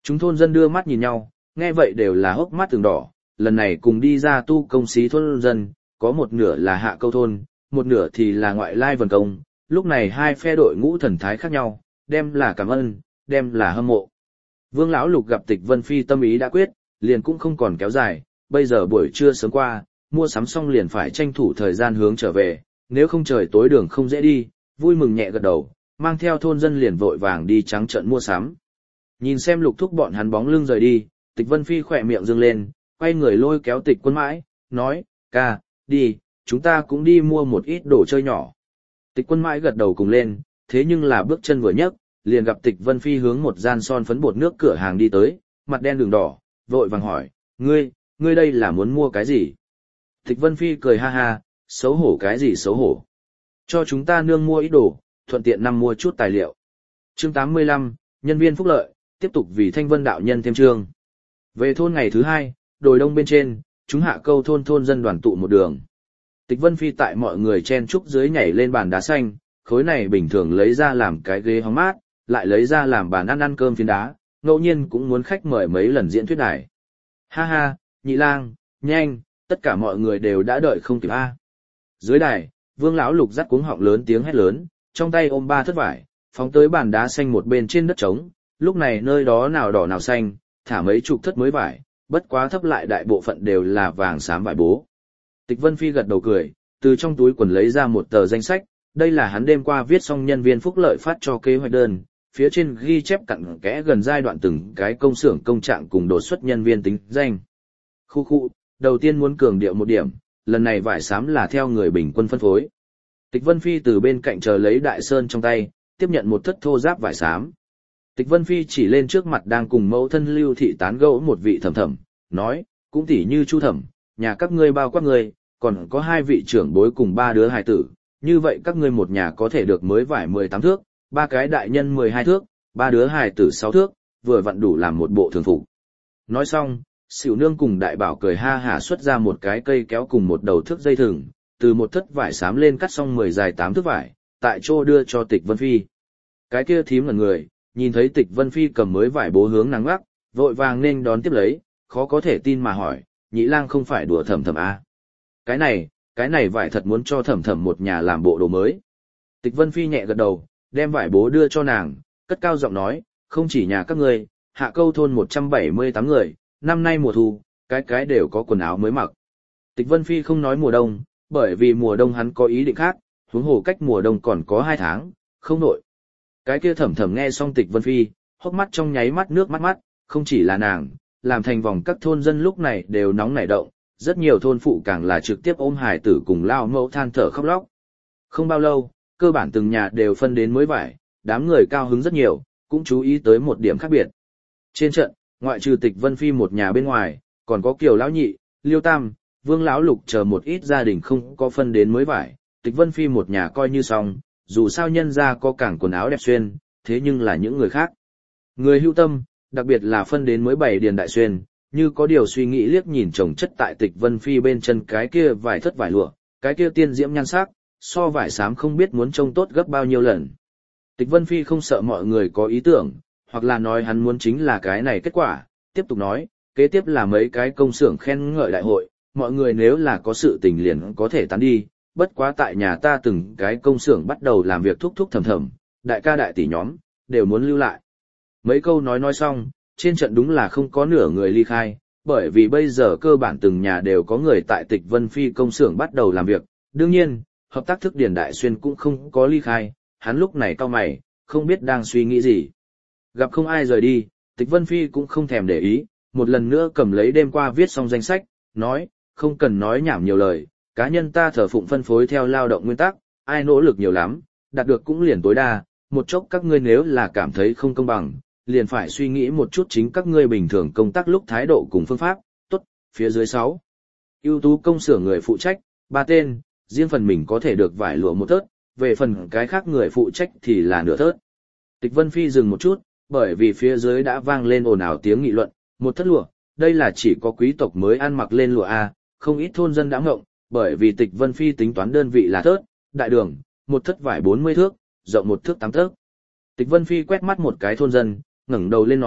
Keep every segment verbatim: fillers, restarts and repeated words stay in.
Chúng thôn dân đưa mắt nhìn nhau, nghe vậy đều là hốc mắt từng đỏ, lần này cùng đi ra tu công xí thôn dân, có một nửa là hạ câu thôn, một nửa thì là ngoại lai vần công, lúc này hai phe đội ngũ thần thái khác nhau, đem là cảm ơn, đem là hâm mộ. Vương lão lục gặp Tịch Vân Phi tâm ý đã quyết, liền cũng không còn kéo dài, bây giờ buổi trưa sớm qua, mua sắm xong liền phải tranh thủ thời gian hướng trở về, nếu không trời tối đường không dễ đi, vui mừng nhẹ gật đầu, mang theo thôn dân liền vội vàng đi trắng trợn mua sắm. Nhìn xem lục thúc bọn hắn bóng lưng rời đi, Tịch Vân Phi khỏe miệng dương lên, quay người lôi kéo Tịch Quân Mãi, nói, ca, đi, chúng ta cũng đi mua một ít đồ chơi nhỏ. Tịch Quân Mãi gật đầu cùng lên, thế nhưng là bước chân vừa nhấc, liền gặp Tịch Vân Phi hướng một gian son phấn bột nước cửa hàng đi tới, mặt đen đường đỏ, vội vàng hỏi, ngươi, ngươi đây là muốn mua cái gì? Tịch Vân Phi cười ha ha, xấu hổ cái gì xấu hổ? Cho chúng ta nương mua ít đồ, thuận tiện năm mua chút tài liệu. Chương tám mươi lăm, nhân viên phúc lợi, tiếp tục vì Thanh Vân đạo nhân thêm chương. Về thôn ngày thứ hai, đồi đông bên trên, chúng hạ câu thôn thôn dân đoàn tụ một đường. Tịch Vân Phi tại mọi người chen trúc dưới nhảy lên bàn đá xanh, khối này bình thường lấy ra làm cái ghế hóng mát, lại lấy ra làm bàn ăn ăn cơm phiến đá, ngẫu nhiên cũng muốn khách mời mấy lần diễn thuyết đài. Ha ha, nhị lang, nhanh, tất cả mọi người đều đã đợi không kịp a. Dưới đài, Vương lão lục dắt cuống họng lớn tiếng hét lớn, trong tay ôm ba thất vải, phóng tới bàn đá xanh một bên trên đất trống, lúc này nơi đó nào đỏ nào xanh, thả mấy chục thất mới vải, bất quá thấp lại đại bộ phận đều là vàng xám vải bố. Tịch Vân Phi gật đầu cười, từ trong túi quần lấy ra một tờ danh sách, đây là hắn đêm qua viết xong nhân viên phúc lợi phát cho kế hoạch đơn, phía trên ghi chép cặn kẽ gần giai đoạn từng cái công xưởng công trạng cùng đột xuất nhân viên tính danh. Khu khu, đầu tiên muốn cường điệu một điểm, lần này vải xám là theo người bình quân phân phối. Tịch Vân Phi từ bên cạnh chờ lấy đại sơn trong tay, tiếp nhận một thất thô giáp vải xám. Tịch Vân Phi chỉ lên trước mặt đang cùng mẫu thân Lưu Thị tán gẫu một vị thẩm thẩm, nói, cũng tỉ như Chu thẩm, nhà các ngươi bao quát ngươi, còn có hai vị trưởng bối cùng ba đứa hài tử, như vậy các ngươi một nhà có thể được mới vải mười tám thước, ba cái đại nhân mười hai thước, ba đứa hài tử sáu thước, vừa vặn đủ làm một bộ thường phục. Nói xong, Sửu Nương cùng Đại Bảo cười ha hả xuất ra một cái cây kéo cùng một đầu thước dây thừng, từ một thất vải xám lên cắt xong mười dài tám thước vải, tại chỗ đưa cho Tịch Vân Phi. Cái kia thím ngẩn người, nhìn thấy Tịch Vân Phi cầm mới vải bố hướng nắng gác, vội vàng nên đón tiếp lấy, khó có thể tin mà hỏi, nhị lang không phải đùa thầm thầm à. Cái này, cái này vải thật muốn cho thầm thầm một nhà làm bộ đồ mới. Tịch Vân Phi nhẹ gật đầu, đem vải bố đưa cho nàng, cất cao giọng nói, không chỉ nhà các ngươi, hạ câu thôn một trăm bảy mươi tám người, năm nay mùa thu, cái cái đều có quần áo mới mặc. Tịch Vân Phi không nói mùa đông, bởi vì mùa đông hắn có ý định khác, huống hồ cách mùa đông còn có hai tháng, không nổi. Cái kia thầm thầm nghe xong Tịch Vân Phi, hốc mắt trong nháy mắt nước mắt mắt, không chỉ là nàng, làm thành vòng các thôn dân lúc này đều nóng nảy động, rất nhiều thôn phụ càng là trực tiếp ôm hài tử cùng lao mẫu than thở khóc lóc. Không bao lâu, cơ bản từng nhà đều phân đến mới vải, đám người cao hứng rất nhiều, cũng chú ý tới một điểm khác biệt. Trên trận, ngoại trừ Tịch Vân Phi một nhà bên ngoài, còn có Kiều lão nhị, Liêu Tam, Vương lão lục chờ một ít gia đình không có phân đến mới vải, Tịch Vân Phi một nhà coi như xong, dù sao nhân gia có cảng quần áo đẹp xuyên, thế nhưng là những người khác. Người hưu tâm, đặc biệt là phân đến mới bảy điền đại xuyên, như có điều suy nghĩ liếc nhìn chồng chất tại Tịch Vân Phi bên chân cái kia vải thất vải lụa, cái kia tiên diễm nhan sắc, so vải xám không biết muốn trông tốt gấp bao nhiêu lần. Tịch Vân Phi không sợ mọi người có ý tưởng, hoặc là nói hắn muốn chính là cái này kết quả, tiếp tục nói, kế tiếp là mấy cái công xưởng khen ngợi đại hội, mọi người nếu là có sự tình liền có thể tán đi, bất quá tại nhà ta từng cái công xưởng bắt đầu làm việc thúc thúc thầm thầm, đại ca đại tỷ nhóm, đều muốn lưu lại. Mấy câu nói nói xong, trên trận đúng là không có nửa người ly khai, bởi vì bây giờ cơ bản từng nhà đều có người tại Tịch Vân Phi công xưởng bắt đầu làm việc, đương nhiên, hợp tác thức Điền Đại Xuyên cũng không có ly khai, hắn lúc này cau mày, không biết đang suy nghĩ gì. Gặp không ai rời đi, Tịch Vân Phi cũng không thèm để ý, một lần nữa cầm lấy đêm qua viết xong danh sách, nói, không cần nói nhảm nhiều lời, cá nhân ta thờ phụng phân phối theo lao động nguyên tắc, ai nỗ lực nhiều lắm, đạt được cũng liền tối đa, một chốc các ngươi nếu là cảm thấy không công bằng, liền phải suy nghĩ một chút chính các ngươi bình thường công tác lúc thái độ cùng phương pháp, tốt, phía dưới sáu. Ưu tú công xưởng người phụ trách, ba tên, riêng phần mình có thể được vải lụa một thớt, về phần cái khác người phụ trách thì là nửa thớt. Tịch Vân Phi dừng một chút, bởi vì phía dưới đã vang lên ồn ào tiếng nghị luận, một thất lụa, đây là chỉ có quý tộc mới ăn mặc lên lụa A, không ít thôn dân đã ngộng, bởi vì Tịch Vân Phi tính toán đơn vị là thớt, đại đường, một thất vải bốn mươi thước, rộng một thước tám thước. Tịch Vân Phi quét mắt một cái thôn dân, ngẩng đầu lên nói,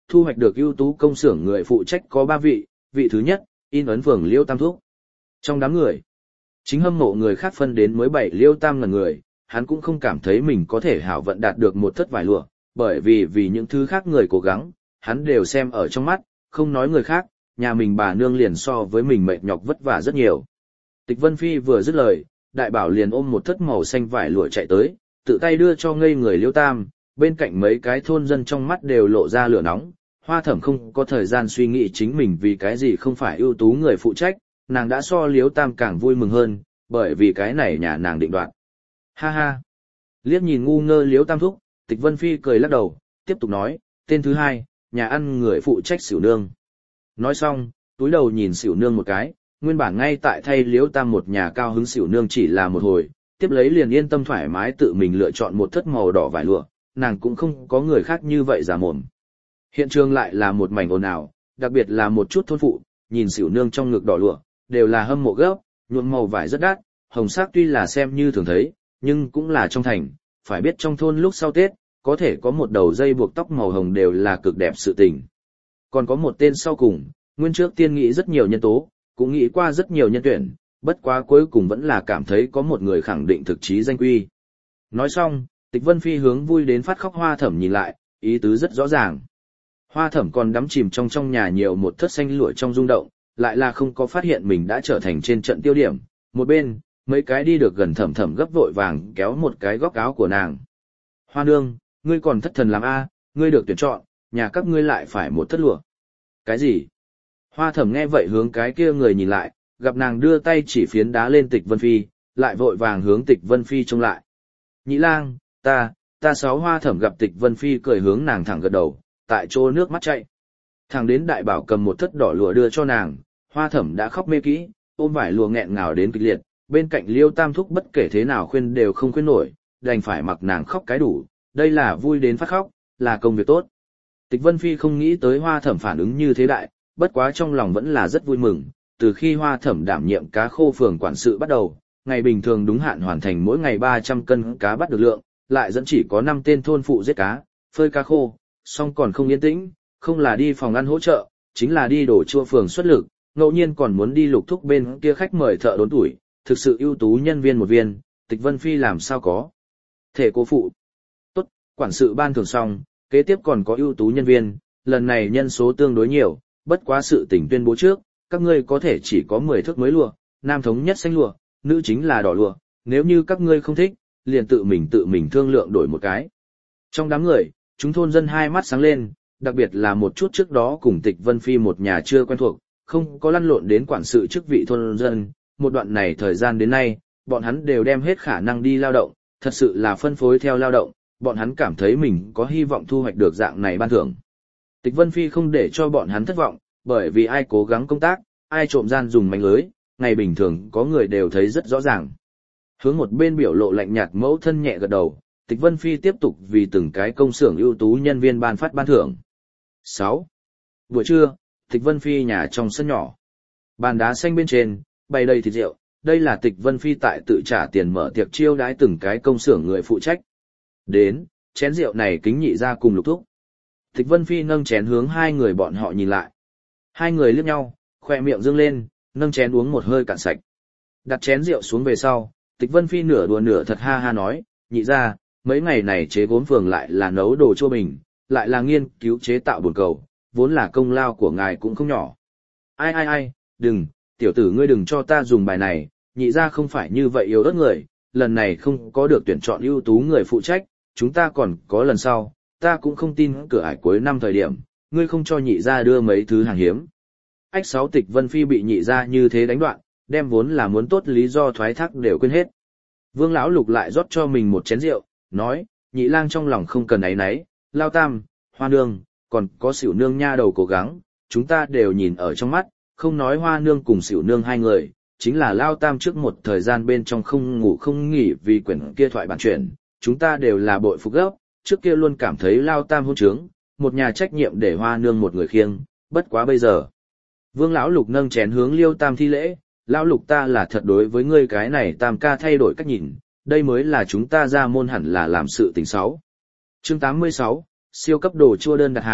thu hoạch được ưu tú công xưởng người phụ trách có ba vị, vị thứ nhất, in ấn phường Liêu Tam Thúc. Trong đám người, chính hâm mộ người khác phân đến mới bảy Liêu Tam ngần người, hắn cũng không cảm thấy mình có thể hảo vận đạt được một thất vải lụa, bởi vì vì những thứ khác người cố gắng, hắn đều xem ở trong mắt, không nói người khác, nhà mình bà nương liền so với mình mệt nhọc vất vả rất nhiều. Tịch Vân Phi vừa dứt lời, đại bảo liền ôm một thất màu xanh vải lụa chạy tới, tự tay đưa cho ngây người Liêu Tam, bên cạnh mấy cái thôn dân trong mắt đều lộ ra lửa nóng. Hoa Thẩm không có thời gian suy nghĩ chính mình vì cái gì không phải ưu tú người phụ trách, nàng đã so Liêu Tam càng vui mừng hơn, bởi vì cái này nhà nàng định đoạt. Ha ha! Liếc nhìn ngu ngơ Liêu Tam thúc, Tịch Vân Phi cười lắc đầu, tiếp tục nói, tên thứ hai, nhà ăn người phụ trách Sửu Nương. Nói xong, túi đầu nhìn Sửu Nương một cái, nguyên bản ngay tại thay Liêu Tam một nhà cao hứng Sửu Nương chỉ là một hồi, tiếp lấy liền yên tâm thoải mái tự mình lựa chọn một thất màu đỏ vải lụa, nàng cũng không có người khác như vậy giả mồm. Hiện trường lại là một mảnh ồn ào, đặc biệt là một chút thôn phụ, nhìn Sửu Nương trong ngực đỏ lụa, đều là hâm mộ gấp, nhuộm màu vải rất đắt, hồng sắc tuy là xem như thường thấy, nhưng cũng là trong thành, phải biết trong thôn lúc sau Tết, có thể có một đầu dây buộc tóc màu hồng đều là cực đẹp sự tình. Còn có một tên sau cùng, nguyên trước tiên nghĩ rất nhiều nhân tố, cũng nghĩ qua rất nhiều nhân tuyển, bất quá cuối cùng vẫn là cảm thấy có một người khẳng định thực chí danh quy. Nói xong, Tịch Vân Phi hướng vui đến phát khóc Hoa Thẩm nhìn lại, ý tứ rất rõ ràng. Hoa Thẩm còn đắm chìm trong trong nhà nhiều một thất xanh lụa trong rung động, lại là không có phát hiện mình đã trở thành trên trận tiêu điểm. Một bên, mấy cái đi được gần Thẩm Thẩm gấp vội vàng kéo một cái góc áo của nàng. Hoa nương, ngươi còn thất thần làm a, ngươi được tuyển chọn, nhà các ngươi lại phải một thất lụa. Cái gì? Hoa Thẩm nghe vậy hướng cái kia người nhìn lại, gặp nàng đưa tay chỉ phiến đá lên Tịch Vân Phi, lại vội vàng hướng Tịch Vân Phi trông lại. Nhị lang, ta, ta sáu. Hoa Thẩm gặp Tịch Vân Phi cười hướng nàng thẳng gật đầu, tại chỗ nước mắt chạy. Thằng đến đại bảo cầm một thất đỏ lụa đưa cho nàng, Hoa Thẩm đã khóc mê kỹ, ôm vải lụa nghẹn ngào đến kịch liệt, bên cạnh Liêu Tam thúc bất kể thế nào khuyên đều không khuyên nổi, đành phải mặc nàng khóc cái đủ, đây là vui đến phát khóc, là công việc tốt. Tịch Vân Phi không nghĩ tới Hoa Thẩm phản ứng như thế đại, bất quá trong lòng vẫn là rất vui mừng, từ khi Hoa Thẩm đảm nhiệm cá khô phường quản sự bắt đầu, ngày bình thường đúng hạn hoàn thành mỗi ngày ba trăm cân cá bắt được lượng, lại dẫn chỉ có năm tên thôn phụ giết cá, phơi cá khô, song còn không yên tĩnh, không là đi phòng ăn hỗ trợ, chính là đi đổ chua phường xuất lực, ngẫu nhiên còn muốn đi lục thúc bên kia khách mời thợ đốn tuổi, thực sự ưu tú nhân viên một viên, Tịch Vân Phi làm sao có thể cố phụ. Tốt, quản sự ban thưởng xong, kế tiếp còn có ưu tú nhân viên, lần này nhân số tương đối nhiều, bất quá sự tình tuyên bố trước, các ngươi có thể chỉ có mười thước mới lụa, nam thống nhất xanh lụa, nữ chính là đỏ lụa, nếu như các ngươi không thích, liền tự mình tự mình thương lượng đổi một cái. Trong đám người, chúng thôn dân hai mắt sáng lên, đặc biệt là một chút trước đó cùng Tịch Vân Phi một nhà chưa quen thuộc, không có lăn lộn đến quản sự chức vị thôn dân, một đoạn này thời gian đến nay, bọn hắn đều đem hết khả năng đi lao động, thật sự là phân phối theo lao động, bọn hắn cảm thấy mình có hy vọng thu hoạch được dạng này ban thưởng. Tịch Vân Phi không để cho bọn hắn thất vọng, bởi vì ai cố gắng công tác, ai trộm gian dùng mánh lưới, ngày bình thường có người đều thấy rất rõ ràng. Hướng một bên biểu lộ lạnh nhạt mẫu thân nhẹ gật đầu, Tịch Vân Phi tiếp tục vì từng cái công xưởng ưu tú nhân viên ban phát ban thưởng. sáu. Buổi trưa, Tịch Vân Phi nhà trong sân nhỏ. Bàn đá xanh bên trên, bày đầy thịt rượu, đây là Tịch Vân Phi tại tự trả tiền mở tiệc chiêu đãi từng cái công xưởng người phụ trách. Đến, chén rượu này kính nhị ra cùng lục thúc. Tịch Vân Phi nâng chén hướng hai người bọn họ nhìn lại. Hai người liếc nhau, khoe miệng dương lên, nâng chén uống một hơi cạn sạch. Đặt chén rượu xuống về sau, Tịch Vân Phi nửa đùa nửa thật ha ha nói, nhị ra, mấy ngày này chế gốm phường lại là nấu đồ chua bình, lại là nghiên cứu chế tạo bồn cầu, vốn là công lao của ngài cũng không nhỏ. Ai ai ai, đừng, tiểu tử ngươi đừng cho ta dùng bài này, nhị ra không phải như vậy yếu ớt người, lần này không có được tuyển chọn ưu tú người phụ trách, chúng ta còn có lần sau, ta cũng không tin cửa ải cuối năm thời điểm, ngươi không cho nhị ra đưa mấy thứ hàng hiếm. Ách sáu. Tịch Vân Phi bị nhị ra như thế đánh đoạn, đem vốn là muốn tốt lý do thoái thác đều quên hết. Vương lão Lục lại rót cho mình một chén rượu, nói, nhị lang trong lòng không cần áy náy, Lao Tam, Hoa Nương, còn có Sửu Nương nha đầu cố gắng, chúng ta đều nhìn ở trong mắt, không nói Hoa Nương cùng Sửu Nương hai người, chính là Lao Tam trước một thời gian bên trong không ngủ không nghỉ vì quyển kia thoại bản chuyển, chúng ta đều là bội phục gốc, trước kia luôn cảm thấy Lao Tam hôn trướng, một nhà trách nhiệm để Hoa Nương một người khiêng, bất quá bây giờ. Vương lão Lục nâng chén hướng Liêu Tam thi lễ, lão Lục ta là thật đối với ngươi cái này Tam ca thay đổi cách nhìn, đây mới là chúng ta ra môn hẳn là làm sự tình sáu. Chương tám mươi sáu, siêu cấp đồ chua đơn đặt hàng,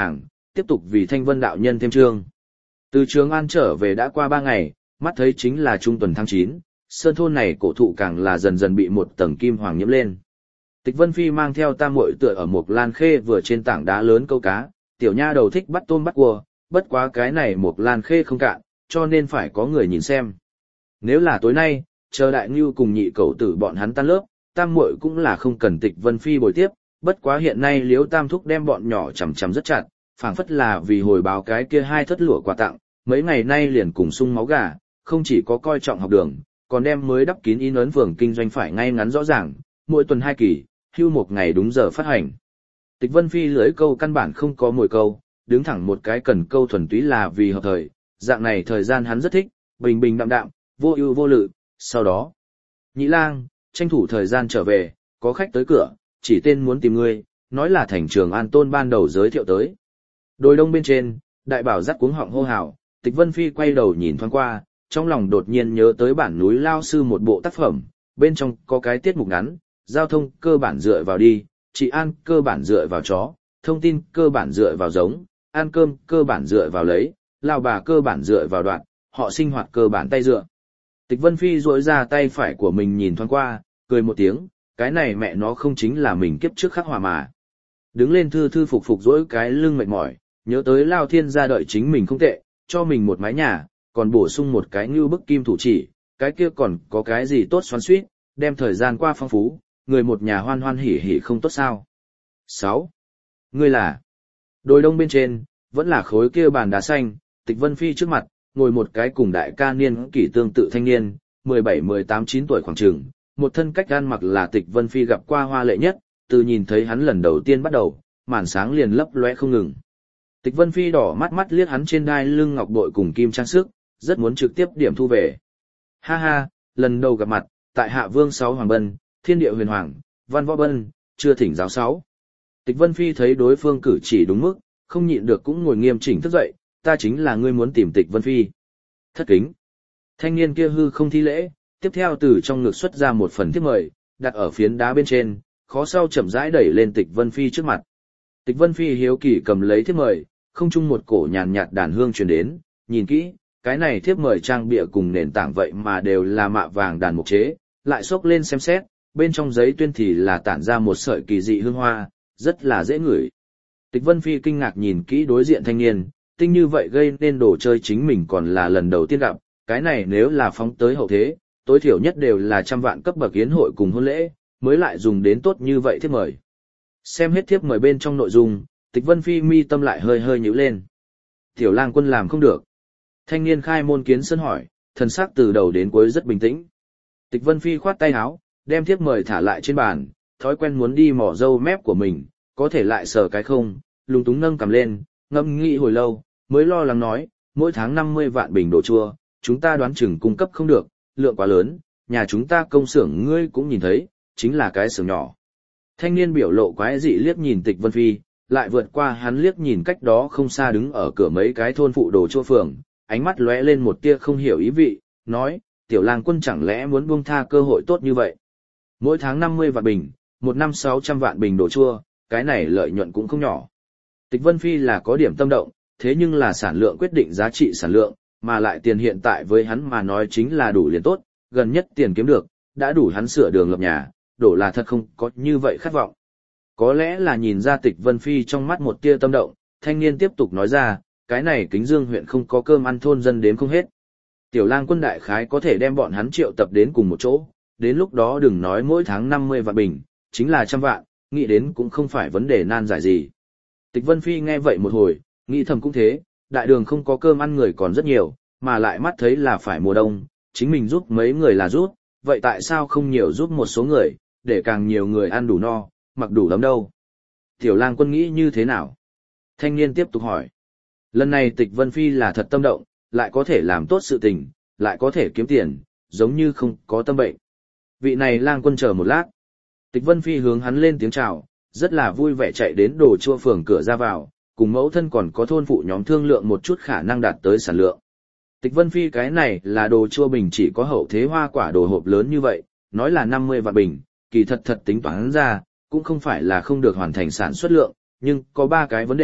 tiếp tục vì Thanh Vân đạo nhân thêm chương. Từ Trường An trở về đã qua ba ngày, mắt thấy chính là trung tuần tháng chín, sơn thôn này cổ thụ càng là dần dần bị một tầng kim hoàng nhiễm lên. Tịch Vân Phi mang theo tam muội tựa ở một lan khê vừa trên tảng đá lớn câu cá, tiểu nha đầu thích bắt tôm bắt cua, bất quá cái này một lan khê không cạn, cho nên phải có người nhìn xem. Nếu là tối nay, chờ đại ngưu cùng nhị cậu tử bọn hắn tan lớp, tam muội cũng là không cần Tịch Vân Phi bồi tiếp, bất quá hiện nay Liễu Tam thúc đem bọn nhỏ chằm chằm rất chặt, phảng phất là vì hồi báo cái kia hai thất lụa quà tặng, mấy ngày nay liền cùng sung máu gà, không chỉ có coi trọng học đường, còn đem mới đắp kín in ấn phường kinh doanh phải ngay ngắn rõ ràng, mỗi tuần hai kỳ, hưu một ngày đúng giờ phát hành. Tịch Vân Phi lưới câu căn bản không có mồi câu, đứng thẳng một cái cần câu thuần túy là vì hợp thời, dạng này thời gian hắn rất thích, bình bình đạm đạm, vô ưu vô lự. Sau đó, Nhị Lang tranh thủ thời gian trở về, có khách tới cửa, chỉ tên muốn tìm ngươi, nói là thành Trường An Tôn ban đầu giới thiệu tới. Đồi đông bên trên, đại bảo dắt cuống họng hô hào, Tịch Vân Phi quay đầu nhìn thoáng qua, trong lòng đột nhiên nhớ tới bản núi Lao Sư một bộ tác phẩm, bên trong có cái tiết mục ngắn, giao thông cơ bản dựa vào đi, trị an cơ bản dựa vào chó, thông tin cơ bản dựa vào giống, ăn cơm cơ bản dựa vào lấy, lao bà cơ bản dựa vào đoạn, họ sinh hoạt cơ bản tay dựa. Tịch Vân Phi duỗi ra tay phải của mình nhìn thoáng qua, cười một tiếng, cái này mẹ nó không chính là mình kiếp trước khắc họa mà. Đứng lên thư thư phục phục duỗi cái lưng mệt mỏi, nhớ tới Lao Thiên gia đợi chính mình không tệ, cho mình một mái nhà, còn bổ sung một cái ngưu bức kim thủ chỉ, cái kia còn có cái gì tốt xoắn xuýt, đem thời gian qua phong phú, người một nhà hoan hoan hỉ hỉ không tốt sao. sáu. Ngươi là? Đồi đông bên trên, vẫn là khối kia bàn đá xanh, Tịch Vân Phi trước mặt, ngồi một cái cùng đại ca niên kỷ tương tự thanh niên, mười bảy mười tám chín tuổi khoảng chừng, một thân cách ăn mặc là Tịch Vân Phi gặp qua hoa lệ nhất, từ nhìn thấy hắn lần đầu tiên bắt đầu, màn sáng liền lấp lóe không ngừng. Tịch Vân Phi đỏ mắt mắt liếc hắn trên đai lưng ngọc bội cùng kim trang sức, rất muốn trực tiếp điểm thu về. Ha ha, lần đầu gặp mặt, tại Hạ Vương sáu Hoàng Bân, Thiên Địa Huyền Hoàng, Văn Võ Bân, chưa thỉnh giáo sáu. Tịch Vân Phi thấy đối phương cử chỉ đúng mức, không nhịn được cũng ngồi nghiêm chỉnh thức dậy, ta chính là ngươi muốn tìm Tịch Vân Phi. Thất kính. Thanh niên kia hư không thi lễ, tiếp theo từ trong ngực xuất ra một phần thiếp mời, đặt ở phiến đá bên trên, khó sau chậm rãi đẩy lên Tịch Vân Phi trước mặt. Tịch Vân Phi hiếu kỳ cầm lấy thiếp mời, không chung một cổ nhàn nhạt đàn hương truyền đến, nhìn kỹ, cái này thiếp mời trang bìa cùng nền tảng vậy mà đều là mạ vàng đàn mục chế, lại xốc lên xem xét, bên trong giấy tuyên thì là tản ra một sợi kỳ dị hương hoa, rất là dễ ngửi. Tịch Vân Phi kinh ngạc nhìn kỹ đối diện thanh niên, tinh như vậy gây nên đồ chơi chính mình còn là lần đầu tiên gặp, cái này nếu là phóng tới hậu thế, tối thiểu nhất đều là trăm vạn cấp bậc yến hội cùng hôn lễ, mới lại dùng đến tốt như vậy thiếp mời. Xem hết thiếp mời bên trong nội dung, Tịch Vân Phi mi tâm lại hơi hơi nhíu lên. Tiểu Lang Quân làm không được. Thanh niên khai môn kiến sơn hỏi, thần sắc từ đầu đến cuối rất bình tĩnh. Tịch Vân Phi khoát tay áo, đem thiếp mời thả lại trên bàn, thói quen muốn đi mỏ râu mép của mình, có thể lại sờ cái không, lúng túng nâng cầm lên, ngẫm nghĩ hồi lâu, mới lo lắng nói, mỗi tháng năm mươi vạn bình đồ chua, chúng ta đoán chừng cung cấp không được, lượng quá lớn, nhà chúng ta công xưởng ngươi cũng nhìn thấy, chính là cái xưởng nhỏ. Thanh niên biểu lộ quái dị liếc nhìn Tịch Vân Phi, lại vượt qua hắn liếc nhìn cách đó không xa đứng ở cửa mấy cái thôn phụ đồ chua phường, ánh mắt lóe lên một tia không hiểu ý vị, nói, Tiểu Lang Quân chẳng lẽ muốn buông tha cơ hội tốt như vậy. Mỗi tháng năm mươi vạn bình, một năm sáu trăm vạn bình đồ chua, cái này lợi nhuận cũng không nhỏ. Tịch Vân Phi là có điểm tâm động, thế nhưng là sản lượng quyết định giá trị sản lượng, mà lại tiền hiện tại với hắn mà nói chính là đủ liền tốt, gần nhất tiền kiếm được, đã đủ hắn sửa đường lập nhà, đổ là thật không có như vậy khát vọng. Có lẽ là nhìn ra Tịch Vân Phi trong mắt một tia tâm động, thanh niên tiếp tục nói ra, cái này Kính Dương huyện không có cơm ăn thôn dân đếm không hết. Tiểu Lang Quân đại khái có thể đem bọn hắn triệu tập đến cùng một chỗ, đến lúc đó đừng nói mỗi tháng năm mươi vạn bình, chính là trăm vạn, nghĩ đến cũng không phải vấn đề nan giải gì. Tịch Vân Phi nghe vậy một hồi, nghĩ thầm cũng thế, đại đường không có cơm ăn người còn rất nhiều, mà lại mắt thấy là phải mùa đông, chính mình giúp mấy người là giúp, vậy tại sao không nhiều giúp một số người, để càng nhiều người ăn đủ no, mặc đủ lắm đâu. Tiểu Lang Quân nghĩ như thế nào? Thanh niên tiếp tục hỏi. Lần này Tịch Vân Phi là thật tâm động, lại có thể làm tốt sự tình, lại có thể kiếm tiền, giống như không có tâm bệnh. Vị này Lang Quân chờ một lát. Tịch Vân Phi hướng hắn lên tiếng chào, rất là vui vẻ chạy đến đồ chua phường cửa ra vào, cùng mẫu thân còn có thôn phụ nhóm thương lượng một chút khả năng đạt tới sản lượng. Tịch Vân Phi cái này là đồ chua bình chỉ có hậu thế hoa quả đồ hộp lớn như vậy, nói là năm mươi vạn bình, kỳ thật thật tính toán ra, cũng không phải là không được hoàn thành sản xuất lượng, nhưng có ba cái vấn đề.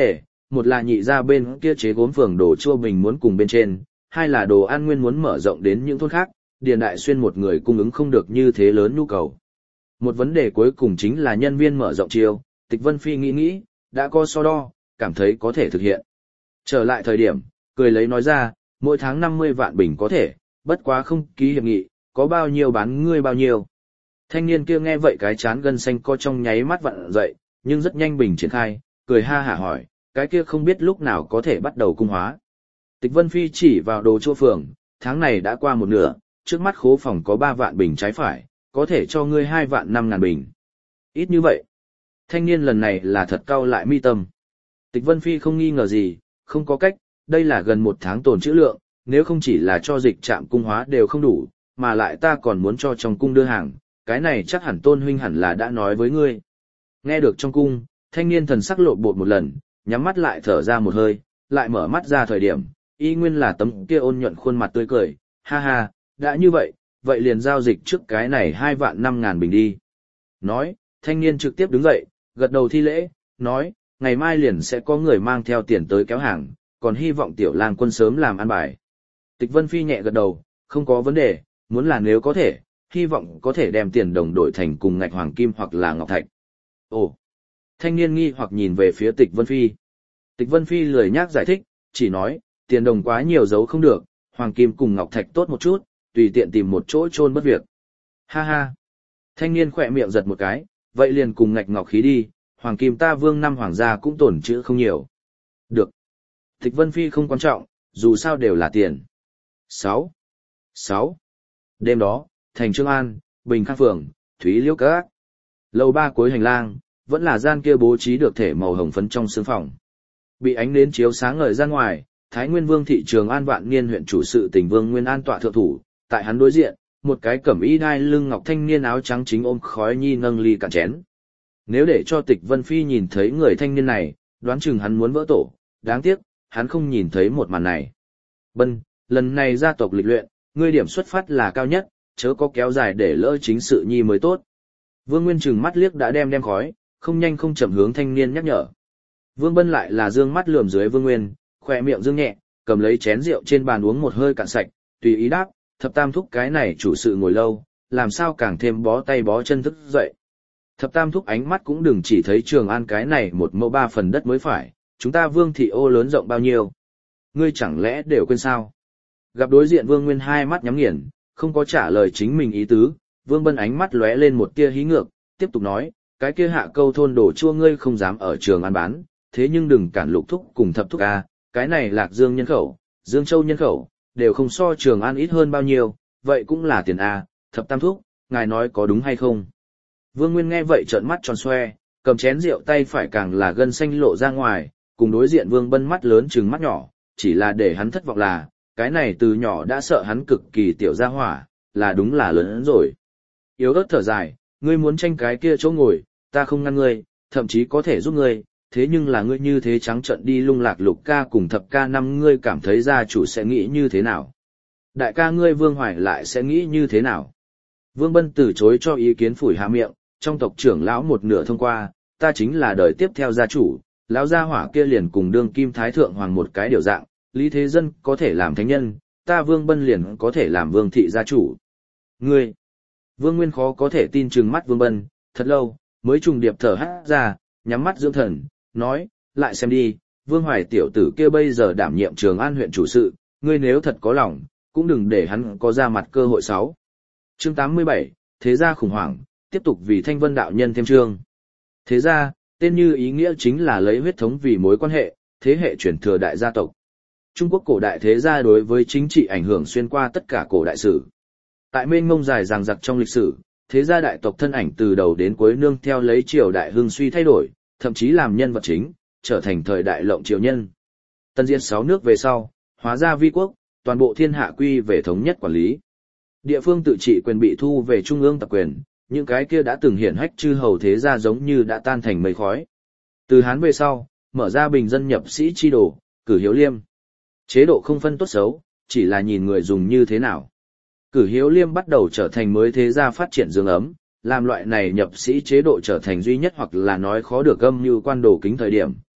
một là nhị ra bên kia chế gốm phường đồ chua bình muốn cùng bên trên, hai là đồ ăn nguyên muốn mở rộng đến những thôn khác, Điền Đại Xuyên một người cung ứng không được như thế lớn nhu cầu. Một vấn đề cuối cùng chính là nhân viên mở rộng chiêu, Tịch Vân Phi nghĩ nghĩ, đã có so đo, cảm thấy có thể thực hiện. Trở lại thời điểm, cười lấy nói ra, mỗi tháng năm mươi vạn bình có thể, bất quá không ký hiệp nghị, có bao nhiêu bán ngươi bao nhiêu. Thanh niên kia nghe vậy cái chán gân xanh co trong nháy mắt vặn dậy, nhưng rất nhanh bình triển khai, cười ha hả hỏi, cái kia không biết lúc nào có thể bắt đầu cung hóa. Tịch Vân Phi chỉ vào đồ chua phường, tháng này đã qua một nửa, trước mắt khố phòng có ba vạn bình trái phải, có thể cho ngươi hai vạn năm ngàn bình. Ít như vậy. Thanh niên lần này là thật cau lại mi tâm. Tịch Vân Phi không nghi ngờ gì, không có cách, đây là gần một tháng tồn trữ lượng, nếu không chỉ là cho dịch trạm cung hóa đều không đủ, mà lại ta còn muốn cho trong cung đưa hàng, cái này chắc hẳn Tôn huynh hẳn là đã nói với ngươi. Nghe được trong cung, thanh niên thần sắc lộn bột một lần, nhắm mắt lại thở ra một hơi, lại mở mắt ra thời điểm, y nguyên là tấm kia ôn nhuận khuôn mặt tươi cười, ha ha, đã như vậy, vậy liền giao dịch trước cái này hai vạn năm ngàn bình đi. Nói, thanh niên trực tiếp đứng dậy, gật đầu thi lễ, nói, ngày mai liền sẽ có người mang theo tiền tới kéo hàng, còn hy vọng tiểu lang quân sớm làm ăn bài. Tịch Vân Phi nhẹ gật đầu, không có vấn đề, muốn là nếu có thể, hy vọng có thể đem tiền đồng đổi thành cùng ngạch hoàng kim hoặc là ngọc thạch. Ồ! Thanh niên nghi hoặc nhìn về phía Tịch Vân Phi. Tịch Vân Phi lười nhác giải thích, chỉ nói, tiền đồng quá nhiều giấu không được, hoàng kim cùng ngọc thạch tốt một chút, tùy tiện tìm một chỗ chôn bất việc. Ha ha! Thanh niên khỏe miệng giật một cái, vậy liền cùng ngạch ngọc khí đi, hoàng kim ta vương năm hoàng gia cũng tổn chữ không nhiều. Được. Tịch Vân Phi không quan trọng, dù sao đều là tiền. sáu. sáu. Đêm đó, thành Trương An, Bình Khang Phường, Thúy Liễu Các. Lầu ba cuối hành lang, vẫn là gian kia bố trí được thể màu hồng phấn trong sương phòng. Bị ánh nến chiếu sáng ngời ra ngoài, Thái Nguyên Vương thị Trường An Vạn Niên huyện chủ sự tỉnh Vương Nguyên An tọa thượng thủ, tại hắn đối diện, một cái cẩm y đai lưng ngọc thanh niên áo trắng chính ôm khói nhi nâng ly cạn chén. Nếu để cho Tịch Vân Phi nhìn thấy người thanh niên này, đoán chừng hắn muốn vỡ tổ, đáng tiếc, hắn không nhìn thấy một màn này. Bân, lần này gia tộc lịch luyện, ngươi điểm xuất phát là cao nhất, chớ có kéo dài để lỡ chính sự nhi mới tốt. Vương Nguyên trừng mắt liếc đã đem đem khói, không nhanh không chậm hướng thanh niên nhắc nhở. Vương Bân lại là dương mắt lườm dưới Vương Nguyên, khỏe miệng dương nhẹ, cầm lấy chén rượu trên bàn uống một hơi cạn sạch, tùy ý đáp, thập tam thúc cái này chủ sự ngồi lâu, làm sao càng thêm bó tay bó chân thức dậy. Thập tam thúc ánh mắt cũng đừng chỉ thấy Trường An cái này một mẫu ba phần đất mới phải, chúng ta Vương thị ô lớn rộng bao nhiêu. Ngươi chẳng lẽ đều quên sao? Gặp đối diện Vương Nguyên hai mắt nhắm nghiền, không có trả lời chính mình ý tứ, Vương Bân ánh mắt lóe lên một tia hí ngược, tiếp tục nói, cái kia hạ câu thôn đổ chua ngươi không dám ở Trường An bán, thế nhưng đừng cản lục thúc cùng thập thúc a, cái này Lạc Dương nhân khẩu, Dương Châu nhân khẩu, đều không so Trường An ít hơn bao nhiêu, vậy cũng là tiền a, thập tam thúc, ngài nói có đúng hay không? Vương Nguyên nghe vậy trợn mắt tròn xoe, cầm chén rượu tay phải càng là gân xanh lộ ra ngoài, cùng đối diện Vương Bân mắt lớn trừng mắt nhỏ, chỉ là để hắn thất vọng là, cái này từ nhỏ đã sợ hắn cực kỳ tiểu gia hỏa, là đúng là lớn hơn rồi. Yếu ớt thở dài, ngươi muốn tranh cái kia chỗ ngồi, ta không ngăn ngươi, thậm chí có thể giúp ngươi, thế nhưng là ngươi như thế trắng trợn đi lung lạc lục ca cùng thập ca năm ngươi cảm thấy gia chủ sẽ nghĩ như thế nào? Đại ca ngươi Vương Hoài lại sẽ nghĩ như thế nào? Vương Bân từ chối cho ý kiến phủi hạ miệng, trong tộc trưởng lão một nửa thông qua, ta chính là đời tiếp theo gia chủ, lão gia hỏa kia liền cùng đương kim thái thượng hoàng một cái điều dạng, Lý Thế Dân có thể làm thánh nhân, ta Vương Bân liền có thể làm Vương thị gia chủ. Ngươi! Vương Nguyên khó có thể tin trừng mắt Vương Bân, thật lâu, mới trùng điệp thở hát ra, nhắm mắt dưỡng thần, nói, lại xem đi, Vương Hoài tiểu tử kia bây giờ đảm nhiệm Trường An huyện chủ sự, ngươi nếu thật có lòng, cũng đừng để hắn có ra mặt cơ hội sáu. Chương tám mươi bảy, Thế gia khủng hoảng, tiếp tục vì Thanh Vân đạo nhân thêm chương. Thế gia, tên như ý nghĩa chính là lấy huyết thống vì mối quan hệ, thế hệ truyền thừa đại gia tộc. Trung Quốc cổ đại thế gia đối với chính trị ảnh hưởng xuyên qua tất cả cổ đại sử. Tại mênh mông dài dằng dặc trong lịch sử, thế gia đại tộc thân ảnh từ đầu đến cuối nương theo lấy triều đại hưng suy thay đổi, thậm chí làm nhân vật chính, trở thành thời đại lộng triều nhân. Tân diệt sáu nước về sau, hóa ra vi quốc, toàn bộ thiên hạ quy về thống nhất quản lý. Địa phương tự trị quyền bị thu về trung ương tập quyền, những cái kia đã từng hiển hách chư hầu thế gia giống như đã tan thành mây khói. Từ Hán về sau, mở ra bình dân nhập sĩ chi đồ, cử hiếu liêm. Chế độ không phân tốt xấu, chỉ là nhìn người dùng như thế nào. Cử hiếu liêm bắt đầu trở thành mới thế gia phát triển dương ấm, làm loại này nhập sĩ chế độ trở thành duy nhất hoặc là nói khó được âm như quan đồ kính thời điểm,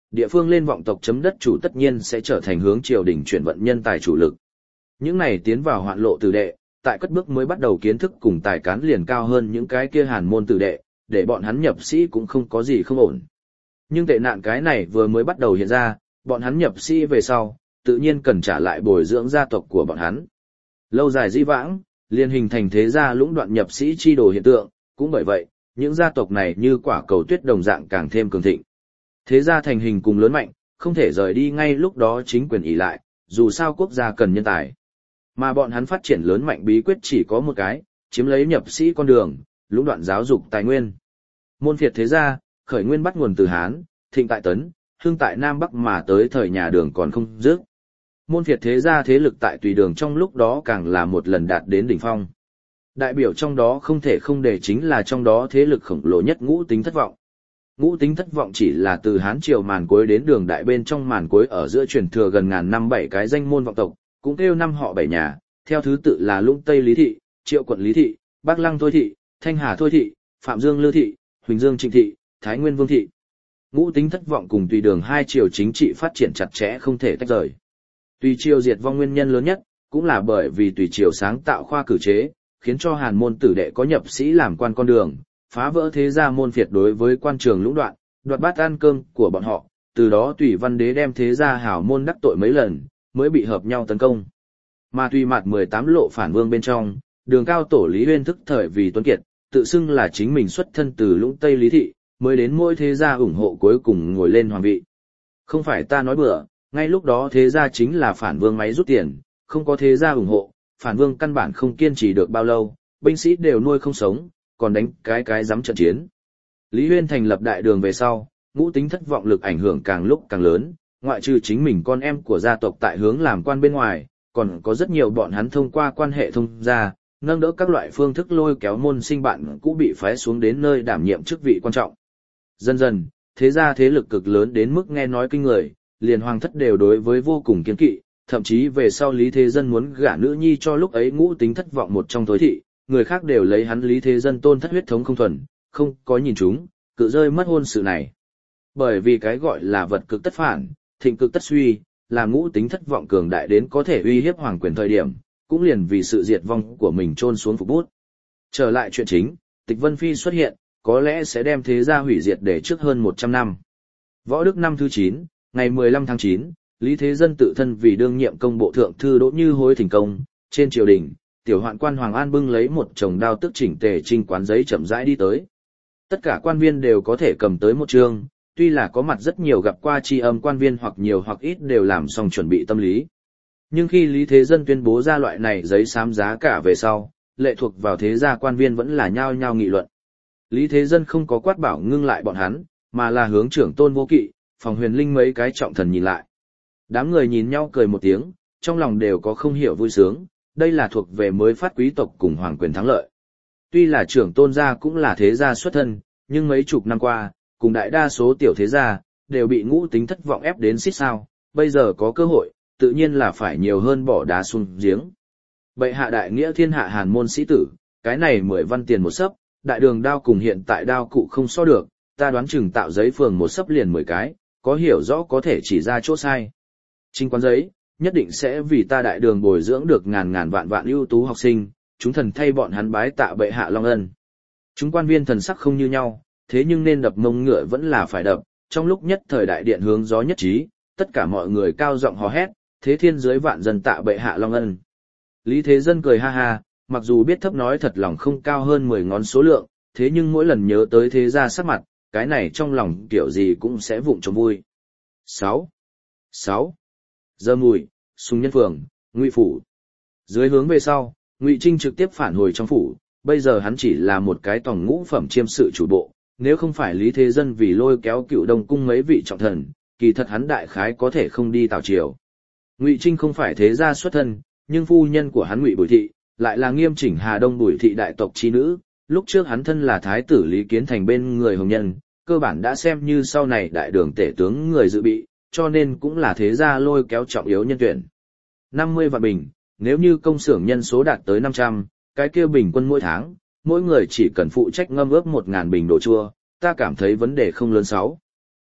địa phương lên vọng tộc chấm đất chủ tất nhiên sẽ trở thành hướng triều đình chuyển vận nhân tài chủ lực. Những này tiến vào hoạn lộ tử đệ, tại cất bước mới bắt đầu kiến thức cùng tài cán liền cao hơn những cái kia hàn môn tử đệ, để bọn hắn nhập sĩ cũng không có gì không ổn. Nhưng tệ nạn cái này vừa mới bắt đầu hiện ra, bọn hắn nhập sĩ về sau, tự nhiên cần trả lại bồi dưỡng gia tộc của bọn hắn. Lâu dài dĩ vãng, liền hình thành thế gia lũng đoạn nhập sĩ chi đồ hiện tượng, cũng bởi vậy, những gia tộc này như quả cầu tuyết đồng dạng càng thêm cường thịnh. Thế gia thành hình cùng lớn mạnh, không thể rời đi ngay lúc đó chính quyền ỷ lại, dù sao quốc gia cần nhân tài. Mà bọn hắn phát triển lớn mạnh bí quyết chỉ có một cái, chiếm lấy nhập sĩ con đường, lũng đoạn giáo dục tài nguyên. Môn phiệt thế gia, khởi nguyên bắt nguồn từ Hán, thịnh tại Tấn, hưng tại Nam Bắc mà tới thời nhà Đường còn không dứt. Môn phiệt thế gia thế lực tại Tùy Đường trong lúc đó càng là một lần đạt đến đỉnh phong. Đại biểu trong đó không thể không để chính là trong đó thế lực khổng lồ nhất Ngũ Tính Thất Vọng. Ngũ Tính Thất Vọng chỉ là từ Hán triều màn cuối đến Đường đại bên trong màn cuối ở giữa truyền thừa gần ngàn năm bảy cái danh môn vọng tộc, cũng kêu năm họ bảy nhà, theo thứ tự là Lũng Tây Lý Thị, Triệu Quận Lý Thị, Bắc Lăng Thôi Thị, Thanh Hà Thôi Thị, Phạm Dương Lư Thị, Huỳnh Dương Trịnh Thị, Thái Nguyên Vương Thị. Ngũ Tính Thất Vọng cùng Tùy Đường hai triều chính trị phát triển chặt chẽ không thể tách rời. Tùy triều diệt vong nguyên nhân lớn nhất, cũng là bởi vì Tùy triều sáng tạo khoa cử chế, khiến cho hàn môn tử đệ có nhập sĩ làm quan con đường, phá vỡ thế gia môn phiệt đối với quan trường lũng đoạn, đoạt bát ăn cơm của bọn họ, từ đó Tùy Văn Đế đem thế gia hảo môn đắc tội mấy lần, mới bị hợp nhau tấn công. Mà Tùy Mạt mười tám lộ phản vương bên trong, Đường cao tổ Lý Huyên thức thời vì tuấn kiệt, tự xưng là chính mình xuất thân từ Lũng Tây Lý Thị, mới đến mỗi thế gia ủng hộ cuối cùng ngồi lên hoàng vị. Không phải ta nói bừa, ngay lúc đó thế gia chính là phản vương máy rút tiền, không có thế gia ủng hộ, phản vương căn bản không kiên trì được bao lâu, binh sĩ đều nuôi không sống, còn đánh cái cái dám trận chiến. Lý Huyên thành lập đại đường về sau, Ngũ Tính Thất Vọng lực ảnh hưởng càng lúc càng lớn, ngoại trừ chính mình con em của gia tộc tại hướng làm quan bên ngoài, còn có rất nhiều bọn hắn thông qua quan hệ thông gia, nâng đỡ các loại phương thức lôi kéo môn sinh bạn cũ bị phái xuống đến nơi đảm nhiệm chức vị quan trọng. Dần dần, thế gia thế lực cực lớn đến mức nghe nói kinh người, liền hoàng thất đều đối với vô cùng kiên kỵ, thậm chí về sau Lý Thế Dân muốn gả nữ nhi cho lúc ấy Ngũ Tính Thất Vọng một trong tối thị, người khác đều lấy hắn Lý Thế Dân tôn thất huyết thống không thuần, không có nhìn chúng, cự rơi mất hôn sự này. Bởi vì cái gọi là vật cực tất phản, thịnh cực tất suy, là Ngũ Tính Thất Vọng cường đại đến có thể uy hiếp hoàng quyền thời điểm, cũng liền vì sự diệt vong của mình chôn xuống phục bút. Trở lại chuyện chính, Tịch Vân Phi xuất hiện, có lẽ sẽ đem thế gia hủy diệt để trước hơn một trăm năm. Võ Đức năm thứ chín, ngày mười lăm tháng chín, Lý Thế Dân tự thân vì đương nhiệm công bộ thượng thư Đỗ Như Hối thành công, trên triều đình, tiểu hoạn quan Hoàng An bưng lấy một chồng đao tức chỉnh tề trinh quán giấy chậm rãi đi tới. Tất cả quan viên đều có thể cầm tới một chương, tuy là có mặt rất nhiều gặp qua tri âm quan viên hoặc nhiều hoặc ít đều làm xong chuẩn bị tâm lý. Nhưng khi Lý Thế Dân tuyên bố ra loại này giấy xám giá cả về sau, lệ thuộc vào thế gia quan viên vẫn là nhao nhao nghị luận. Lý Thế Dân không có quát bảo ngưng lại bọn hắn, mà là hướng trưởng Tôn Vô Kỵ, Phòng Huyền Linh mấy cái trọng thần nhìn lại. Đám người nhìn nhau cười một tiếng, trong lòng đều có không hiểu vui sướng, đây là thuộc về mới phát quý tộc cùng hoàng quyền thắng lợi. Tuy là trưởng Tôn gia cũng là thế gia xuất thân, nhưng mấy chục năm qua, cùng đại đa số tiểu thế gia, đều bị Ngũ Tính Thất Vọng ép đến xít sao, bây giờ có cơ hội, tự nhiên là phải nhiều hơn bỏ đá xuống giếng. Bệ hạ đại nghĩa thiên hạ hàn môn sĩ tử, cái này mười văn tiền một sấp, đại đường đao cùng hiện tại đao cụ không so được, ta đoán chừng tạo giấy phường một sấp liền mười cái, có hiểu rõ có thể chỉ ra chỗ sai. Trinh quán giấy, nhất định sẽ vì ta đại đường bồi dưỡng được ngàn ngàn vạn vạn ưu tú học sinh, chúng thần thay bọn hắn bái tạ bệ hạ long ân. Chúng quan viên thần sắc không như nhau, thế nhưng nên đập mông ngựa vẫn là phải đập, trong lúc nhất thời đại điện hướng gió nhất trí, tất cả mọi người cao giọng hò hét, thế thiên dưới vạn dân tạ bệ hạ long ân. Lý Thế Dân cười ha ha, mặc dù biết thấp nói thật lòng không cao hơn mười ngón số lượng, thế nhưng mỗi lần nhớ tới thế gia sắc mặt, cái này trong lòng kiểu gì cũng sẽ vụng trộm vui. sáu. sáu. Giờ mùi, Sùng Nhân Phường, Ngụy Phủ. Dưới hướng về sau, Ngụy Trinh trực tiếp phản hồi trong phủ, bây giờ hắn chỉ là một cái tòng ngũ phẩm chiêm sự chủ bộ, nếu không phải Lý Thế Dân vì lôi kéo Cựu Đông cung mấy vị trọng thần, kỳ thật hắn đại khái có thể không đi tào triều. Ngụy Trinh không phải thế gia xuất thân, nhưng phu nhân của hắn Ngụy Bùi Thị, lại là nghiêm chỉnh Hà Đông Bùi Thị đại tộc chi nữ, lúc trước hắn thân là thái tử Lý Kiến Thành bên người hồng nhân, cơ bản đã xem như sau này đại đường tể tướng người dự bị, cho nên cũng là thế gia lôi kéo trọng yếu nhân tuyển. năm mươi vạn bình, nếu như công xưởng nhân số đạt tới năm trăm, cái kia bình quân mỗi tháng, mỗi người chỉ cần phụ trách ngâm ướp một nghìn bình đồ chua, ta cảm thấy vấn đề không lớn sáu.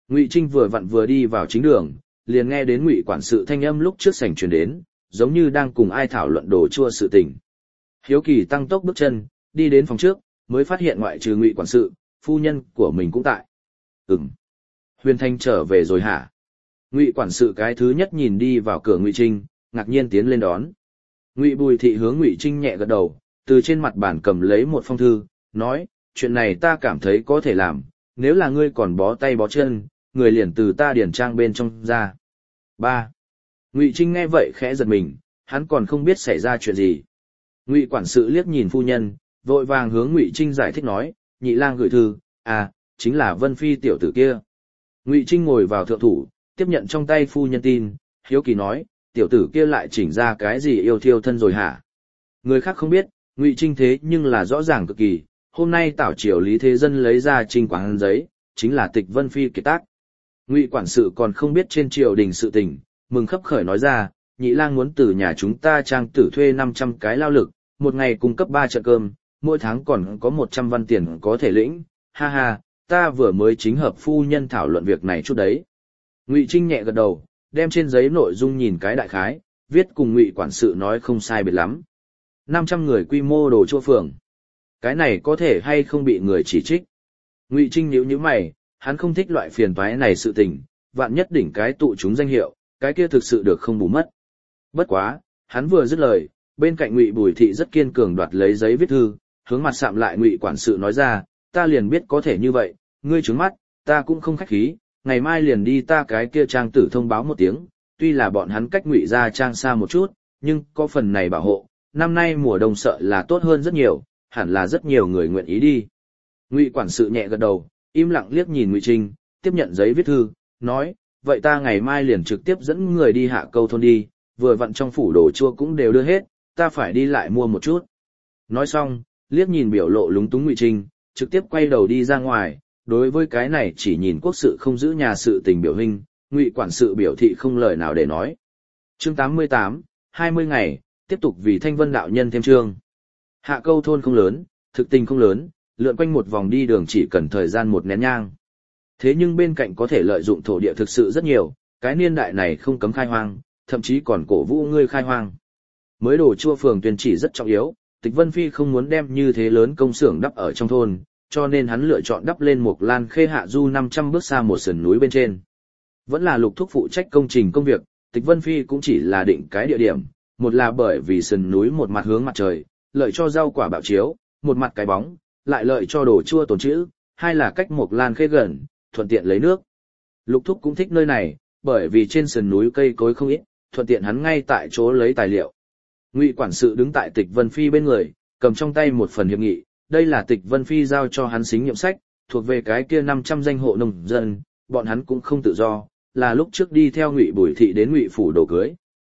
Ngụy Trinh vừa vặn vừa đi vào chính đường, liền nghe đến Ngụy quản sự thanh âm lúc trước sảnh truyền đến, giống như đang cùng ai thảo luận đồ chua sự tình. Hiếu kỳ tăng tốc bước chân, đi đến phòng trước, mới phát hiện ngoại trừ Ngụy quản sự, phu nhân của mình cũng tại. Ừm. Huyền Thanh trở về rồi hả? Ngụy quản sự cái thứ nhất nhìn đi vào cửa Ngụy Trinh, ngạc nhiên tiến lên đón. Ngụy Bùi Thị hướng Ngụy Trinh nhẹ gật đầu, từ trên mặt bàn cầm lấy một phong thư, nói, chuyện này ta cảm thấy có thể làm, nếu là ngươi còn bó tay bó chân, người liền từ ta điển trang bên trong ra. Ba. Ngụy Trinh nghe vậy khẽ giật mình, hắn còn không biết xảy ra chuyện gì. Ngụy quản sự liếc nhìn phu nhân, vội vàng hướng Ngụy Trinh giải thích nói, nhị lang gửi thư, à, chính là Vân Phi tiểu tử kia. Ngụy Trinh ngồi vào thượng thủ, tiếp nhận trong tay phu nhân tin, hiếu kỳ nói, tiểu tử kia lại chỉnh ra cái gì yêu thiêu thân rồi hả? Người khác không biết, Ngụy Trinh thế nhưng là rõ ràng cực kỳ, hôm nay tảo triều Lý Thế Dân lấy ra trinh quán giấy, chính là Tịch Vân Phi kiệt tác. Ngụy quản sự còn không biết trên triều đình sự tình, mừng khấp khởi nói ra, nhị lang muốn từ nhà chúng ta trang tử thuê năm trăm cái lao lực, một ngày cung cấp ba trận cơm, mỗi tháng còn có một trăm văn tiền có thể lĩnh, ha ha, ta vừa mới chính hợp phu nhân thảo luận việc này chút đấy. Ngụy Trinh nhẹ gật đầu, đem trên giấy nội dung nhìn cái đại khái, viết cùng Ngụy quản sự nói không sai biệt lắm. năm trăm người quy mô đồ chua phường. Cái này có thể hay không bị người chỉ trích. Ngụy Trinh nhíu nhíu mày, hắn không thích loại phiền toái này sự tình, vạn nhất đỉnh cái tụ chúng danh hiệu, cái kia thực sự được không bù mất. Bất quá, hắn vừa dứt lời, bên cạnh Ngụy Bùi Thị rất kiên cường đoạt lấy giấy viết thư, hướng mặt sạm lại Ngụy quản sự nói ra, ta liền biết có thể như vậy, ngươi trướng mắt, ta cũng không khách khí, ngày mai liền đi ta cái kia trang tử thông báo một tiếng, tuy là bọn hắn cách Ngụy gia trang xa một chút, nhưng có phần này bảo hộ, năm nay mùa đông sợ là tốt hơn rất nhiều, hẳn là rất nhiều người nguyện ý đi. Ngụy quản sự nhẹ gật đầu, im lặng liếc nhìn Ngụy Trinh, tiếp nhận giấy viết thư, nói, vậy ta ngày mai liền trực tiếp dẫn người đi Hạ Câu thôn đi, vừa vặn trong phủ đồ chua cũng đều đưa hết, ta phải đi lại mua một chút. Nói xong, liếc nhìn biểu lộ lúng túng Ngụy Trinh, trực tiếp quay đầu đi ra ngoài, đối với cái này chỉ nhìn quốc sự không giữ nhà sự tình biểu hình, Ngụy quản sự biểu thị không lời nào để nói. Chương tám mươi tám, hai mươi ngày, tiếp tục vì Thanh Vân đạo nhân thêm chương. Hạ Câu thôn không lớn, thực tình không lớn, lượn quanh một vòng đi đường chỉ cần thời gian một nén nhang. Thế nhưng bên cạnh có thể lợi dụng thổ địa thực sự rất nhiều, cái niên đại này không cấm khai hoang, thậm chí còn cổ vũ ngươi khai hoang. Mới đồ chua phường tuyên chỉ rất trọng yếu, Tịch Vân Phi không muốn đem như thế lớn công xưởng đắp ở trong thôn, cho nên hắn lựa chọn đắp lên một lan khê hạ du năm trăm bước xa một sườn núi bên trên. Vẫn là Lục Thúc phụ trách công trình công việc, Tịch Vân Phi cũng chỉ là định cái địa điểm, một là bởi vì sườn núi một mặt hướng mặt trời, lợi cho rau quả bạo chiếu, một mặt cái bóng, lại lợi cho đồ chua tồn trữ, hai là cách một lan khê gần, thuận tiện lấy nước. Lục Thúc cũng thích nơi này, bởi vì trên sườn núi cây cối không ít, thuận tiện hắn ngay tại chỗ lấy tài liệu. Ngụy quản sự đứng tại Tịch Vân Phi bên người, cầm trong tay một phần hiệp nghị, đây là Tịch Vân Phi giao cho hắn xính nhiệm sách, thuộc về cái kia năm trăm danh hộ nông dân, bọn hắn cũng không tự do, là lúc trước đi theo Ngụy Bùi Thị đến Ngụy phủ đồ cưới.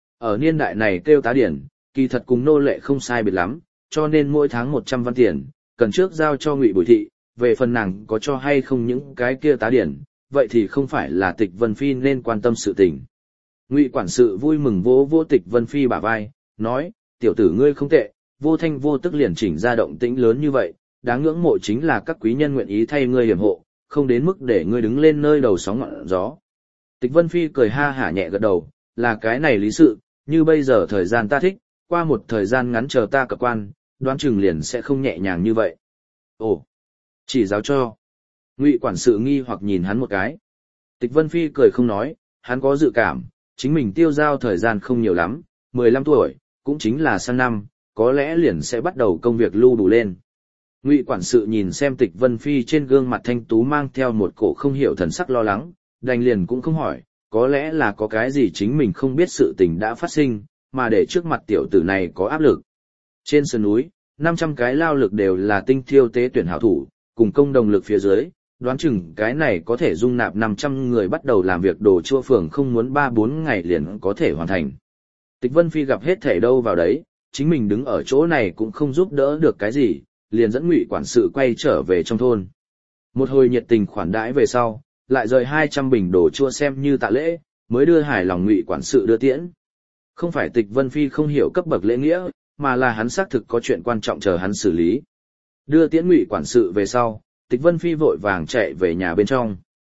Ở niên đại này kêu tá điển, kỳ thật cùng nô lệ không sai biệt lắm, cho nên mỗi tháng một trăm văn tiền, cần trước giao cho Ngụy Bùi Thị, về phần nàng có cho hay không những cái kia tá điển, vậy thì không phải là Tịch Vân Phi nên quan tâm sự tình. Ngụy quản sự vui mừng vỗ vỗ Tịch Vân Phi bả vai, nói, tiểu tử ngươi không tệ, vô thanh vô tức liền chỉnh ra động tĩnh lớn như vậy, đáng ngưỡng mộ chính là các quý nhân nguyện ý thay ngươi hiểm hộ, không đến mức để ngươi đứng lên nơi đầu sóng ngọn gió. Tịch Vân Phi cười ha hả nhẹ gật đầu, là cái này lý sự, như bây giờ thời gian ta thích, qua một thời gian ngắn chờ ta cập quan, đoán chừng liền sẽ không nhẹ nhàng như vậy. Ồ, chỉ giáo cho. Ngụy quản sự nghi hoặc nhìn hắn một cái. Tịch Vân Phi cười không nói, hắn có dự cảm, chính mình tiêu giao thời gian không nhiều lắm, mười lăm tuổi, cũng chính là sang năm, có lẽ liền sẽ bắt đầu công việc lưu đủ lên. Ngụy quản sự nhìn xem Tịch Vân Phi trên gương mặt thanh tú mang theo một cổ không hiểu thần sắc lo lắng, đành liền cũng không hỏi, có lẽ là có cái gì chính mình không biết sự tình đã phát sinh, mà để trước mặt tiểu tử này có áp lực. Trên sườn núi, năm trăm cái lao lực đều là tinh thiêu tế tuyển hảo thủ, cùng công đồng lực phía dưới, đoán chừng cái này có thể dung nạp năm trăm người bắt đầu làm việc đồ chua phường không muốn ba bốn ngày liền có thể hoàn thành. Tịch Vân Phi gặp hết thể đâu vào đấy, chính mình đứng ở chỗ này cũng không giúp đỡ được cái gì, liền dẫn Ngụy quản sự quay trở về trong thôn. Một hồi nhiệt tình khoản đãi về sau, lại rời hai trăm bình đồ chua xem như tạ lễ, mới đưa hài lòng Ngụy quản sự đưa tiễn. Không phải Tịch Vân Phi không hiểu cấp bậc lễ nghĩa, mà là hắn xác thực có chuyện quan trọng chờ hắn xử lý. Đưa tiễn Ngụy quản sự về sau, Tịch Vân Phi vội vàng chạy về nhà bên trong.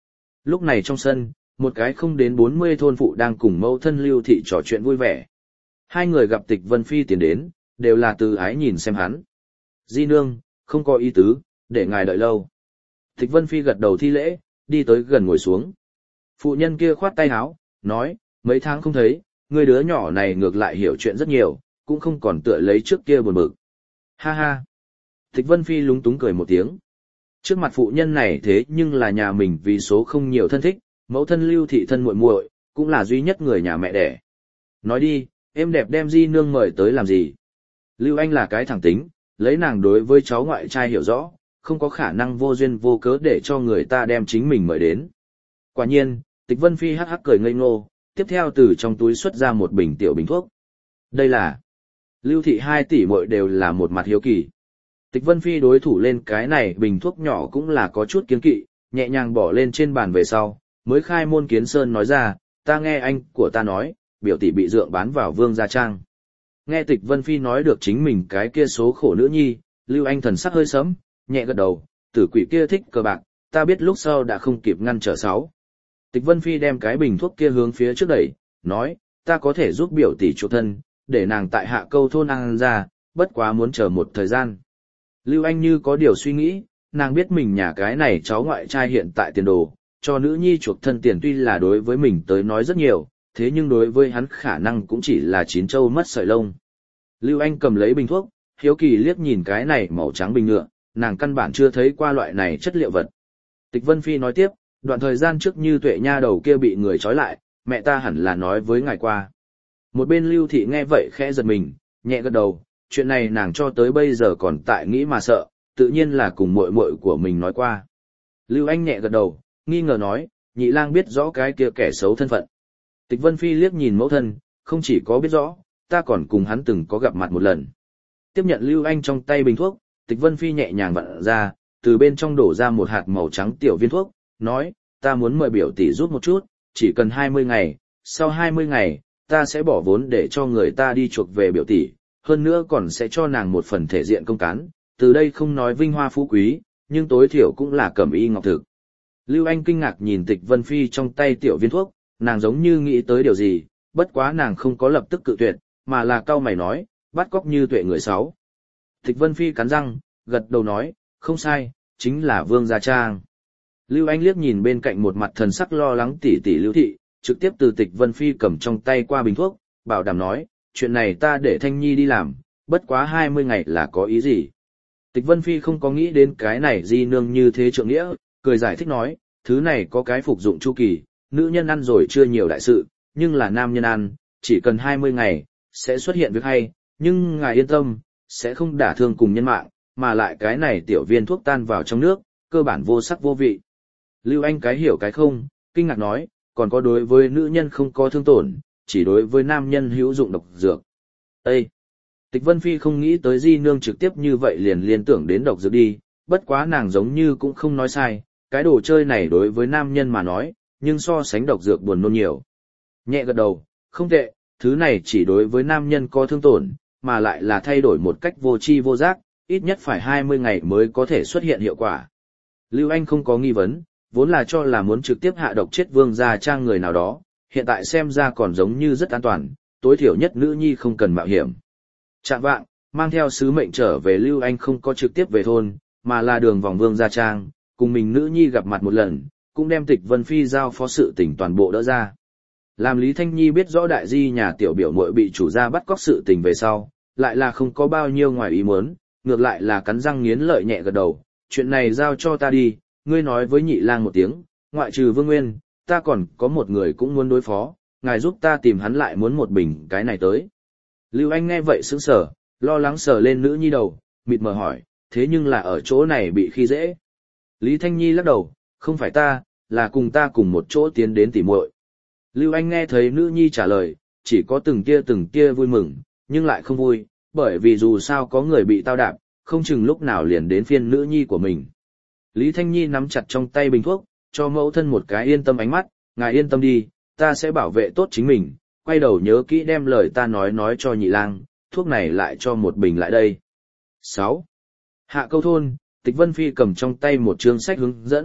Lúc này trong sân, một cái không đến bốn mươi thôn phụ đang cùng mẫu thân Lưu Thị trò chuyện vui vẻ. Hai người gặp Tịch Vân Phi tiến đến, đều là từ ái nhìn xem hắn. Di nương, không có ý tứ, để ngài đợi lâu. Tịch Vân Phi gật đầu thi lễ, đi tới gần ngồi xuống. Phụ nhân kia khoát tay áo, nói, mấy tháng không thấy, người đứa nhỏ này ngược lại hiểu chuyện rất nhiều, cũng không còn tựa lấy trước kia buồn bực. Ha ha. Tịch Vân Phi lúng túng cười một tiếng. Trước mặt phụ nhân này thế nhưng là nhà mình vì số không nhiều thân thích, mẫu thân Lưu Thị thân muội muội, cũng là duy nhất người nhà mẹ đẻ. Nói đi, em đẹp đem Di nương mời tới làm gì? Lưu Anh là cái thẳng tính, lấy nàng đối với cháu ngoại trai hiểu rõ, không có khả năng vô duyên vô cớ để cho người ta đem chính mình mời đến. Quả nhiên, Tịch Vân Phi hắc hắc cười ngây ngô, tiếp theo từ trong túi xuất ra một bình tiểu bình thuốc. Đây là... Lưu Thị hai tỷ muội đều là một mặt hiếu kỳ. Tịch Vân Phi đối thủ lên cái này bình thuốc nhỏ cũng là có chút kiêng kỵ, nhẹ nhàng bỏ lên trên bàn về sau, mới khai môn kiến sơn nói ra, ta nghe anh của ta nói, biểu tỷ bị dượng bán vào Vương Gia Trang. Nghe Tịch Vân Phi nói được chính mình cái kia số khổ nữ nhi, Lưu Anh thần sắc hơi sẫm, nhẹ gật đầu, tử quỷ kia thích cờ bạc, ta biết lúc sau đã không kịp ngăn trở sáu. Tịch Vân Phi đem cái bình thuốc kia hướng phía trước đẩy, nói, ta có thể giúp biểu tỷ chuộc thân, để nàng tại Hạ Câu thôn ăn ra, bất quá muốn chờ một thời gian. Lưu Anh như có điều suy nghĩ, nàng biết mình nhà cái này cháu ngoại trai hiện tại tiền đồ, cho nữ nhi chuộc thân tiền tuy là đối với mình tới nói rất nhiều, thế nhưng đối với hắn khả năng cũng chỉ là chín châu mất sợi lông. Lưu Anh cầm lấy bình thuốc, hiếu kỳ liếc nhìn cái này màu trắng bình nhựa, nàng căn bản chưa thấy qua loại này chất liệu vật. Tịch Vân Phi nói tiếp, đoạn thời gian trước như Tuệ nha đầu kia bị người trói lại, mẹ ta hẳn là nói với ngài qua. Một bên Lưu Thị nghe vậy khẽ giật mình, nhẹ gật đầu, chuyện này nàng cho tới bây giờ còn tại nghĩ mà sợ, tự nhiên là cùng muội muội của mình nói qua. Lưu Anh nhẹ gật đầu, nghi ngờ nói, nhị lang biết rõ cái kia kẻ xấu thân phận. Tịch Vân Phi liếc nhìn mẫu thân, không chỉ có biết rõ, ta còn cùng hắn từng có gặp mặt một lần. Tiếp nhận Lưu Anh trong tay bình thuốc, Tịch Vân Phi nhẹ nhàng vặn ra, từ bên trong đổ ra một hạt màu trắng tiểu viên thuốc, nói, ta muốn mời biểu tỷ giúp một chút, chỉ cần hai mươi ngày, sau hai mươi ngày, ta sẽ bỏ vốn để cho người ta đi chuộc về biểu tỷ, hơn nữa còn sẽ cho nàng một phần thể diện công cán, từ đây không nói vinh hoa phú quý, nhưng tối thiểu cũng là cẩm y ngọc thực. Lưu Anh kinh ngạc nhìn Tịch Vân Phi trong tay tiểu viên thuốc, nàng giống như nghĩ tới điều gì, bất quá nàng không có lập tức cự tuyệt, mà là cau mày nói, bắt cóc như Tuệ người sáu. Tịch Vân Phi cắn răng, gật đầu nói, không sai, chính là Vương Gia Trang. Lưu Anh liếc nhìn bên cạnh một mặt thần sắc lo lắng tỉ tỉ Lưu Thị, trực tiếp từ Tịch Vân Phi cầm trong tay qua bình thuốc, bảo đảm nói, chuyện này ta để Thanh Nhi đi làm, bất quá hai mươi ngày là có ý gì. Tịch Vân Phi không có nghĩ đến cái này Di nương như thế trượng nghĩa, cười giải thích nói, thứ này có cái phục dụng chu kỳ, nữ nhân ăn rồi chưa nhiều đại sự, nhưng là nam nhân ăn, chỉ cần hai mươi ngày, sẽ xuất hiện việc hay, nhưng ngài yên tâm, sẽ không đả thương cùng nhân mạng, mà lại cái này tiểu viên thuốc tan vào trong nước, cơ bản vô sắc vô vị. Lưu Anh cái hiểu cái không, kinh ngạc nói, còn có đối với nữ nhân không có thương tổn, chỉ đối với nam nhân hữu dụng độc dược. Ê! Tịch Vân Phi không nghĩ tới Di nương trực tiếp như vậy liền liên tưởng đến độc dược đi, bất quá nàng giống như cũng không nói sai, cái đồ chơi này đối với nam nhân mà nói, nhưng so sánh độc dược buồn nôn nhiều. Nhẹ gật đầu, không tệ, thứ này chỉ đối với nam nhân có thương tổn, mà lại là thay đổi một cách vô tri vô giác, ít nhất phải hai mươi ngày mới có thể xuất hiện hiệu quả. Lưu Anh không có nghi vấn, vốn là cho là muốn trực tiếp hạ độc chết Vương Gia Trang người nào đó, hiện tại xem ra còn giống như rất an toàn, tối thiểu nhất nữ nhi không cần mạo hiểm. Trạng vạng, mang theo sứ mệnh trở về Lưu Anh không có trực tiếp về thôn, mà là đường vòng Vương Gia Trang, cùng mình nữ nhi gặp mặt một lần, cũng đem Tịch Vân Phi giao phó sự tình toàn bộ đỡ ra. Làm Lý Thanh Nhi biết rõ đại di nhà tiểu biểu muội bị chủ gia bắt cóc sự tình về sau, lại là không có bao nhiêu ngoài ý muốn, ngược lại là cắn răng nghiến lợi nhẹ gật đầu, chuyện này giao cho ta đi, ngươi nói với nhị lang một tiếng, ngoại trừ Vương Nguyên, ta còn có một người cũng muốn đối phó, ngài giúp ta tìm hắn lại muốn một bình cái này tới. Lưu Anh nghe vậy sững sờ, lo lắng sờ lên nữ nhi đầu, mịt mờ hỏi, thế nhưng là ở chỗ này bị khi dễ. Lý Thanh Nhi lắc đầu, không phải ta, là cùng ta cùng một chỗ tiến đến tỉ muội. Lưu Anh nghe thấy nữ nhi trả lời, chỉ có từng kia từng kia vui mừng, nhưng lại không vui, bởi vì dù sao có người bị tao đạp, không chừng lúc nào liền đến phiên nữ nhi của mình. Lý Thanh Nhi nắm chặt trong tay bình thuốc, cho mẫu thân một cái yên tâm ánh mắt, ngài yên tâm đi, ta sẽ bảo vệ tốt chính mình, quay đầu nhớ kỹ đem lời ta nói nói cho nhị lang, thuốc này lại cho một bình lại đây. sáu. Hạ Câu thôn, Tịch Vân Phi cầm trong tay một chương sách hướng dẫn,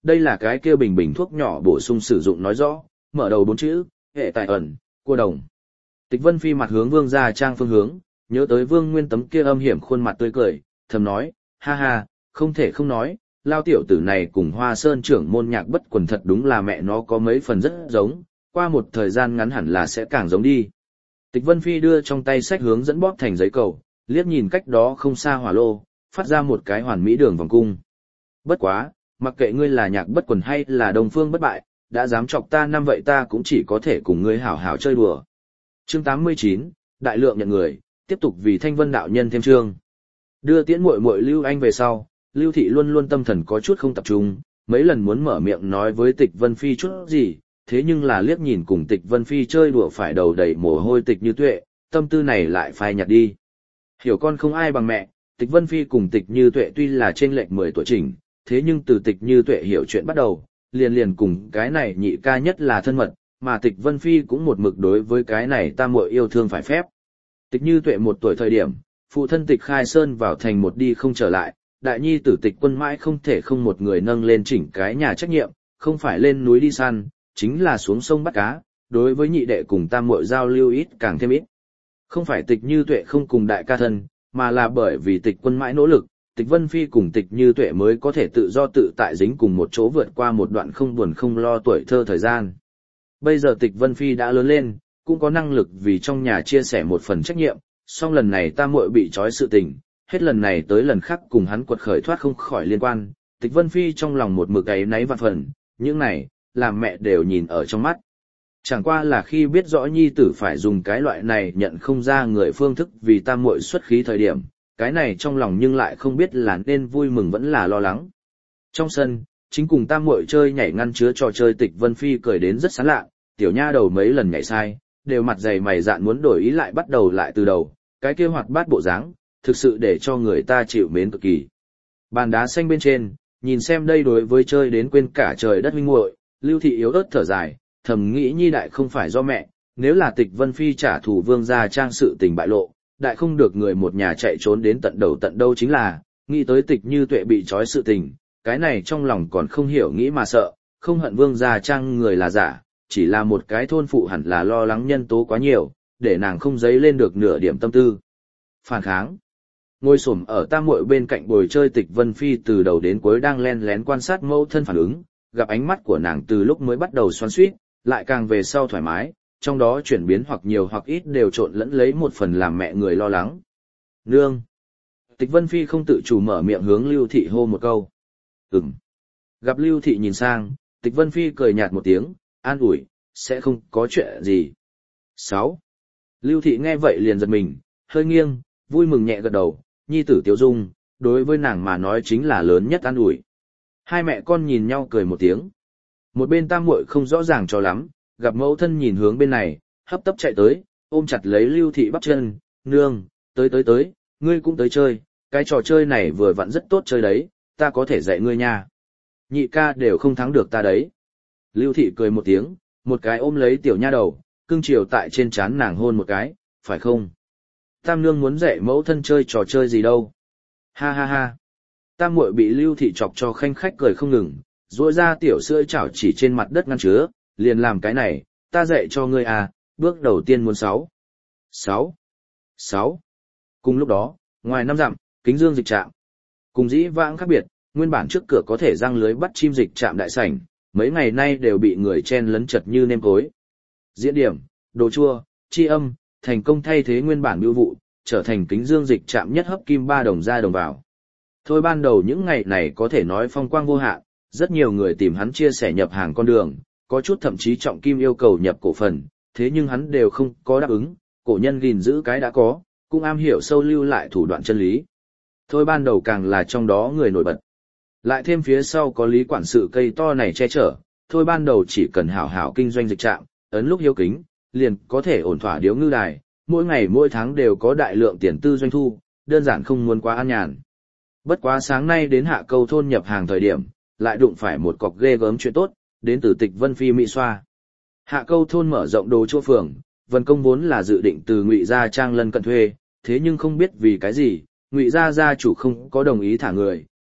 đây là cái kia bình bình thuốc nhỏ bổ sung sử dụng nói rõ, mở đầu bốn chữ, hệ tài ẩn, cua đồng. Tịch Vân Phi mặt hướng Vương Gia Trang phương hướng, nhớ tới Vương Nguyên tấm kia âm hiểm khuôn mặt tươi cười, thầm nói, ha ha, không thể không nói, lao tiểu tử này cùng Hoa Sơn trưởng môn Nhạc Bất Quần thật đúng là mẹ nó có mấy phần rất giống, qua một thời gian ngắn hẳn là sẽ càng giống đi. Tịch Vân Phi đưa trong tay sách hướng dẫn bóp thành giấy cầu, liếc nhìn cách đó không xa hỏa lô, phát ra một cái hoàn mỹ đường vòng cung. Bất quá, mặc kệ ngươi là Nhạc Bất Quần hay là Đông Phương bất bại, đã dám chọc ta năm vậy ta cũng chỉ có thể cùng ngươi hảo hảo chơi đùa. Chương tám mươi chín, đại lượng nhận người, tiếp tục vì Thanh Vân đạo nhân thêm chương. Đưa tiễn muội muội Lưu Anh về sau, Lưu Thị luôn luôn tâm thần có chút không tập trung, mấy lần muốn mở miệng nói với Tịch Vân Phi chút gì, thế nhưng là liếc nhìn cùng Tịch Vân Phi chơi đùa phải đầu đầy mồ hôi Tịch Như Tuệ, tâm tư này lại phai nhạt đi. Hiểu con không ai bằng mẹ, Tịch Vân Phi cùng Tịch Như Tuệ tuy là trên lệch mười tuổi chỉnh, thế nhưng từ Tịch Như Tuệ hiểu chuyện bắt đầu, liền liền cùng cái này nhị ca nhất là thân mật, mà Tịch Vân Phi cũng một mực đối với cái này tam muội yêu thương phải phép. Tịch Như Tuệ một tuổi thời điểm, phụ thân Tịch Khai Sơn vào thành một đi không trở lại, đại nhi tử Tịch Quân mãi không thể không một người nâng lên chỉnh cái nhà trách nhiệm, không phải lên núi đi săn, chính là xuống sông bắt cá, đối với nhị đệ cùng tam muội giao lưu ít càng thêm ít. Không phải Tịch Như Tuệ không cùng đại ca thân, mà là bởi vì Tịch Quân mãi nỗ lực, Tịch Vân Phi cùng Tịch Như Tuệ mới có thể tự do tự tại dính cùng một chỗ vượt qua một đoạn không buồn không lo tuổi thơ thời gian. Bây giờ Tịch Vân Phi đã lớn lên, cũng có năng lực vì trong nhà chia sẻ một phần trách nhiệm, song lần này tam muội bị trói sự tình, hết lần này tới lần khác cùng hắn quật khởi thoát không khỏi liên quan, Tịch Vân Phi trong lòng một mực ấy náy vạn phần, những này, làm mẹ đều nhìn ở trong mắt. Chẳng qua là khi biết rõ nhi tử phải dùng cái loại này nhận không ra người phương thức vì tam muội xuất khí thời điểm, cái này trong lòng nhưng lại không biết là nên vui mừng vẫn là lo lắng. Trong sân, chính cùng tam muội chơi nhảy ngăn chứa trò chơi Tịch Vân Phi cười đến rất sán lạ, tiểu nha đầu mấy lần nhảy sai, đều mặt dày mày dạn muốn đổi ý lại bắt đầu lại từ đầu, cái kia hoạt bát bộ dáng, thực sự để cho người ta chịu mến cực kỳ. Bàn đá xanh bên trên, nhìn xem đây đối với chơi đến quên cả trời đất huynh muội, Lưu Thị yếu ớt thở dài, thầm nghĩ nhi đại không phải do mẹ, nếu là Tịch Vân Phi trả thù Vương Gia Trang sự tình bại lộ, đại không được người một nhà chạy trốn đến tận đầu tận đâu chính là, nghĩ tới Tịch Như Tuệ bị trói sự tình, cái này trong lòng còn không hiểu nghĩ mà sợ, không hận Vương Gia Trang người là giả, chỉ là một cái thôn phụ hẳn là lo lắng nhân tố quá nhiều, để nàng không dấy lên được nửa điểm tâm tư. Phản kháng. Ngồi xổm ở tam muội bên cạnh bồi chơi Tịch Vân Phi từ đầu đến cuối đang len lén quan sát mẫu thân phản ứng, gặp ánh mắt của nàng từ lúc mới bắt đầu xoắn xuýt, lại càng về sau thoải mái, trong đó chuyển biến hoặc nhiều hoặc ít đều trộn lẫn lấy một phần làm mẹ người lo lắng. Nương. Tịch Vân Phi không tự chủ mở miệng hướng Lưu Thị hô một câu. Ừm. Gặp Lưu Thị nhìn sang, Tịch Vân Phi cười nhạt một tiếng, an ủi, sẽ không có chuyện gì. sáu. Lưu Thị nghe vậy liền giật mình, hơi nghiêng, vui mừng nhẹ gật đầu, nhi tử Tiếu Dung, đối với nàng mà nói chính là lớn nhất an ủi. Hai mẹ con nhìn nhau cười một tiếng. Một bên tam muội không rõ ràng cho lắm, gặp mẫu thân nhìn hướng bên này, hấp tấp chạy tới, ôm chặt lấy Lưu Thị bắp chân, nương, tới tới tới, ngươi cũng tới chơi, cái trò chơi này vừa vặn rất tốt chơi đấy, ta có thể dạy ngươi nha. Nhị ca đều không thắng được ta đấy. Lưu Thị cười một tiếng, một cái ôm lấy tiểu nha đầu, cưng chiều tại trên trán nàng hôn một cái, phải không? Tam nương muốn dạy mẫu thân chơi trò chơi gì đâu. Ha ha ha. Tam muội bị Lưu Thị chọc cho khanh khách cười không ngừng, rũa ra tiểu sữa chảo chỉ trên mặt đất ngăn chứa, liền làm cái này, ta dạy cho ngươi à, bước đầu tiên muốn sáu. Sáu. Sáu. Cùng lúc đó, ngoài năm dặm, Kính Dương dịch trạm. Cùng dĩ vãng khác biệt, nguyên bản trước cửa có thể răng lưới bắt chim dịch trạm đại sảnh, mấy ngày nay đều bị người chen lấn chật như nêm cối. Diễn điểm, đồ chua, chi âm, thành công thay thế nguyên bản bưu vụ, trở thành Kính Dương dịch trạm nhất hấp kim ba đồng ra đồng vào. Thôi ban đầu những ngày này có thể nói phong quang vô hạn, rất nhiều người tìm hắn chia sẻ nhập hàng con đường, có chút thậm chí trọng kim yêu cầu nhập cổ phần, thế nhưng hắn đều không có đáp ứng, cổ nhân gìn giữ cái đã có, cũng am hiểu sâu lưu lại thủ đoạn chân lý. Thôi ban đầu càng là trong đó người nổi bật. Lại thêm phía sau có lý quản sự cây to này che chở, thôi ban đầu chỉ cần hảo hảo kinh doanh dịch trạm, ấn lúc hiếu kính, liền có thể ổn thỏa điếu ngư đài, mỗi ngày mỗi tháng đều có đại lượng tiền tư doanh thu, đơn giản không muốn quá an nhàn. Bất quá sáng nay đến Hạ Câu thôn nhập hàng thời điểm, lại đụng phải một cọc ghê gớm chuyện tốt, đến từ Tịch Vân Phi Mỹ Xoa. Hạ Câu thôn mở rộng đồ chua phường, Vân Công vốn là dự định từ Ngụy Gia Trang lân cận thuê, thế nhưng không biết vì cái gì, Ngụy Gia gia chủ không có đồng ý thả người,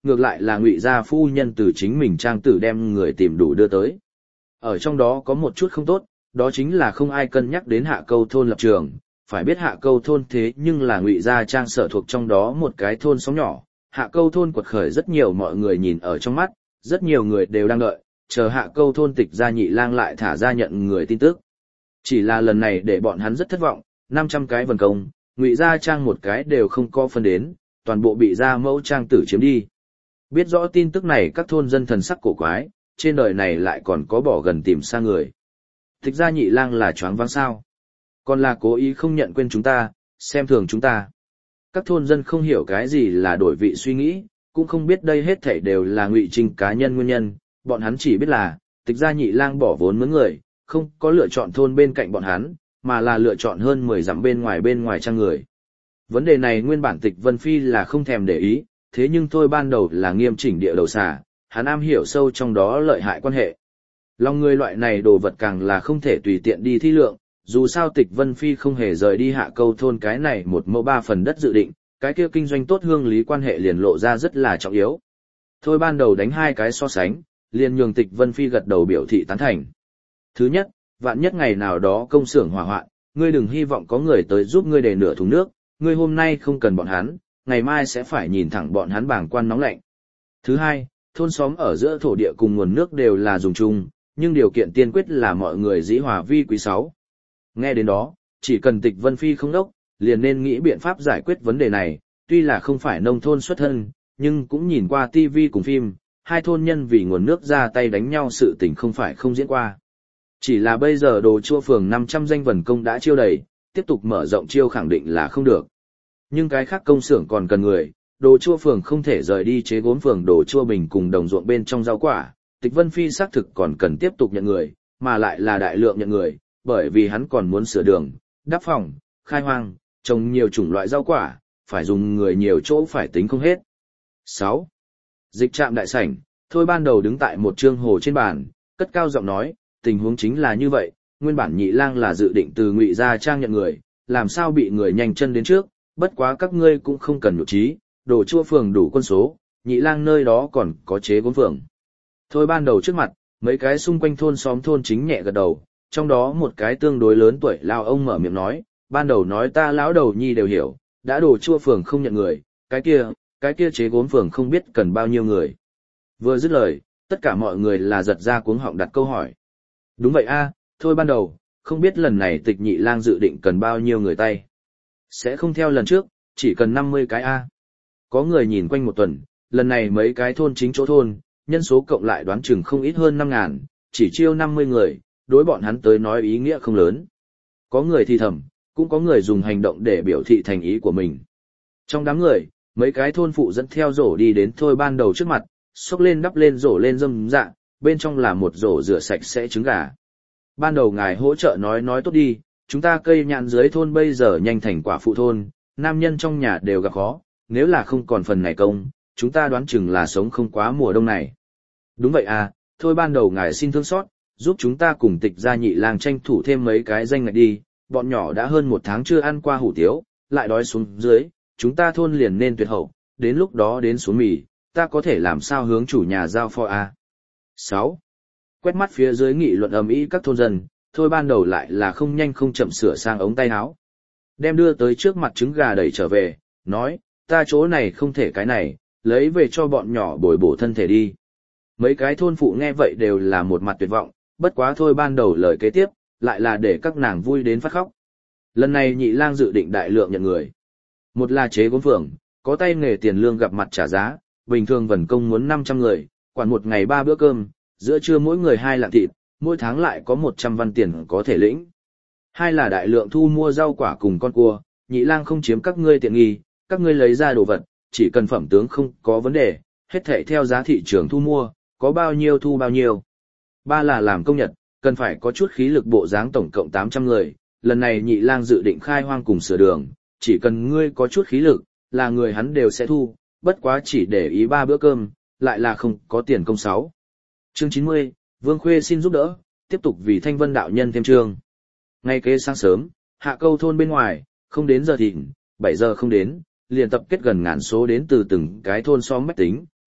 ngược lại là Ngụy gia phu nhân từ chính mình trang tử đem người tìm đủ đưa tới. Ở trong đó có một chút không tốt, đó chính là không ai cân nhắc đến Hạ Câu thôn lập trường, phải biết Hạ Câu thôn thế nhưng là Ngụy gia trang sở thuộc trong đó một cái thôn xóm nhỏ, Hạ Câu thôn quật khởi rất nhiều mọi người nhìn ở trong mắt, rất nhiều người đều đang đợi, chờ Hạ Câu thôn Tịch Gia Nhị Lang lại thả ra nhận người tin tức. Chỉ là lần này để bọn hắn rất thất vọng, năm trăm cái vần công, Ngụy gia trang một cái đều không có phân đến, toàn bộ bị gia mẫu trang tử chiếm đi. Biết rõ tin tức này các thôn dân thần sắc cổ quái, trên đời này lại còn có bỏ gần tìm xa người. Tịch Gia Nhị Lang là choáng váng sao? Còn là cố ý không nhận quên chúng ta, xem thường chúng ta. Các thôn dân không hiểu cái gì là đổi vị suy nghĩ, cũng không biết đây hết thảy đều là Ngụy Trinh cá nhân nguyên nhân, bọn hắn chỉ biết là, Tịch Gia Nhị Lang bỏ vốn mướn người, không có lựa chọn thôn bên cạnh bọn hắn, mà là lựa chọn hơn mười dặm bên ngoài bên ngoài trang người. Vấn đề này nguyên bản Tịch Vân Phi là không thèm để ý, thế nhưng thôi ban đầu là nghiêm chỉnh địa đầu xà, hắn am hiểu sâu trong đó lợi hại quan hệ. Lòng người loại này đồ vật càng là không thể tùy tiện đi thi lượng, dù sao Tịch Vân Phi không hề rời đi Hạ Câu thôn cái này một mẫu ba phần đất dự định, cái kia kinh doanh tốt hương lý quan hệ liền lộ ra rất là trọng yếu. Thôi ban đầu đánh hai cái so sánh, liền nhường Tịch Vân Phi gật đầu biểu thị tán thành. Thứ nhất, vạn nhất ngày nào đó công xưởng hỏa hoạn, ngươi đừng hy vọng có người tới giúp ngươi để nửa thùng nước, ngươi hôm nay không cần bọn hắn, ngày mai sẽ phải nhìn thẳng bọn hắn bảng quan nóng lạnh. Thứ hai, thôn xóm ở giữa thổ địa cùng nguồn nước đều là dùng chung, nhưng điều kiện tiên quyết là mọi người dĩ hòa vi quý sáu. Nghe đến đó, chỉ cần Tịch Vân Phi không đốc, liền nên nghĩ biện pháp giải quyết vấn đề này, tuy là không phải nông thôn xuất thân, nhưng cũng nhìn qua ti vi cùng phim, hai thôn nhân vì nguồn nước ra tay đánh nhau sự tình không phải không diễn qua. Chỉ là bây giờ Đồ Chua phường năm trăm danh vần công đã chiêu đầy, tiếp tục mở rộng chiêu khẳng định là không được. Nhưng cái khác công xưởng còn cần người, Đồ Chua phường không thể rời đi chế gốm phường Đồ Chua Bình cùng đồng ruộng bên trong rau quả, Tịch Vân Phi xác thực còn cần tiếp tục nhận người, mà lại là đại lượng nhận người, bởi vì hắn còn muốn sửa đường, đắp phòng, khai hoang, trồng nhiều chủng loại rau quả, phải dùng người nhiều chỗ phải tính không hết. sáu. Dịch trạm đại sảnh, thôi ban đầu đứng tại một trương hồ trên bàn, cất cao giọng nói, tình huống chính là như vậy, nguyên bản Nhị Lang là dự định từ Ngụy gia trang nhận người, làm sao bị người nhanh chân đến trước, bất quá các ngươi cũng không cần nhục trí, Đồ Chua phường đủ quân số, Nhị Lang nơi đó còn có chế gốm phường. Thôi ban đầu trước mặt, mấy cái xung quanh thôn xóm thôn chính nhẹ gật đầu, trong đó một cái tương đối lớn tuổi lao ông mở miệng nói, ban đầu nói ta lão đầu nhi đều hiểu, đã Đồ Chua phường không nhận người, cái kia, cái kia chế gốm phường không biết cần bao nhiêu người. Vừa dứt lời, tất cả mọi người là giật ra cuống họng đặt câu hỏi. Đúng vậy a, thôi ban đầu, không biết lần này Tịch Nhị Lang dự định cần bao nhiêu người tay. Sẽ không theo lần trước, chỉ cần năm mươi cái a. Có người nhìn quanh một tuần, lần này mấy cái thôn chính chỗ thôn, nhân số cộng lại đoán chừng không ít hơn năm ngàn, chỉ chiêu năm mươi người, đối bọn hắn tới nói ý nghĩa không lớn. Có người thì thầm, cũng có người dùng hành động để biểu thị thành ý của mình. Trong đám người, mấy cái thôn phụ dẫn theo rổ đi đến thôi ban đầu trước mặt, xốc lên đắp lên rổ lên dâm dạ, bên trong là một rổ rửa sạch sẽ trứng gà. Ban đầu ngài hỗ trợ nói nói tốt đi, chúng ta cây nhãn dưới thôn bây giờ nhanh thành quả phụ thôn, nam nhân trong nhà đều gặp khó, nếu là không còn phần này công, chúng ta đoán chừng là sống không quá mùa đông này. Đúng vậy à, thôi ban đầu ngài xin thương xót, giúp chúng ta cùng Tịch Gia Nhị Lang tranh thủ thêm mấy cái danh ngạch đi, bọn nhỏ đã hơn một tháng chưa ăn qua hủ tiếu, lại đói xuống dưới, chúng ta thôn liền nên tuyệt hậu, đến lúc đó đến xuống mì, ta có thể làm sao hướng chủ nhà giao phó à. sáu. Quét mắt phía dưới nghị luận ầm ĩ các thôn dân, thôi ban đầu lại là không nhanh không chậm sửa sang ống tay áo. Đem đưa tới trước mặt trứng gà đẩy trở về, nói, ta chỗ này không thể cái này, lấy về cho bọn nhỏ bồi bổ thân thể đi. Mấy cái thôn phụ nghe vậy đều là một mặt tuyệt vọng, bất quá thôi ban đầu lời kế tiếp, lại là để các nàng vui đến phát khóc. Lần này Nhị Lang dự định đại lượng nhận người. Một là chế gốm phường, có tay nghề tiền lương gặp mặt trả giá, bình thường vần công muốn năm trăm người, quản một ngày ba bữa cơm, giữa trưa mỗi người hai lạng thịt, mỗi tháng lại có một trăm văn tiền có thể lĩnh. Hai là đại lượng thu mua rau quả cùng con cua, Nhị Lang không chiếm các ngươi tiện nghi, các ngươi lấy ra đồ vật, chỉ cần phẩm tướng không có vấn đề, hết thảy theo giá thị trường thu mua, có bao nhiêu thu bao nhiêu. Ba là làm công nhật, cần phải có chút khí lực bộ dáng tổng cộng tám trăm người, lần này Nhị Lang dự định khai hoang cùng sửa đường, chỉ cần ngươi có chút khí lực, là người hắn đều sẽ thu, bất quá chỉ để ý ba bữa cơm, lại là không có tiền công sáu. Chương chín mươi, Vương Khuê xin giúp đỡ, tiếp tục vì Thanh Vân đạo nhân thêm chương. Ngay kế sáng sớm, Hạ Câu thôn bên ngoài, không đến giờ thịnh, bảy giờ không đến, liền tập kết gần ngàn số đến từ từng cái thôn xóm mách tính,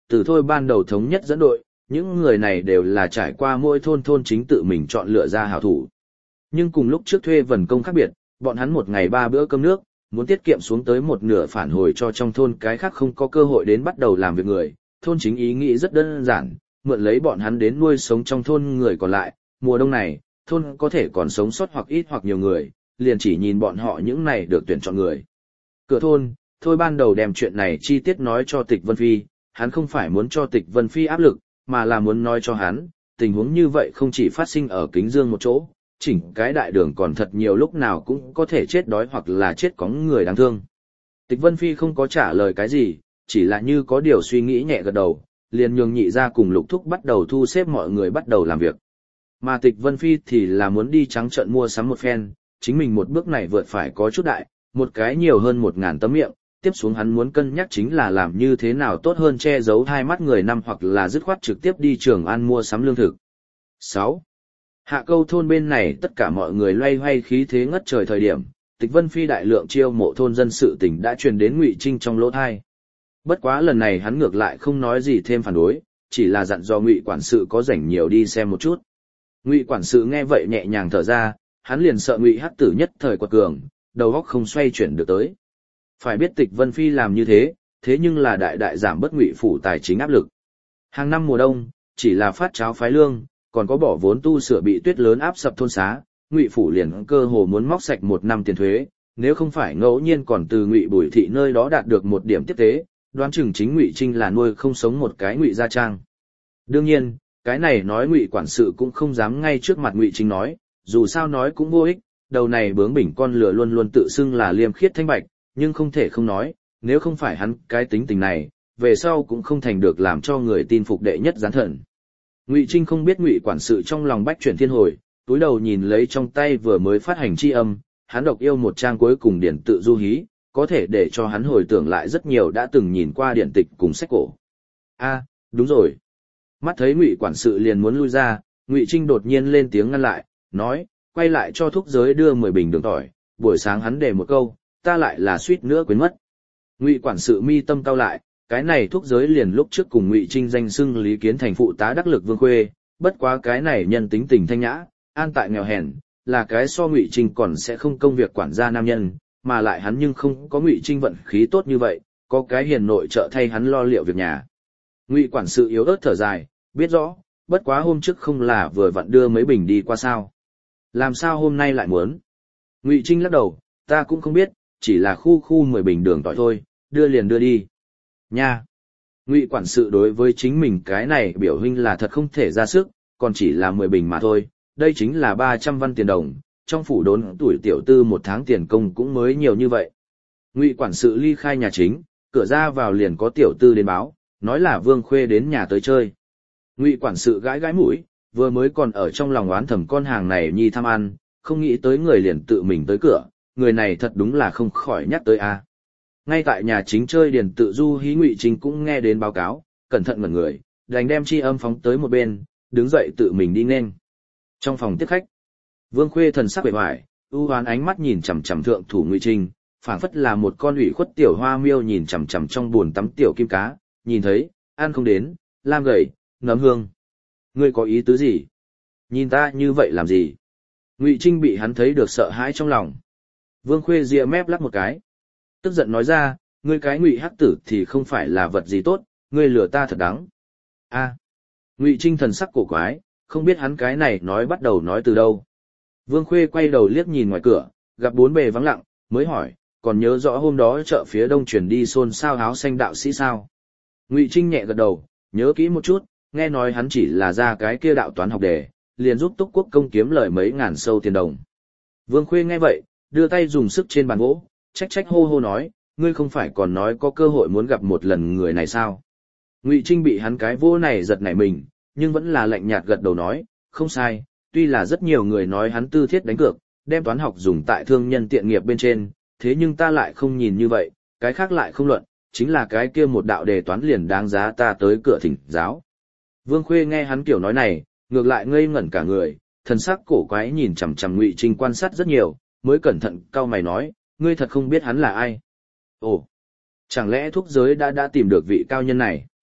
từ thôi ban đầu thống nhất dẫn đội, những người này đều là trải qua mỗi thôn thôn chính tự mình chọn lựa ra hảo thủ. Nhưng cùng lúc trước thuê vần công khác biệt, bọn hắn một ngày ba bữa cơm nước, muốn tiết kiệm xuống tới một nửa phản hồi cho trong thôn cái khác không có cơ hội đến bắt đầu làm việc người. Thôn chính ý nghĩ rất đơn giản, mượn lấy bọn hắn đến nuôi sống trong thôn người còn lại. Mùa đông này, thôn có thể còn sống sót hoặc ít hoặc nhiều người, liền chỉ nhìn bọn họ những này được tuyển chọn người. Cửa thôn, thôi ban đầu đem chuyện này chi tiết nói cho Tịch Vân Phi, hắn không phải muốn cho Tịch Vân Phi áp lực, mà là muốn nói cho hắn, tình huống như vậy không chỉ phát sinh ở Kính Dương một chỗ, chỉnh cái đại đường còn thật nhiều lúc nào cũng có thể chết đói hoặc là chết có người đáng thương. Tịch Vân Phi không có trả lời cái gì, chỉ là như có điều suy nghĩ nhẹ gật đầu, liền nhường nhị ra cùng Lục Thúc bắt đầu thu xếp mọi người bắt đầu làm việc. Mà Tịch Vân Phi thì là muốn đi trắng trợn mua sắm một phen, chính mình một bước này vượt phải có chút đại, một cái nhiều hơn một ngàn tấm miệng, tiếp xuống hắn muốn cân nhắc chính là làm như thế nào tốt hơn che giấu hai mắt người năm hoặc là dứt khoát trực tiếp đi Trường An mua sắm lương thực. sáu. Hạ Câu thôn bên này tất cả mọi người loay hoay khí thế ngất trời thời điểm, Tịch Vân Phi đại lượng chiêu mộ thôn dân sự tình đã truyền đến Ngụy Trinh trong lỗ tai. Bất quá lần này hắn ngược lại không nói gì thêm phản đối, chỉ là dặn dò Ngụy quản sự có rảnh nhiều đi xem một chút. Ngụy quản sự nghe vậy nhẹ nhàng thở ra, hắn liền sợ Ngụy Hắc Tử nhất thời quật cường, đầu óc không xoay chuyển được tới. Phải biết Tịch Vân Phi làm như thế, thế nhưng là đại đại giảm bớt Ngụy phủ tài chính áp lực. Hàng năm mùa đông, chỉ là phát cháo phái lương, còn có bỏ vốn tu sửa bị tuyết lớn áp sập thôn xá, Ngụy phủ liền cơ hồ muốn móc sạch một năm tiền thuế, nếu không phải ngẫu nhiên còn từ Ngụy Bùi thị nơi đó đạt được một điểm tiếp tế, đoán chừng chính Ngụy Trinh là nuôi không sống một cái Ngụy gia trang. Đương nhiên, cái này nói Ngụy quản sự cũng không dám ngay trước mặt Ngụy Trinh nói, dù sao nói cũng vô ích, đầu này bướng bỉnh con lửa luôn luôn tự xưng là liêm khiết thanh bạch, nhưng không thể không nói, nếu không phải hắn cái tính tình này, về sau cũng không thành được làm cho người tin phục đệ nhất gián thần. Ngụy Trinh không biết Ngụy quản sự trong lòng bách chuyển thiên hồi, túi đầu nhìn lấy trong tay vừa mới phát hành chi âm, hắn đọc yêu một trang cuối cùng điển tự du hí, có thể để cho hắn hồi tưởng lại rất nhiều đã từng nhìn qua điển tịch cùng sách cổ. A, đúng rồi. Mắt thấy Ngụy quản sự liền muốn lui ra, Ngụy Trinh đột nhiên lên tiếng ngăn lại, nói, quay lại cho thúc giới đưa mười bình đường tỏi, buổi sáng hắn để một câu, ta lại là suýt nữa quên mất. Ngụy quản sự mi tâm cao lại, cái này thúc giới liền lúc trước cùng Ngụy Trinh danh xưng Lý Kiến thành phụ tá đắc lực Vương Khuê, bất quá cái này nhân tính tình thanh nhã, an tại nghèo hèn, là cái so Ngụy Trinh còn sẽ không công việc quản gia nam nhân, mà lại hắn nhưng không có Ngụy Trinh vận khí tốt như vậy, có cái hiền nội trợ thay hắn lo liệu việc nhà. Ngụy quản sự yếu ớt thở dài, biết rõ, bất quá hôm trước không là vừa vặn đưa mấy bình đi qua sao? Làm sao hôm nay lại muốn? Ngụy Trinh lắc đầu, ta cũng không biết, chỉ là khu khu mười bình đường tỏi thôi, đưa liền đưa đi. Nha! Ngụy quản sự đối với chính mình cái này biểu huynh là thật không thể ra sức, còn chỉ là mười bình mà thôi, đây chính là ba trăm văn tiền đồng, trong phủ đốn tuổi tiểu tư một tháng tiền công cũng mới nhiều như vậy. Ngụy quản sự ly khai nhà chính, cửa ra vào liền có tiểu tư đến báo, nói là Vương Khuê đến nhà tới chơi. Ngụy quản sự gãi gãi mũi, vừa mới còn ở trong lòng oán thầm con hàng này nhi tham ăn, không nghĩ tới người liền tự mình tới cửa, người này thật đúng là không khỏi nhắc tới a. Ngay tại nhà chính chơi điền tự du hí Ngụy Trinh cũng nghe đến báo cáo, cẩn thận ngẩn người, đành đem chi âm phóng tới một bên, đứng dậy tự mình đi nên. Trong phòng tiếp khách, Vương Khuê thần sắc bề ngoài, ưu hoán ánh mắt nhìn chằm chằm thượng thủ Ngụy Trinh, phảng phất là một con ủy khuất tiểu hoa miêu nhìn chằm chằm trong buồn tắm tiểu kim cá, nhìn thấy, ăn không đến, lam gầy, nấm hương. Ngươi có ý tứ gì? Nhìn ta như vậy làm gì? Ngụy Trinh bị hắn thấy được sợ hãi trong lòng. Vương Khuê ria mép lắc một cái, tức giận nói ra, ngươi cái Ngụy hắc tử thì không phải là vật gì tốt, ngươi lừa ta thật đáng. A. Ngụy Trinh thần sắc cổ quái, không biết hắn cái này nói bắt đầu nói từ đâu. Vương Khuê quay đầu liếc nhìn ngoài cửa, gặp bốn bề vắng lặng, mới hỏi, còn nhớ rõ hôm đó chợ phía đông chuyển đi xôn xao áo xanh đạo sĩ sao? Ngụy Trinh nhẹ gật đầu, nhớ kỹ một chút, nghe nói hắn chỉ là ra cái kia đạo toán học đề, liền giúp Túc Quốc công kiếm lời mấy ngàn sâu tiền đồng. Vương Khuê nghe vậy, đưa tay dùng sức trên bàn gỗ, trách trách hô hô nói, ngươi không phải còn nói có cơ hội muốn gặp một lần người này sao? Ngụy Trinh bị hắn cái vô này giật nảy mình, nhưng vẫn là lạnh nhạt gật đầu nói, không sai, tuy là rất nhiều người nói hắn tư thiết đánh cược, đem toán học dùng tại thương nhân tiện nghiệp bên trên, thế nhưng ta lại không nhìn như vậy, cái khác lại không luận, chính là cái kia một đạo đề toán liền đáng giá ta tới cửa thỉnh giáo. Vương Khuê nghe hắn kiểu nói này, ngược lại ngây ngẩn cả người, thần sắc cổ quái nhìn chằm chằm Ngụy Trinh quan sát rất nhiều, mới cẩn thận cau mày nói, ngươi thật không biết hắn là ai? Ồ, chẳng lẽ thuốc giới đã đã tìm được vị cao nhân này?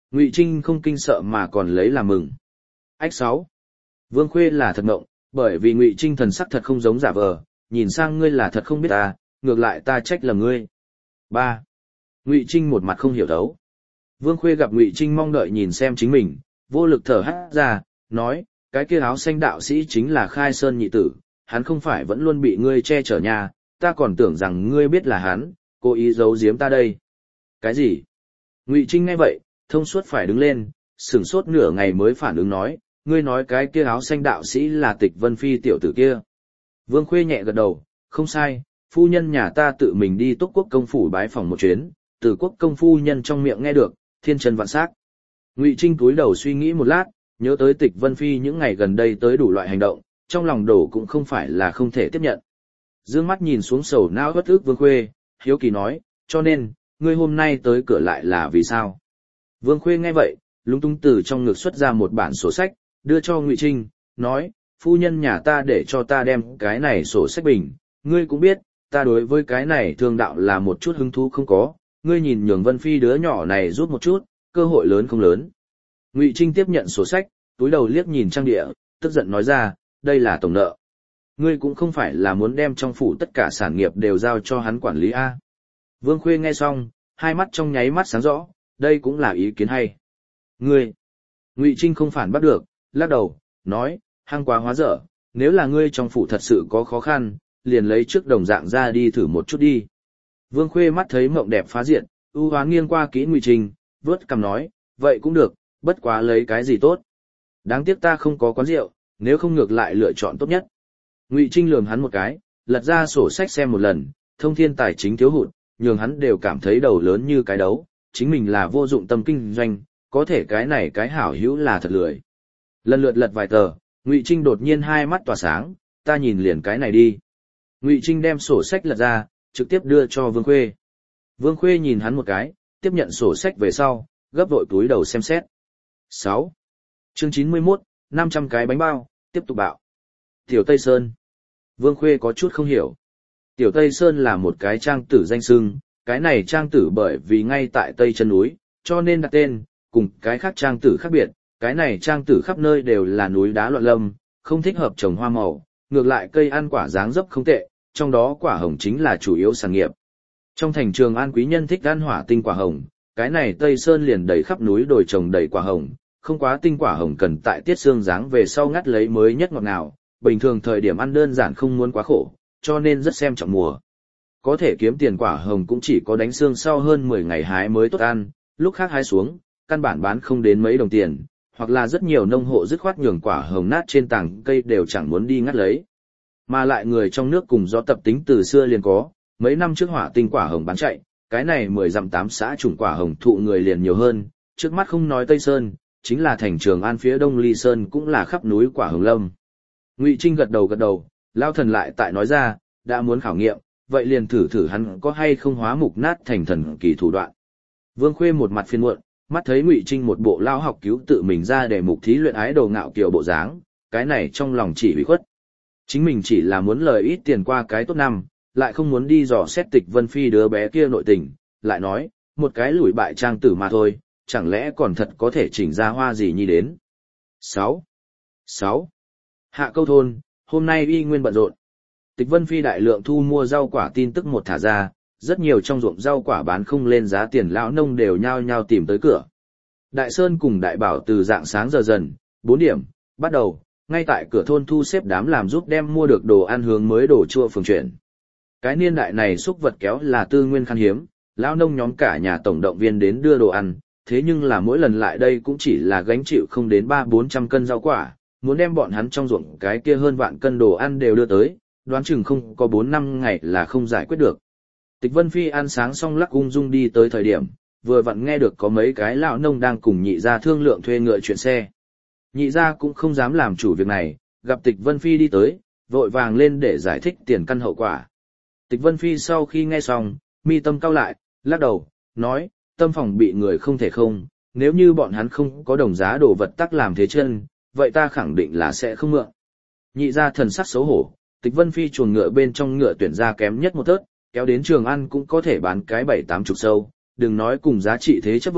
Ngụy Trinh không kinh sợ mà còn lấy làm mừng. Ách sáu. Vương Khuê là thật ngộng, bởi vì Ngụy Trinh thần sắc thật không giống giả vờ, nhìn sang ngươi là thật không biết ta, ngược lại ta trách là ngươi. Ba. Ngụy Trinh một mặt không hiểu thấu. Vương Khuê gặp Ngụy Trinh mong đợi nhìn xem chính mình, vô lực thở hắt ra, nói, cái kia áo xanh đạo sĩ chính là Khai Sơn nhị tử, hắn không phải vẫn luôn bị ngươi che chở nhà, ta còn tưởng rằng ngươi biết là hắn, cố ý giấu giếm ta đây. Cái gì? Ngụy Trinh nghe vậy, thông suốt phải đứng lên, sửng sốt nửa ngày mới phản ứng nói, ngươi nói cái kia áo xanh đạo sĩ là Tịch Vân Phi tiểu tử kia. Vương Khuê nhẹ gật đầu, không sai, phu nhân nhà ta tự mình đi Túc Quốc công phủ bái phòng một chuyến, từ Quốc công phu nhân trong miệng nghe được, thiên chân vạn sắc. Ngụy Trinh cúi đầu suy nghĩ một lát, nhớ tới Tịch Vân Phi những ngày gần đây tới đủ loại hành động, trong lòng đổ cũng không phải là không thể tiếp nhận. Dương mắt nhìn xuống sầu não bất ức Vương Khuê, hiếu kỳ nói, cho nên, ngươi hôm nay tới cửa lại là vì sao? Vương Khuê nghe vậy, lúng túng từ trong ngực xuất ra một bản sổ sách, đưa cho Ngụy Trinh, nói, phu nhân nhà ta để cho ta đem cái này sổ sách bình, ngươi cũng biết, ta đối với cái này thương đạo là một chút hứng thú không có, ngươi nhìn nhường Vân Phi đứa nhỏ này rút một chút, cơ hội lớn không lớn. Ngụy Trinh tiếp nhận sổ sách, túi đầu liếc nhìn trang địa, tức giận nói ra, đây là tổng nợ. Ngươi cũng không phải là muốn đem trong phủ tất cả sản nghiệp đều giao cho hắn quản lý a. Vương Khuê nghe xong, hai mắt trong nháy mắt sáng rõ, đây cũng là ý kiến hay. Ngươi, Ngụy Trinh không phản bắt được, lắc đầu, nói, hăng quá hóa dở, nếu là ngươi trong phủ thật sự có khó khăn, liền lấy trước đồng dạng ra đi thử một chút đi. Vương Khuê mắt thấy mộng đẹp phá diện, ưu hoán nghiêng qua kỹ Ngụy Trinh, vớt cằm nói, vậy cũng được, bất quá lấy cái gì tốt. Đáng tiếc ta không có quán rượu, nếu không ngược lại lựa chọn tốt nhất. Ngụy Trinh lườm hắn một cái, lật ra sổ sách xem một lần, thông thiên tài chính thiếu hụt, nhường hắn đều cảm thấy đầu lớn như cái đấu, chính mình là vô dụng tâm kinh doanh, có thể cái này cái hảo hữu là thật lười. Lần lượt lật vài tờ, Ngụy Trinh đột nhiên hai mắt tỏa sáng, ta nhìn liền cái này đi. Ngụy Trinh đem sổ sách lật ra, trực tiếp đưa cho Vương Khuê. Vương Khuê nhìn hắn một cái, tiếp nhận sổ sách về sau, gấp vội túi đầu xem xét. sáu. Chương chín mươi mốt, năm trăm cái bánh bao, tiếp tục bạo. Tiểu Tây Sơn. Vương Khuê có chút không hiểu. Tiểu Tây Sơn là một cái trang tử danh xưng, cái này trang tử bởi vì ngay tại Tây chân núi, cho nên đặt tên, cùng cái khác trang tử khác biệt, cái này trang tử khắp nơi đều là núi đá loạn lâm, không thích hợp trồng hoa màu, ngược lại cây ăn quả dáng dấp không tệ, trong đó quả hồng chính là chủ yếu sản nghiệp. Trong thành Trường An quý nhân thích ăn hỏa tinh quả hồng, cái này Tây Sơn liền đầy khắp núi đồi trồng đầy quả hồng, không quá tinh quả hồng cần tại tiết xương dáng về sau ngắt lấy mới nhất ngọt ngào, bình thường thời điểm ăn đơn giản không muốn quá khổ, cho nên rất xem trọng mùa. Có thể kiếm tiền quả hồng cũng chỉ có đánh xương sau hơn mười ngày hái mới tốt ăn, lúc khác hái xuống, căn bản bán không đến mấy đồng tiền, hoặc là rất nhiều nông hộ dứt khoát nhường quả hồng nát trên tảng cây đều chẳng muốn đi ngắt lấy. Mà lại người trong nước cùng do tập tính từ xưa liền có, mấy năm trước hỏa tinh quả hồng bán chạy, cái này mười dặm tám xã chủng quả hồng thụ người liền nhiều hơn, trước mắt không nói Tây Sơn, chính là thành Trường An phía đông Ly Sơn cũng là khắp núi quả hồng lâm. Ngụy Trinh gật đầu gật đầu, lao thần lại tại nói ra, đã muốn khảo nghiệm, vậy liền thử thử hắn có hay không hóa mục nát thành thần kỳ thủ đoạn. Vương Khuê một mặt phiền muộn, mắt thấy Ngụy Trinh một bộ lao học cứu tự mình ra để mục thí luyện ái đồ ngạo kiều bộ dáng, cái này trong lòng chỉ ủy khuất. Chính mình chỉ là muốn lời ít tiền qua cái tốt năm, lại không muốn đi dò xét Tịch Vân Phi đứa bé kia nội tình, lại nói, một cái lùi bại trang tử mà thôi, chẳng lẽ còn thật có thể chỉnh ra hoa gì nhi đến. sáu. sáu. Hạ Câu thôn, hôm nay y nguyên bận rộn. Tịch Vân Phi đại lượng thu mua rau quả tin tức một thả ra, rất nhiều trong ruộng rau quả bán không lên giá tiền lão nông đều nhao nhao tìm tới cửa. Đại Sơn cùng Đại Bảo từ dạng sáng giờ dần, bốn điểm, bắt đầu, ngay tại cửa thôn thu xếp đám làm giúp đem mua được đồ ăn hướng mới đồ chua phường chuyển. Cái niên đại này xúc vật kéo là tư nguyên khan hiếm, lão nông nhóm cả nhà tổng động viên đến đưa đồ ăn, thế nhưng là mỗi lần lại đây cũng chỉ là gánh chịu không đến ba bốn trăm cân rau quả, muốn đem bọn hắn trong ruộng cái kia hơn vạn cân đồ ăn đều đưa tới, đoán chừng không có bốn năm ngày là không giải quyết được. Tịch Vân Phi ăn sáng xong lắc ung dung đi tới thời điểm, vừa vặn nghe được có mấy cái lão nông đang cùng nhị gia thương lượng thuê ngựa chuyển xe. Nhị gia cũng không dám làm chủ việc này, gặp Tịch Vân Phi đi tới, vội vàng lên để giải thích tiền căn hậu quả. Tịch Vân Phi sau khi nghe xong, mi tâm cau lại, lắc đầu, nói, tâm phòng bị người không thể không, nếu như bọn hắn không có đồng giá đồ vật tắc làm thế chân, vậy ta khẳng định là sẽ không mượn. Nhị gia thần sắc xấu hổ, Tịch Vân Phi chuồng ngựa bên trong ngựa tuyển ra kém nhất một tớt, kéo đến Trường Ăn cũng có thể bán cái bảy tám chục sâu, đừng nói cùng giá trị thế chấp vật,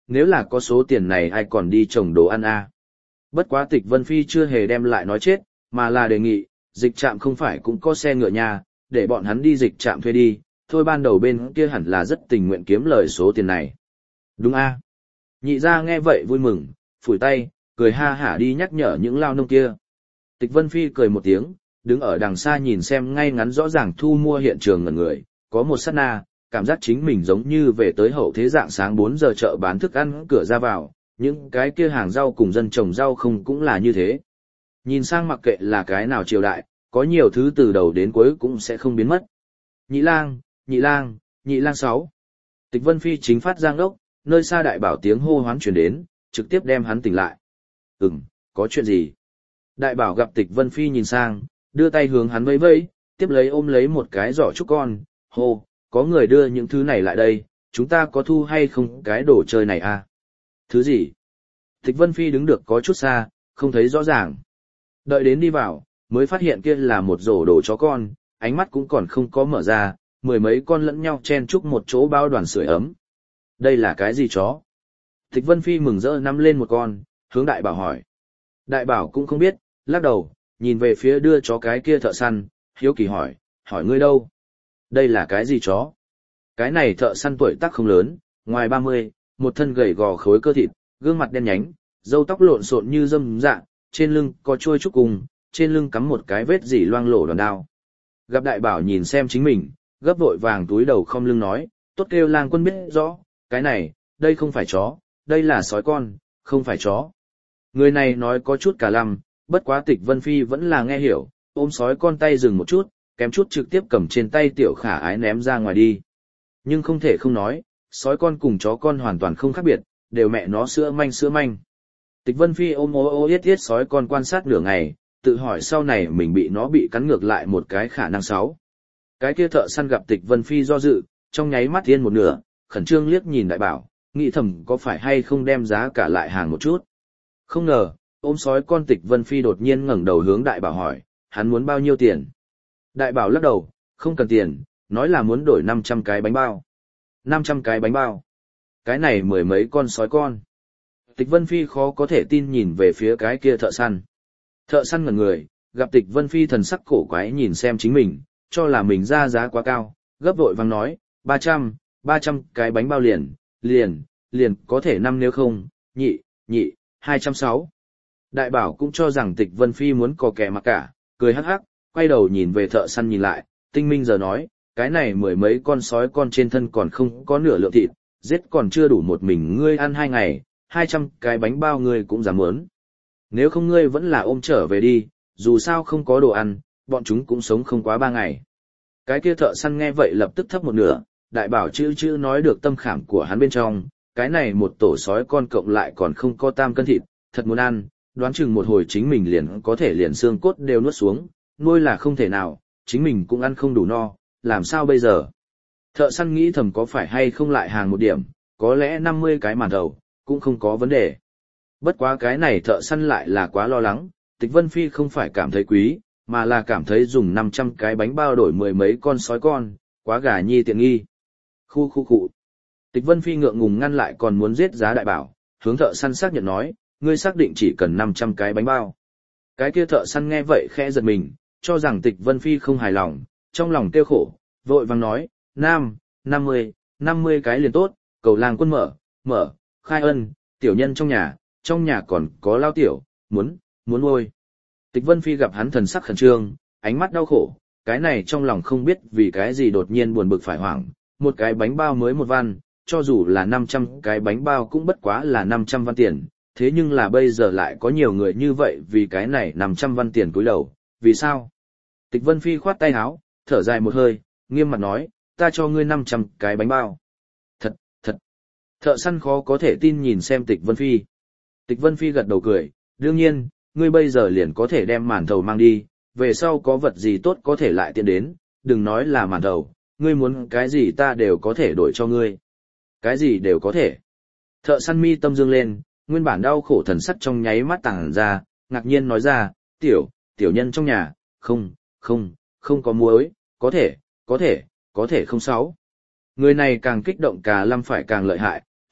nếu là có số tiền này ai còn đi trồng đồ ăn à. Bất quá Tịch Vân Phi chưa hề đem lại nói chết, mà là đề nghị, dịch trạm không phải cũng có xe ngựa nhà, để bọn hắn đi dịch trạm thuê đi, thôi ban đầu bên kia hẳn là rất tình nguyện kiếm lời số tiền này. Đúng a. Nhị gia nghe vậy vui mừng, phủi tay, cười ha hả đi nhắc nhở những lao nông kia. Tịch Vân Phi cười một tiếng, đứng ở đằng xa nhìn xem ngay ngắn rõ ràng thu mua hiện trường ngẩn người, có một sát na, cảm giác chính mình giống như về tới hậu thế dạng sáng bốn giờ chợ bán thức ăn cửa ra vào, những cái kia hàng rau cùng dân trồng rau không cũng là như thế. Nhìn sang mặc kệ là cái nào triều đại, có nhiều thứ từ đầu đến cuối cũng sẽ không biến mất. Nhị lang, nhị lang, nhị lang sáu. Tịch Vân Phi chính phát giang đốc, nơi xa đại bảo tiếng hô hoán truyền đến, trực tiếp đem hắn tỉnh lại. Ừm, có chuyện gì? Đại bảo gặp Tịch Vân Phi nhìn sang, đưa tay hướng hắn vẫy vẫy, tiếp lấy ôm lấy một cái giỏ trúc con, hô, có người đưa những thứ này lại đây, chúng ta có thu hay không cái đồ chơi này à? Thứ gì? Tịch Vân Phi đứng được có chút xa, không thấy rõ ràng. Đợi đến đi vào, mới phát hiện kia là một rổ đồ chó con, ánh mắt cũng còn không có mở ra, mười mấy con lẫn nhau chen chúc một chỗ bao đoàn sưởi ấm. Đây là cái gì chó? Tịch Vân Phi mừng rỡ nắm lên một con, hướng đại bảo hỏi. Đại bảo cũng không biết, lắc đầu, nhìn về phía đưa chó cái kia thợ săn, hiếu kỳ hỏi, hỏi ngươi đâu? Đây là cái gì chó? Cái này thợ săn tuổi tác không lớn, ngoài ba mươi, một thân gầy gò khối cơ thịt, gương mặt đen nhánh, râu tóc lộn xộn như dâm dạ, trên lưng có chuôi trúc cùng, trên lưng cắm một cái vết dỉ loang lổ đòn đao. Gặp đại bảo nhìn xem chính mình, gấp vội vàng túi đầu không lưng nói, tốt kêu lang quân biết rõ, cái này, đây không phải chó, đây là sói con, không phải chó. Người này nói có chút cả lăm, bất quá Tịch Vân Phi vẫn là nghe hiểu, ôm sói con tay dừng một chút, kém chút trực tiếp cầm trên tay tiểu khả ái ném ra ngoài đi. Nhưng không thể không nói, sói con cùng chó con hoàn toàn không khác biệt, đều mẹ nó sữa manh sữa manh. Tịch Vân Phi ôm ô ô yết yết sói con quan sát nửa ngày, tự hỏi sau này mình bị nó bị cắn ngược lại một cái khả năng sáu. Cái kia thợ săn gặp Tịch Vân Phi do dự, trong nháy mắt thiên một nửa, khẩn trương liếc nhìn đại bảo, nghĩ thầm có phải hay không đem giá cả lại hàng một chút. Không ngờ, ôm sói con Tịch Vân Phi đột nhiên ngẩng đầu hướng đại bảo hỏi, hắn muốn bao nhiêu tiền? Đại bảo lắc đầu, không cần tiền, nói là muốn đổi năm trăm cái bánh bao. năm trăm cái bánh bao. Cái này mười mấy con sói con. Tịch Vân Phi khó có thể tin nhìn về phía cái kia thợ săn. Thợ săn ngẩn người, gặp Tịch Vân Phi thần sắc cổ quái nhìn xem chính mình, cho là mình ra giá quá cao, gấp vội vàng nói, ba trăm, ba trăm cái bánh bao liền, liền, liền có thể năm nếu không, nhị, nhị, hai trăm sáu. Đại bảo cũng cho rằng Tịch Vân Phi muốn cò kẻ mặc cả, cười hắc hắc, quay đầu nhìn về thợ săn nhìn lại, tinh minh giờ nói, cái này mười mấy con sói con trên thân còn không có nửa lượng thịt, giết còn chưa đủ một mình ngươi ăn hai ngày, hai trăm cái bánh bao ngươi cũng dám muốn. Nếu không ngươi vẫn là ôm trở về đi, dù sao không có đồ ăn, bọn chúng cũng sống không quá ba ngày. Cái kia thợ săn nghe vậy lập tức thấp một nửa, đại bảo chữ chữ nói được tâm khảm của hắn bên trong, cái này một tổ sói con cộng lại còn không có tam cân thịt, thật muốn ăn, đoán chừng một hồi chính mình liền có thể liền xương cốt đều nuốt xuống, nuôi là không thể nào, chính mình cũng ăn không đủ no, làm sao bây giờ? Thợ săn nghĩ thầm có phải hay không lại hàng một điểm, có lẽ năm mươi cái màn đầu, cũng không có vấn đề. Bất quá cái này thợ săn lại là quá lo lắng, Tịch Vân Phi không phải cảm thấy quý, mà là cảm thấy dùng năm trăm cái bánh bao đổi mười mấy con sói con, quá gà nhi tiện nghi. Khu khu khu. Tịch Vân Phi ngượng ngùng ngăn lại còn muốn giết giá đại bảo, hướng thợ săn xác nhận nói, ngươi xác định chỉ cần năm trăm cái bánh bao. Cái kia thợ săn nghe vậy khẽ giật mình, cho rằng Tịch Vân Phi không hài lòng, trong lòng tiêu khổ, vội vàng nói, nam, năm mươi, năm mươi cái liền tốt, cầu làng quân mở, mở, khai ân, tiểu nhân trong nhà, trong nhà còn có lao tiểu, muốn, muốn nuôi. Tịch Vân Phi gặp hắn thần sắc khẩn trương, ánh mắt đau khổ, cái này trong lòng không biết vì cái gì đột nhiên buồn bực phải hoảng, một cái bánh bao mới một văn, cho dù là năm trăm cái bánh bao cũng bất quá là năm trăm văn tiền, thế nhưng là bây giờ lại có nhiều người như vậy vì cái này năm trăm văn tiền cúi đầu, vì sao? Tịch Vân Phi khoát tay áo, thở dài một hơi, nghiêm mặt nói, ta cho ngươi năm trăm cái bánh bao. Thật, thật. Thợ săn khó có thể tin nhìn xem Tịch Vân Phi. Tịch Vân Phi gật đầu cười, đương nhiên, ngươi bây giờ liền có thể đem màn thầu mang đi, về sau có vật gì tốt có thể lại tiện đến, đừng nói là màn thầu, ngươi muốn cái gì ta đều có thể đổi cho ngươi. Cái gì đều có thể. Thợ săn mi tâm dương lên, nguyên bản đau khổ thần sắc trong nháy mắt tàng ra, ngạc nhiên nói ra, tiểu, tiểu nhân trong nhà, không, không, không có muối, có thể, có thể, có thể không sáu. Người này càng kích động cả lâm phải càng lợi hại,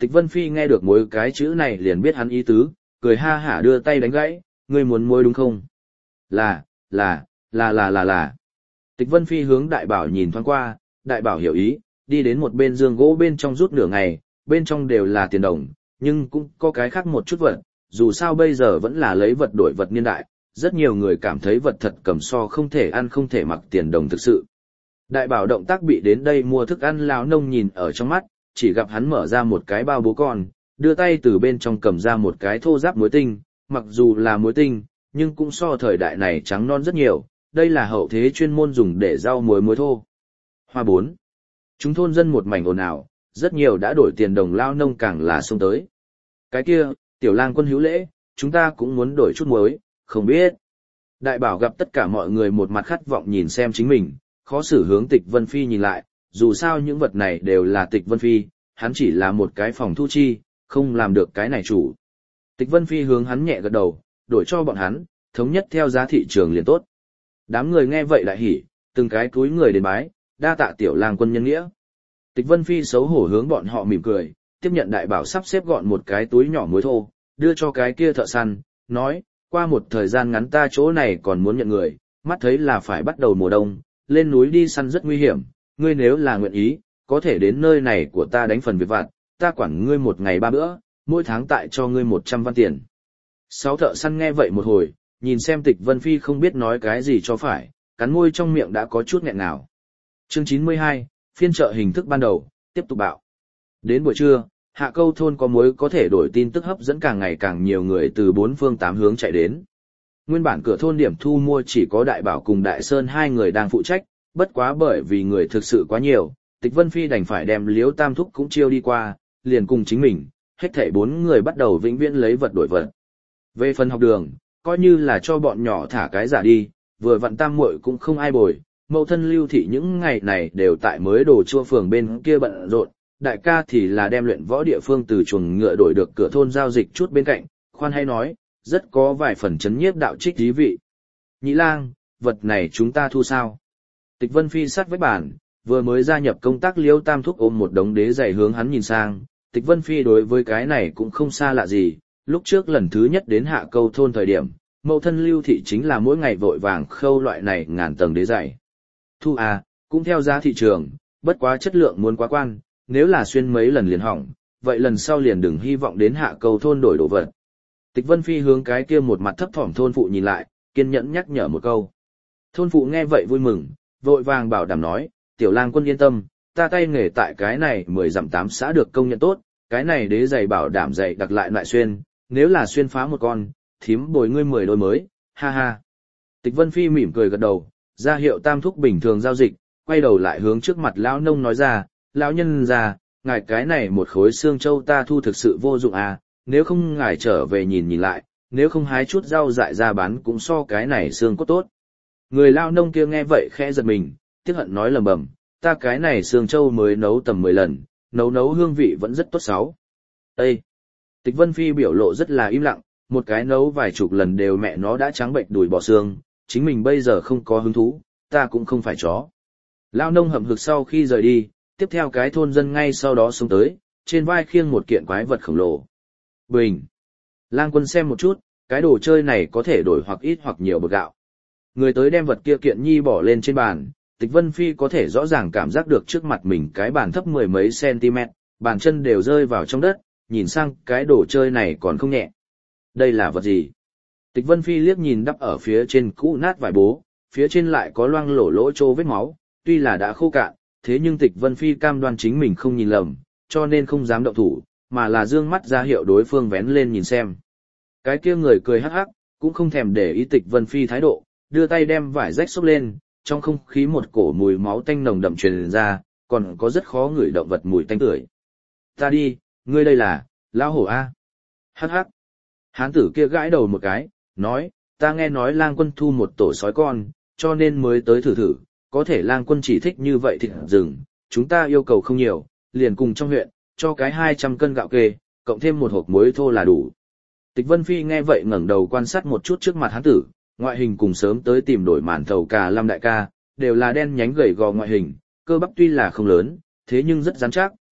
Tịch Vân Phi nghe được muối cái chữ này liền biết hắn ý tứ, cười ha hả đưa tay đánh gãy, ngươi muốn muối đúng không? Là, là, là là là là. Tịch Vân Phi hướng đại bảo nhìn thoáng qua, đại bảo hiểu ý, đi đến một bên giường gỗ bên trong rút nửa ngày, bên trong đều là tiền đồng, nhưng cũng có cái khác một chút vật, dù sao bây giờ vẫn là lấy vật đổi vật niên đại, rất nhiều người cảm thấy vật thật cầm so không thể ăn không thể mặc tiền đồng thực sự. Đại bảo động tác bị đến đây mua thức ăn lão nông nhìn ở trong mắt, chỉ gặp hắn mở ra một cái bao bố con, đưa tay từ bên trong cầm ra một cái thô giáp muối tinh, mặc dù là muối tinh, nhưng cũng so thời đại này trắng non rất nhiều, đây là hậu thế chuyên môn dùng để rau muối muối thô. Hoa bốn. Chúng thôn dân một mảnh ồn ào, rất nhiều đã đổi tiền đồng lao nông càng là xông tới. Cái kia, tiểu lang quân hữu lễ, chúng ta cũng muốn đổi chút muối, không biết. Đại bảo gặp tất cả mọi người một mặt khát vọng nhìn xem chính mình, khó xử hướng Tịch Vân Phi nhìn lại, dù sao những vật này đều là Tịch Vân Phi, hắn chỉ là một cái phòng thu chi, không làm được cái này chủ. Tịch Vân Phi hướng hắn nhẹ gật đầu, đổi cho bọn hắn, thống nhất theo giá thị trường liền tốt. Đám người nghe vậy lại hỉ, từng cái cúi người đến bái, đa tạ tiểu lang quân nhân nghĩa. Tịch Vân Phi xấu hổ hướng bọn họ mỉm cười, tiếp nhận đại bảo sắp xếp gọn một cái túi nhỏ muối thô, đưa cho cái kia thợ săn, nói, qua một thời gian ngắn ta chỗ này còn muốn nhận người, mắt thấy là phải bắt đầu mùa đông, lên núi đi săn rất nguy hiểm, ngươi nếu là nguyện ý, có thể đến nơi này của ta đánh phần việc vặt, ta quản ngươi một ngày ba bữa, mỗi tháng tại cho ngươi một trăm văn tiền. Sáu thợ săn nghe vậy một hồi, nhìn xem Tịch Vân Phi không biết nói cái gì cho phải, cắn môi trong miệng đã có chút nghẹn nào. Chương chín mươi hai, phiên chợ hình thức ban đầu, tiếp tục bạo. Đến buổi trưa, Hạ Câu thôn có muối có thể đổi tin tức hấp dẫn càng ngày càng nhiều người từ bốn phương tám hướng chạy đến. Nguyên bản cửa thôn điểm thu mua chỉ có Đại Bảo cùng Đại Sơn hai người đang phụ trách, bất quá bởi vì người thực sự quá nhiều, Tịch Vân Phi đành phải đem Liễu Tam Thúc cũng chiêu đi qua, liền cùng chính mình, hết thảy bốn người bắt đầu vĩnh viễn lấy vật đổi vật. Về phần học đường, coi như là cho bọn nhỏ thả cái giả đi, vừa vặn tam muội cũng không ai bồi, mẫu thân Lưu Thị những ngày này đều tại mới đồ chua phường bên kia bận rộn, đại ca thì là đem luyện võ địa phương từ chuồng ngựa đổi được cửa thôn giao dịch chút bên cạnh, khoan hay nói, rất có vài phần chấn nhiếp đạo trích thí vị. Nhị lang, vật này chúng ta thu sao? Tịch Vân Phi sát với bản, vừa mới gia nhập công tác Liêu Tam Thúc ôm một đống đế giày hướng hắn nhìn sang, Tịch Vân Phi đối với cái này cũng không xa lạ gì, lúc trước lần thứ nhất đến Hạ Câu thôn thời điểm, mẫu thân Lưu Thị chính là mỗi ngày vội vàng khâu loại này ngàn tầng đế giày. Thu à, cũng theo giá thị trường, bất quá chất lượng muốn quá quan, nếu là xuyên mấy lần liền hỏng, vậy lần sau liền đừng hy vọng đến Hạ Câu thôn đổi đồ vật. Tịch Vân Phi hướng cái kia một mặt thấp thỏm thôn phụ nhìn lại, kiên nhẫn nhắc nhở một câu. Thôn phụ nghe vậy vui mừng, vội vàng bảo đảm nói, tiểu lang quân yên tâm, ta tay nghề tại cái này mười dặm tám xã được công nhận tốt, cái này đế giày bảo đảm giày đặc lại lại xuyên, nếu là xuyên phá một con, thím bồi ngươi mười đôi mới, ha ha. Tịch Vân Phi mỉm cười gật đầu, ra hiệu Tam Thúc bình thường giao dịch, quay đầu lại hướng trước mặt lão nông nói ra, lão nhân già, ngài cái này một khối xương châu ta thu thực sự vô dụng à, nếu không ngài trở về nhìn nhìn lại, nếu không hái chút rau dại ra bán cũng so cái này xương cốt tốt. Người lão nông kia nghe vậy khẽ giật mình, tiếc hận nói lầm bầm, ta cái này xương châu mới nấu tầm mười lần, nấu nấu hương vị vẫn rất tốt sáu. Ê! Tịch Vân Phi biểu lộ rất là im lặng, một cái nấu vài chục lần đều mẹ nó đã trắng bệnh đùi bò xương, chính mình bây giờ không có hứng thú, ta cũng không phải chó. Lão nông hậm hực sau khi rời đi, tiếp theo cái thôn dân ngay sau đó xông tới, trên vai khiêng một kiện quái vật khổng lồ. Bình! Lang quân xem một chút, cái đồ chơi này có thể đổi hoặc ít hoặc nhiều bột gạo. Người tới đem vật kia kiện nhi bỏ lên trên bàn, Tịch Vân Phi có thể rõ ràng cảm giác được trước mặt mình cái bàn thấp mười mấy cm, bàn chân đều rơi vào trong đất, nhìn sang cái đồ chơi này còn không nhẹ. Đây là vật gì? Tịch Vân Phi liếc nhìn đắp ở phía trên cũ nát vải bố, phía trên lại có loang lổ lỗ trô vết máu, tuy là đã khô cạn, thế nhưng Tịch Vân Phi cam đoan chính mình không nhìn lầm, cho nên không dám động thủ, mà là dương mắt ra hiệu đối phương vén lên nhìn xem. Cái kia người cười hắc hắc, cũng không thèm để ý Tịch Vân Phi thái độ, đưa tay đem vải rách xốc lên, trong không khí một cổ mùi máu tanh nồng đậm truyền ra, còn có rất khó ngửi động vật mùi tanh tưởi. Ta đi, ngươi đây là, lão hổ A. Hắc hắc. Hán tử kia gãi đầu một cái, nói, ta nghe nói lang quân thu một tổ sói con, cho nên mới tới thử thử, có thể lang quân chỉ thích như vậy thịt rừng, chúng ta yêu cầu không nhiều, liền cùng trong huyện, cho cái hai trăm cân gạo kê, cộng thêm một hộp muối thô là đủ. Tịch Vân Phi nghe vậy ngẩng đầu quan sát một chút trước mặt hán tử, ngoại hình cùng sớm tới tìm đổi màn thầu cà lâm đại ca, đều là đen nhánh gầy gò ngoại hình, cơ bắp tuy là không lớn, thế nhưng rất rắn chắc,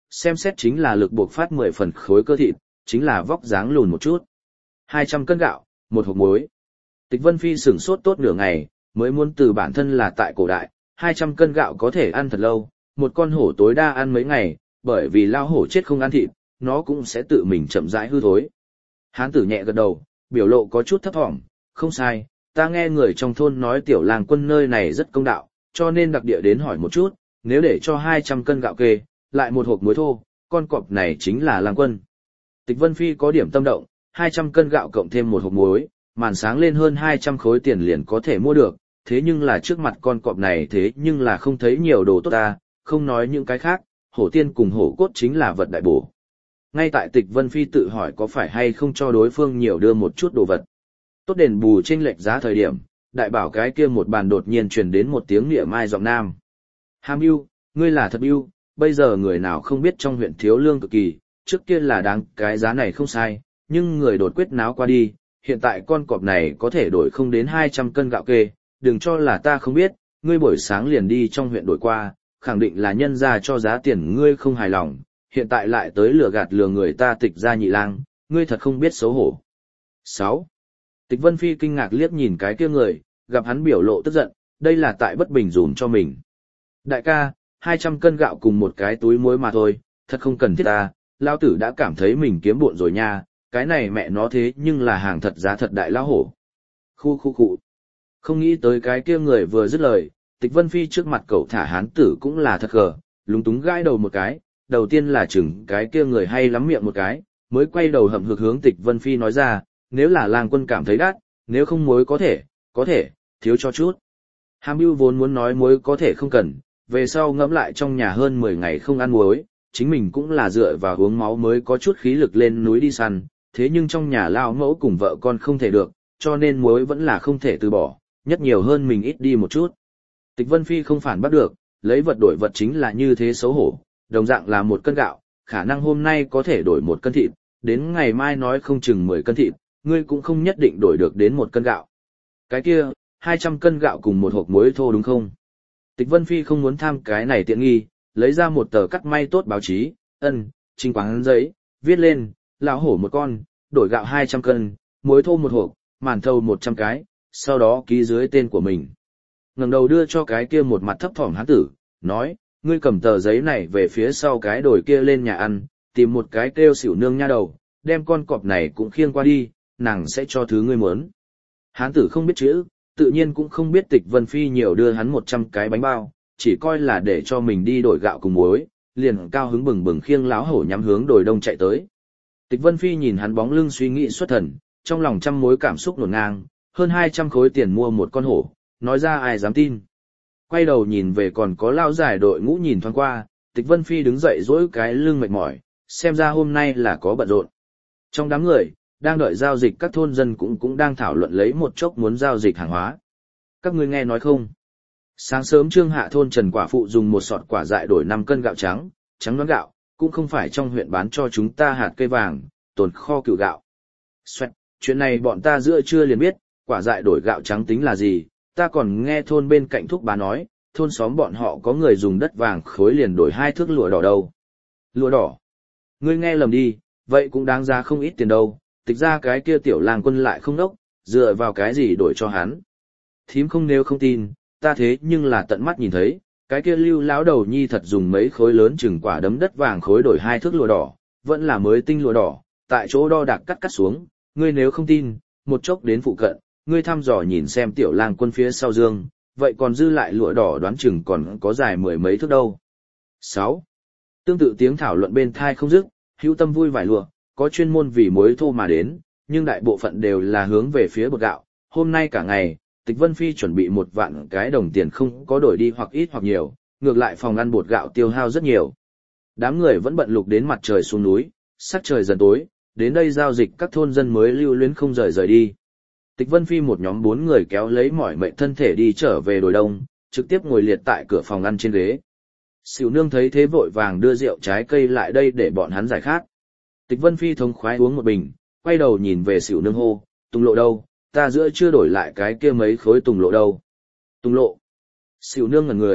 xem xét chính là lực buộc phát mười phần khối cơ thịt, chính là vóc dáng lùn một chút. hai trăm cân gạo, một hộp muối. Tịch Vân Phi sửng sốt tốt nửa ngày, mới muốn từ bản thân là tại cổ đại, hai trăm cân gạo có thể ăn thật lâu, một con hổ tối đa ăn mấy ngày, bởi vì lao hổ chết không ăn thịt, nó cũng sẽ tự mình chậm rãi hư thối. Hán tử nhẹ gật đầu, biểu lộ có chút thấp thỏm, không sai, ta nghe người trong thôn nói tiểu làng quân nơi này rất công đạo, cho nên đặc địa đến hỏi một chút, nếu để cho hai trăm cân gạo kê, lại một hộp muối thô, con cọp này chính là làng quân. Tịch Vân Phi có điểm tâm động, hai trăm cân gạo cộng thêm một hộp muối, màn sáng lên hơn hai trăm khối tiền liền có thể mua được, thế nhưng là trước mặt con cọp này thế nhưng là không thấy nhiều đồ tốt ta, không nói những cái khác, hổ tiên cùng hổ cốt chính là vật đại bổ. Ngay tại Tịch Vân Phi tự hỏi có phải hay không cho đối phương nhiều đưa một chút đồ vật. Tốt đền bù chênh lệch giá thời điểm, đại bảo cái kia một bàn đột nhiên truyền đến một tiếng niệm mai giọng nam. Ham yêu, ngươi là thật yêu, bây giờ người nào không biết trong huyện thiếu lương cực kỳ, trước kia là đáng cái giá này không sai, nhưng người đột quyết náo qua đi, hiện tại con cọp này có thể đổi không đến hai trăm cân gạo kê, đừng cho là ta không biết, ngươi buổi sáng liền đi trong huyện đổi qua, khẳng định là nhân ra cho giá tiền ngươi không hài lòng, hiện tại lại tới lừa gạt lừa người ta Tịch gia nhị lang, ngươi thật không biết xấu hổ. sáu. Tịch Vân Phi kinh ngạc liếc nhìn cái kia người, gặp hắn biểu lộ tức giận, đây là tại bất bình dùm cho mình. Đại ca, hai trăm cân gạo cùng một cái túi muối mà thôi, thật không cần thiết ta, lao tử đã cảm thấy mình kiếm bộn rồi nha, cái này mẹ nó thế nhưng là hàng thật giá thật đại lao hổ. Khu khu khu. Không nghĩ tới cái kia người vừa dứt lời, Tịch Vân Phi trước mặt cậu thả hán tử cũng là thật gờ, lúng túng gãi đầu một cái, đầu tiên là chừng cái kia người hay lắm miệng một cái, mới quay đầu hậm hực hướng Tịch Vân Phi nói ra, nếu là lang quân cảm thấy đắt, nếu không muối có thể, có thể, thiếu cho chút. Hàm Bưu vốn muốn nói muối có thể không cần, về sau ngẫm lại trong nhà hơn mười ngày không ăn muối, chính mình cũng là dựa vào uống máu mới có chút khí lực lên núi đi săn, thế nhưng trong nhà lao mẫu cùng vợ con không thể được, cho nên muối vẫn là không thể từ bỏ, nhất nhiều hơn mình ít đi một chút. Tịch Vân Phi không phản bắt được, lấy vật đổi vật chính là như thế xấu hổ, đồng dạng là một cân gạo, khả năng hôm nay có thể đổi một cân thịt, đến ngày mai nói không chừng mười cân thịt, ngươi cũng không nhất định đổi được đến một cân gạo. Cái kia, hai trăm cân gạo cùng một hộp muối thô đúng không? Tịch Vân Phi không muốn tham cái này tiện nghi, lấy ra một tờ cắt may tốt báo chí, ân, trình quán giấy, viết lên, lão hổ một con, đổi gạo hai trăm cân, muối thô một hộp, màn thầu một trăm cái, sau đó ký dưới tên của mình. Ngẩng đầu đưa cho cái kia một mặt thấp thỏm hán tử, nói, ngươi cầm tờ giấy này về phía sau cái đồi kia lên nhà ăn, tìm một cái kêu xỉu nương nha đầu, đem con cọp này cũng khiêng qua đi, nàng sẽ cho thứ ngươi muốn. Hán tử không biết chữ, tự nhiên cũng không biết Tịch Vân Phi nhiều đưa hắn một trăm cái bánh bao, chỉ coi là để cho mình đi đổi gạo cùng muối, liền cao hứng bừng bừng khiêng láo hổ nhắm hướng đồi đông chạy tới. Tịch Vân Phi nhìn hắn bóng lưng suy nghĩ xuất thần, trong lòng trăm mối cảm xúc nổn ngang, hơn hai trăm khối tiền mua một con hổ, nói ra ai dám tin. Quay đầu nhìn về còn có lao giải đội ngũ nhìn thoáng qua, Tịch Vân Phi đứng dậy dỗi cái lưng mệt mỏi, xem ra hôm nay là có bận rộn. Trong đám người, đang đợi giao dịch các thôn dân cũng cũng đang thảo luận lấy một chốc muốn giao dịch hàng hóa. Các ngươi nghe nói không? Sáng sớm Trương Hạ thôn Trần Quả Phụ dùng một sọt quả dại đổi năm cân gạo trắng, trắng đoán gạo, cũng không phải trong huyện bán cho chúng ta hạt cây vàng, tồn kho cựu gạo. Xoẹt, chuyện này bọn ta giữa trưa liền biết, quả dại đổi gạo trắng tính là gì, ta còn nghe thôn bên cạnh thúc bá nói, thôn xóm bọn họ có người dùng đất vàng khối liền đổi hai thước lụa đỏ đâu. Lụa đỏ? Ngươi nghe lầm đi, vậy cũng đáng giá không ít tiền đâu, tịch ra cái kia tiểu lang quân lại không đốc, dựa vào cái gì đổi cho hắn. Thím không nếu không tin, ta thế nhưng là tận mắt nhìn thấy, cái kia lưu lão đầu nhi thật dùng mấy khối lớn chừng quả đấm đất vàng khối đổi hai thước lụa đỏ, vẫn là mới tinh lụa đỏ, tại chỗ đo đạc cắt cắt xuống, ngươi nếu không tin, một chốc đến phụ cận, ngươi thăm dò nhìn xem tiểu lang quân phía sau dương, vậy còn dư lại lụa đỏ đoán chừng còn có dài mười mấy thước đâu. sáu. Tương tự tiếng thảo luận bên thai không dứt, hữu tâm vui vải lụa, có chuyên môn vì muối thô mà đến, nhưng đại bộ phận đều là hướng về phía bột gạo. Hôm nay cả ngày, Tịch Vân Phi chuẩn bị một vạn cái đồng tiền không có đổi đi hoặc ít hoặc nhiều, ngược lại phòng ăn bột gạo tiêu hao rất nhiều. Đám người vẫn bận lục đến mặt trời xuống núi, sắc trời dần tối, đến đây giao dịch các thôn dân mới lưu luyến không rời rời đi. Tịch Vân Phi một nhóm bốn người kéo lấy mỏi mệt thân thể đi trở về đồi đông, trực tiếp ngồi liệt tại cửa phòng ăn trên ghế. Sửu nương thấy thế vội vàng đưa rượu trái cây lại đây để bọn hắn giải khát. Tịch Vân Phi thống khoái uống một bình, quay đầu nhìn về Sửu nương hô, Tùng lộ đâu, ta giữa chưa đổi lại cái kia mấy khối tùng lộ đâu. Tùng lộ. Sửu nương ngẩn người,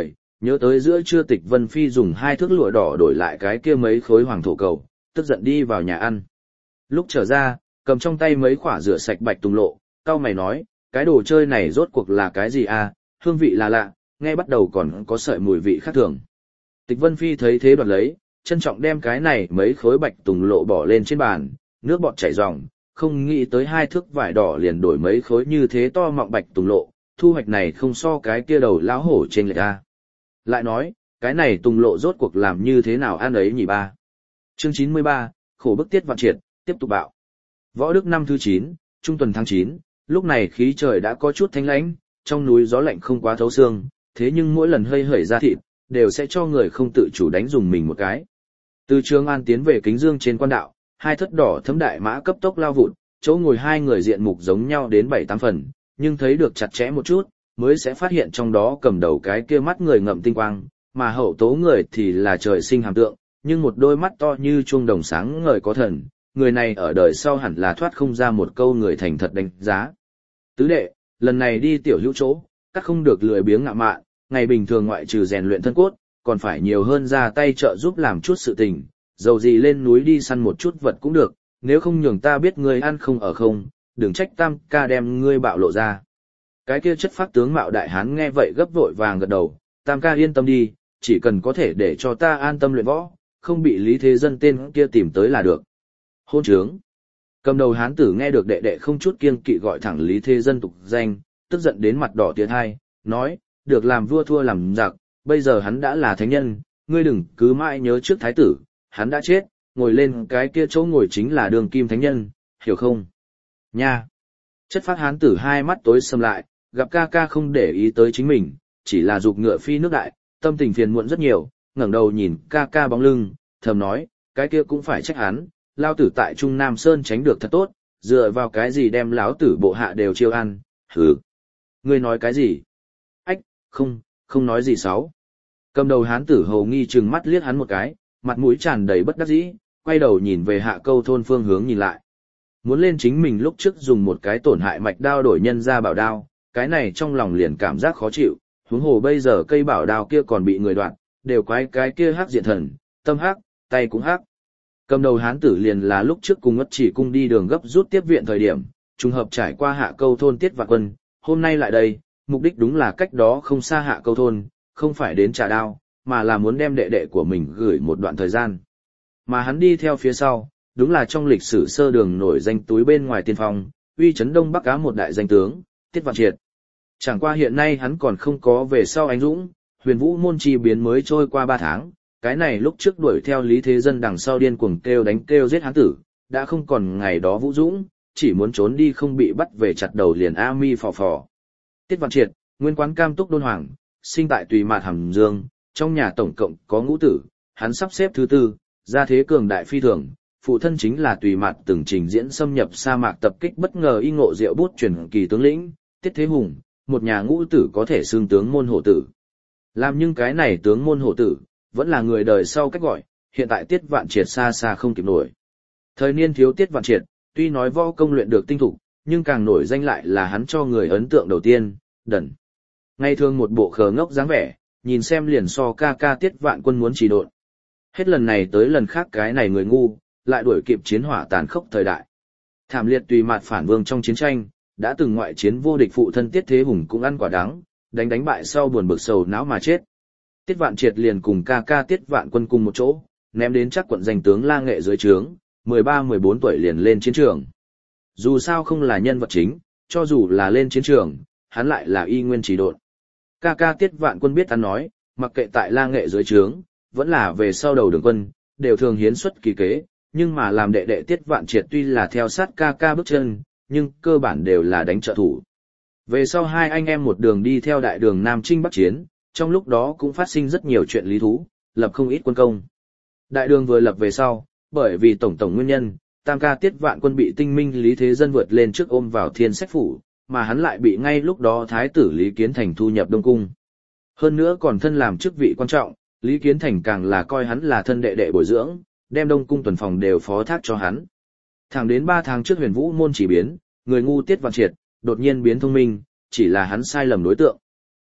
Nhớ tới giữa trưa Tịch Vân Phi dùng hai thước lụa đỏ đổi lại cái kia mấy khối hoàng thổ cầu, tức giận đi vào nhà ăn. Lúc trở ra, cầm trong tay mấy quả rửa sạch bạch tùng lộ, cau mày nói, cái đồ chơi này rốt cuộc là cái gì à, hương vị là lạ, nghe bắt đầu còn có sợi mùi vị khác thường. Tịch Vân Phi thấy thế đoạt lấy, trân trọng đem cái này mấy khối bạch tùng lộ bỏ lên trên bàn, nước bọt chảy ròng, không nghĩ tới hai thước vải đỏ liền đổi mấy khối như thế to mọng bạch tùng lộ, thu hoạch này không so cái kia đầu lão hổ trên lệch ra. Lại nói, cái này tùng lộ rốt cuộc làm như thế nào ăn ấy nhỉ ba. Chương chín mươi ba, khổ bức Tiết Vạn Triệt, tiếp tục bạo. Võ Đức năm thứ chín, trung tuần tháng chín, lúc này khí trời đã có chút thanh lãnh, trong núi gió lạnh không quá thấu xương, thế nhưng mỗi lần hơi hởi ra thịt, đều sẽ cho người không tự chủ đánh dùng mình một cái. Từ Trường An tiến về Kính Dương trên quan đạo, hai thất đỏ thấm đại mã cấp tốc lao vụt, chỗ ngồi hai người diện mục giống nhau đến bảy tám phần, nhưng thấy được chặt chẽ một chút, mới sẽ phát hiện trong đó cầm đầu cái kia mắt người ngậm tinh quang, mà hậu tố người thì là trời sinh hàm tượng, nhưng một đôi mắt to như chuông đồng sáng ngời có thần, người này ở đời sau hẳn là thoát không ra một câu người thành thật đánh giá. Tứ đệ, lần này đi tiểu hữu chỗ, các không được lười biếng ngạ mạn, ngày bình thường ngoại trừ rèn luyện thân cốt, còn phải nhiều hơn ra tay trợ giúp làm chút sự tình, dầu gì lên núi đi săn một chút vật cũng được, nếu không nhường ta biết ngươi ăn không ở không, đừng trách tam ca đem ngươi bạo lộ ra. Cái kia chất phác tướng mạo đại hán nghe vậy gấp vội vàng gật đầu, tam ca yên tâm đi, chỉ cần có thể để cho ta an tâm luyện võ, không bị Lý Thế Dân tên kia tìm tới là được. Hôn trướng. Cầm đầu hán tử nghe được đệ đệ không chút kiêng kỵ gọi thẳng Lý Thế Dân tục danh, tức giận đến mặt đỏ tiệt hai, nói, được làm vua thua làm giặc, bây giờ hắn đã là thánh nhân, ngươi đừng cứ mãi nhớ trước thái tử, hắn đã chết, ngồi lên cái kia chỗ ngồi chính là đường kim thánh nhân, hiểu không? Nha! Chất phát hán tử hai mắt tối sầm lại, gặp ca ca không để ý tới chính mình, chỉ là giục ngựa phi nước đại, tâm tình phiền muộn rất nhiều, ngẩng đầu nhìn ca ca bóng lưng, thầm nói, cái kia cũng phải trách hắn, lao tử tại Trung Nam Sơn tránh được thật tốt, dựa vào cái gì đem lão tử bộ hạ đều chiêu ăn, hừ. Ngươi nói cái gì? Ách, không, không nói gì sáu. Cầm đầu hán tử hầu nghi trừng mắt liếc hắn một cái, mặt mũi tràn đầy bất đắc dĩ, quay đầu nhìn về Hạ Câu thôn phương hướng nhìn lại. Muốn lên chính mình lúc trước dùng một cái tổn hại mạch đao đổi nhân ra bảo đao, cái này trong lòng liền cảm giác khó chịu, huống hồ bây giờ cây bảo đao kia còn bị người đoạn, đều quái cái kia hắc diện thần, tâm hắc, tay cũng hắc. Cầm đầu hán tử liền là lúc trước cùng Ngất Chỉ cung đi đường gấp rút tiếp viện thời điểm, trùng hợp trải qua Hạ Câu thôn Tiết Vạn Quân, hôm nay lại đây, mục đích đúng là cách đó không xa Hạ Câu thôn, không phải đến trả đao, mà là muốn đem đệ đệ của mình gửi một đoạn thời gian. Mà hắn đi theo phía sau, đúng là trong lịch sử sơ đường nổi danh túi bên ngoài tiên phong, uy chấn Đông Bắc Á một đại danh tướng, Tiết Vạn Triệt. Chẳng qua hiện nay hắn còn không có về sau anh dũng, huyền vũ môn chi biến mới trôi qua ba tháng, cái này lúc trước đuổi theo Lý Thế Dân đằng sau điên cuồng kêu đánh kêu giết hắn tử, đã không còn ngày đó vũ dũng, chỉ muốn trốn đi không bị bắt về chặt đầu liền a mi phò phò. Tiết Vạn Triệt, nguyên quán Cam Túc Đôn Hoàng, sinh tại Tùy Mạt Hàm Dương, trong nhà tổng cộng có ngũ tử, hắn sắp xếp thứ tư, gia thế cường đại phi thường, phụ thân chính là Tùy Mạt từng trình diễn xâm nhập sa mạc tập kích bất ngờ y ngộ diệu bút truyền kỳ tướng lĩnh, Tiết Thế Hùng, một nhà ngũ tử có thể xương tướng môn hổ tử. Làm nhưng cái này tướng môn hổ tử, vẫn là người đời sau cách gọi, hiện tại Tiết Vạn Triệt xa xa không kịp nổi. Thời niên thiếu Tiết Vạn Triệt, tuy nói võ công luyện được tinh thục, nhưng càng nổi danh lại là hắn cho người ấn tượng đầu tiên, đần. Ngày thường một bộ khờ ngốc dáng vẻ, nhìn xem liền so ca ca Tiết Vạn Quân muốn chỉ độn. Hết lần này tới lần khác cái này người ngu, lại đuổi kịp chiến hỏa tàn khốc thời đại. Thảm liệt Tùy Mạt phản vương trong chiến tranh, đã từng ngoại chiến vô địch phụ thân Tiết Thế Hùng cũng ăn quả đắng, đánh đánh bại sau buồn bực sầu não mà chết. Tiết Vạn Triệt liền cùng ca ca Tiết Vạn Quân cùng một chỗ, ném đến chắc quận danh tướng La Nghệ dưới trướng, mười ba mười bốn tuổi liền lên chiến trường. Dù sao không là nhân vật chính, cho dù là lên chiến trường, hắn lại là y nguyên chỉ độn. Ca ca Tiết Vạn Quân biết hắn nói, mặc kệ tại La Nghệ dưới trướng, vẫn là về sau đầu đường quân, đều thường hiến xuất kỳ kế, nhưng mà làm đệ đệ Tiết Vạn Triệt tuy là theo sát ca ca bước chân, nhưng cơ bản đều là đánh trợ thủ. Về sau hai anh em một đường đi theo đại đường Nam Trinh Bắc Chiến, trong lúc đó cũng phát sinh rất nhiều chuyện lý thú, lập không ít quân công. Đại đường vừa lập về sau, bởi vì tổng tổng nguyên nhân, tam ca Tiết Vạn Quân bị tinh minh Lý Thế Dân vượt lên trước ôm vào Thiên Sách phủ, mà hắn lại bị ngay lúc đó thái tử Lý Kiến Thành thu nhập Đông cung. Hơn nữa còn thân làm chức vị quan trọng, Lý Kiến Thành càng là coi hắn là thân đệ đệ bồi dưỡng, đem Đông cung tuần phòng đều phó thác cho hắn. Thẳng đến ba tháng trước huyền vũ môn chỉ biến, người ngu Tiết Vạn Triệt, đột nhiên biến thông minh, chỉ là hắn sai lầm đối tượng.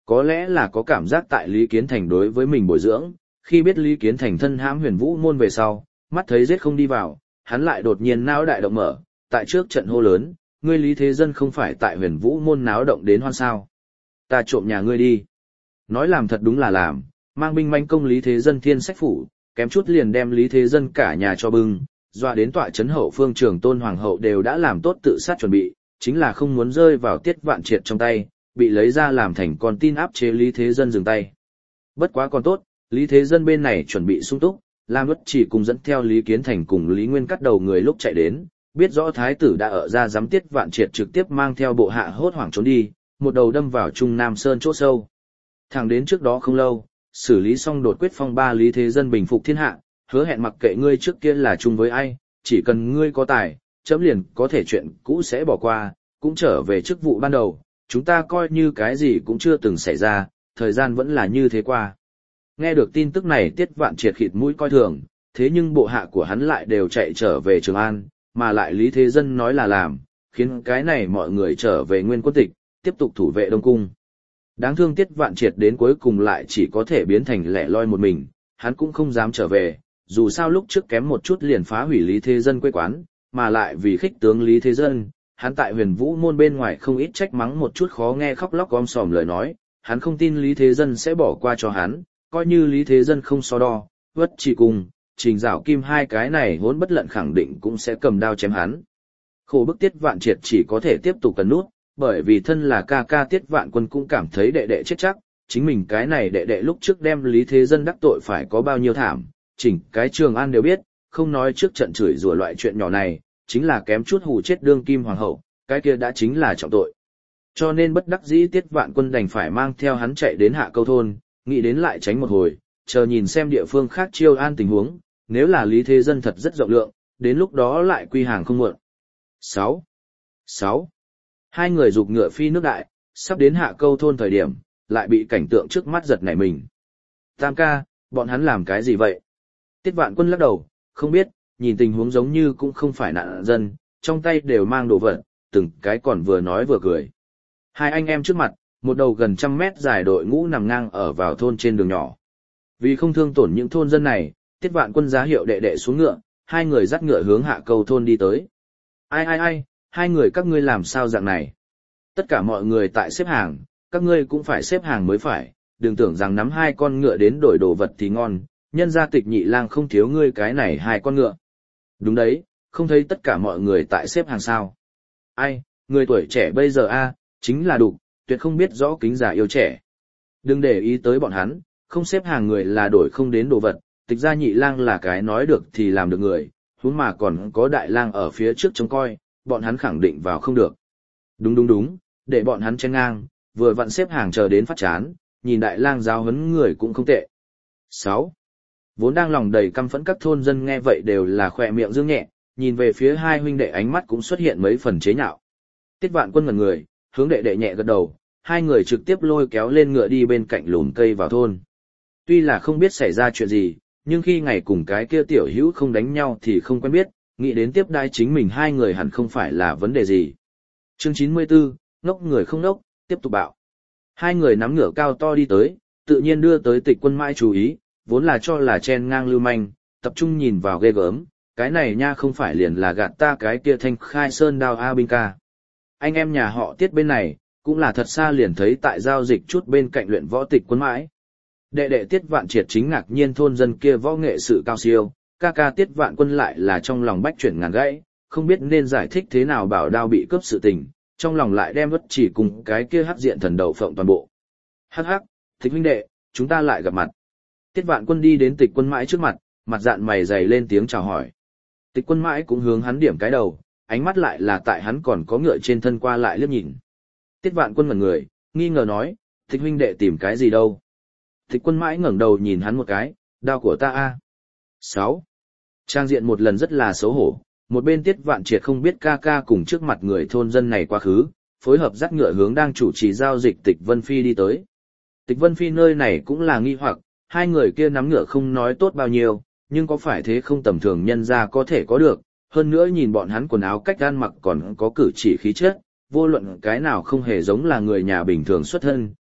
Có lẽ là có cảm giác tại Lý Kiến Thành đối với mình bồi dưỡng, khi biết Lý Kiến Thành thân hãm huyền vũ môn về sau, mắt thấy giết không đi vào, hắn lại đột nhiên náo đại động mở, tại trước trận hô lớn, ngươi Lý Thế Dân không phải tại huyền vũ môn náo động đến hoan sao. Ta trộm nhà ngươi đi. Nói làm thật đúng là làm, mang binh manh công Lý Thế Dân thiên sách phủ, kém chút liền đem Lý Thế Dân cả nhà cho bưng, dọa đến tọa trấn hậu phương Trường Tôn Hoàng hậu đều đã làm tốt tự sát chuẩn bị, chính là không muốn rơi vào Tiết Vạn Triệt trong tay, bị lấy ra làm thành con tin áp chế Lý Thế Dân dừng tay. Bất quá còn tốt, Lý Thế Dân bên này chuẩn bị sung túc, Lam Uất chỉ cùng dẫn theo Lý Kiến Thành cùng Lý Nguyên cắt đầu người lúc chạy đến, biết rõ thái tử đã ở ra giám Tiết Vạn Triệt trực tiếp mang theo bộ hạ hốt hoảng trốn đi, một đầu đâm vào Trung Nam Sơn chỗ sâu. Thẳng đến trước đó không lâu, xử lý xong đột quyết phong ba Lý Thế Dân bình phục thiên hạ, hứa hẹn mặc kệ ngươi trước kia là chung với ai, chỉ cần ngươi có tài, chấm liền có thể chuyện cũ sẽ bỏ qua, cũng trở về chức vụ ban đầu, chúng ta coi như cái gì cũng chưa từng xảy ra, thời gian vẫn là như thế qua. Nghe được tin tức này Tiết Vạn Triệt khịt mũi coi thường, thế nhưng bộ hạ của hắn lại đều chạy trở về Trường An, mà lại Lý Thế Dân nói là làm, khiến cái này mọi người trở về nguyên quân tịch, tiếp tục thủ vệ Đông Cung. Đáng thương Tiết Vạn Triệt đến cuối cùng lại chỉ có thể biến thành lẻ loi một mình, hắn cũng không dám trở về, dù sao lúc trước kém một chút liền phá hủy Lý Thế Dân quê quán, mà lại vì khích tướng Lý Thế Dân, hắn tại huyền vũ môn bên ngoài không ít trách mắng một chút khó nghe khóc lóc om sòm lời nói, hắn không tin Lý Thế Dân sẽ bỏ qua cho hắn, coi như Lý Thế Dân không so đo, Vất Chỉ cùng, Trình Giảo Kim hai cái này hỗn bất lận khẳng định cũng sẽ cầm đao chém hắn. Khổ bức Tiết Vạn Triệt chỉ có thể tiếp tục cấn nút, bởi vì thân là ca ca Tiết Vạn Quân cũng cảm thấy đệ đệ chết chắc, chính mình cái này đệ đệ lúc trước đem Lý Thế Dân đắc tội phải có bao nhiêu thảm, chỉnh cái Trường An đều biết, không nói trước trận chửi rủa loại chuyện nhỏ này, chính là kém chút hù chết đương kim hoàng hậu, cái kia đã chính là trọng tội. Cho nên bất đắc dĩ Tiết Vạn Quân đành phải mang theo hắn chạy đến Hạ Câu thôn, nghĩ đến lại tránh một hồi, chờ nhìn xem địa phương khác chiêu an tình huống, nếu là Lý Thế Dân thật rất rộng lượng, đến lúc đó lại quy hàng không muộn. sáu. sáu. Hai người giục ngựa phi nước đại, sắp đến Hạ Câu thôn thời điểm, lại bị cảnh tượng trước mắt giật nảy mình. Tam ca, bọn hắn làm cái gì vậy? Tiết Vạn Quân lắc đầu, không biết, nhìn tình huống giống như cũng không phải nạn dân, trong tay đều mang đồ vật, từng cái còn vừa nói vừa cười. Hai anh em trước mặt, một đầu gần trăm mét dài đội ngũ nằm ngang ở vào thôn trên đường nhỏ. Vì không thương tổn những thôn dân này, Tiết Vạn Quân giá hiệu đệ đệ xuống ngựa, hai người dắt ngựa hướng Hạ Câu thôn đi tới. Ai ai ai, hai người các ngươi làm sao dạng này? Tất cả mọi người tại xếp hàng, các ngươi cũng phải xếp hàng mới phải, đừng tưởng rằng nắm hai con ngựa đến đổi đồ vật thì ngon, nhân gia Tịch Nhị Lang không thiếu ngươi cái này hai con ngựa. Đúng đấy, không thấy tất cả mọi người tại xếp hàng sao? Ai, người tuổi trẻ bây giờ a, chính là đục, tuyệt không biết rõ kính già yêu trẻ. Đừng để ý tới bọn hắn, không xếp hàng người là đổi không đến đồ vật, Tịch gia Nhị Lang là cái nói được thì làm được người, huống mà còn có Đại Lang ở phía trước trông coi, bọn hắn khẳng định vào không được. Đúng đúng đúng, để bọn hắn chen ngang, vừa vặn xếp hàng chờ đến phát chán, nhìn Đại Lang giáo huấn người cũng không tệ. sáu. Vốn đang lòng đầy căm phẫn các thôn dân nghe vậy đều là khỏe miệng dương nhẹ, nhìn về phía hai huynh đệ ánh mắt cũng xuất hiện mấy phần chế nhạo. Tiết Vạn Quân ngẩn người, hướng đệ đệ nhẹ gật đầu, hai người trực tiếp lôi kéo lên ngựa đi bên cạnh lùm cây vào thôn. Tuy là không biết xảy ra chuyện gì, nhưng khi ngày cùng cái kia tiểu hữu không đánh nhau thì không quen biết, nghĩ đến tiếp đai chính mình hai người hẳn không phải là vấn đề gì. Chương chín mươi tư, ngốc người không ngốc, tiếp tục bạo. Hai người nắm ngựa cao to đi tới, tự nhiên đưa tới Tịch Quân mãi chú ý, vốn là cho là chen ngang lưu manh, tập trung nhìn vào ghê gớm, cái này nha không phải liền là gạt ta cái kia Thanh Khai Sơn đao A binh ca. Anh em nhà họ Tiết bên này, cũng là thật xa liền thấy tại giao dịch chút bên cạnh luyện võ Tịch Quân mãi. Đệ đệ Tiết Vạn Triệt chính ngạc nhiên thôn dân kia võ nghệ sự cao siêu, ca ca Tiết Vạn Quân lại là trong lòng bách chuyển ngàn gãy, không biết nên giải thích thế nào bảo đao bị cướp sự tình, trong lòng lại đem Vất Chỉ cùng cái kia hắc diện thần đầu phộng toàn bộ. Hắc hắc, Tịch huynh đệ, chúng ta lại gặp mặt. Tiết Vạn Quân đi đến Tịch Quân mãi trước mặt, mặt dạn mày dày lên tiếng chào hỏi. Tịch Quân mãi cũng hướng hắn điểm cái đầu, ánh mắt lại là tại hắn còn có ngựa trên thân qua lại liếc nhìn. Tiết Vạn Quân ngẩn người, nghi ngờ nói, Tịch huynh đệ tìm cái gì đâu? Tịch Quân mãi ngẩng đầu nhìn hắn một cái, đao của ta a. sáu. Trang diện một lần rất là xấu hổ, một bên Tiết Vạn Triệt không biết ca ca cùng trước mặt người thôn dân này quá khứ, phối hợp dắt ngựa hướng đang chủ trì giao dịch Tịch Vân Phi đi tới. Tịch Vân Phi nơi này cũng là nghi hoặc, hai người kia nắm ngựa không nói tốt bao nhiêu, nhưng có phải thế không tầm thường nhân ra có thể có được, hơn nữa nhìn bọn hắn quần áo cách ăn mặc còn có cử chỉ khí chất, vô luận cái nào không hề giống là người nhà bình thường xuất thân,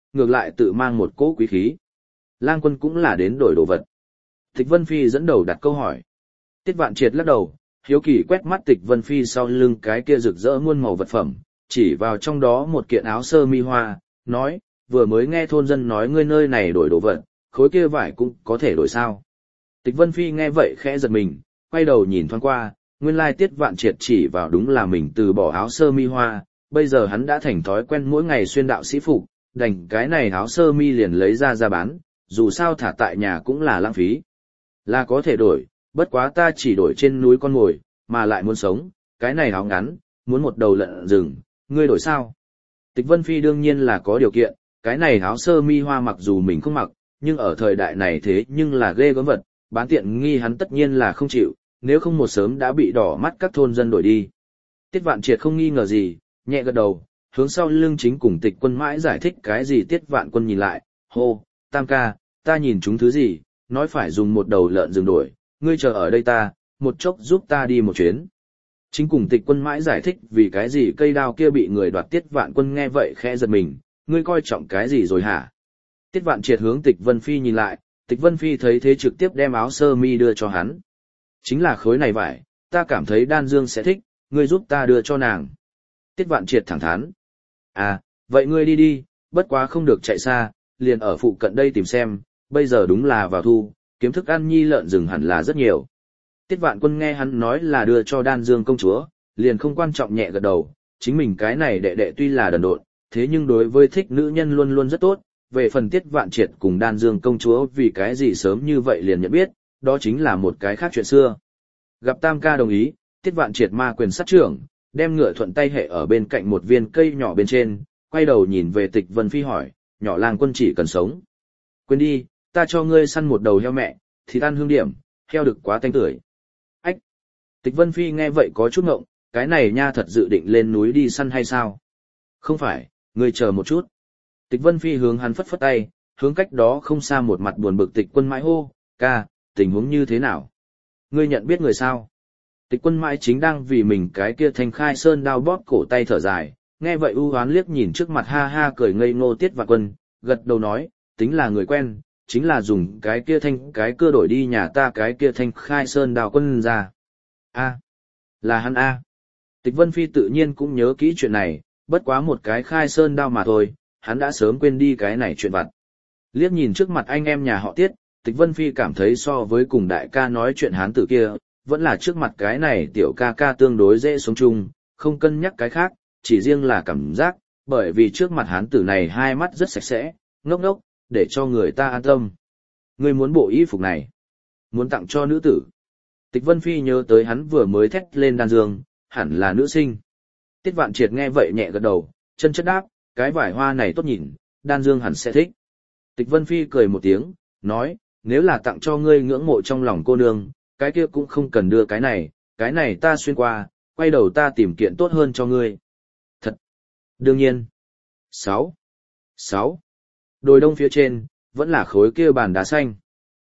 ngược lại tự mang một cỗ quý khí. Lang Quân cũng là đến đổi đồ vật. Tịch Vân Phi dẫn đầu đặt câu hỏi. Tiết Vạn Triệt lắc đầu, hiếu kỳ quét mắt Tịch Vân Phi sau lưng cái kia rực rỡ muôn màu vật phẩm, chỉ vào trong đó một kiện áo sơ mi hoa, nói, vừa mới nghe thôn dân nói ngươi nơi này đổi đồ vật, khối kia vải cũng có thể đổi sao. Tịch Vân Phi nghe vậy khẽ giật mình, quay đầu nhìn thoáng qua, nguyên lai Tiết Vạn Triệt chỉ vào đúng là mình từ bỏ áo sơ mi hoa, bây giờ hắn đã thành thói quen mỗi ngày xuyên đạo sĩ phục, đành cái này áo sơ mi liền lấy ra ra bán, dù sao thả tại nhà cũng là lãng phí. Là có thể đổi, bất quá ta chỉ đổi trên núi con mồi, mà lại muốn sống, cái này áo ngắn, muốn một đầu lợn rừng, ngươi đổi sao? Tịch Vân Phi đương nhiên là có điều kiện, cái này áo sơ mi hoa mặc dù mình không mặc, nhưng ở thời đại này thế nhưng là ghê gớm vật, bán tiện nghi hắn tất nhiên là không chịu, nếu không một sớm đã bị đỏ mắt các thôn dân đổi đi. Tiết Vạn Triệt không nghi ngờ gì, nhẹ gật đầu, hướng sau lưng chính cùng Tịch Quân mãi giải thích cái gì. Tiết Vạn Quân nhìn lại, hô, Tam ca, ta nhìn chúng thứ gì, nói phải dùng một đầu lợn rừng đổi, ngươi chờ ở đây ta, một chốc giúp ta đi một chuyến. Chính cùng Tịch Quân mãi giải thích vì cái gì cây đao kia bị người đoạt. Tiết Vạn Quân nghe vậy khẽ giật mình, ngươi coi trọng cái gì rồi hả? Tiết Vạn Triệt hướng Tịch Vân Phi nhìn lại, Tịch Vân Phi thấy thế trực tiếp đem áo sơ mi đưa cho hắn. Chính là khối này vải, ta cảm thấy Đan Dương sẽ thích, ngươi giúp ta đưa cho nàng. Tiết Vạn Triệt thẳng thắn. À, vậy ngươi đi đi, bất quá không được chạy xa, liền ở phụ cận đây tìm xem, bây giờ đúng là vào thu, kiếm thức ăn nhi lợn rừng hẳn là rất nhiều. Tiết Vạn Quân nghe hắn nói là đưa cho Đan Dương công chúa, liền không quan trọng nhẹ gật đầu, chính mình cái này đệ đệ tuy là đần độn, thế nhưng đối với thích nữ nhân luôn luôn rất tốt. Về phần Tiết Vạn Triệt cùng Đan Dương công chúa vì cái gì sớm như vậy liền nhận biết, đó chính là một cái khác chuyện xưa. Gặp Tam ca đồng ý, Tiết Vạn Triệt ma quyền sát trưởng, đem ngựa thuận tay hệ ở bên cạnh một viên cây nhỏ bên trên, quay đầu nhìn về Tịch Vân Phi hỏi, nhỏ Lang Quân chỉ cần sống. Quên đi, ta cho ngươi săn một đầu heo mẹ, thịt ăn hương điểm, heo đực quá tanh tưởi. Ách! Tịch Vân Phi nghe vậy có chút ngộng, cái này nha thật dự định lên núi đi săn hay sao? Không phải, ngươi chờ một chút. Tịch Vân Phi hướng hắn phất phất tay, hướng cách đó không xa một mặt buồn bực Tịch Quân mãi hô, ca, tình huống như thế nào? Ngươi nhận biết người sao? Tịch Quân mãi chính đang vì mình cái kia thanh khai sơn đao bóp cổ tay thở dài, nghe vậy u hoán liếc nhìn trước mặt ha ha cười ngây ngô Tiết Vạn Quân, gật đầu nói, tính là người quen, chính là dùng cái kia thanh cái cưa đổi đi nhà ta cái kia thanh khai sơn đao quân ra. A, là hắn A. Tịch Vân Phi tự nhiên cũng nhớ kỹ chuyện này, bất quá một cái khai sơn đao mà thôi, hắn đã sớm quên đi cái này chuyện vặt. Liếc nhìn trước mặt anh em nhà họ Tiết, Tịch Vân Phi cảm thấy so với cùng đại ca nói chuyện hán tử kia, vẫn là trước mặt cái này tiểu ca ca tương đối dễ sống chung, không cân nhắc cái khác, chỉ riêng là cảm giác, bởi vì trước mặt hán tử này hai mắt rất sạch sẽ, ngốc ngốc, để cho người ta an tâm. Ngươi muốn bộ y phục này, muốn tặng cho nữ tử. Tịch Vân Phi nhớ tới hắn vừa mới thét lên Đan Dương, hẳn là nữ sinh. Tiết Vạn Triệt nghe vậy nhẹ gật đầu, chân chất đáp, cái vải hoa này tốt nhìn, Đan Dương hẳn sẽ thích. Tịch Vân Phi cười một tiếng, nói, nếu là tặng cho ngươi ngưỡng mộ trong lòng cô nương, cái kia cũng không cần đưa cái này, cái này ta xuyên qua, quay đầu ta tìm kiện tốt hơn cho ngươi. Thật! Đương nhiên! Sáu! Sáu! Đồi đông phía trên, vẫn là khối kia bàn đá xanh.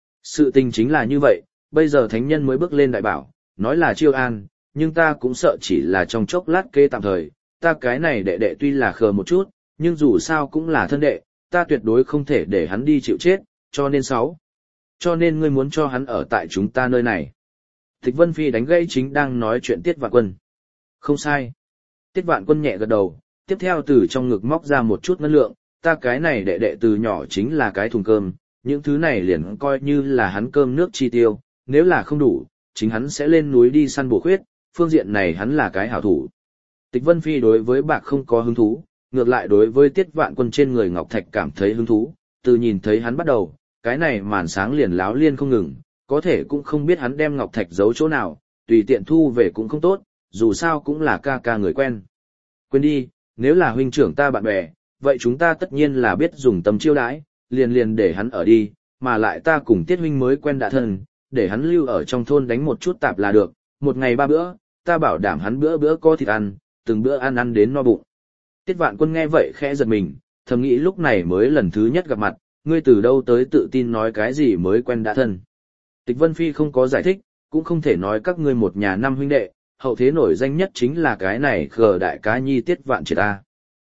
Sự tình chính là như vậy, bây giờ thánh nhân mới bước lên đại bảo, nói là chiêu an, nhưng ta cũng sợ chỉ là trong chốc lát kê tạm thời, ta cái này đệ đệ tuy là khờ một chút, nhưng dù sao cũng là thân đệ, ta tuyệt đối không thể để hắn đi chịu chết, cho nên sáu. Cho nên ngươi muốn cho hắn ở tại chúng ta nơi này. Tịch Vân Phi đánh gãy chính đang nói chuyện Tiết Vạn Quân. Không sai. Tiết Vạn Quân nhẹ gật đầu, tiếp theo từ trong ngực móc ra một chút ngân lượng, ta cái này đệ đệ từ nhỏ chính là cái thùng cơm, những thứ này liền coi như là hắn cơm nước chi tiêu, nếu là không đủ, chính hắn sẽ lên núi đi săn bổ khuyết, phương diện này hắn là cái hảo thủ. Tịch Vân Phi đối với bạc không có hứng thú, ngược lại đối với Tiết Vạn Quân trên người ngọc thạch cảm thấy hứng thú, từ nhìn thấy hắn bắt đầu, cái này màn sáng liền láo liên không ngừng, có thể cũng không biết hắn đem ngọc thạch giấu chỗ nào, tùy tiện thu về cũng không tốt, dù sao cũng là ca ca người quen. Quên đi, nếu là huynh trưởng ta bạn bè, vậy chúng ta tất nhiên là biết dùng tâm chiêu đãi, liền liền để hắn ở đi, mà lại ta cùng Tiết huynh mới quen đã thân, để hắn lưu ở trong thôn đánh một chút tạp là được, một ngày ba bữa, ta bảo đảm hắn bữa bữa có thịt ăn, từng bữa ăn ăn đến no bụng. Tiết Vạn Quân nghe vậy khẽ giật mình, thầm nghĩ lúc này mới lần thứ nhất gặp mặt, ngươi từ đâu tới tự tin nói cái gì mới quen đã thân. Tịch Vân Phi không có giải thích, cũng không thể nói các ngươi một nhà năm huynh đệ, hậu thế nổi danh nhất chính là cái này khờ đại cá nhi Tiết Vạn Triệt ta.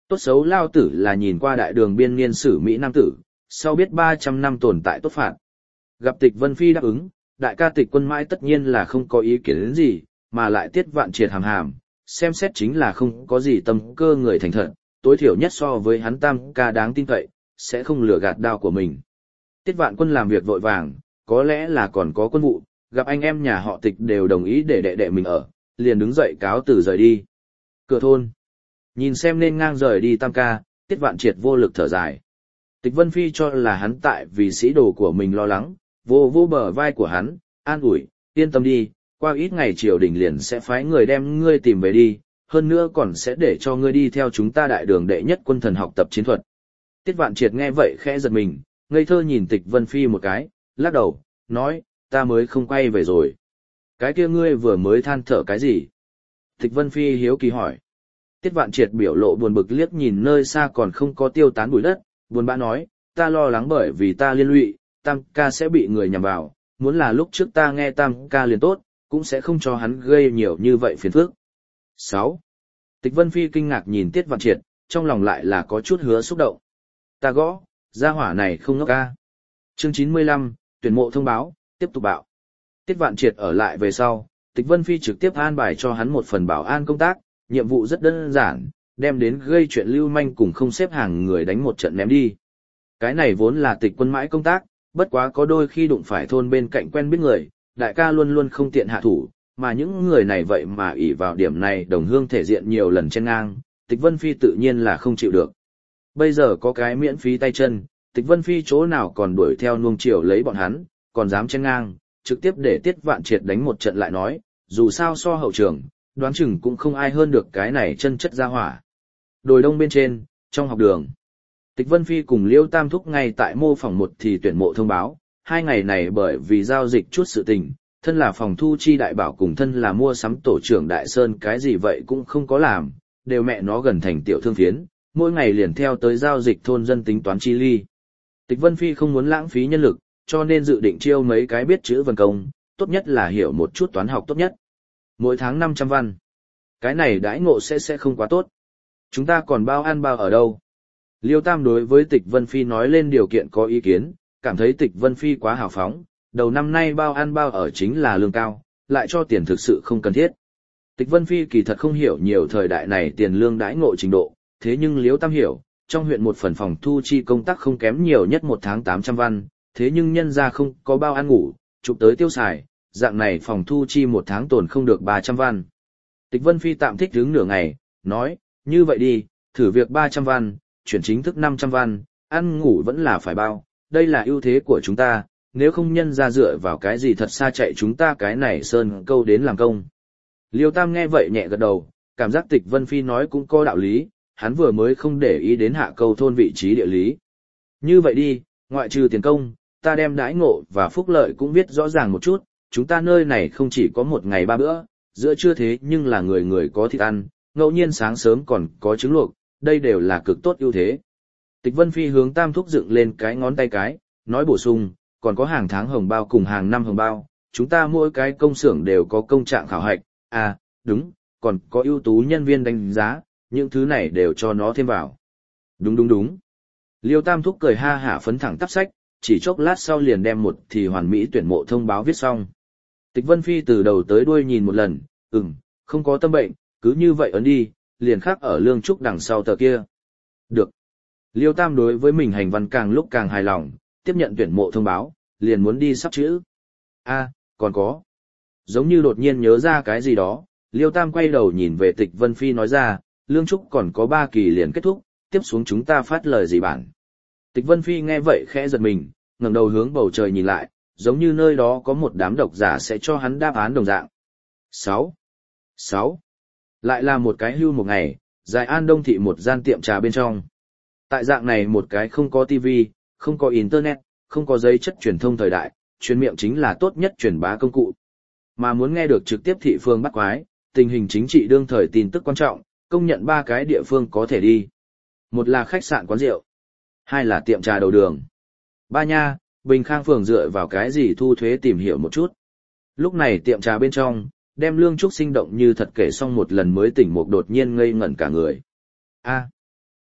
Tốt xấu lao tử là nhìn qua đại đường biên niên sử Mỹ Nam tử, sau biết ba trăm năm tồn tại tốt phạt. Gặp Tịch Vân Phi đáp ứng, đại ca Tịch Quân Mãi tất nhiên là không có ý kiến đến gì, mà lại Tiết Vạn Triệt hàm hàm, xem xét chính là không có gì tâm cơ người thành thật, tối thiểu nhất so với hắn tam ca đáng tin cậy, sẽ không lừa gạt đao của mình. Tiết Vạn Quân làm việc vội vàng, có lẽ là còn có quân vụ, gặp anh em nhà họ Tịch đều đồng ý để đệ đệ mình ở, liền đứng dậy cáo từ rời đi. Cửa thôn. Nhìn xem nên ngang rời đi tam ca, Tiết Vạn Triệt vô lực thở dài. Tịch Vân Phi cho là hắn tại vì sĩ đồ của mình lo lắng, vô vô bờ vai của hắn, an ủi, yên tâm đi, qua ít ngày triều đình liền sẽ phái người đem ngươi tìm về đi, hơn nữa còn sẽ để cho ngươi đi theo chúng ta đại đường đệ nhất quân thần học tập chiến thuật. Tiết Vạn Triệt nghe vậy khẽ giật mình, ngây thơ nhìn Tịch Vân Phi một cái, lắc đầu, nói, ta mới không quay về rồi. Cái kia ngươi vừa mới than thở cái gì? Tịch Vân Phi hiếu kỳ hỏi. Tiết Vạn Triệt biểu lộ buồn bực liếc nhìn nơi xa còn không có tiêu tán bụi đất, buồn bã nói, ta lo lắng bởi vì ta liên lụy, tam ca sẽ bị người nhằm vào, muốn là lúc trước ta nghe tam ca liền tốt, cũng sẽ không cho hắn gây nhiều như vậy phiền phức. sáu. Tịch Vân Phi kinh ngạc nhìn Tiết Vạn Triệt, trong lòng lại là có chút hứa xúc động. Ta gõ, gia hỏa này không ngốc ca. Chương chín mươi lăm, tuyển mộ thông báo, tiếp tục bạo. Tiết Vạn Triệt ở lại về sau, Tịch Vân Phi trực tiếp an bài cho hắn một phần bảo an công tác, nhiệm vụ rất đơn giản, đem đến gây chuyện lưu manh cùng không xếp hàng người đánh một trận ném đi. Cái này vốn là Tịch Quân Mãi công tác, bất quá có đôi khi đụng phải thôn bên cạnh quen biết người, đại ca luôn luôn không tiện hạ thủ, mà những người này vậy mà ỷ vào điểm này đồng hương thể diện nhiều lần chen ngang, Tịch Vân Phi tự nhiên là không chịu được. Bây giờ có cái miễn phí tay chân, Tịch Vân Phi chỗ nào còn đuổi theo nuông chiều lấy bọn hắn, còn dám chen ngang, trực tiếp để Tiết Vạn Triệt đánh một trận lại nói, dù sao so hậu trường, đoán chừng cũng không ai hơn được cái này chân chất ra hỏa. Đồi đông bên trên, trong học đường, Tịch Vân Phi cùng Liêu Tam Thúc ngay tại mô phòng một thì tuyển mộ thông báo, hai ngày này bởi vì giao dịch chút sự tình, thân là phòng thu chi đại bảo cùng thân là mua sắm tổ trưởng Đại Sơn cái gì vậy cũng không có làm, đều mẹ nó gần thành tiểu thương phiến, mỗi ngày liền theo tới giao dịch thôn dân tính toán chi ly. Tịch Vân Phi không muốn lãng phí nhân lực, cho nên dự định chiêu mấy cái biết chữ vần công, tốt nhất là hiểu một chút toán học tốt nhất. Mỗi tháng năm trăm văn. Cái này đãi ngộ sẽ sẽ không quá tốt. Chúng ta còn bao ăn bao ở đâu? Liêu Tam đối với Tịch Vân Phi nói lên điều kiện có ý kiến, cảm thấy Tịch Vân Phi quá hào phóng, đầu năm nay bao ăn bao ở chính là lương cao, lại cho tiền thực sự không cần thiết. Tịch Vân Phi kỳ thật không hiểu nhiều thời đại này tiền lương đãi ngộ trình độ, thế nhưng Liêu Tam hiểu, trong huyện một phần phòng thu chi công tác không kém nhiều nhất một tháng tám trăm văn, thế nhưng nhân ra không có bao ăn ngủ, chụp tới tiêu xài, dạng này phòng thu chi một tháng tồn không được ba trăm văn. Tịch Vân Phi tạm thích đứng nửa ngày, nói, như vậy đi, thử việc ba trăm văn, chuyển chính thức năm trăm văn, ăn ngủ vẫn là phải bao, đây là ưu thế của chúng ta, nếu không nhân ra dựa vào cái gì thật xa chạy chúng ta cái này sơn câu đến làm công. Liêu Tam nghe vậy nhẹ gật đầu, cảm giác Tịch Vân Phi nói cũng có đạo lý, hắn vừa mới không để ý đến hạ câu thôn vị trí địa lý. Như vậy đi, ngoại trừ tiền công, ta đem đãi ngộ và phúc lợi cũng viết rõ ràng một chút, chúng ta nơi này không chỉ có một ngày ba bữa, giữa trưa thế nhưng là người người có thịt ăn, ngẫu nhiên sáng sớm còn có trứng luộc, đây đều là cực tốt ưu thế. Tịch Vân Phi hướng Tam Thúc dựng lên cái ngón tay cái, nói bổ sung, còn có hàng tháng hồng bao cùng hàng năm hồng bao, chúng ta mỗi cái công xưởng đều có công trạng khảo hạch, à, đúng, còn có ưu tú nhân viên đánh giá, những thứ này đều cho nó thêm vào. Đúng đúng đúng. Liêu Tam Thúc cười ha hả phấn thẳng tắp sách, chỉ chốc lát sau liền đem một thì hoàn mỹ tuyển mộ thông báo viết xong. Tịch Vân Phi từ đầu tới đuôi nhìn một lần, ừm, không có tâm bệnh, cứ như vậy ấn đi, liền khắc ở lương trúc đằng sau tờ kia. Được. Liêu Tam đối với mình hành văn càng lúc càng hài lòng, tiếp nhận tuyển mộ thông báo, liền muốn đi sắp chữ. A, còn có. Giống như đột nhiên nhớ ra cái gì đó, Liêu Tam quay đầu nhìn về Tịch Vân Phi nói ra, lương trúc còn có ba kỳ liền kết thúc, tiếp xuống chúng ta phát lời gì bản. Tịch Vân Phi nghe vậy khẽ giật mình, ngẩng đầu hướng bầu trời nhìn lại, giống như nơi đó có một đám độc giả sẽ cho hắn đáp án đồng dạng. sáu. sáu. Lại là một cái hưu một ngày, Dài An Đông thị một gian tiệm trà bên trong. Tại dạng này một cái không có tivi, không có internet, không có giấy chất truyền thông thời đại, truyền miệng chính là tốt nhất truyền bá công cụ. Mà muốn nghe được trực tiếp thị phương bắt quái, tình hình chính trị đương thời tin tức quan trọng, công nhận ba cái địa phương có thể đi. Một là khách sạn quán rượu, hai là tiệm trà đầu đường. Ba nha, Bình Khang phường dựa vào cái gì thu thuế tìm hiểu một chút. Lúc này tiệm trà bên trong, đem Lương Trúc sinh động như thật kể xong một lần mới tỉnh mục đột nhiên ngây ngẩn cả người. A,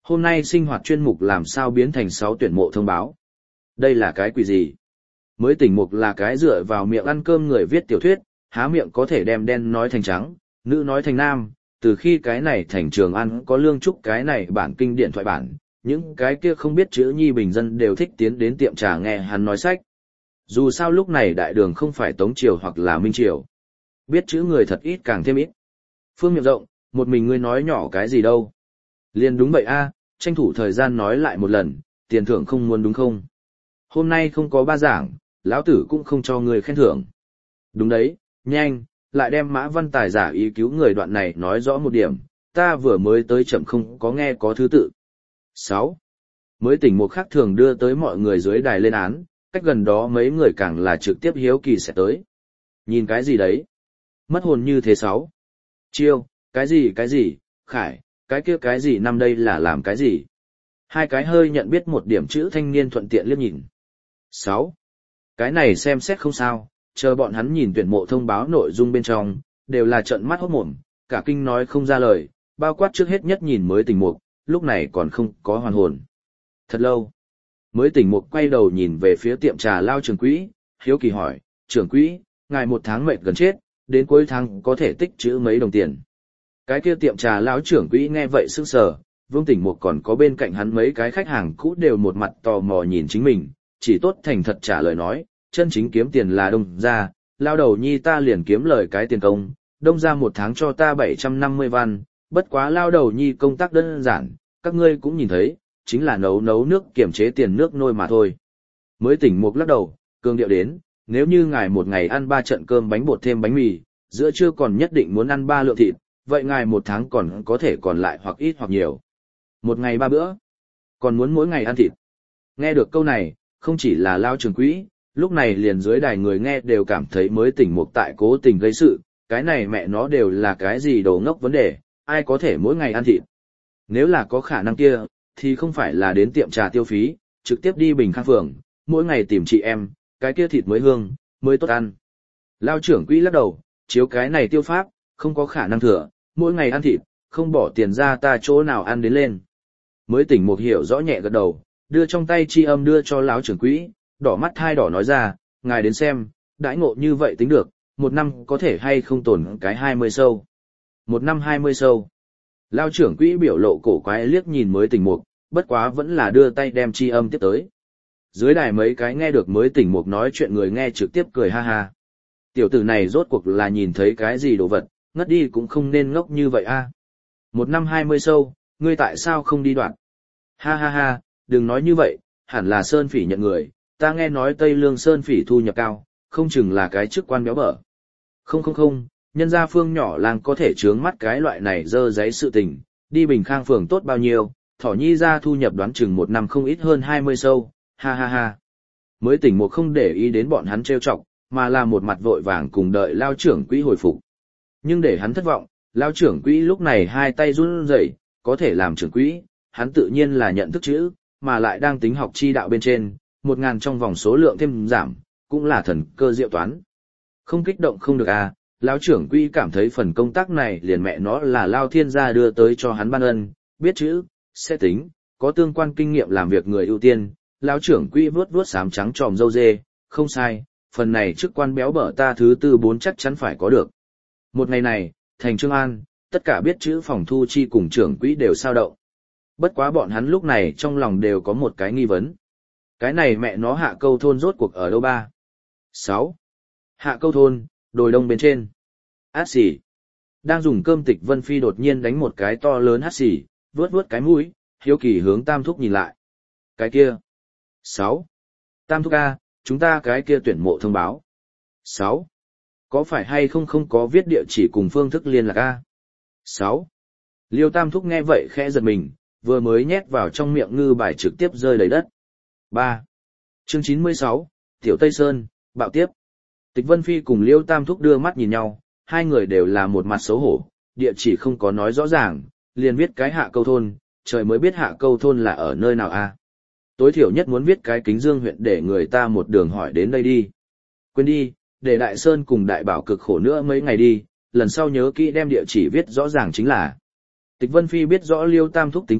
Hôm nay sinh hoạt chuyên mục làm sao biến thành sáu tuyển mộ thông báo. Đây là cái quỷ gì? Mới tỉnh mục là cái dựa vào miệng ăn cơm người viết tiểu thuyết, há miệng có thể đem đen nói thành trắng, nữ nói thành nam, từ khi cái này thành trường ăn có lương trúc cái này bản kinh điển thoại bản, những cái kia không biết chữ nhi bình dân đều thích tiến đến tiệm trà nghe hắn nói sách. Dù sao lúc này đại đường không phải Tống Triều hoặc là Minh Triều. Biết chữ người thật ít càng thêm ít. Phương miệng rộng, một mình ngươi nói nhỏ cái gì đâu. Liền đúng vậy a, tranh thủ thời gian nói lại một lần, tiền thưởng không muốn đúng không? Hôm nay không có ba giảng, lão tử cũng không cho ngươi khen thưởng. Đúng đấy, nhanh, lại đem Mã Văn Tài giả ý cứu người đoạn này nói rõ một điểm, ta vừa mới tới chậm không có nghe có thứ tự. sáu. Mới tỉnh một khác thường đưa tới mọi người dưới đài lên án, cách gần đó mấy người càng là trực tiếp hiếu kỳ sẽ tới. Nhìn cái gì đấy? Mất hồn như thế sáu. Chiêu, cái gì cái gì, Khải, cái kia cái gì năm đây là làm cái gì? Hai cái hơi nhận biết một điểm chữ thanh niên thuận tiện liếc nhìn. sáu. Cái này xem xét không sao, chờ bọn hắn nhìn tuyển mộ thông báo nội dung bên trong, đều là trợn mắt hốt mồm, cả kinh nói không ra lời, bao quát trước hết nhất nhìn mới tỉnh mục, lúc này còn không có hoàn hồn. Thật lâu, mới tỉnh mục quay đầu nhìn về phía tiệm trà lao trưởng quỹ, hiếu kỳ hỏi, trưởng quỹ, ngài một tháng mệt gần chết, đến cuối tháng có thể tích trữ mấy đồng tiền. Cái kia tiệm trà lão trưởng quỹ nghe vậy sững sờ, Vương Tỉnh Mục còn có bên cạnh hắn mấy cái khách hàng cũ đều một mặt tò mò nhìn chính mình, chỉ tốt thành thật trả lời nói, chân chính kiếm tiền là đông ra, lao đầu nhi ta liền kiếm lời cái tiền công, đông ra một tháng cho ta bảy trăm năm mươi văn, bất quá lao đầu nhi công tác đơn giản, các ngươi cũng nhìn thấy, chính là nấu nấu nước kiểm chế tiền nước nôi mà thôi. Mới Tỉnh Mục lắc đầu, cường điệu đến, nếu như ngài một ngày ăn ba trận cơm bánh bột thêm bánh mì, giữa trưa còn nhất định muốn ăn ba lượng thịt, vậy ngài một tháng còn có thể còn lại hoặc ít hoặc nhiều. Một ngày ba bữa, còn muốn mỗi ngày ăn thịt. Nghe được câu này, không chỉ là lao trường quỹ, lúc này liền dưới đài người nghe đều cảm thấy mới Tỉnh Mục tại cố tình gây sự, cái này mẹ nó đều là cái gì đồ ngốc vấn đề, ai có thể mỗi ngày ăn thịt. Nếu là có khả năng kia, thì không phải là đến tiệm trà tiêu phí, trực tiếp đi Bình Khang Phường, mỗi ngày tìm chị em, cái kia thịt mới hương, mới tốt ăn. Lao trưởng quỹ lắc đầu, chiếu cái này tiêu pháp, không có khả năng thừa, mỗi ngày ăn thịt, không bỏ tiền ra ta chỗ nào ăn đến lên. Mới Tỉnh Mục hiểu rõ nhẹ gật đầu, đưa trong tay chi âm đưa cho lão trưởng quỹ, đỏ mắt thai đỏ nói ra, ngài đến xem, đãi ngộ như vậy tính được, một năm có thể hay không tổn cái hai mươi sâu. Một năm hai mươi sâu. Lao trưởng quỹ biểu lộ cổ quái liếc nhìn Mới Tỉnh Mục, bất quá vẫn là đưa tay đem chi âm tiếp tới. Dưới đài mấy cái nghe được Mới Tỉnh Mục nói chuyện người nghe trực tiếp cười ha ha. Tiểu tử này rốt cuộc là nhìn thấy cái gì đồ vật, ngất đi cũng không nên ngốc như vậy a. Một năm hai mươi sâu, ngươi tại sao không đi đoạn? Ha ha ha, đừng nói như vậy, hẳn là Sơn Phỉ nhận người, ta nghe nói Tây Lương Sơn Phỉ thu nhập cao, không chừng là cái chức quan béo bở. Không không không, nhân gia Phương nhỏ làng có thể trướng mắt cái loại này dơ giấy sự tình, đi Bình Khang Phường tốt bao nhiêu, Thỏ Nhi ra thu nhập đoán chừng một năm không ít hơn hai mươi sâu, ha ha ha. Mới Tỉnh Mục không để ý đến bọn hắn trêu chọc, mà là một mặt vội vàng cùng đợi lao trưởng quỹ hồi phục. Nhưng để hắn thất vọng, lao trưởng quỹ lúc này hai tay run rẩy, có thể làm trưởng quỹ, hắn tự nhiên là nhận thức chữ, mà lại đang tính học chi đạo bên trên, một ngàn trong vòng số lượng thêm giảm, cũng là thần cơ diệu toán. Không kích động không được à, lão trưởng quỹ cảm thấy phần công tác này liền mẹ nó là lao thiên gia đưa tới cho hắn ban ân, biết chữ, sẽ tính, có tương quan kinh nghiệm làm việc người ưu tiên, lão trưởng quỹ vuốt vuốt xám trắng tròm dâu dê, không sai, phần này chức quan béo bở ta thứ tư bốn chắc chắn phải có được. Một ngày này, thành Trương An, tất cả biết chữ phòng thu chi cùng trưởng quỹ đều sao động. Bất quá bọn hắn lúc này trong lòng đều có một cái nghi vấn. Cái này mẹ nó Hạ Câu thôn rốt cuộc ở đâu ba? sáu. Hạ Câu thôn, đồi đông bên trên. Át xỉ. Đang dùng cơm Tịch Vân Phi đột nhiên đánh một cái to lớn hát xỉ, vướt vướt cái mũi, hiếu kỳ hướng Tam Thúc nhìn lại. Cái kia. sáu. Tam Thúc A, chúng ta cái kia tuyển mộ thông báo. sáu. Có phải hay không không có viết địa chỉ cùng phương thức liên lạc A? sáu. Liêu Tam Thúc nghe vậy khẽ giật mình, vừa mới nhét vào trong miệng ngư bài trực tiếp rơi đầy đất. ba. Chương chín mươi sáu, Tiểu Tây Sơn, bạo tiếp. Tịch Vân Phi cùng Liêu Tam Thúc đưa mắt nhìn nhau, hai người đều là một mặt xấu hổ, địa chỉ không có nói rõ ràng, liền viết cái Hạ Câu thôn, trời mới biết Hạ Câu thôn là ở nơi nào a. Tối thiểu nhất muốn viết cái Kính Dương huyện để người ta một đường hỏi đến đây đi. Quên đi, để Đại Sơn cùng Đại Bảo cực khổ nữa mấy ngày đi, lần sau nhớ kỹ đem địa chỉ viết rõ ràng chính là. Tịch Vân Phi biết rõ Liêu Tam Thúc tính cách,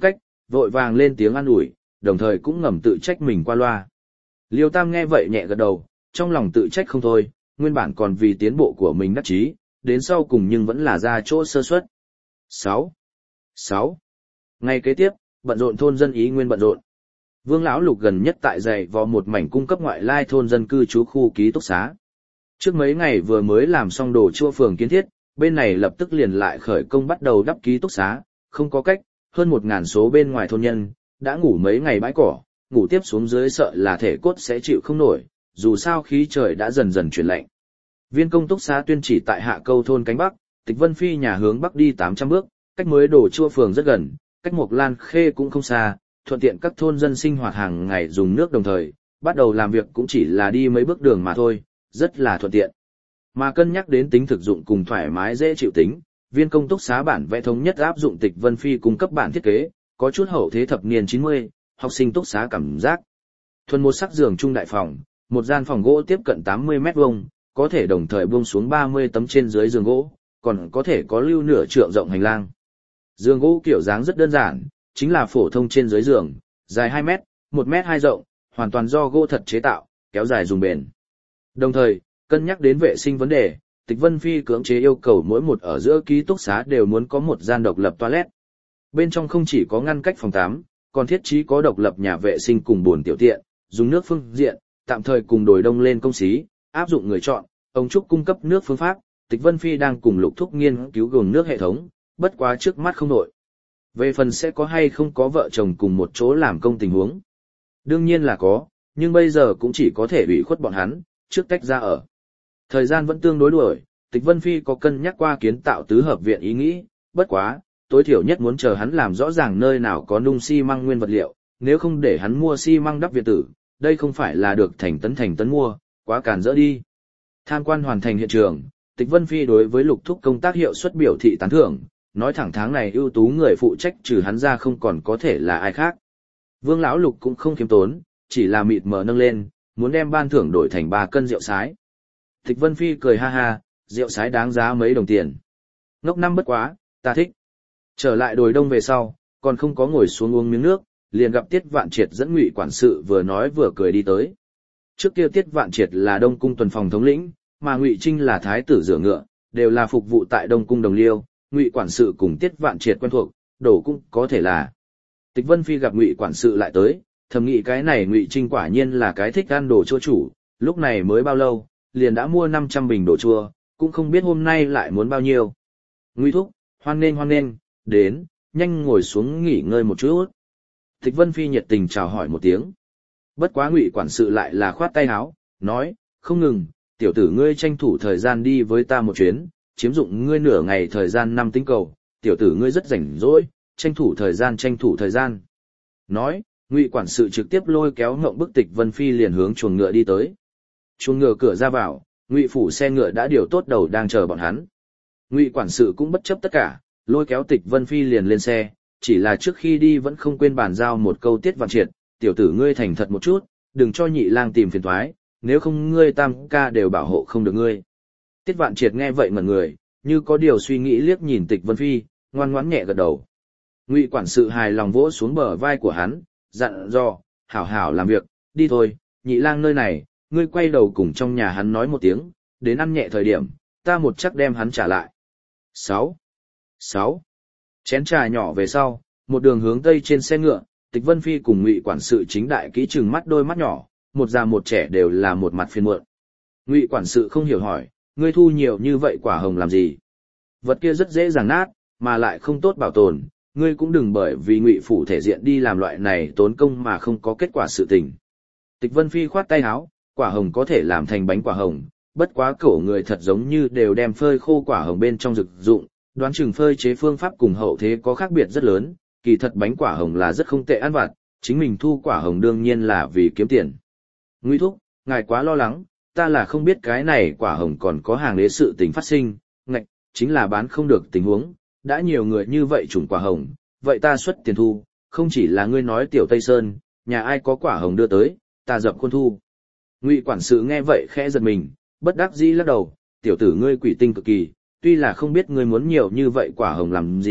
vội vàng lên tiếng an ủi, đồng thời cũng ngầm tự trách mình qua loa. Liêu Tam nghe vậy nhẹ gật đầu, trong lòng tự trách không thôi, nguyên bản còn vì tiến bộ của mình đắc chí, đến sau cùng nhưng vẫn là ra chỗ sơ suất. sáu. sáu. Ngày kế tiếp, bận rộn thôn dân ý nguyên bận rộn. Vương lão Lục gần nhất tại dày vò một mảnh cung cấp ngoại lai thôn dân cư trú khu ký túc xá. Trước mấy ngày vừa mới làm xong đồ chua phường kiến thiết, bên này lập tức liền lại khởi công bắt đầu đắp ký túc xá, không có cách, hơn một ngàn số bên ngoài thôn nhân, đã ngủ mấy ngày bãi cỏ, ngủ tiếp xuống dưới sợ là thể cốt sẽ chịu không nổi, dù sao khí trời đã dần dần chuyển lạnh. Viên công túc xá tuyên chỉ tại Hạ Câu thôn cánh Bắc, Tịch Vân Phi nhà hướng Bắc đi tám trăm bước, cách mới đổ chua phường rất gần, cách Mộc Lan Khê cũng không xa, thuận tiện các thôn dân sinh hoạt hàng ngày dùng nước đồng thời, bắt đầu làm việc cũng chỉ là đi mấy bước đường mà thôi, rất là thuận tiện. Mà cân nhắc đến tính thực dụng cùng thoải mái dễ chịu tính, viên công túc xá bản vẽ thống nhất áp dụng Tịch Vân Phi cung cấp bản thiết kế, có chút hậu thế thập niên chín mươi, học sinh túc xá cảm giác. Thuần một sắc giường trung đại phòng, một gian phòng gỗ tiếp cận tám mươi mét vuông, có thể đồng thời buông xuống ba mươi tấm trên dưới giường gỗ, còn có thể có lưu nửa trượng rộng hành lang. Giường gỗ kiểu dáng rất đơn giản, chính là phổ thông trên dưới giường, dài hai mét, một mét hai rộng, hoàn toàn do gỗ thật chế tạo, kéo dài dùng bền. Đồng thời, cân nhắc đến vệ sinh vấn đề, Tịch Vân Phi cưỡng chế yêu cầu mỗi một ở giữa ký túc xá đều muốn có một gian độc lập toilet. Bên trong không chỉ có ngăn cách phòng tắm, còn thiết trí có độc lập nhà vệ sinh cùng bồn tiểu tiện, dùng nước phương diện, tạm thời cùng đổi đông lên công xí, áp dụng người chọn, ông trúc cung cấp nước phương pháp, Tịch Vân Phi đang cùng Lục Thúc nghiên cứu gồm nước hệ thống, bất quá trước mắt không nổi. Về phần sẽ có hay không có vợ chồng cùng một chỗ làm công tình huống. Đương nhiên là có, nhưng bây giờ cũng chỉ có thể ủy khuất bọn hắn, trước tách ra ở. Thời gian vẫn tương đối đuổi, Tịch Vân Phi có cân nhắc qua kiến tạo tứ hợp viện ý nghĩ, bất quá, tối thiểu nhất muốn chờ hắn làm rõ ràng nơi nào có nung xi măng nguyên vật liệu, nếu không để hắn mua xi măng đắp viện tử, đây không phải là được thành tấn thành tấn mua, quá cản rỡ đi. Tham quan hoàn thành hiện trường, Tịch Vân Phi đối với Lục Thúc công tác hiệu suất biểu thị tán thưởng, nói thẳng tháng này ưu tú người phụ trách trừ hắn ra không còn có thể là ai khác. Vương lão Lục cũng không khiêm tốn, chỉ là mịt mờ nâng lên, muốn đem ban thưởng đổi thành ba cân rượu sái. Tịch Vân Phi cười ha ha, rượu sái đáng giá mấy đồng tiền. Ngốc năm bất quá, ta thích. Trở lại đồi đông về sau, còn không có ngồi xuống uống miếng nước, liền gặp Tiết Vạn Triệt dẫn Ngụy quản sự vừa nói vừa cười đi tới. Trước kia Tiết Vạn Triệt là Đông cung tuần phòng thống lĩnh, mà Ngụy Trinh là thái tử rửa ngựa, đều là phục vụ tại Đông cung đồng liêu, Ngụy quản sự cùng Tiết Vạn Triệt quen thuộc, đổ cũng có thể là. Tịch Vân Phi gặp Ngụy quản sự lại tới, thầm nghĩ cái này Ngụy Trinh quả nhiên là cái thích ăn đồ chua chủ, lúc này mới bao lâu, liền đã mua năm trăm bình đồ chua, cũng không biết hôm nay lại muốn bao nhiêu. Ngụy thúc, hoan nghênh hoan nghênh, đến, nhanh ngồi xuống nghỉ ngơi một chút. Tịch Vân Phi nhiệt tình chào hỏi một tiếng. Bất quá Ngụy quản sự lại là khoát tay áo, nói, không ngừng, tiểu tử ngươi tranh thủ thời gian đi với ta một chuyến, chiếm dụng ngươi nửa ngày thời gian năm tính cầu, tiểu tử ngươi rất rảnh rỗi, tranh thủ thời gian tranh thủ thời gian. Nói, Ngụy quản sự trực tiếp lôi kéo ngộng bức Tịch Vân Phi liền hướng chuồng ngựa đi tới. Chuồng ngựa cửa ra vào, Ngụy phủ xe ngựa đã điều tốt đầu đang chờ bọn hắn. Ngụy quản sự cũng bất chấp tất cả, lôi kéo Tịch Vân Phi liền lên xe, chỉ là trước khi đi vẫn không quên bàn giao một câu Tiết Vạn Triệt, tiểu tử ngươi thành thật một chút, đừng cho Nhị lang tìm phiền toái, nếu không ngươi tam ca đều bảo hộ không được ngươi. Tiết Vạn Triệt nghe vậy ngẩn người, như có điều suy nghĩ liếc nhìn Tịch Vân Phi, ngoan ngoãn nhẹ gật đầu. Ngụy quản sự hài lòng vỗ xuống bờ vai của hắn, dặn dò, hảo hảo làm việc, đi thôi, Nhị lang nơi này, ngươi quay đầu cùng trong nhà hắn nói một tiếng, đến ăn nhẹ thời điểm, ta một chắc đem hắn trả lại. sáu. sáu. Chén trà nhỏ về sau, một đường hướng tây trên xe ngựa, Tịch Vân Phi cùng Ngụy quản sự chính đại kỹ trừng mắt đôi mắt nhỏ, một già một trẻ đều là một mặt phiền muộn. Ngụy quản sự không hiểu hỏi, ngươi thu nhiều như vậy quả hồng làm gì? Vật kia rất dễ dàng nát, mà lại không tốt bảo tồn, ngươi cũng đừng bởi vì Ngụy phủ thể diện đi làm loại này tốn công mà không có kết quả sự tình. Tịch Vân Phi khoát tay áo, quả hồng có thể làm thành bánh quả hồng, bất quá cổ người thật giống như đều đem phơi khô quả hồng bên trong thực dụng, đoán chừng phơi chế phương pháp cùng hậu thế có khác biệt rất lớn, kỳ thật bánh quả hồng là rất không tệ ăn vặt, chính mình thu quả hồng đương nhiên là vì kiếm tiền. Ngụy thúc, ngài quá lo lắng, ta là không biết cái này quả hồng còn có hàng đế sự tình phát sinh, ngạch, chính là bán không được tình huống, đã nhiều người như vậy trùng quả hồng, vậy ta xuất tiền thu, không chỉ là ngươi nói tiểu Tây Sơn, nhà ai có quả hồng đưa tới, ta dập khuôn thu. Ngụy quản sự nghe vậy khẽ giật mình, bất đắc dĩ lắc đầu, tiểu tử ngươi quỷ tinh cực kỳ, tuy là không biết ngươi muốn nhiều như vậy quả hồng làm gì,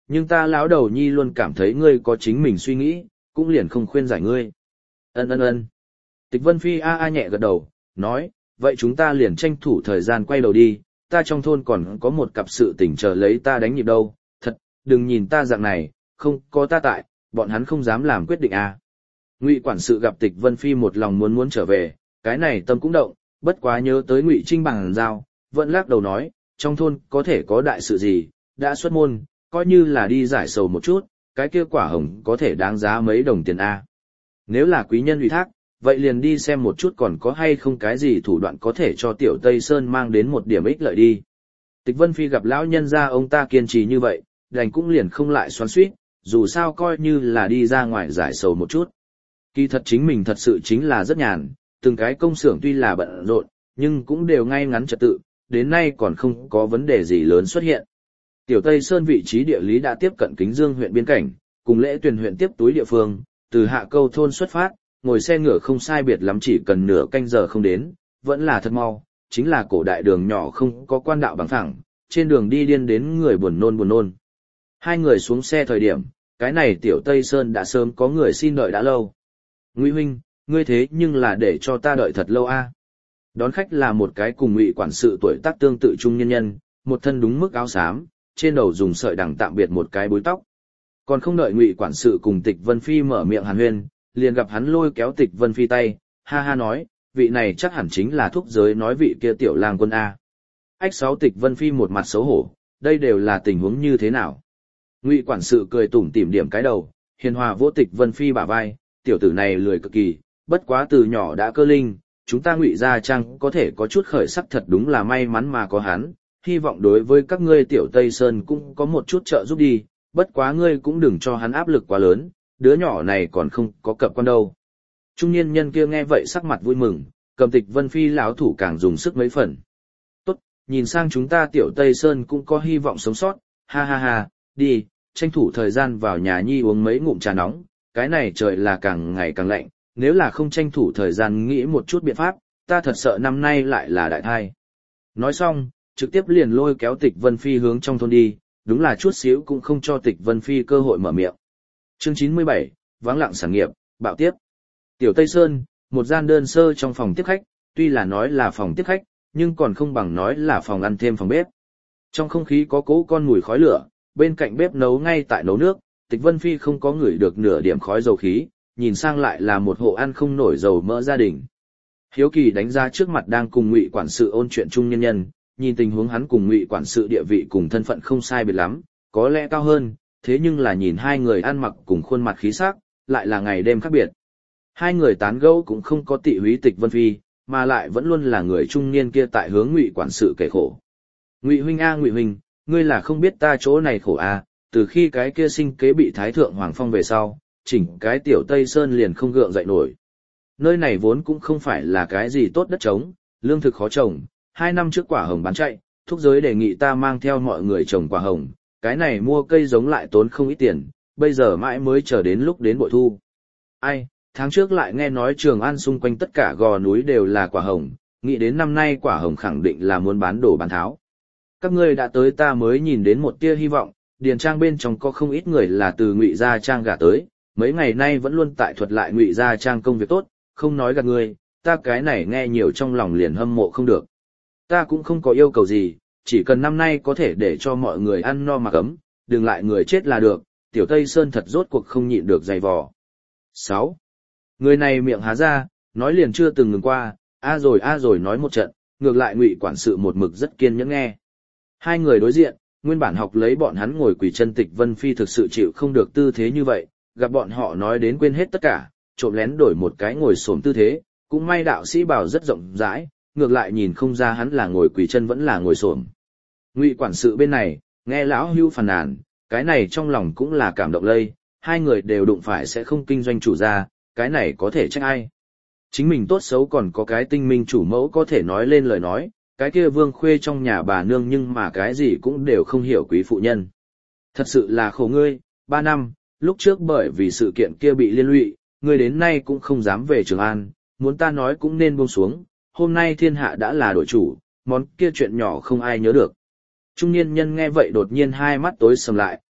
nhưng ta lão đầu nhi luôn cảm thấy ngươi có chính mình suy nghĩ, cũng liền không khuyên giải ngươi. Ân ân ân. Tịch Vân Phi a a nhẹ gật đầu, nói, vậy chúng ta liền tranh thủ thời gian quay đầu đi, ta trong thôn còn có một cặp sự tình chờ lấy ta đánh nhịp đâu, thật, đừng nhìn ta dạng này, không có ta tại, bọn hắn không dám làm quyết định à. Ngụy quản sự gặp Tịch Vân Phi một lòng muốn muốn trở về, cái này tâm cũng động, bất quá nhớ tới Ngụy Trinh bằng giao, vẫn lắc đầu nói, trong thôn có thể có đại sự gì, đã xuất môn, coi như là đi giải sầu một chút, cái kia quả hồng có thể đáng giá mấy đồng tiền a. Nếu là quý nhân ủy thác, vậy liền đi xem một chút còn có hay không cái gì thủ đoạn có thể cho Tiểu Tây Sơn mang đến một điểm ích lợi đi. Tịch Vân Phi gặp lão nhân gia ông ta kiên trì như vậy, đành cũng liền không lại xoắn xuýt, dù sao coi như là đi ra ngoài giải sầu một chút. Kỳ thật chính mình thật sự chính là rất nhàn, từng cái công xưởng tuy là bận rộn, nhưng cũng đều ngay ngắn trật tự, đến nay còn không có vấn đề gì lớn xuất hiện. Tiểu Tây Sơn vị trí địa lý đã tiếp cận Kính Dương huyện biên cảnh, cùng Lễ Tuyền huyện tiếp túi địa phương, từ Hạ Câu thôn xuất phát, ngồi xe ngựa không sai biệt lắm chỉ cần nửa canh giờ không đến, vẫn là thật mau, chính là cổ đại đường nhỏ không có quan đạo bằng phẳng, trên đường đi điên đến người buồn nôn buồn nôn. Hai người xuống xe thời điểm, cái này Tiểu Tây Sơn đã sớm có người xin đợi đã lâu. Ngụy huynh, ngươi thế nhưng là để cho ta đợi thật lâu a. Đón khách là một cái cùng Ngụy quản sự tuổi tác tương tự trung nhân nhân, một thân đúng mức áo xám, trên đầu dùng sợi đằng tạm biệt một cái búi tóc. Còn không đợi Ngụy quản sự cùng Tịch Vân Phi mở miệng hàn huyên, liền gặp hắn lôi kéo Tịch Vân Phi tay, ha ha nói, vị này chắc hẳn chính là thúc giới nói vị kia tiểu lang quân a. Ách sáu Tịch Vân Phi một mặt xấu hổ, đây đều là tình huống như thế nào? Ngụy quản sự cười tủm tỉm điểm cái đầu, hiền hòa vỗ Tịch Vân Phi bả vai, tiểu tử này lười cực kỳ, bất quá từ nhỏ đã cơ linh, chúng ta Ngụy gia trang có thể có chút khởi sắc thật đúng là may mắn mà có hắn, hy vọng đối với các ngươi Tiểu Tây Sơn cũng có một chút trợ giúp đi, bất quá ngươi cũng đừng cho hắn áp lực quá lớn, đứa nhỏ này còn không có cập quan đâu. Trung niên nhân kia nghe vậy sắc mặt vui mừng, cầm Tịch Vân Phi lão thủ càng dùng sức mấy phần. Tốt, nhìn sang chúng ta Tiểu Tây Sơn cũng có hy vọng sống sót, ha ha ha, đi, tranh thủ thời gian vào nhà nhi uống mấy ngụm trà nóng, cái này trời là càng ngày càng lạnh, nếu là không tranh thủ thời gian nghĩ một chút biện pháp, ta thật sợ năm nay lại là đại thai. Nói xong, trực tiếp liền lôi kéo Tịch Vân Phi hướng trong thôn đi, đúng là chút xíu cũng không cho Tịch Vân Phi cơ hội mở miệng. Chương chín mươi bảy, vắng lặng sản nghiệp, bạo tiếp. Tiểu Tây Sơn, một gian đơn sơ trong phòng tiếp khách, tuy là nói là phòng tiếp khách, nhưng còn không bằng nói là phòng ăn thêm phòng bếp. Trong không khí có cỗ con mùi khói lửa, bên cạnh bếp nấu ngay tại nấu nước, Tịch Vân Phi không có ngửi được nửa điểm khói dầu khí, nhìn sang lại là một hộ ăn không nổi dầu mỡ gia đình. Hiếu kỳ đánh ra trước mặt đang cùng Ngụy quản sự ôn chuyện chung nhân nhân, nhìn tình huống hắn cùng Ngụy quản sự địa vị cùng thân phận không sai biệt lắm, có lẽ cao hơn, thế nhưng là nhìn hai người ăn mặc cùng khuôn mặt khí sắc, lại là ngày đêm khác biệt. Hai người tán gẫu cũng không có tị húy Tịch Vân Phi, mà lại vẫn luôn là người trung niên kia tại hướng Ngụy quản sự kể khổ. Ngụy huynh a Ngụy huynh, ngươi là không biết ta chỗ này khổ a, từ khi cái kia sinh kế bị Thái thượng Hoàng Phong về sau, chỉnh cái Tiểu Tây Sơn liền không gượng dậy nổi. Nơi này vốn cũng không phải là cái gì tốt đất trống, lương thực khó trồng, hai năm trước quả hồng bán chạy, thúc giới đề nghị ta mang theo mọi người trồng quả hồng, cái này mua cây giống lại tốn không ít tiền, bây giờ mãi mới chờ đến lúc đến bội thu. Ai, tháng trước lại nghe nói Trường An xung quanh tất cả gò núi đều là quả hồng, nghĩ đến năm nay quả hồng khẳng định là muốn bán đổ bán tháo. Các ngươi đã tới ta mới nhìn đến một tia hy vọng, điền trang bên trong có không ít người là từ Ngụy gia trang gả tới, mấy ngày nay vẫn luôn tại thuật lại Ngụy gia trang công việc tốt, không nói gạt ngươi, ta cái này nghe nhiều trong lòng liền hâm mộ không được. Ta cũng không có yêu cầu gì, chỉ cần năm nay có thể để cho mọi người ăn no mặc ấm, đừng lại người chết là được, Tiểu Tây Sơn thật rốt cuộc không nhịn được dày vò. sáu. Người này miệng há ra, nói liền chưa từng ngừng qua, a rồi a rồi nói một trận, ngược lại Ngụy quản sự một mực rất kiên nhẫn nghe. Hai người đối diện, nguyên bản học lấy bọn hắn ngồi quỳ chân Tịch Vân Phi thực sự chịu không được tư thế như vậy, gặp bọn họ nói đến quên hết tất cả, trộm lén đổi một cái ngồi xổm tư thế, cũng may đạo sĩ bảo rất rộng rãi, ngược lại nhìn không ra hắn là ngồi quỳ chân vẫn là ngồi xổm. Ngụy quản sự bên này, nghe lão hưu phàn nàn, cái này trong lòng cũng là cảm động lây, hai người đều đụng phải sẽ không kinh doanh chủ gia, cái này có thể trách ai. Chính mình tốt xấu còn có cái tinh minh chủ mẫu có thể nói lên lời nói, cái kia Vương Khuê trong nhà bà nương nhưng mà cái gì cũng đều không hiểu quý phụ nhân. Thật sự là khổ ngươi, ba năm, lúc trước bởi vì sự kiện kia bị liên lụy, ngươi đến nay cũng không dám về Trường An, muốn ta nói cũng nên buông xuống, hôm nay thiên hạ đã là đội chủ, món kia chuyện nhỏ không ai nhớ được. Trung niên nhân nghe vậy đột nhiên hai mắt tối sầm lại,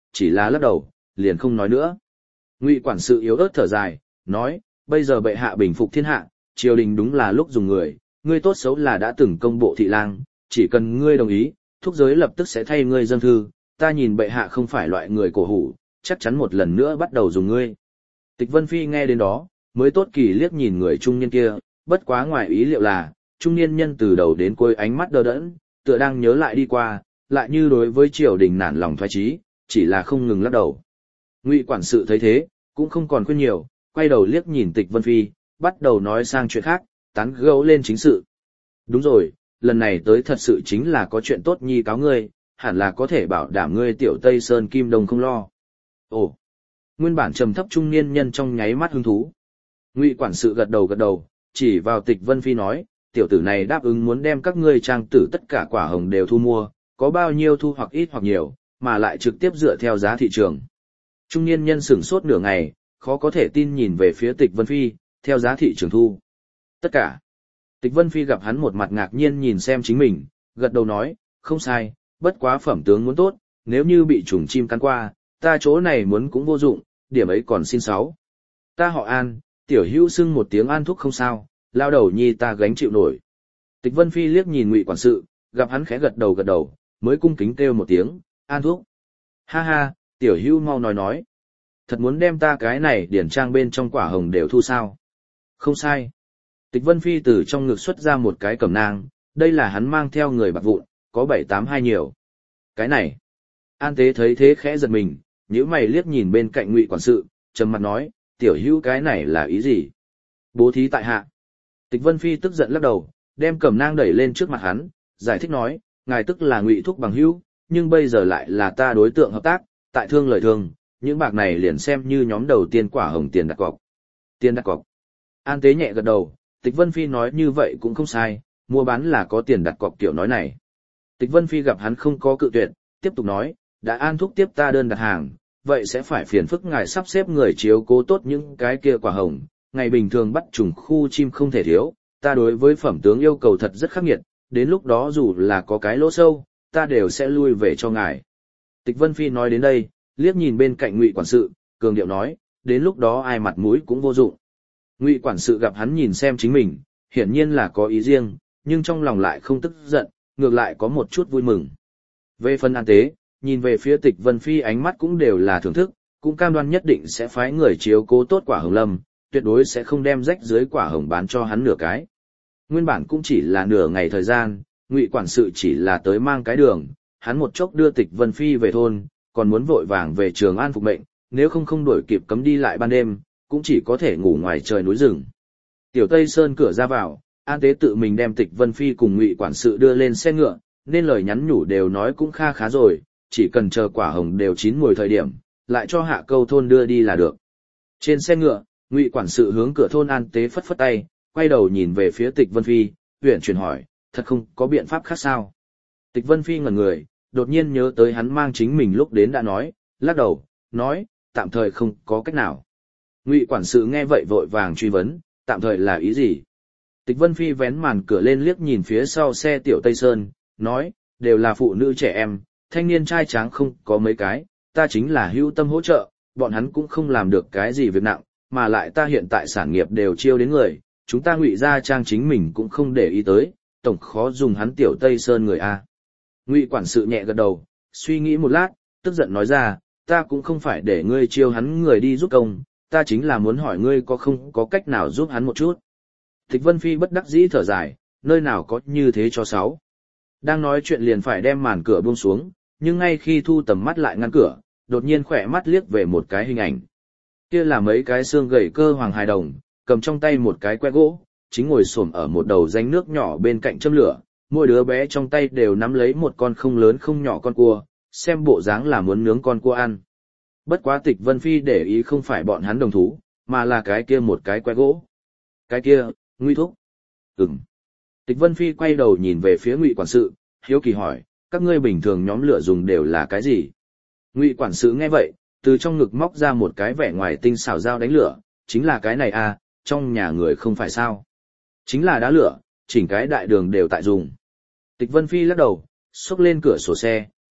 chỉ là lắc đầu, liền không nói nữa. Ngụy quản sự yếu ớt thở dài, nói, bây giờ bệ hạ bình phục thiên hạ, triều đình đúng là lúc dùng người, ngươi tốt xấu là đã từng công bộ thị lang, chỉ cần ngươi đồng ý, thúc giới lập tức sẽ thay ngươi dâng thư, ta nhìn bệ hạ không phải loại người cổ hủ, chắc chắn một lần nữa bắt đầu dùng ngươi. Tịch Vân Phi nghe đến đó, mới tốt kỳ liếc nhìn người trung niên kia, bất quá ngoài ý liệu là, trung niên nhân từ đầu đến cuối ánh mắt đờ đẫn, tựa đang nhớ lại đi qua, lại như đối với triều đình nản lòng thoái chí, chỉ là không ngừng lắc đầu. Ngụy quản sự thấy thế, cũng không còn khuyên nhiều, quay đầu liếc nhìn Tịch Vân Phi, bắt đầu nói sang chuyện khác, tán gẫu lên chính sự. Đúng rồi, lần này tới thật sự chính là có chuyện tốt nhi cáo ngươi, hẳn là có thể bảo đảm ngươi tiểu Tây Sơn Kim Đồng không lo. Ồ, nguyên bản trầm thấp trung niên nhân trong nháy mắt hứng thú. Ngụy quản sự gật đầu gật đầu, chỉ vào Tịch Vân Phi nói, tiểu tử này đáp ứng muốn đem các ngươi trang tử tất cả quả hồng đều thu mua, có bao nhiêu thu hoặc ít hoặc nhiều, mà lại trực tiếp dựa theo giá thị trường. Trung niên nhân sửng sốt nửa ngày, khó có thể tin nhìn về phía Tịch Vân Phi, theo giá thị trường thu. Tất cả. Tịch Vân Phi gặp hắn một mặt ngạc nhiên nhìn xem chính mình, gật đầu nói, không sai, bất quá phẩm tướng muốn tốt, nếu như bị trùng chim cắn qua, ta chỗ này muốn cũng vô dụng, điểm ấy còn xin sáu. Ta họ An, tiểu hữu xưng một tiếng An thúc không sao, lao đầu nhi ta gánh chịu nổi. Tịch Vân Phi liếc nhìn Ngụy quản sự, gặp hắn khẽ gật đầu gật đầu, mới cung kính kêu một tiếng, An thúc. Ha ha, tiểu hữu mau nói nói. Thật muốn đem ta cái này điển trang bên trong quả hồng đều thu sao? Không sai. Tịch Vân Phi từ trong ngực xuất ra một cái cẩm nang, đây là hắn mang theo người bạc vụn, có bảy tám hai nhiều. Cái này. An Tế thấy thế khẽ giật mình, nhíu mày liếc nhìn bên cạnh Ngụy quản sự, trầm mặt nói, tiểu hữu cái này là ý gì? Bố thí tại hạ. Tịch Vân Phi tức giận lắc đầu, đem cẩm nang đẩy lên trước mặt hắn, giải thích nói, ngài tức là Ngụy thúc bằng hữu, nhưng bây giờ lại là ta đối tượng hợp tác, tại thương lời thương, những bạc này liền xem như nhóm đầu tiên quả hồng tiền đặt cọc. Tiền đặt cọc. An Tế nhẹ gật đầu, Tịch Vân Phi nói như vậy cũng không sai, mua bán là có tiền đặt cọc kiểu nói này. Tịch Vân Phi gặp hắn không có cự tuyệt, tiếp tục nói, đã An thúc tiếp ta đơn đặt hàng, vậy sẽ phải phiền phức ngài sắp xếp người chiếu cố tốt những cái kia quả hồng, ngày bình thường bắt trùng khu chim không thể thiếu, ta đối với phẩm tướng yêu cầu thật rất khắc nghiệt, đến lúc đó dù là có cái lỗ sâu, ta đều sẽ lui về cho ngài. Tịch Vân Phi nói đến đây, liếc nhìn bên cạnh Ngụy quản sự, cường điệu nói, đến lúc đó ai mặt mũi cũng vô dụng. Ngụy quản sự gặp hắn nhìn xem chính mình, hiển nhiên là có ý riêng, nhưng trong lòng lại không tức giận, ngược lại có một chút vui mừng. Về phần An Tế, nhìn về phía Tịch Vân Phi ánh mắt cũng đều là thưởng thức, cũng cam đoan nhất định sẽ phái người chiếu cố tốt quả hồng lâm, tuyệt đối sẽ không đem rách dưới quả hồng bán cho hắn nửa cái. Nguyên bản cũng chỉ là nửa ngày thời gian, Ngụy quản sự chỉ là tới mang cái đường, hắn một chốc đưa Tịch Vân Phi về thôn, còn muốn vội vàng về Trường An phục mệnh, nếu không không đuổi kịp cấm đi lại ban đêm, cũng chỉ có thể ngủ ngoài trời núi rừng. Tiểu Tây Sơn cửa ra vào, An Tế tự mình đem Tịch Vân Phi cùng Ngụy quản sự đưa lên xe ngựa, nên lời nhắn nhủ đều nói cũng kha khá rồi, chỉ cần chờ quả hồng đều chín mùi thời điểm, lại cho Hạ Câu thôn đưa đi là được. Trên xe ngựa, Ngụy quản sự hướng cửa thôn An Tế phất phất tay, quay đầu nhìn về phía Tịch Vân Phi, huyền chuyển hỏi, thật không có biện pháp khác sao? Tịch Vân Phi ngẩn người, đột nhiên nhớ tới hắn mang chính mình lúc đến đã nói, lắc đầu, nói, tạm thời không có cách nào. Ngụy quản sự nghe vậy vội vàng truy vấn, tạm thời là ý gì? Tịch Vân Phi vén màn cửa lên liếc nhìn phía sau xe Tiểu Tây Sơn, nói, đều là phụ nữ trẻ em, thanh niên trai tráng không có mấy cái, ta chính là hữu tâm hỗ trợ, bọn hắn cũng không làm được cái gì việc nặng, mà lại ta hiện tại sản nghiệp đều chiêu đến người, chúng ta Ngụy gia trang chính mình cũng không để ý tới, tổng khó dùng hắn Tiểu Tây Sơn người a. Ngụy quản sự nhẹ gật đầu, suy nghĩ một lát, tức giận nói ra, ta cũng không phải để ngươi chiêu hắn người đi giúp công, ta chính là muốn hỏi ngươi có không có cách nào giúp hắn một chút. Tịch Vân Phi bất đắc dĩ thở dài, nơi nào có như thế cho sáu. Đang nói chuyện liền phải đem màn cửa buông xuống, nhưng ngay khi thu tầm mắt lại ngăn cửa, đột nhiên khỏe mắt liếc về một cái hình ảnh. Kia là mấy cái xương gầy cơ hoàng hài đồng, cầm trong tay một cái que gỗ, chính ngồi xổm ở một đầu rãnh nước nhỏ bên cạnh châm lửa, mỗi đứa bé trong tay đều nắm lấy một con không lớn không nhỏ con cua, xem bộ dáng là muốn nướng con cua ăn. Bất quá Tịch Vân Phi để ý không phải bọn hắn đồng thú, mà là cái kia một cái que gỗ. Cái kia, Ngụy thúc. Ừm. Tịch Vân Phi quay đầu nhìn về phía Ngụy quản sự, hiếu kỳ hỏi, các ngươi bình thường nhóm lửa dùng đều là cái gì? Ngụy quản sự nghe vậy, từ trong ngực móc ra một cái vẻ ngoài tinh xảo dao đánh lửa, chính là cái này à, trong nhà người không phải sao? Chính là đá lửa, chỉnh cái đại đường đều tại dùng. Tịch Vân Phi lắc đầu, xốc lên cửa sổ xe,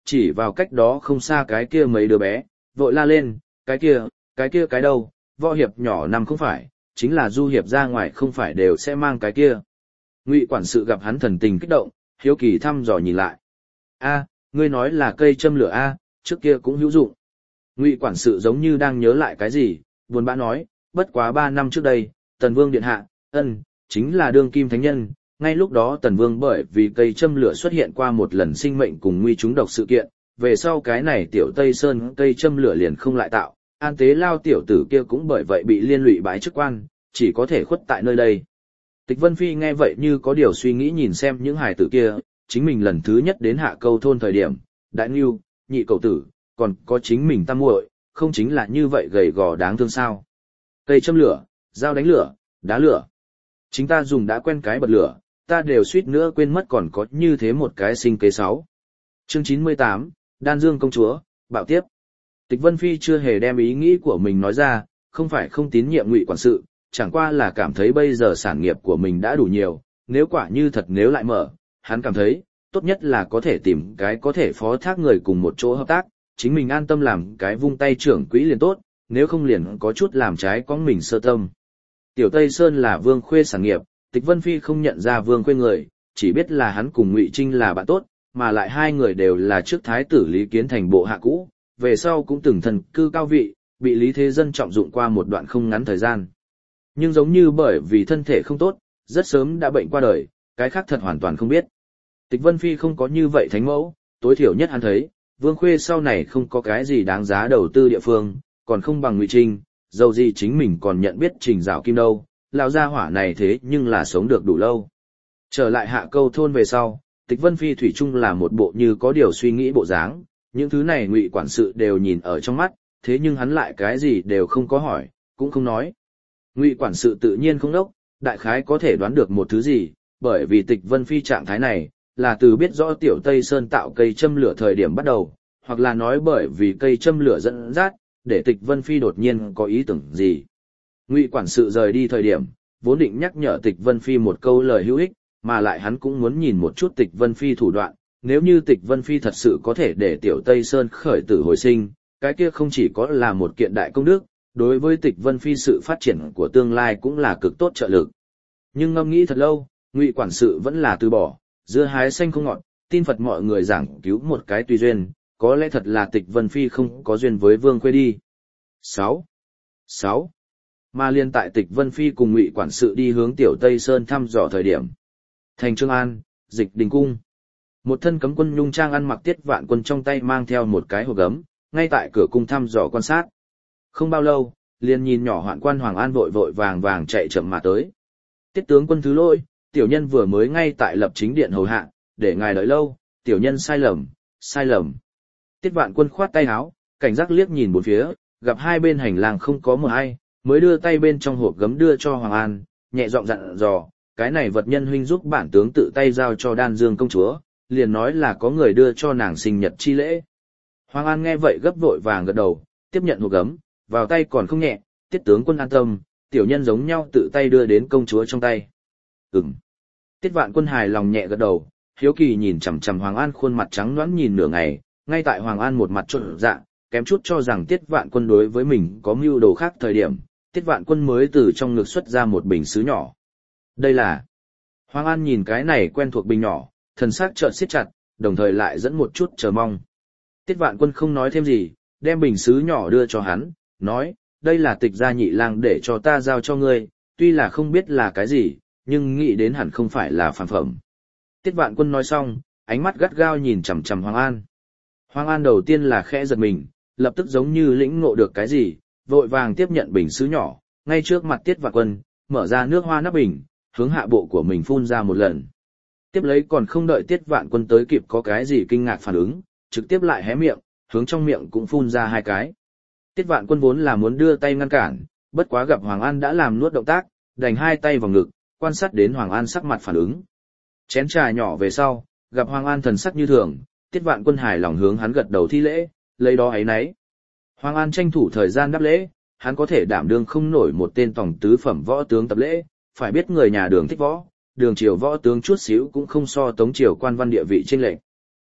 chỉ vào cách đó không xa cái kia mấy đứa bé, vội la lên, cái kia, cái kia cái đâu, võ hiệp nhỏ nằm không phải, chính là du hiệp ra ngoài không phải đều sẽ mang cái kia. Ngụy quản sự gặp hắn thần tình kích động, hiếu kỳ thăm dò nhìn lại. A, ngươi nói là cây châm lửa a, trước kia cũng hữu dụng. Ngụy quản sự giống như đang nhớ lại cái gì, buồn bã nói, bất quá ba năm trước đây, Tần Vương điện hạ, ân, chính là đương kim thánh nhân, ngay lúc đó Tần Vương bởi vì cây châm lửa xuất hiện qua một lần sinh mệnh cùng nguy trúng độc sự kiện, về sau cái này tiểu Tây Sơn cây châm lửa liền không lại tạo, An Tế Lao tiểu tử kia cũng bởi vậy bị liên lụy bái chức quan, chỉ có thể khuất tại nơi đây. Tịch Vân Phi nghe vậy như có điều suy nghĩ nhìn xem những hài tử kia, chính mình lần thứ nhất đến Hạ Câu thôn thời điểm, Đại Nưu, nhị cậu tử, còn có chính mình tam muội, không chính là như vậy gầy gò đáng thương sao? Cây châm lửa, dao đánh lửa, đá lửa. Chính ta dùng đã quen cái bật lửa, ta đều suýt nữa quên mất còn có như thế một cái sinh kế sáu. Chương chín mươi tám, Đan Dương công chúa, bạo tiếp. Tịch Vân Phi chưa hề đem ý nghĩ của mình nói ra, không phải không tín nhiệm Ngụy quản sự, chẳng qua là cảm thấy bây giờ sản nghiệp của mình đã đủ nhiều, nếu quả như thật nếu lại mở, hắn cảm thấy, tốt nhất là có thể tìm cái có thể phó thác người cùng một chỗ hợp tác, chính mình an tâm làm cái vung tay trưởng quỹ liền tốt, nếu không liền có chút làm trái có mình sơ tâm. Tiểu Tây Sơn là Vương Khuê sản nghiệp, Tịch Vân Phi không nhận ra Vương Khuê người, chỉ biết là hắn cùng Ngụy Trinh là bạn tốt, mà lại hai người đều là trước thái tử Lý Kiến Thành bộ hạ cũ, về sau cũng từng thần cư cao vị, bị Lý Thế Dân trọng dụng qua một đoạn không ngắn thời gian. Nhưng giống như bởi vì thân thể không tốt, rất sớm đã bệnh qua đời, cái khác thật hoàn toàn không biết. Tịch Vân Phi không có như vậy thánh mẫu, tối thiểu nhất hắn thấy, Vương Khuê sau này không có cái gì đáng giá đầu tư địa phương, còn không bằng Ngụy Trinh, dầu gì chính mình còn nhận biết Trình Dạo Kim đâu, lão gia hỏa này thế nhưng là sống được đủ lâu. Trở lại Hạ Câu thôn về sau, Tịch Vân Phi thủy chung là một bộ như có điều suy nghĩ bộ dáng, những thứ này Ngụy quản sự đều nhìn ở trong mắt, thế nhưng hắn lại cái gì đều không có hỏi, cũng không nói. Ngụy quản sự tự nhiên không đốc, đại khái có thể đoán được một thứ gì, bởi vì Tịch Vân Phi trạng thái này, là từ biết rõ tiểu Tây Sơn tạo cây châm lửa thời điểm bắt đầu, hoặc là nói bởi vì cây châm lửa dẫn dắt, để Tịch Vân Phi đột nhiên có ý tưởng gì. Ngụy quản sự rời đi thời điểm, vốn định nhắc nhở Tịch Vân Phi một câu lời hữu ích, mà lại hắn cũng muốn nhìn một chút Tịch Vân Phi thủ đoạn, nếu như Tịch Vân Phi thật sự có thể để tiểu Tây Sơn khởi tử hồi sinh, cái kia không chỉ có là một kiện đại công đức, đối với Tịch Vân Phi sự phát triển của tương lai cũng là cực tốt trợ lực. Nhưng ngẫm nghĩ thật lâu, Ngụy quản sự vẫn là từ bỏ, dưa hái xanh không ngọt, tin Phật mọi người giảng cứu một cái tùy duyên, có lẽ thật là Tịch Vân Phi không có duyên với Vương Khuê đi. sáu. sáu. Mà liên tại Tịch Vân Phi cùng Ngụy quản sự đi hướng tiểu Tây Sơn thăm dò thời điểm. Thành Trương An, Dịch Đình cung. Một thân cấm quân nhung trang ăn mặc Tiết Vạn Quân trong tay mang theo một cái hộp gấm, ngay tại cửa cung thăm dò quan sát. Không bao lâu, liền nhìn nhỏ Hoạn quan Hoàng An vội vội vàng vàng chạy chậm mà tới. Tiết tướng quân thứ lỗi, tiểu nhân vừa mới ngay tại lập chính điện hầu hạ, để ngài đợi lâu, tiểu nhân sai lầm, sai lầm. Tiết Vạn Quân khoát tay áo, cảnh giác liếc nhìn bốn phía, gặp hai bên hành lang không có một ai, mới đưa tay bên trong hộp gấm đưa cho Hoàng An, nhẹ giọng dặn dò, cái này vật nhân huynh giúp bản tướng tự tay giao cho Đan Dương công chúa, liền nói là có người đưa cho nàng sinh nhật chi lễ. Hoàng An nghe vậy gấp vội vàng gật đầu, tiếp nhận hộp gấm, vào tay còn không nhẹ, Tiết tướng quân an tâm, tiểu nhân giống nhau tự tay đưa đến công chúa trong tay. Ừm. Tiết Vạn Quân hài lòng nhẹ gật đầu, hiếu kỳ nhìn chằm chằm Hoàng An khuôn mặt trắng nõn nhìn nửa ngày, ngay tại Hoàng An một mặt trộn dạ, kém chút cho rằng Tiết Vạn Quân đối với mình có mưu đồ khác thời điểm, Tiết Vạn Quân mới từ trong ngực xuất ra một bình sứ nhỏ. Đây là... Hoàng An nhìn cái này quen thuộc bình nhỏ, thần sắc chợt siết chặt, đồng thời lại dẫn một chút chờ mong. Tiết Vạn Quân không nói thêm gì, đem bình sứ nhỏ đưa cho hắn, nói, đây là Tịch gia nhị lang để cho ta giao cho ngươi, tuy là không biết là cái gì, nhưng nghĩ đến hẳn không phải là phản phẩm. Tiết Vạn Quân nói xong, ánh mắt gắt gao nhìn chằm chằm Hoàng An. Hoàng An đầu tiên là khẽ giật mình, lập tức giống như lĩnh ngộ được cái gì, vội vàng tiếp nhận bình sứ nhỏ, ngay trước mặt Tiết Vạn Quân, mở ra nước hoa nắp bình, hướng hạ bộ của mình phun ra một lần. Tiếp lấy còn không đợi Tiết Vạn Quân tới kịp có cái gì kinh ngạc phản ứng, trực tiếp lại hé miệng, hướng trong miệng cũng phun ra hai cái. Tiết Vạn Quân vốn là muốn đưa tay ngăn cản, bất quá gặp Hoàng An đã làm nuốt động tác, đành hai tay vào ngực, quan sát đến Hoàng An sắc mặt phản ứng. Chén trà nhỏ về sau, gặp Hoàng An thần sắc như thường, Tiết Vạn Quân hài lòng hướng hắn gật đầu thi lễ, lấy đó ấy nấy. Hoàng An tranh thủ thời gian đáp lễ, hắn có thể đảm đương không nổi một tên tổng tứ phẩm võ tướng tập lễ, phải biết người nhà Đường thích võ, Đường triều võ tướng chút xíu cũng không so Tống triều quan văn địa vị chênh lệch.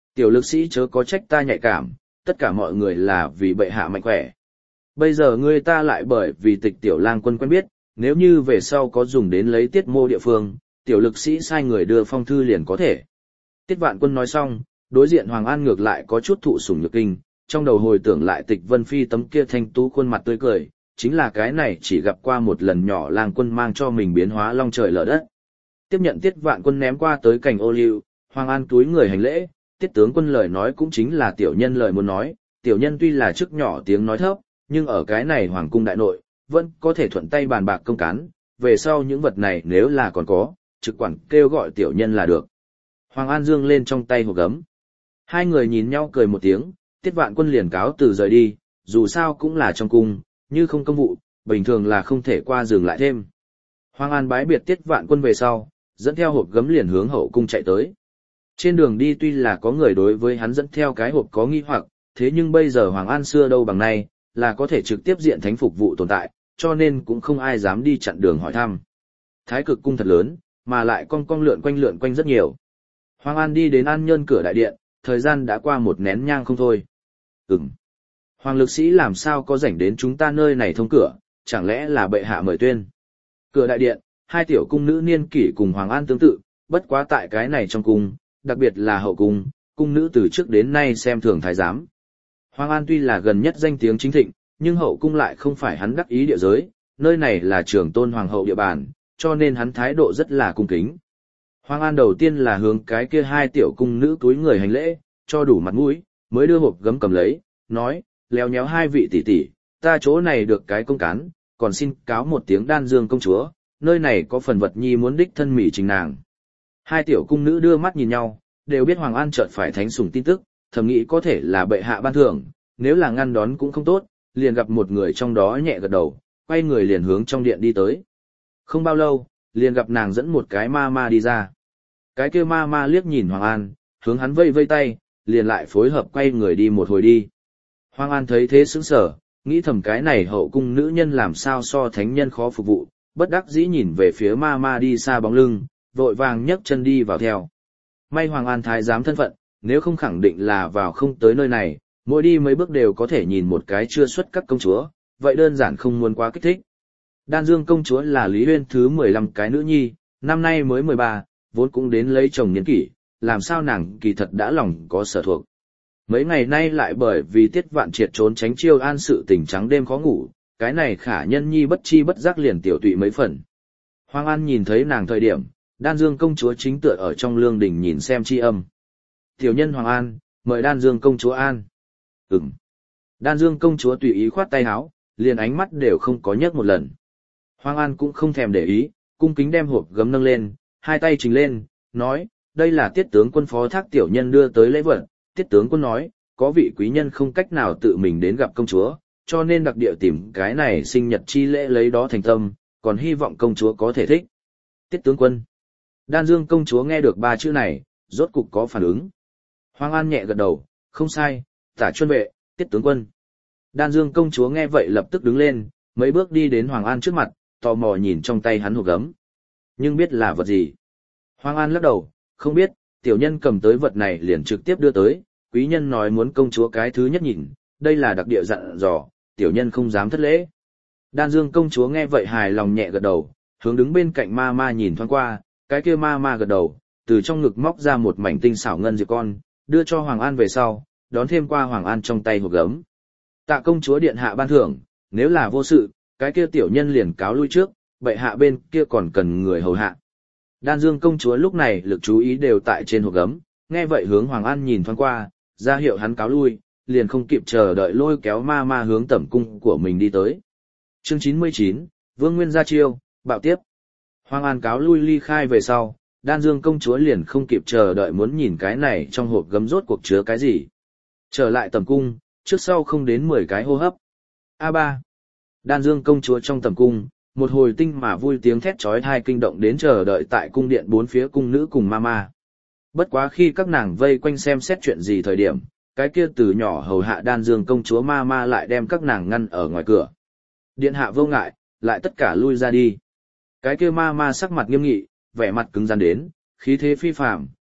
Tiểu lực sĩ chớ có trách ta nhạy cảm, tất cả mọi người là vì bệ hạ mạnh khỏe. Bây giờ ngươi ta lại bởi vì tịch tiểu lang quân quen biết, nếu như về sau có dùng đến lấy tiết mô địa phương, tiểu lực sĩ sai người đưa phong thư liền có thể. Tiết Vạn Quân nói xong, đối diện Hoàng An ngược lại có chút thụ sủng nhược kinh, trong đầu hồi tưởng lại Tịch Vân Phi tấm kia thanh tú khuôn mặt tươi cười, chính là cái này chỉ gặp qua một lần nhỏ lang quân mang cho mình biến hóa long trời lở đất. Tiếp nhận Tiết Vạn Quân ném qua tới cành ô liu, Hoàng An túi người hành lễ, Tiết tướng quân lời nói cũng chính là tiểu nhân lời muốn nói, tiểu nhân tuy là chức nhỏ tiếng nói thấp, nhưng ở cái này hoàng cung đại nội, vẫn có thể thuận tay bàn bạc công cán, về sau những vật này nếu là còn có, trực quản kêu gọi tiểu nhân là được. Hoàng An dương lên trong tay hộp gấm. Hai người nhìn nhau cười một tiếng, Tiết Vạn Quân liền cáo từ rời đi, dù sao cũng là trong cung, như không công vụ, bình thường là không thể qua dừng lại thêm. Hoàng An bái biệt Tiết Vạn Quân về sau, dẫn theo hộp gấm liền hướng hậu cung chạy tới. Trên đường đi tuy là có người đối với hắn dẫn theo cái hộp có nghi hoặc, thế nhưng bây giờ Hoàng An xưa đâu bằng nay, là có thể trực tiếp diện thánh phục vụ tồn tại, cho nên cũng không ai dám đi chặn đường hỏi thăm. Thái cực cung thật lớn, mà lại cong cong lượn quanh lượn quanh rất nhiều. Hoàng An đi đến An Nhơn cửa đại điện, thời gian đã qua một nén nhang không thôi. Ừm. Hoàng lực sĩ làm sao có rảnh đến chúng ta nơi này thông cửa, chẳng lẽ là bệ hạ mời tuyên. Cửa đại điện, hai tiểu cung nữ niên kỷ cùng Hoàng An tương tự, bất quá tại cái này trong cung, đặc biệt là hậu cung, cung nữ từ trước đến nay xem thường thái giám. Hoàng An tuy là gần nhất danh tiếng chính thịnh, nhưng hậu cung lại không phải hắn đắc ý địa giới, nơi này là trường tôn hoàng hậu địa bàn, cho nên hắn thái độ rất là cung kính. Hoàng An đầu tiên là hướng cái kia hai tiểu cung nữ túi người hành lễ, cho đủ mặt mũi, mới đưa hộp gấm cầm lấy, nói, léo nhéo hai vị tỷ tỷ, ta chỗ này được cái công cán, còn xin cáo một tiếng Đan Dương công chúa, nơi này có phần vật nhi muốn đích thân mỉ trình nàng. Hai tiểu cung nữ đưa mắt nhìn nhau, đều biết Hoàng An chợt phải thánh sủng tin tức, thầm nghĩ có thể là bệ hạ ban thưởng, nếu là ngăn đón cũng không tốt, liền gặp một người trong đó nhẹ gật đầu, quay người liền hướng trong điện đi tới. Không bao lâu, liền gặp nàng dẫn một cái ma ma đi ra. Cái kia ma ma liếc nhìn Hoàng An, hướng hắn vây vây tay, liền lại phối hợp quay người đi một hồi đi. Hoàng An thấy thế sững sờ, nghĩ thầm cái này hậu cung nữ nhân làm sao so thánh nhân khó phục vụ, bất đắc dĩ nhìn về phía ma ma đi xa bóng lưng, vội vàng nhấc chân đi vào theo. May Hoàng An thái giám thân phận, nếu không khẳng định là vào không tới nơi này, mỗi đi mấy bước đều có thể nhìn một cái chưa xuất các công chúa, vậy đơn giản không muốn quá kích thích. Đan Dương công chúa là Lý Huyên thứ mười lăm cái nữ nhi, năm nay mới mười ba, vốn cũng đến lấy chồng niên kỷ, làm sao nàng kỳ thật đã lòng có sở thuộc. Mấy ngày nay lại bởi vì Tiết Vạn Triệt trốn tránh chiêu an sự tình trắng đêm khó ngủ, cái này khả nhân nhi bất chi bất giác liền tiểu tụy mấy phần. Hoàng An nhìn thấy nàng thời điểm, Đan Dương công chúa chính tựa ở trong lương đình nhìn xem chi âm. Tiểu nhân Hoàng An, mời Đan Dương công chúa an. Ừm. Đan Dương công chúa tùy ý khoát tay áo, liền ánh mắt đều không có nhấc một lần. Hoàng An cũng không thèm để ý, cung kính đem hộp gấm nâng lên, hai tay trình lên, nói, đây là Tiết tướng quân phó thác tiểu nhân đưa tới lễ vật. Tiết tướng quân nói, có vị quý nhân không cách nào tự mình đến gặp công chúa, cho nên đặc địa tìm cái này sinh nhật chi lễ lấy đó thành tâm, còn hy vọng công chúa có thể thích. Tiết tướng quân. Đan Dương công chúa nghe được ba chữ này, rốt cục có phản ứng. Hoàng An nhẹ gật đầu, không sai, Tả Chuân vệ, Tiết tướng quân. Đan Dương công chúa nghe vậy lập tức đứng lên, mấy bước đi đến Hoàng An trước mặt, tò mò nhìn trong tay hắn hộp gấm. Nhưng biết là vật gì? Hoàng An lắc đầu, không biết, tiểu nhân cầm tới vật này liền trực tiếp đưa tới, quý nhân nói muốn công chúa cái thứ nhất nhìn, đây là đặc địa dặn dò, tiểu nhân không dám thất lễ. Đan Dương công chúa nghe vậy hài lòng nhẹ gật đầu, hướng đứng bên cạnh ma ma nhìn thoáng qua, cái kia ma ma gật đầu, từ trong ngực móc ra một mảnh tinh xảo ngân diệp con, đưa cho Hoàng An về sau, đón thêm qua Hoàng An trong tay hộp gấm. Tạ công chúa điện hạ ban thưởng, nếu là vô sự, cái kia tiểu nhân liền cáo lui trước, bệ hạ bên kia còn cần người hầu hạ. Đan Dương công chúa lúc này lực chú ý đều tại trên hộp gấm, nghe vậy hướng Hoàng An nhìn thoáng qua, ra hiệu hắn cáo lui, liền không kịp chờ đợi lôi kéo ma ma hướng tẩm cung của mình đi tới. Chương chín mươi chín, Vương Nguyên ra chiêu, bạo tiếp. Hoàng An cáo lui ly khai về sau, Đan Dương công chúa liền không kịp chờ đợi muốn nhìn cái này trong hộp gấm rốt cuộc chứa cái gì. Trở lại tẩm cung, trước sau không đến mười cái hô hấp. A ba. Đan Dương công chúa trong tẩm cung, một hồi tinh mà vui tiếng thét chói tai kinh động đến chờ đợi tại cung điện bốn phía cung nữ cùng mama. Bất quá khi các nàng vây quanh xem xét chuyện gì thời điểm, cái kia từ nhỏ hầu hạ Đan Dương công chúa mama lại đem các nàng ngăn ở ngoài cửa. Điện hạ vô ngại, lại tất cả lui ra đi. Cái kia mama sắc mặt nghiêm nghị, vẻ mặt cứng rắn đến, khí thế phi phàm,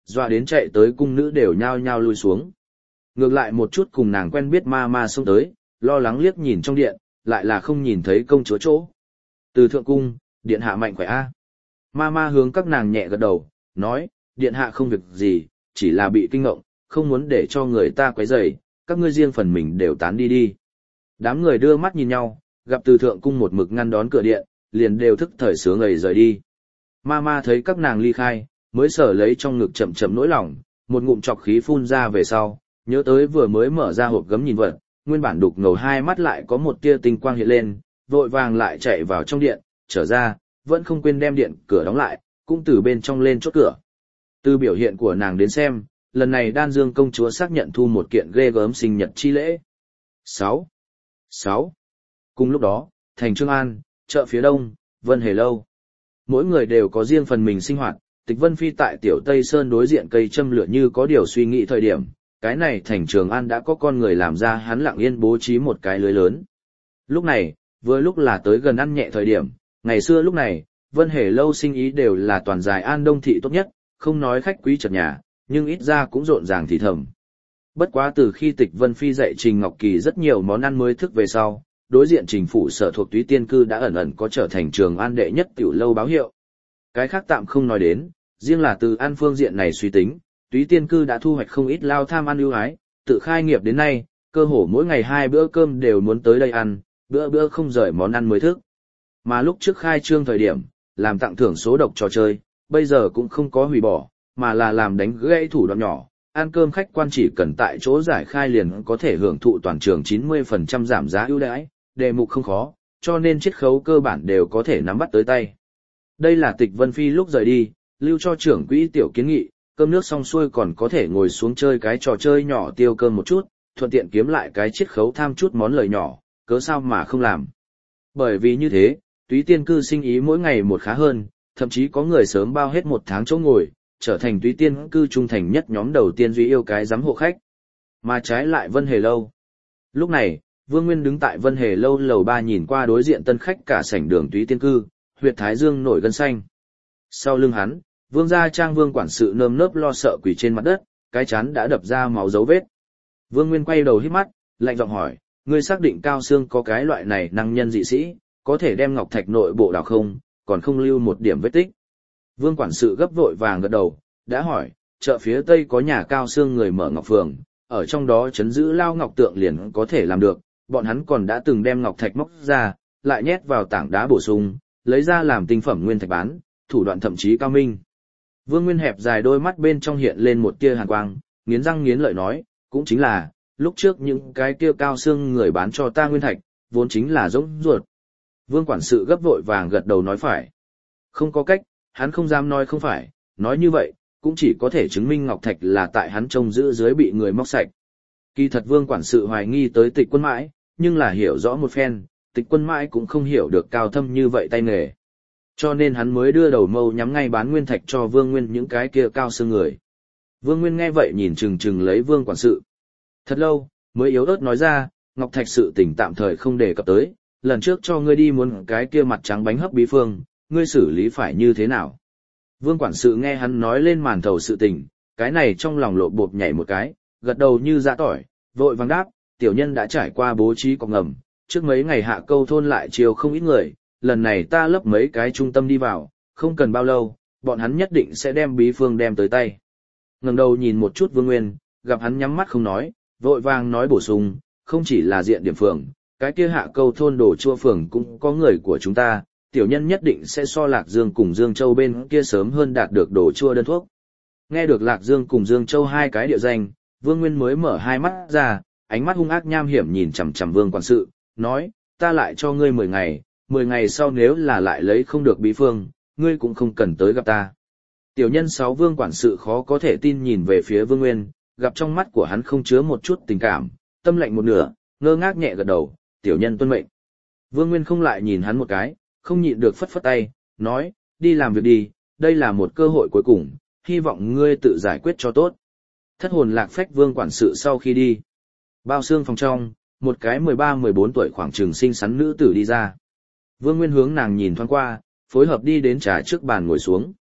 dọa đến chạy tới cung nữ đều nhao nhao lui xuống. Ngược lại một chút cùng nàng quen biết ma ma xông tới, lo lắng liếc nhìn trong điện, lại là không nhìn thấy công chúa chỗ. Từ thượng cung, điện hạ mạnh khỏe a. Ma ma hướng các nàng nhẹ gật đầu, nói, điện hạ không việc gì, chỉ là bị kinh ngộng, không muốn để cho người ta quấy rầy, các ngươi riêng phần mình đều tán đi đi. Đám người đưa mắt nhìn nhau, gặp từ thượng cung một mực ngăn đón cửa điện, liền đều thức thời sướng ngầy rời đi. Ma ma thấy các nàng ly khai, mới sở lấy trong ngực chậm chậm nỗi lòng, một ngụm chọc khí phun ra về sau, nhớ tới vừa mới mở ra hộp gấm nhìn vật, nguyên bản đục ngầu hai mắt lại có một tia tinh quang hiện lên, vội vàng lại chạy vào trong điện, trở ra, vẫn không quên đem điện cửa đóng lại, cũng từ bên trong lên chốt cửa. Từ biểu hiện của nàng đến xem, lần này Đan Dương công chúa xác nhận thu một kiện ghê gớm sinh nhật chi lễ. sáu. sáu. Cùng lúc đó, thành Trương An, chợ phía đông, Vân Hề Lâu. Mỗi người đều có riêng phần mình sinh hoạt, Tịch Vân Phi tại Tiểu Tây Sơn đối diện cây châm lửa như có điều suy nghĩ thời điểm, cái này thành Trường An đã có con người làm ra hắn lặng yên bố trí một cái lưới lớn. Lúc này, vừa lúc là tới gần ăn nhẹ thời điểm, ngày xưa lúc này, Vân Hề Lâu sinh ý đều là toàn dài An Đông thị tốt nhất, không nói khách quý chật nhà, nhưng ít ra cũng rộn ràng thì thầm. Bất quá từ khi Tịch Vân Phi dạy Trình Ngọc Kỳ rất nhiều món ăn mới thức về sau, đối diện Trình phủ sở thuộc Túy Tiên cư đã ẩn ẩn có trở thành Trường An đệ nhất tiểu lâu báo hiệu. Cái khác tạm không nói đến, riêng là từ ăn phương diện này suy tính, Túy Tiên cư đã thu hoạch không ít lao tham ăn ưu ái, tự khai nghiệp đến nay, cơ hồ mỗi ngày hai bữa cơm đều muốn tới đây ăn, bữa bữa không rời món ăn mới thức. Mà lúc trước khai trương thời điểm, làm tặng thưởng số độc trò chơi, bây giờ cũng không có hủy bỏ, mà là làm đánh gãy thủ đoạn nhỏ, ăn cơm khách quan chỉ cần tại chỗ giải khai liền có thể hưởng thụ toàn trường chín mươi phần trăm giảm giá ưu đãi, đề mục không khó, cho nên chiết khấu cơ bản đều có thể nắm bắt tới tay. Đây là Tịch Vân Phi lúc rời đi, lưu cho trưởng quỹ tiểu kiến nghị, cơm nước xong xuôi còn có thể ngồi xuống chơi cái trò chơi nhỏ tiêu cơm một chút, thuận tiện kiếm lại cái chiết khấu tham chút món lời nhỏ, cớ sao mà không làm. Bởi vì như thế, Túy Tiên cư sinh ý mỗi ngày một khá hơn, thậm chí có người sớm bao hết một tháng chỗ ngồi, trở thành Túy Tiên cư trung thành nhất nhóm đầu tiên duy yêu cái giám hộ khách. Mà trái lại Vân Hề Lâu. Lúc này, Vương Nguyên đứng tại Vân Hề Lâu lầu ba nhìn qua đối diện tân khách cả sảnh đường Túy Tiên cư, huyệt thái dương nổi gân xanh. Sau lưng hắn, Vương gia trang Vương quản sự nơm nớp lo sợ quỳ trên mặt đất, cái chán đã đập ra máu dấu vết. Vương Nguyên quay đầu hít mắt, lạnh giọng hỏi, ngươi xác định Cao Xương có cái loại này năng nhân dị sĩ, có thể đem ngọc thạch nội bộ đào không, còn không lưu một điểm vết tích. Vương quản sự gấp vội vàng gật đầu, đã hỏi, chợ phía tây có nhà Cao Xương người mở ngọc phường, ở trong đó chấn giữ lao ngọc tượng liền có thể làm được, bọn hắn còn đã từng đem ngọc thạch móc ra, lại nhét vào tảng đá bổ sung, lấy ra làm tinh phẩm nguyên thạch bán, thủ đoạn thậm chí cao minh. Vương Nguyên hẹp dài đôi mắt bên trong hiện lên một tia hàn quang, nghiến răng nghiến lợi nói, cũng chính là, lúc trước những cái kia Cao Xương người bán cho ta nguyên thạch, vốn chính là giống ruột. Vương quản sự gấp vội vàng gật đầu nói phải. Không có cách, hắn không dám nói không phải, nói như vậy, cũng chỉ có thể chứng minh ngọc thạch là tại hắn trông giữ dưới bị người móc sạch. Kỳ thật Vương quản sự hoài nghi tới Tịch Quân Mãi, nhưng là hiểu rõ một phen, Tịch Quân Mãi cũng không hiểu được cao thâm như vậy tay nghề. Cho nên hắn mới đưa đầu mâu nhắm ngay bán nguyên thạch cho Vương Nguyên những cái kia Cao Xương người. Vương Nguyên nghe vậy nhìn chừng chừng lấy Vương quản sự. Thật lâu, mới yếu ớt nói ra, ngọc thạch sự tình tạm thời không đề cập tới, lần trước cho ngươi đi muốn cái kia mặt trắng bánh hấp bí phương, ngươi xử lý phải như thế nào? Vương quản sự nghe hắn nói lên màn thầu sự tình, cái này trong lòng lộ bột nhảy một cái, gật đầu như dã tỏi, vội vàng đáp, tiểu nhân đã trải qua bố trí cọc ngầm, trước mấy ngày hạ câu thôn lại chiều không ít người, lần này ta lấp mấy cái trung tâm đi vào, không cần bao lâu, bọn hắn nhất định sẽ đem bí phương đem tới tay. Ngẩng đầu nhìn một chút Vương Nguyên, gặp hắn nhắm mắt không nói, vội vàng nói bổ sung, không chỉ là diện điểm phường, cái kia hạ câu thôn đồ chua phường cũng có người của chúng ta, tiểu nhân nhất định sẽ so Lạc Dương cùng Dương Châu bên kia sớm hơn đạt được đồ chua đơn thuốc. Nghe được Lạc Dương cùng Dương Châu hai cái địa danh, Vương Nguyên mới mở hai mắt ra, ánh mắt hung ác nham hiểm nhìn chằm chằm Vương quản sự, nói, ta lại cho ngươi mười ngày, mười ngày sau nếu là lại lấy không được bí phương, ngươi cũng không cần tới gặp ta. Tiểu nhân sáu Vương quản sự khó có thể tin nhìn về phía Vương Nguyên, gặp trong mắt của hắn không chứa một chút tình cảm, tâm lạnh một nửa, ngơ ngác nhẹ gật đầu, tiểu nhân tuân mệnh. Vương Nguyên không lại nhìn hắn một cái, không nhịn được phất phất tay, nói, đi làm việc đi, đây là một cơ hội cuối cùng, hy vọng ngươi tự giải quyết cho tốt. Thất hồn lạc phách Vương quản sự sau khi đi. Bao xương phòng trong, một cái mười ba mười bốn tuổi khoảng chừng xinh xắn nữ tử đi ra. Vương Nguyên hướng nàng nhìn thoáng qua, phối hợp đi đến trà trước bàn ngồi xuống.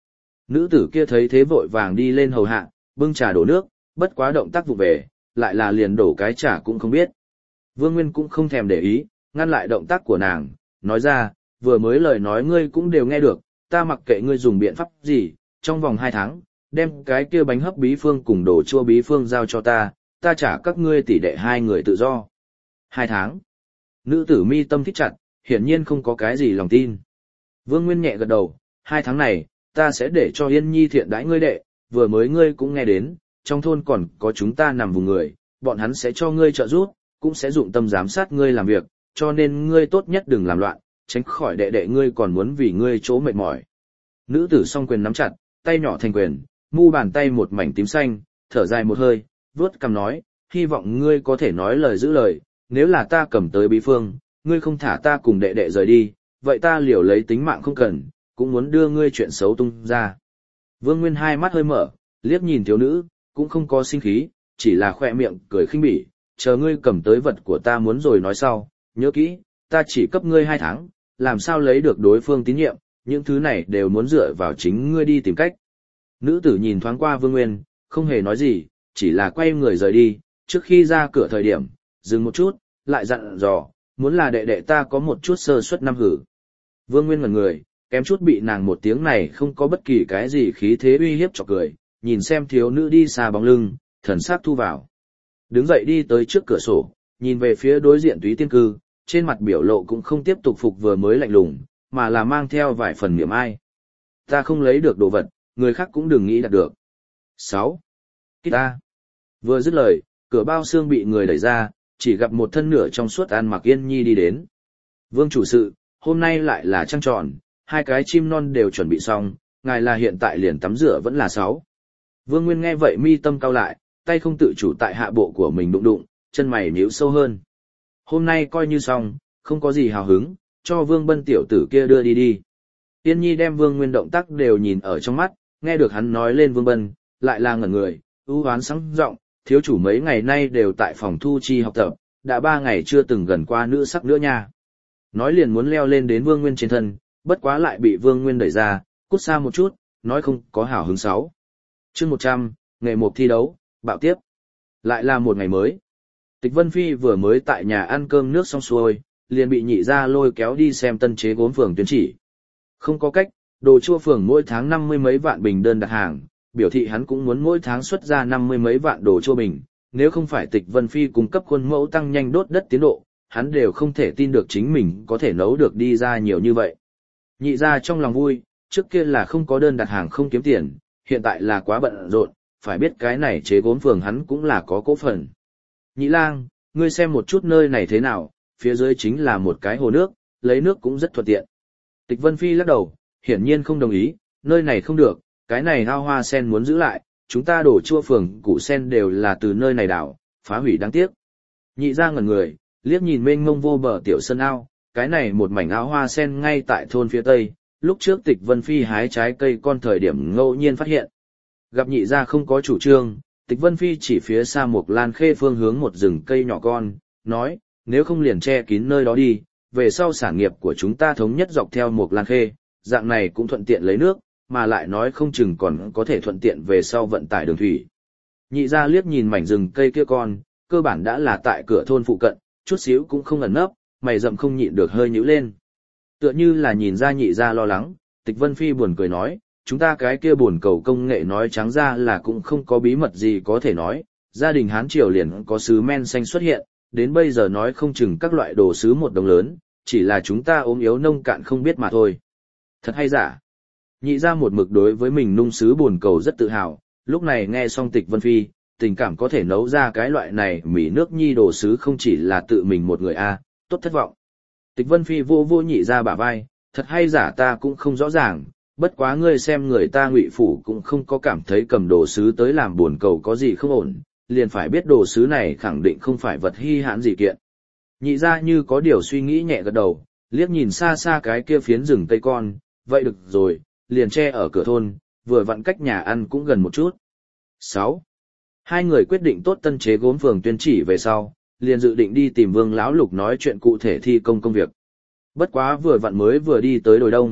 Nữ tử kia thấy thế vội vàng đi lên hầu hạ, bưng trà đổ nước, bất quá động tác vụ về, lại là liền đổ cái trà cũng không biết. Vương Nguyên cũng không thèm để ý, ngăn lại động tác của nàng, nói ra, vừa mới lời nói ngươi cũng đều nghe được, ta mặc kệ ngươi dùng biện pháp gì, trong vòng hai tháng, đem cái kia bánh hấp bí phương cùng đồ chua bí phương giao cho ta, ta trả các ngươi tỷ đệ hai người tự do. Hai tháng. Nữ tử mi tâm thích chặt, hiển nhiên không có cái gì lòng tin. Vương Nguyên nhẹ gật đầu, hai tháng này, ta sẽ để cho Yên Nhi thiện đãi ngươi đệ, vừa mới ngươi cũng nghe đến, trong thôn còn có chúng ta nằm vùng người, bọn hắn sẽ cho ngươi trợ giúp, cũng sẽ dụng tâm giám sát ngươi làm việc, cho nên ngươi tốt nhất đừng làm loạn, tránh khỏi đệ đệ ngươi còn muốn vì ngươi chỗ mệt mỏi. Nữ tử song quyền nắm chặt, tay nhỏ thành quyền, mu bàn tay một mảnh tím xanh, thở dài một hơi, vuốt cằm nói, hy vọng ngươi có thể nói lời giữ lời, nếu là ta cầm tới bí phương, ngươi không thả ta cùng đệ đệ rời đi, vậy ta liều lấy tính mạng không cần, cũng muốn đưa ngươi chuyện xấu tung ra. Vương Nguyên hai mắt hơi mở, liếc nhìn thiếu nữ, cũng không có sinh khí, chỉ là khoe miệng cười khinh bỉ, chờ ngươi cầm tới vật của ta muốn rồi nói sau, nhớ kỹ, ta chỉ cấp ngươi hai tháng, làm sao lấy được đối phương tín nhiệm, những thứ này đều muốn dựa vào chính ngươi đi tìm cách. Nữ tử nhìn thoáng qua Vương Nguyên, không hề nói gì, chỉ là quay người rời đi, trước khi ra cửa thời điểm, dừng một chút, lại dặn dò, muốn là đệ đệ ta có một chút sơ suất năm hử. Vương Nguyên ngẩn người, kém chút bị nàng một tiếng này không có bất kỳ cái gì khí thế uy hiếp cho cười, nhìn xem thiếu nữ đi xa bóng lưng, thần sắc thu vào. Đứng dậy đi tới trước cửa sổ, nhìn về phía đối diện Túy Tiên Cư, trên mặt biểu lộ cũng không tiếp tục phục vừa mới lạnh lùng, mà là mang theo vài phần niệm ai. Ta không lấy được đồ vật, người khác cũng đừng nghĩ đạt được. sáu. Kít ta. Vừa dứt lời, cửa bao xương bị người đẩy ra, chỉ gặp một thân nửa trong suốt ăn mặc Yên Nhi đi đến. Vương chủ sự, hôm nay lại là trăng tròn, hai cái chim non đều chuẩn bị xong, ngài là hiện tại liền tắm rửa vẫn là sáu. Vương Nguyên nghe vậy mi tâm cau lại, tay không tự chủ tại hạ bộ của mình đụng đụng, chân mày nhíu sâu hơn. Hôm nay coi như xong, không có gì hào hứng, cho Vương Bân tiểu tử kia đưa đi đi. Yên Nhi đem Vương Nguyên động tác đều nhìn ở trong mắt, nghe được hắn nói lên Vương Bân, lại là ngẩn người, ưu hoán sáng giọng, thiếu chủ mấy ngày nay đều tại phòng thu chi học tập, đã ba ngày chưa từng gần qua nữ sắc nữa nha. Nói liền muốn leo lên đến Vương Nguyên trên thân, bất quá lại bị Vương Nguyên đẩy ra, cút xa một chút, nói không có hảo hứng sáu. Chương một trăm, ngày một thi đấu, bạo tiếp. Lại là một ngày mới. Tịch Vân Phi vừa mới tại nhà ăn cơm nước xong xuôi, liền bị nhị gia lôi kéo đi xem tân chế gốm phường tuyên chỉ. Không có cách, đồ chua phường mỗi tháng năm mươi mấy vạn bình đơn đặt hàng, biểu thị hắn cũng muốn mỗi tháng xuất ra năm mươi mấy vạn đồ chua bình, nếu không phải Tịch Vân Phi cung cấp khuôn mẫu tăng nhanh đốt đất tiến độ, hắn đều không thể tin được chính mình có thể nấu được đi ra nhiều như vậy. Nhị gia trong lòng vui, trước kia là không có đơn đặt hàng không kiếm tiền, hiện tại là quá bận rộn, phải biết cái này chế gốm phường hắn cũng là có cố phần. Nhị lang, ngươi xem một chút nơi này thế nào, phía dưới chính là một cái hồ nước, lấy nước cũng rất thuận tiện. Tịch Vân Phi lắc đầu, hiển nhiên không đồng ý, nơi này không được, cái này ao hoa sen muốn giữ lại, chúng ta đổ chua phường củ sen đều là từ nơi này đảo, phá hủy đáng tiếc. Nhị gia ngẩn người, liếc nhìn mênh mông vô bờ tiểu sân ao, cái này một mảnh ao hoa sen ngay tại thôn phía tây, lúc trước Tịch Vân Phi hái trái cây con thời điểm ngẫu nhiên phát hiện. Gặp nhị gia không có chủ trương, Tịch Vân Phi chỉ phía xa một lan khê phương hướng một rừng cây nhỏ con, nói, nếu không liền che kín nơi đó đi, về sau sản nghiệp của chúng ta thống nhất dọc theo một lan khê, dạng này cũng thuận tiện lấy nước, mà lại nói không chừng còn có thể thuận tiện về sau vận tải đường thủy. Nhị gia liếc nhìn mảnh rừng cây kia con, cơ bản đã là tại cửa thôn phụ cận, chút xíu cũng không ẩn nấp, mày rậm không nhịn được hơi nhíu lên. Tựa như là nhìn ra nhị gia lo lắng, Tịch Vân Phi buồn cười nói, chúng ta cái kia buồn cầu công nghệ nói trắng ra là cũng không có bí mật gì có thể nói, gia đình Hán Triều liền có sứ men xanh xuất hiện, đến bây giờ nói không chừng các loại đồ sứ một đồng lớn, chỉ là chúng ta ốm yếu nông cạn không biết mà thôi. Thật hay giả? Nhị gia một mực đối với mình nung sứ buồn cầu rất tự hào, lúc này nghe xong Tịch Vân Phi, tình cảm có thể nấu ra cái loại này mỉ nước nhi đồ sứ không chỉ là tự mình một người a, tốt thất vọng. Tịch Vân Phi vô vô nhị gia bả vai, thật hay giả ta cũng không rõ ràng, bất quá ngươi xem người ta Ngụy phủ cũng không có cảm thấy cầm đồ sứ tới làm buồn cầu có gì không ổn, liền phải biết đồ sứ này khẳng định không phải vật hi hãn gì kiện. Nhị gia như có điều suy nghĩ nhẹ gật đầu, liếc nhìn xa xa cái kia phiến rừng tây con, vậy được rồi, liền che ở cửa thôn, vừa vặn cách nhà ăn cũng gần một chút. sáu. Hai người quyết định tốt tân chế gốm phường tuyên chỉ về sau, liền dự định đi tìm Vương lão lục nói chuyện cụ thể thi công công việc. Bất quá vừa vặn mới vừa đi tới đồi đông,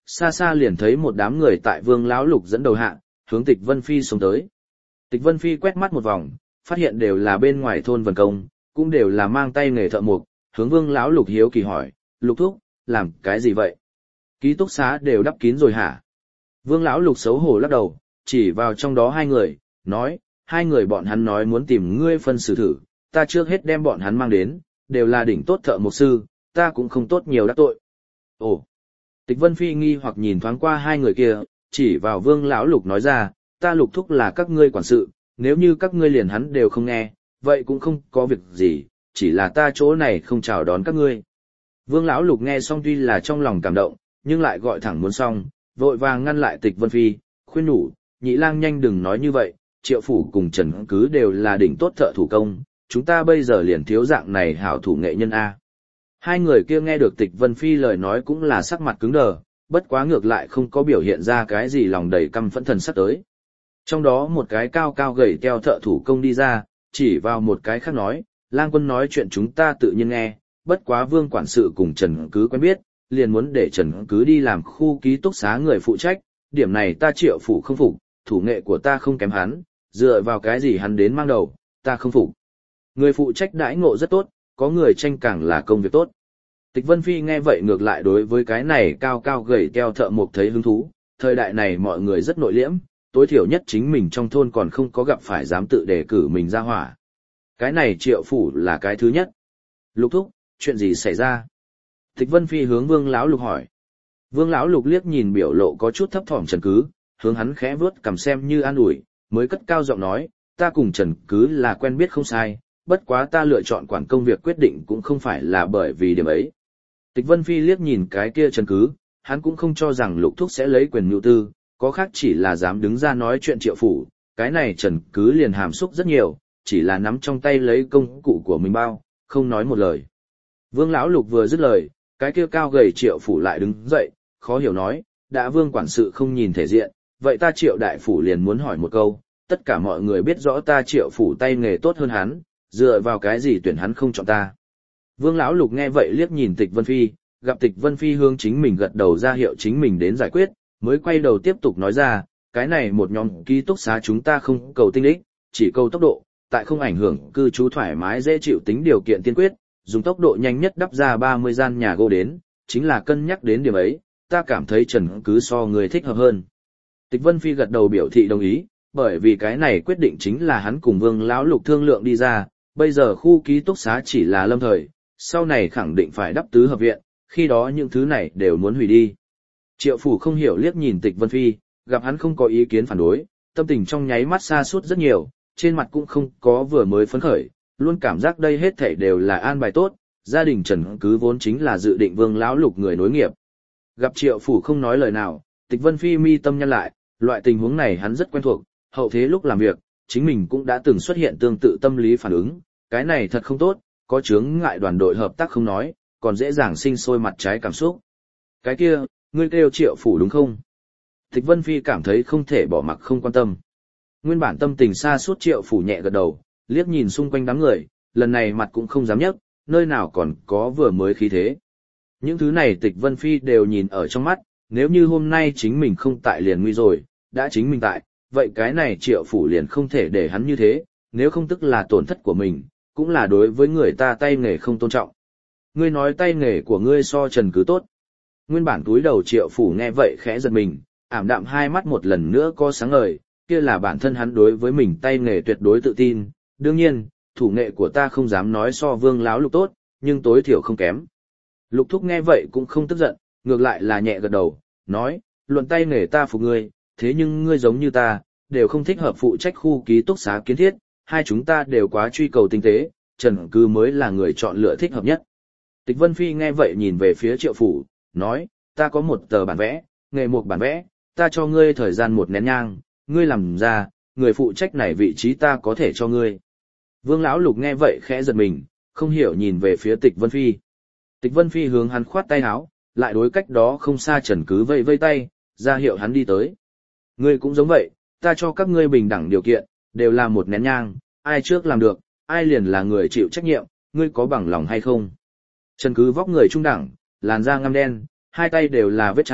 xa xa liền thấy một đám người tại Vương lão lục dẫn đầu hạ, hướng Tịch Vân Phi xông tới. Tịch Vân Phi quét mắt một vòng, phát hiện đều là bên ngoài thôn vân công, cũng đều là mang tay nghề thợ mộc, hướng Vương lão lục hiếu kỳ hỏi, "Lục thúc, làm cái gì vậy? Ký túc xá đều đắp kín rồi hả?" Vương lão lục xấu hổ lắc đầu, chỉ vào trong đó hai người, nói, hai người bọn hắn nói muốn tìm ngươi phân xử thử, ta trước hết đem bọn hắn mang đến, đều là đỉnh tốt thợ mộc sư, ta cũng không tốt nhiều đắc tội. Ồ. Tịch Vân Phi nghi hoặc nhìn thoáng qua hai người kia, chỉ vào Vương lão lục nói ra, ta lục thúc là các ngươi quản sự, nếu như các ngươi liền hắn đều không nghe, vậy cũng không có việc gì, chỉ là ta chỗ này không chào đón các ngươi. Vương lão lục nghe xong tuy là trong lòng cảm động, nhưng lại gọi thẳng muốn xong, vội vàng ngăn lại Tịch Vân Phi, khuyên nhủ, nhị lang nhanh đừng nói như vậy, Triệu phủ cùng Trần Cứ đều là đỉnh tốt thợ thủ công, chúng ta bây giờ liền thiếu dạng này hảo thủ nghệ nhân a. Hai người kia nghe được Tịch Vân Phi lời nói cũng là sắc mặt cứng đờ, bất quá ngược lại không có biểu hiện ra cái gì lòng đầy căm phẫn thần sắp tới. Trong đó một cái cao cao gầy teo thợ thủ công đi ra, chỉ vào một cái khác nói, lang quân nói chuyện chúng ta tự nhiên nghe, bất quá Vương quản sự cùng Trần Cứ quen biết, liền muốn để Trần Cứ đi làm khu ký túc xá người phụ trách, điểm này ta Triệu phủ không phục, thủ nghệ của ta không kém hắn, dựa vào cái gì hắn đến mang đầu, ta không phục. Người phụ trách đãi ngộ rất tốt, có người tranh càng là công việc tốt. Tịch Vân Phi nghe vậy ngược lại đối với cái này cao cao gầy teo thợ mộc thấy hứng thú, thời đại này mọi người rất nội liễm, tối thiểu nhất chính mình trong thôn còn không có gặp phải dám tự đề cử mình ra hỏa. Cái này Triệu phủ là cái thứ nhất. Lục thúc, chuyện gì xảy ra? Tịch Vân Phi hướng Vương lão lục hỏi. Vương lão lục liếc nhìn biểu lộ có chút thấp thỏm Trần Cứ, hướng hắn khẽ vuốt cằm xem như an ủi, mới cất cao giọng nói, ta cùng Trần Cứ là quen biết không sai, bất quá ta lựa chọn quản công việc quyết định cũng không phải là bởi vì điểm ấy. Tịch Vân Phi liếc nhìn cái kia Trần Cứ, hắn cũng không cho rằng Lục thúc sẽ lấy quyền mưu tư, có khác chỉ là dám đứng ra nói chuyện Triệu phủ, cái này Trần Cứ liền hàm xúc rất nhiều, chỉ là nắm trong tay lấy công cụ của mình bao, không nói một lời. Vương lão lục vừa dứt lời, cái kia cao gầy Triệu phủ lại đứng dậy, khó hiểu nói, đã Vương quản sự không nhìn thể diện, vậy ta Triệu đại phủ liền muốn hỏi một câu, tất cả mọi người biết rõ ta Triệu phủ tay nghề tốt hơn hắn, dựa vào cái gì tuyển hắn không chọn ta. Vương lão lục nghe vậy liếc nhìn Tịch Vân Phi, gặp Tịch Vân Phi hướng chính mình gật đầu ra hiệu chính mình đến giải quyết, mới quay đầu tiếp tục nói ra, cái này một nhóm ký túc xá chúng ta không cầu tinh đích, chỉ cầu tốc độ, tại không ảnh hưởng cư trú thoải mái dễ chịu tính điều kiện tiên quyết, dùng tốc độ nhanh nhất đắp ra ba mươi gian nhà gỗ đến, chính là cân nhắc đến điểm ấy, ta cảm thấy Trần Cứ so người thích hợp hơn. Tịch Vân Phi gật đầu biểu thị đồng ý, bởi vì cái này quyết định chính là hắn cùng Vương lão lục thương lượng đi ra, bây giờ khu ký túc xá chỉ là lâm thời, sau này khẳng định phải đắp tứ hợp viện, khi đó những thứ này đều muốn hủy đi. Triệu phủ không hiểu liếc nhìn Tịch Vân Phi, gặp hắn không có ý kiến phản đối, tâm tình trong nháy mắt xa suốt rất nhiều, trên mặt cũng không có vừa mới phấn khởi, luôn cảm giác đây hết thảy đều là an bài tốt, gia đình Trần Cứ vốn chính là dự định Vương lão lục người nối nghiệp. Gặp Triệu phủ không nói lời nào, Tịch Vân Phi mi tâm nhăn lại, loại tình huống này hắn rất quen thuộc, hậu thế lúc làm việc, chính mình cũng đã từng xuất hiện tương tự tâm lý phản ứng, cái này thật không tốt, có chướng ngại đoàn đội hợp tác không nói, còn dễ dàng sinh sôi mặt trái cảm xúc. Cái kia, ngươi kêu Triệu phủ đúng không? Tịch Vân Phi cảm thấy không thể bỏ mặc không quan tâm. Nguyên bản tâm tình xa suốt Triệu phủ nhẹ gật đầu, liếc nhìn xung quanh đám người, lần này mặt cũng không dám nhấc, nơi nào còn có vừa mới khí thế. Những thứ này Tịch Vân Phi đều nhìn ở trong mắt, nếu như hôm nay chính mình không tại liền nguy rồi, đã chính mình tại, vậy cái này Triệu phủ liền không thể để hắn như thế, nếu không tức là tổn thất của mình, cũng là đối với người ta tay nghề không tôn trọng. Ngươi nói tay nghề của ngươi so Trần Cứ tốt. Nguyên bản túi đầu Triệu phủ nghe vậy khẽ giật mình, ảm đạm hai mắt một lần nữa có sáng ngời, kia là bản thân hắn đối với mình tay nghề tuyệt đối tự tin. Đương nhiên, thủ nghệ của ta không dám nói so Vương lão lục tốt, nhưng tối thiểu không kém. Lục thúc nghe vậy cũng không tức giận, ngược lại là nhẹ gật đầu, nói, luận tay nghề ta phục ngươi, thế nhưng ngươi giống như ta, đều không thích hợp phụ trách khu ký túc xá kiến thiết, hai chúng ta đều quá truy cầu tinh tế, Trần Cứ mới là người chọn lựa thích hợp nhất. Tịch Vân Phi nghe vậy nhìn về phía Triệu phủ, nói, ta có một tờ bản vẽ, nghề một bản vẽ, ta cho ngươi thời gian một nén nhang, ngươi làm ra, người phụ trách này vị trí ta có thể cho ngươi. Vương lão lục nghe vậy khẽ giật mình, không hiểu nhìn về phía Tịch Vân Phi. Tịch Vân Phi hướng hắn khoát tay áo, lại đối cách đó không xa Trần Cứ vây vây tay, ra hiệu hắn đi tới. Ngươi cũng giống vậy, ta cho các ngươi bình đẳng điều kiện, đều là một nén nhang, ai trước làm được, ai liền là người chịu trách nhiệm, ngươi có bằng lòng hay không? Trần Cứ vóc người trung đẳng, làn da ngăm đen, hai tay đều là vết chai,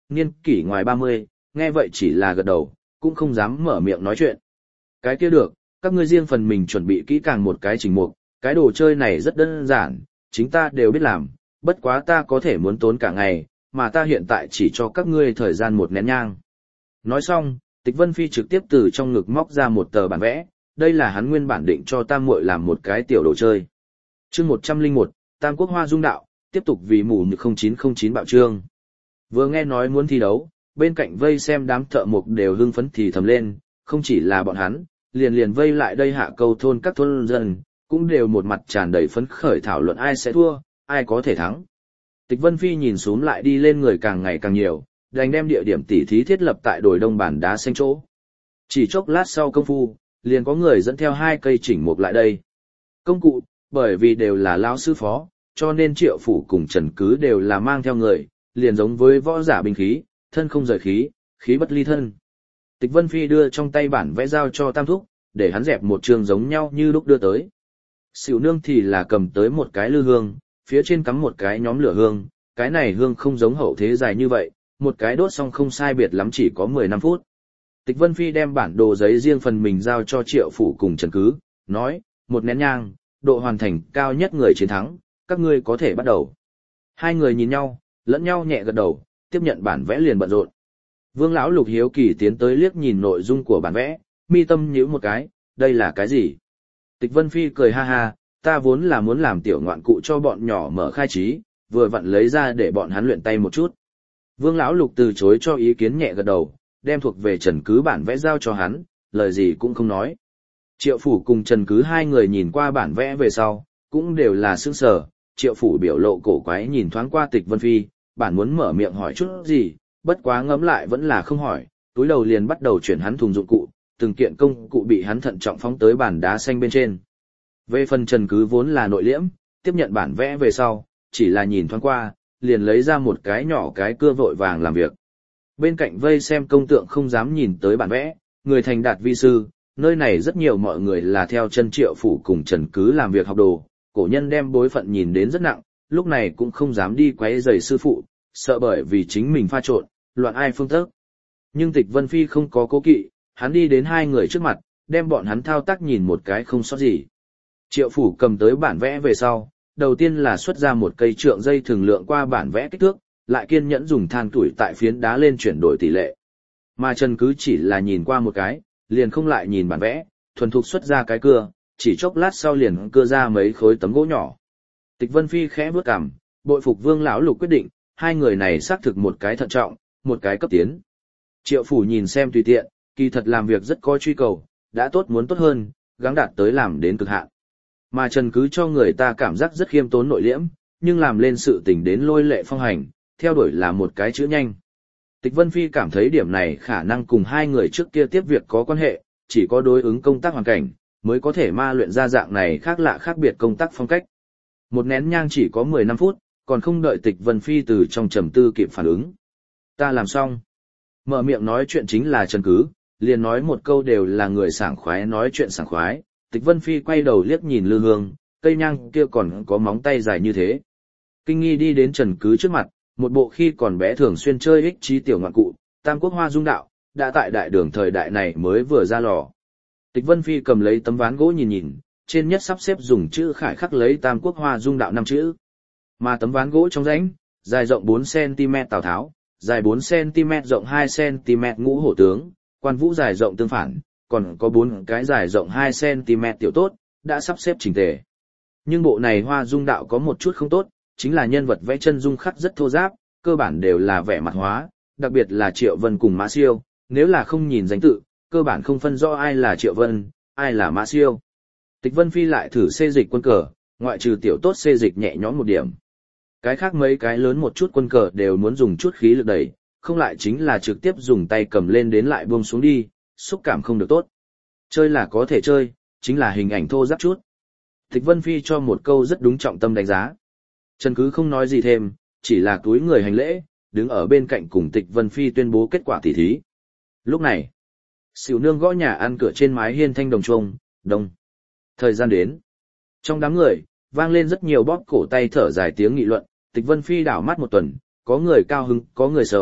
niên kỷ ngoài ba mươi, nghe vậy chỉ là gật đầu, cũng không dám mở miệng nói chuyện. Cái kia được, các ngươi riêng phần mình chuẩn bị kỹ càng một cái trình mục, cái đồ chơi này rất đơn giản, chính ta đều biết làm, bất quá ta có thể muốn tốn cả ngày, mà ta hiện tại chỉ cho các ngươi thời gian một nén nhang. Nói xong, Tịch Vân Phi trực tiếp từ trong ngực móc ra một tờ bản vẽ, đây là hắn nguyên bản định cho Tam Muội làm một cái tiểu đồ chơi. Chương một trăm lẻ một, Tam Quốc Hoa Dung Đạo, tiếp tục vì mù như không chín không chín bạo trương. Vừa nghe nói muốn thi đấu, bên cạnh vây xem đám thợ mộc đều hưng phấn thì thầm lên, không chỉ là bọn hắn, liền liền vây lại đây Hạ Câu thôn các thôn dân, cũng đều một mặt tràn đầy phấn khởi thảo luận ai sẽ thua, ai có thể thắng. Tịch Vân Phi nhìn xuống lại đi lên người càng ngày càng nhiều, đành đem địa điểm tỉ thí thiết lập tại đồi đông bản đá xanh chỗ. Chỉ chốc lát sau công phu, liền có người dẫn theo hai cây chỉnh mục lại đây. Công cụ, bởi vì đều là lão sư phó, cho nên Triệu Phủ cùng Trần Cứ đều là mang theo người, liền giống với võ giả binh khí, thân không rời khí, khí bất ly thân. Tịch Vân Phi đưa trong tay bản vẽ giao cho Tam Thúc, để hắn dẹp một trường giống nhau như lúc đưa tới. Sửu Nương thì là cầm tới một cái lư hương, phía trên cắm một cái nhóm lửa hương, cái này hương không giống hậu thế dài như vậy, một cái đốt xong không sai biệt lắm chỉ có mười lăm phút. Tịch Vân Phi đem bản đồ giấy riêng phần mình giao cho Triệu Phủ cùng Trần Cứ, nói, một nén nhang, độ hoàn thành cao nhất người chiến thắng, các ngươi có thể bắt đầu. Hai người nhìn nhau, lẫn nhau nhẹ gật đầu, tiếp nhận bản vẽ liền bận rộn. Vương lão Lục hiếu kỳ tiến tới liếc nhìn nội dung của bản vẽ, mi tâm nhíu một cái, đây là cái gì? Tịch Vân Phi cười ha ha, ta vốn là muốn làm tiểu ngoạn cụ cho bọn nhỏ mở khai trí, vừa vặn lấy ra để bọn hắn luyện tay một chút. Vương lão Lục từ chối cho ý kiến nhẹ gật đầu, đem thuộc về Trần Cứ bản vẽ giao cho hắn, lời gì cũng không nói. Triệu Phủ cùng Trần Cứ hai người nhìn qua bản vẽ về sau, cũng đều là sững sờ. Triệu Phủ biểu lộ cổ quái nhìn thoáng qua Tịch Vân Phi, bản muốn mở miệng hỏi chút gì, bất quá ngẫm lại vẫn là không hỏi, túi đầu liền bắt đầu chuyển hắn thùng dụng cụ, từng kiện công cụ bị hắn thận trọng phóng tới bàn đá xanh bên trên. Về phần Trần Cứ vốn là nội liễm, tiếp nhận bản vẽ về sau, chỉ là nhìn thoáng qua, liền lấy ra một cái nhỏ cái cưa vội vàng làm việc. Bên cạnh vây xem công tượng không dám nhìn tới bản vẽ, người thành đạt vi sư, nơi này rất nhiều mọi người là theo chân Triệu Phủ cùng Trần Cứ làm việc học đồ, cổ nhân đem bối phận nhìn đến rất nặng, lúc này cũng không dám đi quấy rầy sư phụ, sợ bởi vì chính mình pha trộn, loạn ai phương thức. Nhưng Tịch Vân Phi không có cố kỵ, hắn đi đến hai người trước mặt, đem bọn hắn thao tác nhìn một cái không sót gì. Triệu Phủ cầm tới bản vẽ về sau, đầu tiên là xuất ra một cây trượng dây thường lượng qua bản vẽ kích thước, lại kiên nhẫn dùng than tuổi tại phiến đá lên chuyển đổi tỷ lệ. Mà Trần Cứ chỉ là nhìn qua một cái, liền không lại nhìn bản vẽ, thuần thục xuất ra cái cưa, chỉ chốc lát sau liền cưa ra mấy khối tấm gỗ nhỏ. Tịch Vân Phi khẽ bước cằm, bội phục Vương lão Lục quyết định, hai người này xác thực một cái thận trọng, một cái cấp tiến. Triệu Phủ nhìn xem tùy tiện, kỳ thật làm việc rất có truy cầu, đã tốt muốn tốt hơn, gắng đạt tới làm đến cực hạn. Mà Trần Cứ cho người ta cảm giác rất khiêm tốn nội liễm, nhưng làm lên sự tình đến lôi lệ phong hành, theo đuổi là một cái chữ nhanh. Tịch Vân Phi cảm thấy điểm này khả năng cùng hai người trước kia tiếp việc có quan hệ, chỉ có đối ứng công tác hoàn cảnh, mới có thể ma luyện ra dạng này khác lạ khác biệt công tác phong cách. Một nén nhang chỉ có mười lăm phút, còn không đợi Tịch Vân Phi từ trong trầm tư kịp phản ứng. Ta làm xong. Mở miệng nói chuyện chính là Trần Cứ, liền nói một câu đều là người sảng khoái nói chuyện sảng khoái. Tịch Vân Phi quay đầu liếc nhìn lư hương, cây nhang kia còn có móng tay dài như thế. Kinh nghi đi đến Trần Cứ trước mặt, một bộ khi còn bé thường xuyên chơi ích trí tiểu ngoạn cụ, Tam Quốc Hoa Dung Đạo, đã tại đại đường thời đại này mới vừa ra lò. Tịch Vân Phi cầm lấy tấm ván gỗ nhìn nhìn, trên nhất sắp xếp dùng chữ khải khắc lấy Tam Quốc Hoa Dung Đạo năm chữ. Mà tấm ván gỗ trong rãnh, dài rộng bốn xăng ti mét Tào Tháo, dài bốn xăng ti mét rộng hai xăng ti mét Ngũ Hổ Tướng, Quan Vũ dài rộng tương phản, còn có bốn cái dài rộng hai xăng ti mét Tiểu Tốt, đã sắp xếp chỉnh tề. Nhưng bộ này Hoa Dung Đạo có một chút không tốt, chính là nhân vật vẽ chân dung khắc rất thô ráp, cơ bản đều là vẻ mặt hóa, đặc biệt là Triệu Vân cùng Mã Siêu, nếu là không nhìn danh tự, cơ bản không phân rõ ai là Triệu Vân, ai là Mã Siêu. Tịch Vân Phi lại thử xê dịch quân cờ, ngoại trừ Tiểu Tốt xê dịch nhẹ nhõm một điểm. Cái khác mấy cái lớn một chút quân cờ đều muốn dùng chút khí lực đẩy, không lại chính là trực tiếp dùng tay cầm lên đến lại buông xuống đi, xúc cảm không được tốt. Chơi là có thể chơi, chính là hình ảnh thô ráp chút. Tịch Vân Phi cho một câu rất đúng trọng tâm đánh giá. Trần Cứ không nói gì thêm, chỉ là túi người hành lễ, đứng ở bên cạnh cùng Tịch Vân Phi tuyên bố kết quả tỉ thí. Lúc này, Sửu Nương gõ nhà ăn cửa trên mái hiên thanh đồng chuông, đông. Thời gian đến. Trong đám người, vang lên rất nhiều bóp cổ tay thở dài tiếng nghị luận, Tịch Vân Phi đảo mắt một tuần, có người cao hứng, có người sầu,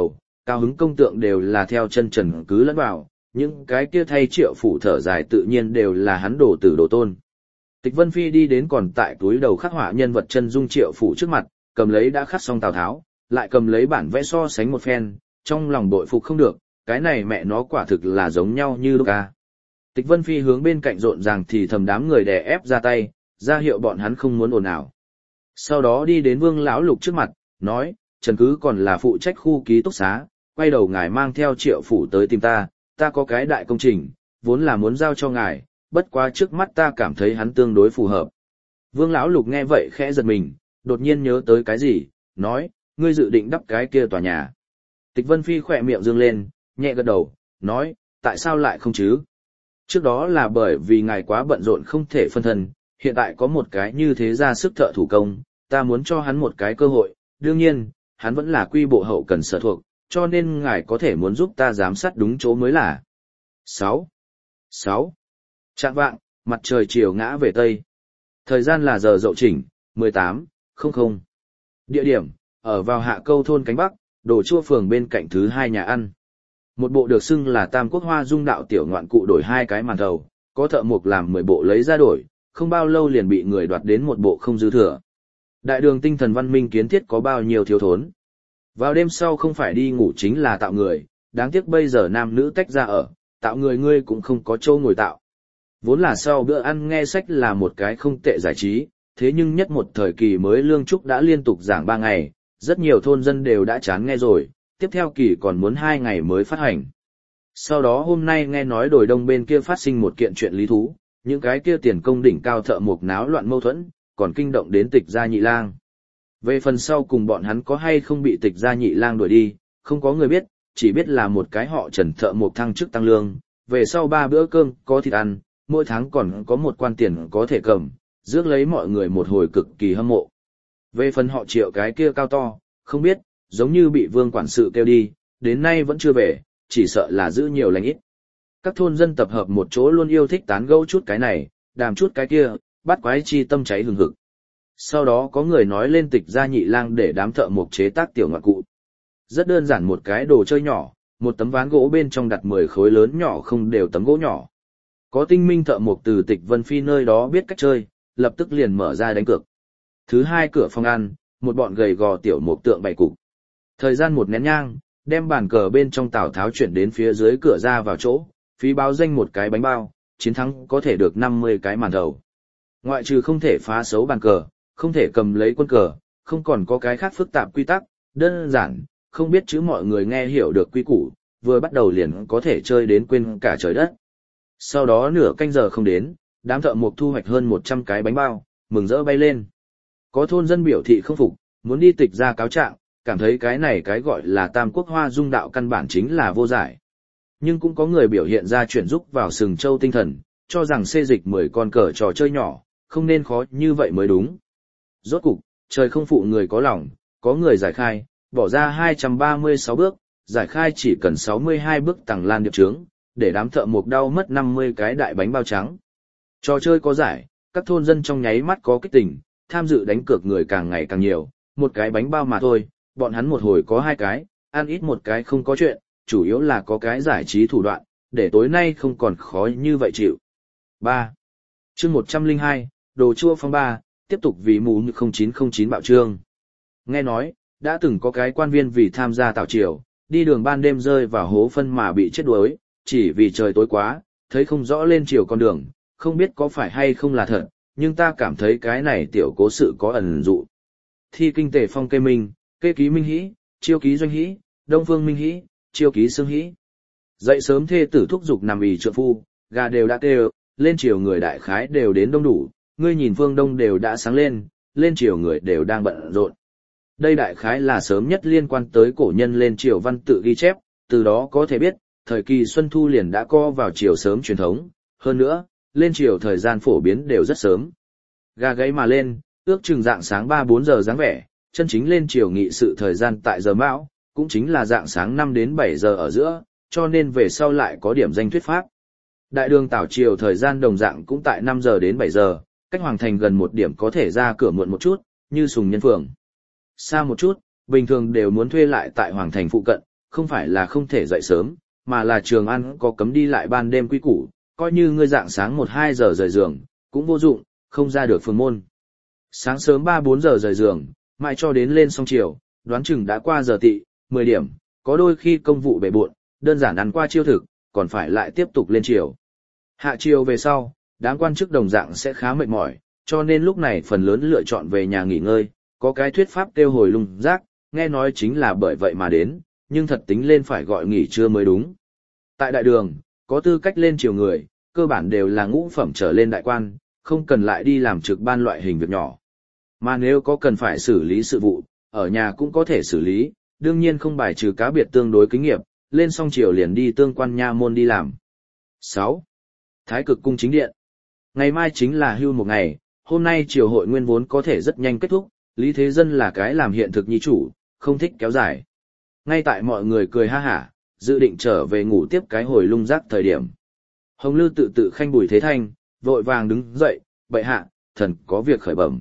cao hứng công tượng đều là theo chân Trần Cứ lẫn vào, những cái kia thay Triệu Phủ thở dài tự nhiên đều là hắn đổ tử đồ tôn. Tịch Vân Phi đi đến còn tại túi đầu khắc họa nhân vật chân dung Triệu Phủ trước mặt, cầm lấy đã khắc xong Tào Tháo, lại cầm lấy bản vẽ so sánh một phen, trong lòng bội phục không được, cái này mẹ nó quả thực là giống nhau như lúc ca. Tịch Vân Phi hướng bên cạnh rộn ràng thì thầm đám người đè ép ra tay, ra hiệu bọn hắn không muốn ồn ào. Sau đó đi đến Vương lão lục trước mặt, nói, Trần Cứ còn là phụ trách khu ký túc xá, quay đầu ngài mang theo Triệu Phủ tới tìm ta, ta có cái đại công trình, vốn là muốn giao cho ngài, bất quá trước mắt ta cảm thấy hắn tương đối phù hợp. Vương lão lục nghe vậy khẽ giật mình, đột nhiên nhớ tới cái gì, nói, ngươi dự định đắp cái kia tòa nhà. Tịch Vân Phi khỏe miệng dương lên, nhẹ gật đầu, nói, tại sao lại không chứ? Trước đó là bởi vì ngài quá bận rộn không thể phân thân, hiện tại có một cái như thế ra sức thợ thủ công, ta muốn cho hắn một cái cơ hội, đương nhiên, hắn vẫn là quy bộ hậu cần sở thuộc, cho nên ngài có thể muốn giúp ta giám sát đúng chỗ mới là. sáu. sáu. Trạng vạng, mặt trời chiều ngã về Tây. Thời gian là giờ dậu chỉnh, mười tám không không. Địa điểm, ở vào Hạ Câu thôn cánh Bắc, Đồ Chua phường bên cạnh thứ hai nhà ăn. Một bộ được xưng là Tam Quốc Hoa Dung đạo tiểu ngoạn cụ đổi hai cái màn thầu, có thợ mộc làm mười bộ lấy ra đổi, không bao lâu liền bị người đoạt đến một bộ không dư thừa. Đại đường tinh thần văn minh kiến thiết có bao nhiêu thiếu thốn. Vào đêm sau không phải đi ngủ chính là tạo người, đáng tiếc bây giờ nam nữ tách ra ở, tạo người ngươi cũng không có châu ngồi tạo. Vốn là sau bữa ăn nghe sách là một cái không tệ giải trí, thế nhưng nhất một thời kỳ mới Lương Trúc đã liên tục giảng ba ngày, rất nhiều thôn dân đều đã chán nghe rồi, tiếp theo kỳ còn muốn hai ngày mới phát hành. Sau đó hôm nay nghe nói đồi đông bên kia phát sinh một kiện chuyện lý thú, những cái kia tiền công đỉnh cao thợ mộc náo loạn mâu thuẫn, còn kinh động đến Tịch Gia Nhị Lang. Về phần sau cùng bọn hắn có hay không bị Tịch Gia Nhị Lang đuổi đi, không có người biết, chỉ biết là một cái họ Trần thợ mộc thăng chức tăng lương, về sau ba bữa cơm có thịt ăn, mỗi tháng còn có một quan tiền có thể cầm, rước lấy mọi người một hồi cực kỳ hâm mộ. Về phần họ Triệu cái kia cao to, không biết, giống như bị Vương quản sự kêu đi, đến nay vẫn chưa về, chỉ sợ là giữ nhiều lành ít. Các thôn dân tập hợp một chỗ luôn yêu thích tán gẫu chút cái này, đàm chút cái kia, bắt quái chi tâm cháy hừng hực. Sau đó có người nói lên Tịch Gia Nhị Lang để đám thợ mộc chế tác tiểu ngoạn cụ. Rất đơn giản một cái đồ chơi nhỏ, một tấm ván gỗ bên trong đặt mười khối lớn nhỏ không đều tấm gỗ nhỏ. Có tinh minh thợ mộc từ Tịch Vân Phi nơi đó biết cách chơi, lập tức liền mở ra đánh cược. Thứ hai cửa phòng ăn, một bọn gầy gò tiểu mộc tượng bày cục. Thời gian một nén nhang, đem bàn cờ bên trong Tào Tháo chuyển đến phía dưới cửa ra vào chỗ, phí báo danh một cái bánh bao, chiến thắng có thể được năm mươi cái màn thầu. Ngoại trừ không thể phá xấu bàn cờ, không thể cầm lấy quân cờ, không còn có cái khác phức tạp quy tắc, đơn giản, không biết chứ mọi người nghe hiểu được quy củ, vừa bắt đầu liền có thể chơi đến quên cả trời đất. Sau đó nửa canh giờ không đến, đám thợ mộc thu hoạch hơn một trăm cái bánh bao, mừng rỡ bay lên. Có thôn dân biểu thị không phục, muốn đi Tịch ra cáo trạng, cảm thấy cái này cái gọi là Tam Quốc Hoa Dung đạo căn bản chính là vô giải. Nhưng cũng có người biểu hiện ra chuyển giúp vào sừng châu tinh thần, cho rằng xê dịch mười con cờ trò chơi nhỏ, không nên khó như vậy mới đúng. Rốt cục, trời không phụ người có lòng, có người giải khai, bỏ ra hai trăm ba mươi sáu bước, giải khai chỉ cần sáu mươi hai bước tầng lan điệp trướng, để đám thợ mộc đau mất năm mươi cái đại bánh bao trắng. Trò chơi có giải, các thôn dân trong nháy mắt có kích tình, tham dự đánh cược người càng ngày càng nhiều, một cái bánh bao mà thôi, bọn hắn một hồi có hai cái, ăn ít một cái không có chuyện, chủ yếu là có cái giải trí thủ đoạn, để tối nay không còn khó như vậy chịu. ba. Chương một trăm lẻ hai, Đồ Chua phong ba, tiếp tục vì mù như không chín không chín bạo trương. Nghe nói, đã từng có cái quan viên vì tham gia tảo triều, đi đường ban đêm rơi vào hố phân mà bị chết đuối, chỉ vì trời tối quá, thấy không rõ lên triều con đường, không biết có phải hay không là thật, nhưng ta cảm thấy cái này tiểu cố sự có ẩn dụ. Thi kinh tề phong kê minh, kê ký minh hĩ, chiêu ký doanh hĩ, đông phương minh hĩ, chiêu ký xương hĩ. Dậy sớm thê tử thúc giục nằm ì trượng phu, gà đều đã kêu, lên triều người đại khái đều đến đông đủ, ngươi nhìn phương đông đều đã sáng lên, lên triều người đều đang bận rộn. Đây đại khái là sớm nhất liên quan tới cổ nhân lên triều văn tự ghi chép, từ đó có thể biết, thời kỳ Xuân Thu liền đã co vào triều sớm truyền thống, hơn nữa, lên triều thời gian phổ biến đều rất sớm. Gà gáy mà lên, ước chừng dạng sáng ba bốn giờ dáng vẻ, chân chính lên triều nghị sự thời gian tại giờ mão, cũng chính là dạng sáng năm đến bảy giờ ở giữa, cho nên về sau lại có điểm danh thuyết pháp. Đại đường tảo triều thời gian đồng dạng cũng tại năm giờ đến bảy giờ, cách hoàng thành gần một điểm có thể ra cửa muộn một chút, như Sùng Nhân Phường. Xa một chút, bình thường đều muốn thuê lại tại hoàng thành phụ cận, không phải là không thể dậy sớm, mà là trường ăn có cấm đi lại ban đêm quy củ, coi như ngươi dạng sáng một hai giờ rời giường, cũng vô dụng, không ra được phường môn. Sáng sớm ba bốn giờ rời giường, mãi cho đến lên xong chiều, đoán chừng đã qua giờ tị, mười điểm, có đôi khi công vụ bể bộn, đơn giản ăn qua chiêu thực, còn phải lại tiếp tục lên chiều. Hạ chiều về sau, đám quan chức đồng dạng sẽ khá mệt mỏi, cho nên lúc này phần lớn lựa chọn về nhà nghỉ ngơi, có cái thuyết pháp kêu hồi lung rác, nghe nói chính là bởi vậy mà đến, nhưng thật tính lên phải gọi nghỉ trưa mới đúng. Tại đại đường, có tư cách lên chiều người, cơ bản đều là ngũ phẩm trở lên đại quan, không cần lại đi làm trực ban loại hình việc nhỏ. Mà nếu có cần phải xử lý sự vụ, ở nhà cũng có thể xử lý, đương nhiên không bài trừ cá biệt tương đối kinh nghiệm, lên xong chiều liền đi tương quan nha môn đi làm. sáu. Thái cực cung chính điện. Ngày mai chính là hưu một ngày, hôm nay triều hội nguyên vốn có thể rất nhanh kết thúc, Lý Thế Dân là cái làm hiện thực nhi chủ, không thích kéo dài. Ngay tại mọi người cười ha hả, dự định trở về ngủ tiếp cái hồi lung rác thời điểm. Hồng Lư tự tự khanh Bùi Thế Thanh, vội vàng đứng dậy, bệ hạ, thần có việc khởi bẩm.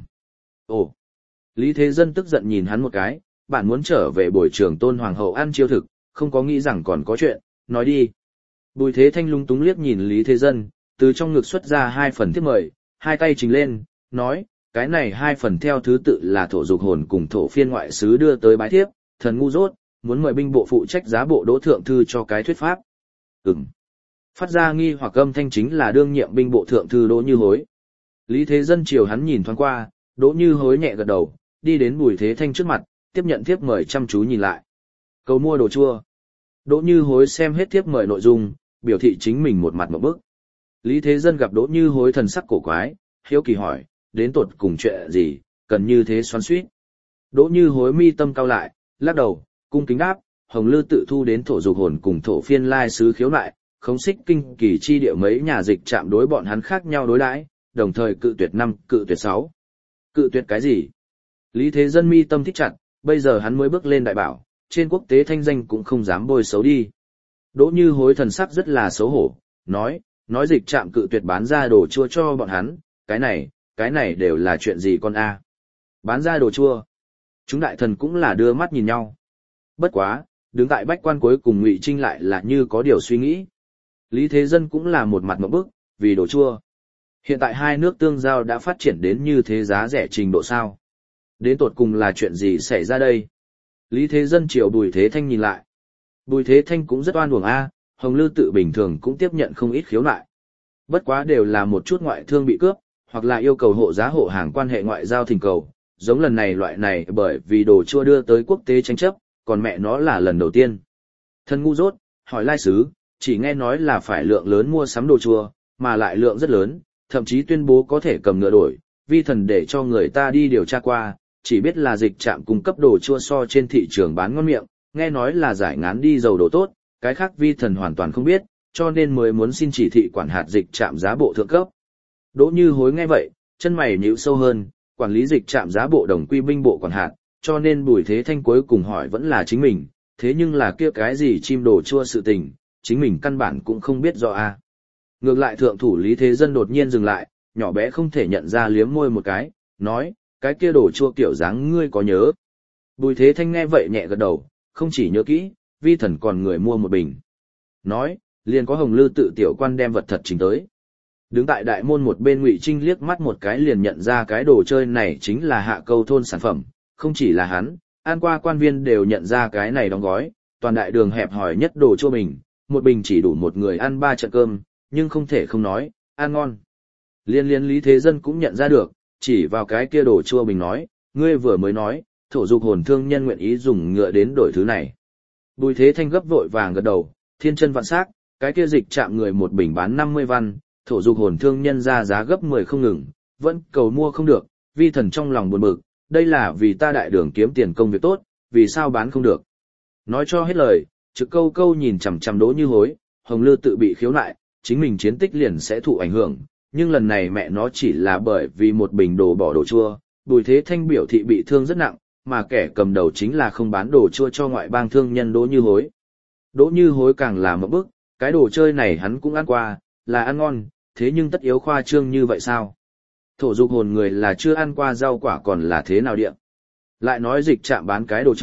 Ồ! Lý Thế Dân tức giận nhìn hắn một cái, bạn muốn trở về buổi trường tôn hoàng hậu ăn chiêu thực, không có nghĩ rằng còn có chuyện, nói đi. Bùi Thế Thanh lung túng liếc nhìn Lý Thế Dân, từ trong ngực xuất ra hai phần thiếp mời, hai tay trình lên, nói, cái này hai phần theo thứ tự là thổ dục hồn cùng thổ phiên ngoại sứ đưa tới bái thiếp, thần ngu dốt, muốn mời binh bộ phụ trách giá bộ đỗ thượng thư cho cái thuyết pháp. Ừm. Phát ra nghi hoặc âm thanh chính là đương nhiệm binh bộ thượng thư Đỗ Như Hối. Lý Thế Dân chiều hắn nhìn thoáng qua, Đỗ Như Hối nhẹ gật đầu, đi đến Bùi Thế Thanh trước mặt, tiếp nhận thiếp mời chăm chú nhìn lại. Cầu mua đồ chua. Đỗ Như Hối xem hết thiếp mời nội dung, biểu thị chính mình một mặt một bức. Lý Thế Dân gặp Đỗ Như Hối thần sắc cổ quái, hiếu kỳ hỏi, đến tột cùng chuyện gì, cần như thế xoắn xuýt. Đỗ Như Hối mi tâm cau lại, lắc đầu, cung kính đáp, Hồng Lư tự thu đến thổ dục hồn cùng thổ phiên lai sứ khiếu nại, khống xích kinh kỳ chi địa mấy nhà dịch chạm đối bọn hắn khác nhau đối đãi, đồng thời cự tuyệt năm, cự tuyệt sáu. Cự tuyệt cái gì? Lý Thế Dân mi tâm thích chặt, bây giờ hắn mới bước lên đại bảo, trên quốc tế thanh danh cũng không dám bôi xấu đi. Đỗ Như Hối thần sắc rất là xấu hổ, nói, nói dịch chạm cự tuyệt bán ra đồ chua cho bọn hắn, cái này, cái này đều là chuyện gì con a? Bán ra đồ chua. Chúng đại thần cũng là đưa mắt nhìn nhau. Bất quá, đứng tại bách quan cuối cùng Ngụy Trinh lại là như có điều suy nghĩ. Lý Thế Dân cũng là một mặt ngộp bức, vì đồ chua. Hiện tại hai nước tương giao đã phát triển đến như thế giá rẻ trình độ sao? Đến tột cùng là chuyện gì xảy ra đây? Lý Thế Dân chiều Bùi Thế Thanh nhìn lại. Bùi Thế Thanh cũng rất oan uổng a, Hồng Lư tự bình thường cũng tiếp nhận không ít khiếu nại. Bất quá đều là một chút ngoại thương bị cướp, hoặc là yêu cầu hộ giá hộ hàng quan hệ ngoại giao thỉnh cầu, giống lần này loại này bởi vì đồ chua đưa tới quốc tế tranh chấp, còn mẹ nó là lần đầu tiên. Thân ngu dốt, hỏi lai sứ, chỉ nghe nói là phải lượng lớn mua sắm đồ chua, mà lại lượng rất lớn, thậm chí tuyên bố có thể cầm ngựa đổi, vi thần để cho người ta đi điều tra qua, chỉ biết là dịch trạm cung cấp đồ chua so trên thị trường bán ngon miệng, nghe nói là giải ngán đi dầu đồ tốt, cái khác vi thần hoàn toàn không biết, cho nên mới muốn xin chỉ thị quản hạt dịch trạm giá bộ thượng cấp. Đỗ Như Hối nghe vậy, chân mày nhíu sâu hơn, quản lý dịch trạm giá bộ đồng quy binh bộ quản hạt, cho nên Bùi Thế Thanh cuối cùng hỏi vẫn là chính mình, thế nhưng là kia cái gì chim đồ chua sự tình, chính mình căn bản cũng không biết rõ a. Ngược lại thượng thủ Lý Thế Dân đột nhiên dừng lại, nhỏ bé không thể nhận ra liếm môi một cái, nói, cái kia đồ chua kiểu dáng ngươi có nhớ. Bùi Thế Thanh nghe vậy nhẹ gật đầu, không chỉ nhớ kỹ, vi thần còn người mua một bình. Nói, liền có Hồng Lư tự tiểu quan đem vật thật trình tới. Đứng tại đại môn một bên Ngụy Trinh liếc mắt một cái liền nhận ra cái đồ chơi này chính là Hạ Câu thôn sản phẩm, không chỉ là hắn, ăn qua quan viên đều nhận ra cái này đóng gói, toàn đại đường hẹp hòi nhất đồ chua bình, một bình chỉ đủ một người ăn ba trận cơm, nhưng không thể không nói, ăn ngon. Liên liên Lý Thế Dân cũng nhận ra được, chỉ vào cái kia đồ chua bình nói, ngươi vừa mới nói, thổ dục hồn thương nhân nguyện ý dùng ngựa đến đổi thứ này. Bùi Thế Thanh gấp vội vàng gật đầu, thiên chân vạn sắc, cái kia dịch chạm người một bình bán năm mươi văn, thổ dục hồn thương nhân ra giá gấp mười không ngừng, vẫn cầu mua không được, vi thần trong lòng buồn bực, đây là vì ta đại đường kiếm tiền công việc tốt, vì sao bán không được. Nói cho hết lời, trực câu câu nhìn chằm chằm Đỗ Như Hối, Hồng Lư tự bị khiếu nại, chính mình chiến tích liền sẽ thụ ảnh hưởng, nhưng lần này mẹ nó chỉ là bởi vì một bình đồ bỏ đồ chua, Bùi Thế Thanh biểu thị bị thương rất nặng, mà kẻ cầm đầu chính là không bán đồ chua cho ngoại bang thương nhân Đỗ Như Hối. Đỗ Như Hối càng là một bức, cái đồ chơi này hắn cũng ăn qua, là ăn ngon, thế nhưng tất yếu khoa trương như vậy sao? Thổ dục hồn người là chưa ăn qua rau quả còn là thế nào địa? Lại nói dịch trạm bán cái đồ chua,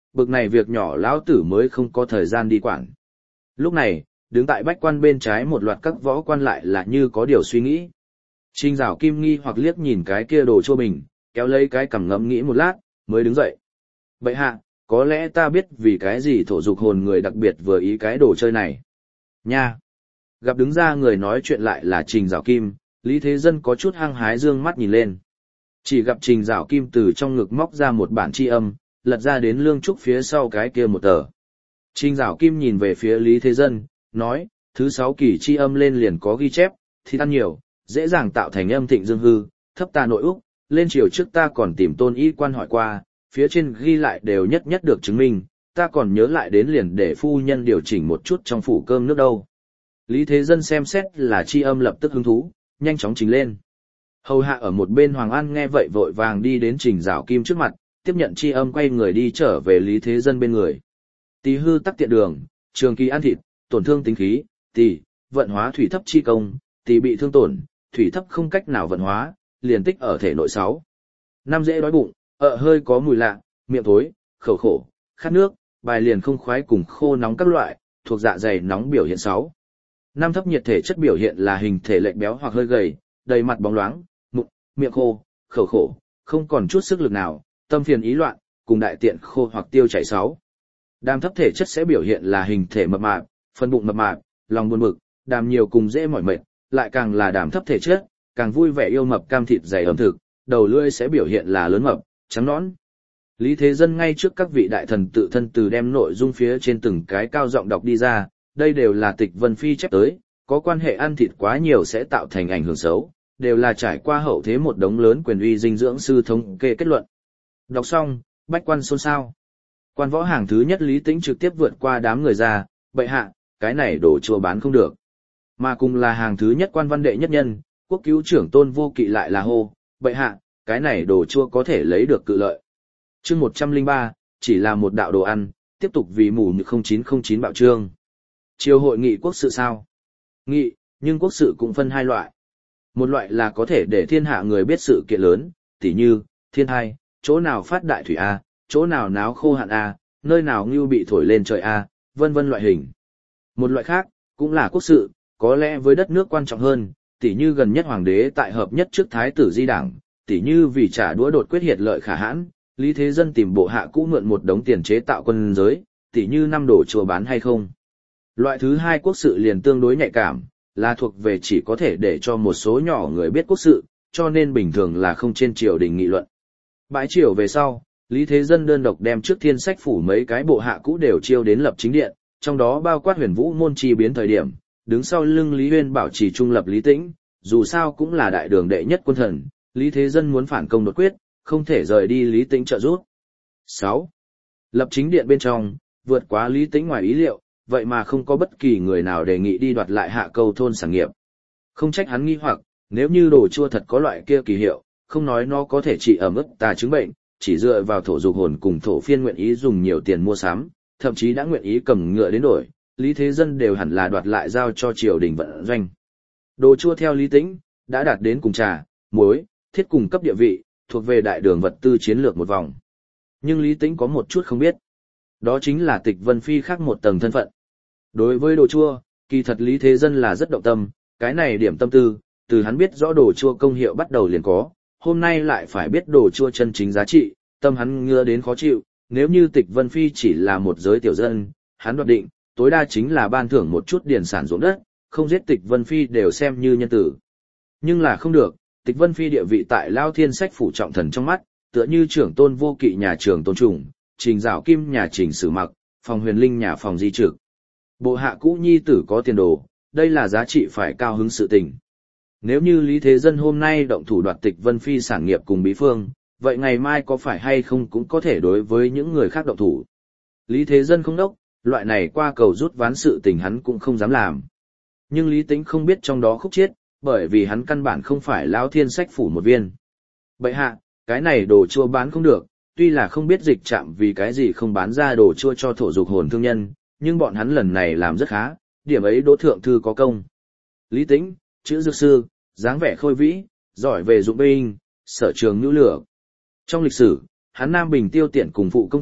bực này việc nhỏ lão tử mới không có thời gian đi quản. Lúc này, đứng tại bách quan bên trái một loạt các võ quan lại là như có điều suy nghĩ. Trình Giảo Kim nghi hoặc liếc nhìn cái kia đồ chua bình, kéo lấy cái cằm ngẫm nghĩ một lát, mới đứng dậy. Bệ hạ, có lẽ ta biết vì cái gì thổ dục hồn người đặc biệt vừa ý cái đồ chơi này. Nha! Gặp đứng ra người nói chuyện lại là Trình Giảo Kim, Lý Thế Dân có chút hăng hái dương mắt nhìn lên. Chỉ gặp Trình Giảo Kim từ trong ngực móc ra một bản tri âm, lật ra đến lương trúc phía sau cái kia một tờ. Trình Giảo Kim nhìn về phía Lý Thế Dân, nói, thứ sáu kỳ tri âm lên liền có ghi chép, thì ăn nhiều, dễ dàng tạo thành âm thịnh dương hư, thấp ta nội úc, lên chiều trước ta còn tìm tôn y quan hỏi qua, phía trên ghi lại đều nhất nhất được chứng minh, ta còn nhớ lại đến liền để phu nhân điều chỉnh một chút trong phủ cơm nước đâu. Lý Thế Dân xem xét là tri âm lập tức hứng thú, nhanh chóng trình lên. Hầu hạ ở một bên Hoàng An nghe vậy vội vàng đi đến Trình Giảo Kim trước mặt, tiếp nhận tri âm quay người đi trở về Lý Thế Dân bên người. Tỳ hư tắc tiện đường, trường kỳ ăn thịt, tổn thương tính khí, tỳ, vận hóa thủy thấp chi công, tỳ bị thương tổn, thủy thấp không cách nào vận hóa, liền tích ở thể nội sáu. Năm dễ đói bụng, ợ hơi có mùi lạ, miệng thối, khẩu khổ, khát nước, bài liền không khoái cùng khô nóng các loại, thuộc dạ dày nóng biểu hiện sáu. Năm thấp nhiệt thể chất biểu hiện là hình thể lệch béo hoặc hơi gầy, đầy mặt bóng loáng, mụn, miệng khô, khẩu khổ, không còn chút sức lực nào, tâm phiền ý loạn, cùng đại tiện khô hoặc tiêu chảy sáu. Đàm thấp thể chất sẽ biểu hiện là hình thể mập mạp, phân bụng mập mạp, lòng buồn bực, đàm nhiều cùng dễ mỏi mệt, lại càng là đàm thấp thể chất, càng vui vẻ yêu mập cam thịt dày ẩm thực, đầu lưỡi sẽ biểu hiện là lớn mập, trắng nõn. Lý Thế Dân ngay trước các vị đại thần tự thân từ đem nội dung phía trên từng cái cao giọng đọc đi ra, đây đều là Tịch Vân Phi chép tới, có quan hệ ăn thịt quá nhiều sẽ tạo thành ảnh hưởng xấu, đều là trải qua hậu thế một đống lớn quyền uy dinh dưỡng sư thống kê kết luận. Đọc xong, bách quan xôn xao. Quan võ hàng thứ nhất Lý Tĩnh trực tiếp vượt qua đám người ra, bệ hạ, cái này đồ chua bán không được. Mà cùng là hàng thứ nhất quan văn đệ nhất nhân, quốc cứu trưởng Tôn Vô Kỵ lại là hô, bệ hạ, cái này đồ chua có thể lấy được cự lợi. Chương một trăm lẻ ba, chỉ là một đạo đồ ăn, tiếp tục vì mù như không chín không chín bạo trương. Triều hội nghị quốc sự sao? Nghị, nhưng quốc sự cũng phân hai loại. Một loại là có thể để thiên hạ người biết sự kiện lớn, tỉ như, thiên hai, chỗ nào phát đại thủy A, chỗ nào náo khô hạn A, nơi nào ngưu bị thổi lên trời A, vân vân loại hình. Một loại khác, cũng là quốc sự, có lẽ với đất nước quan trọng hơn, tỉ như gần nhất hoàng đế tại hợp nhất trước thái tử di đảng, tỉ như vì trả đũa đột quyết hiệt lợi khả hãn, Lý Thế Dân tìm bộ hạ cũ mượn một đống tiền chế tạo quân giới, tỉ như năm đồ chùa bán hay không. Loại thứ hai quốc sự liền tương đối nhạy cảm, là thuộc về chỉ có thể để cho một số nhỏ người biết quốc sự, cho nên bình thường là không trên triều đình nghị luận. Bãi triều về sau, Lý Thế Dân đơn độc đem trước thiên sách phủ mấy cái bộ hạ cũ đều chiêu đến lập chính điện, trong đó bao quát Huyền Vũ môn chi biến thời điểm, đứng sau lưng Lý Huyên bảo trì trung lập Lý Tĩnh, dù sao cũng là đại đường đệ nhất quân thần, Lý Thế Dân muốn phản công đột quyết, không thể rời đi Lý Tĩnh trợ giúp. sáu. Lập chính điện bên trong, vượt quá Lý Tĩnh ngoài ý liệu, vậy mà không có bất kỳ người nào đề nghị đi đoạt lại Hạ Câu thôn sản nghiệp. Không trách hắn nghi hoặc, nếu như đồ chua thật có loại kia kỳ hiệu, không nói nó có thể trị ẩm ức tà chứng bệnh, chỉ dựa vào thổ dục hồn cùng thổ phiên nguyện ý dùng nhiều tiền mua sắm, thậm chí đã nguyện ý cầm ngựa đến đổi, Lý Thế Dân đều hẳn là đoạt lại giao cho triều đình vận doanh. Đồ chua theo Lý Tĩnh, đã đạt đến cùng trà, muối, thiết cùng cấp địa vị, thuộc về đại đường vật tư chiến lược một vòng. Nhưng Lý Tĩnh có một chút không biết. Đó chính là Tịch Vân Phi khác một tầng thân phận. Đối với đồ chua, kỳ thật Lý Thế Dân là rất động tâm, cái này điểm tâm tư, từ hắn biết rõ đồ chua công hiệu bắt đầu liền có, hôm nay lại phải biết đồ chua chân chính giá trị, tâm hắn ngứa đến khó chịu, nếu như Tịch Vân Phi chỉ là một giới tiểu dân, hắn đoạt định, tối đa chính là ban thưởng một chút điển sản ruộng đất, không giết Tịch Vân Phi đều xem như nhân tử. Nhưng là không được, Tịch Vân Phi địa vị tại Lao Thiên Sách phủ trọng thần trong mắt, tựa như trưởng Tôn Vô Kỵ nhà trưởng Tôn Trùng, Trình Giảo Kim nhà Trình Sử Mặc, Phòng Huyền Linh nhà Phòng Di Trực. Bộ hạ cũ nhi tử có tiền đồ, đây là giá trị phải cao hứng sự tình. Nếu như Lý Thế Dân hôm nay động thủ đoạt Tịch Vân Phi sản nghiệp cùng Bí Phương, vậy ngày mai có phải hay không cũng có thể đối với những người khác động thủ. Lý Thế Dân không đốc, loại này qua cầu rút ván sự tình hắn cũng không dám làm. Nhưng Lý Tĩnh không biết trong đó khúc chiết, bởi vì hắn căn bản không phải Lão Thiên Sách phủ một viên. Bệ hạ, cái này đồ chua bán không được, tuy là không biết dịch trạm vì cái gì không bán ra đồ chua cho thổ dục hồn thương nhân, nhưng bọn hắn lần này làm rất khá, điểm ấy Đỗ Thượng Thư có công. Lý Tĩnh, chữ dược sư, dáng vẻ khôi vĩ, giỏi về dụng binh, sở trường nhu lửa. Trong lịch sử, hắn Nam Bình tiêu tiện cùng phụ công thạch,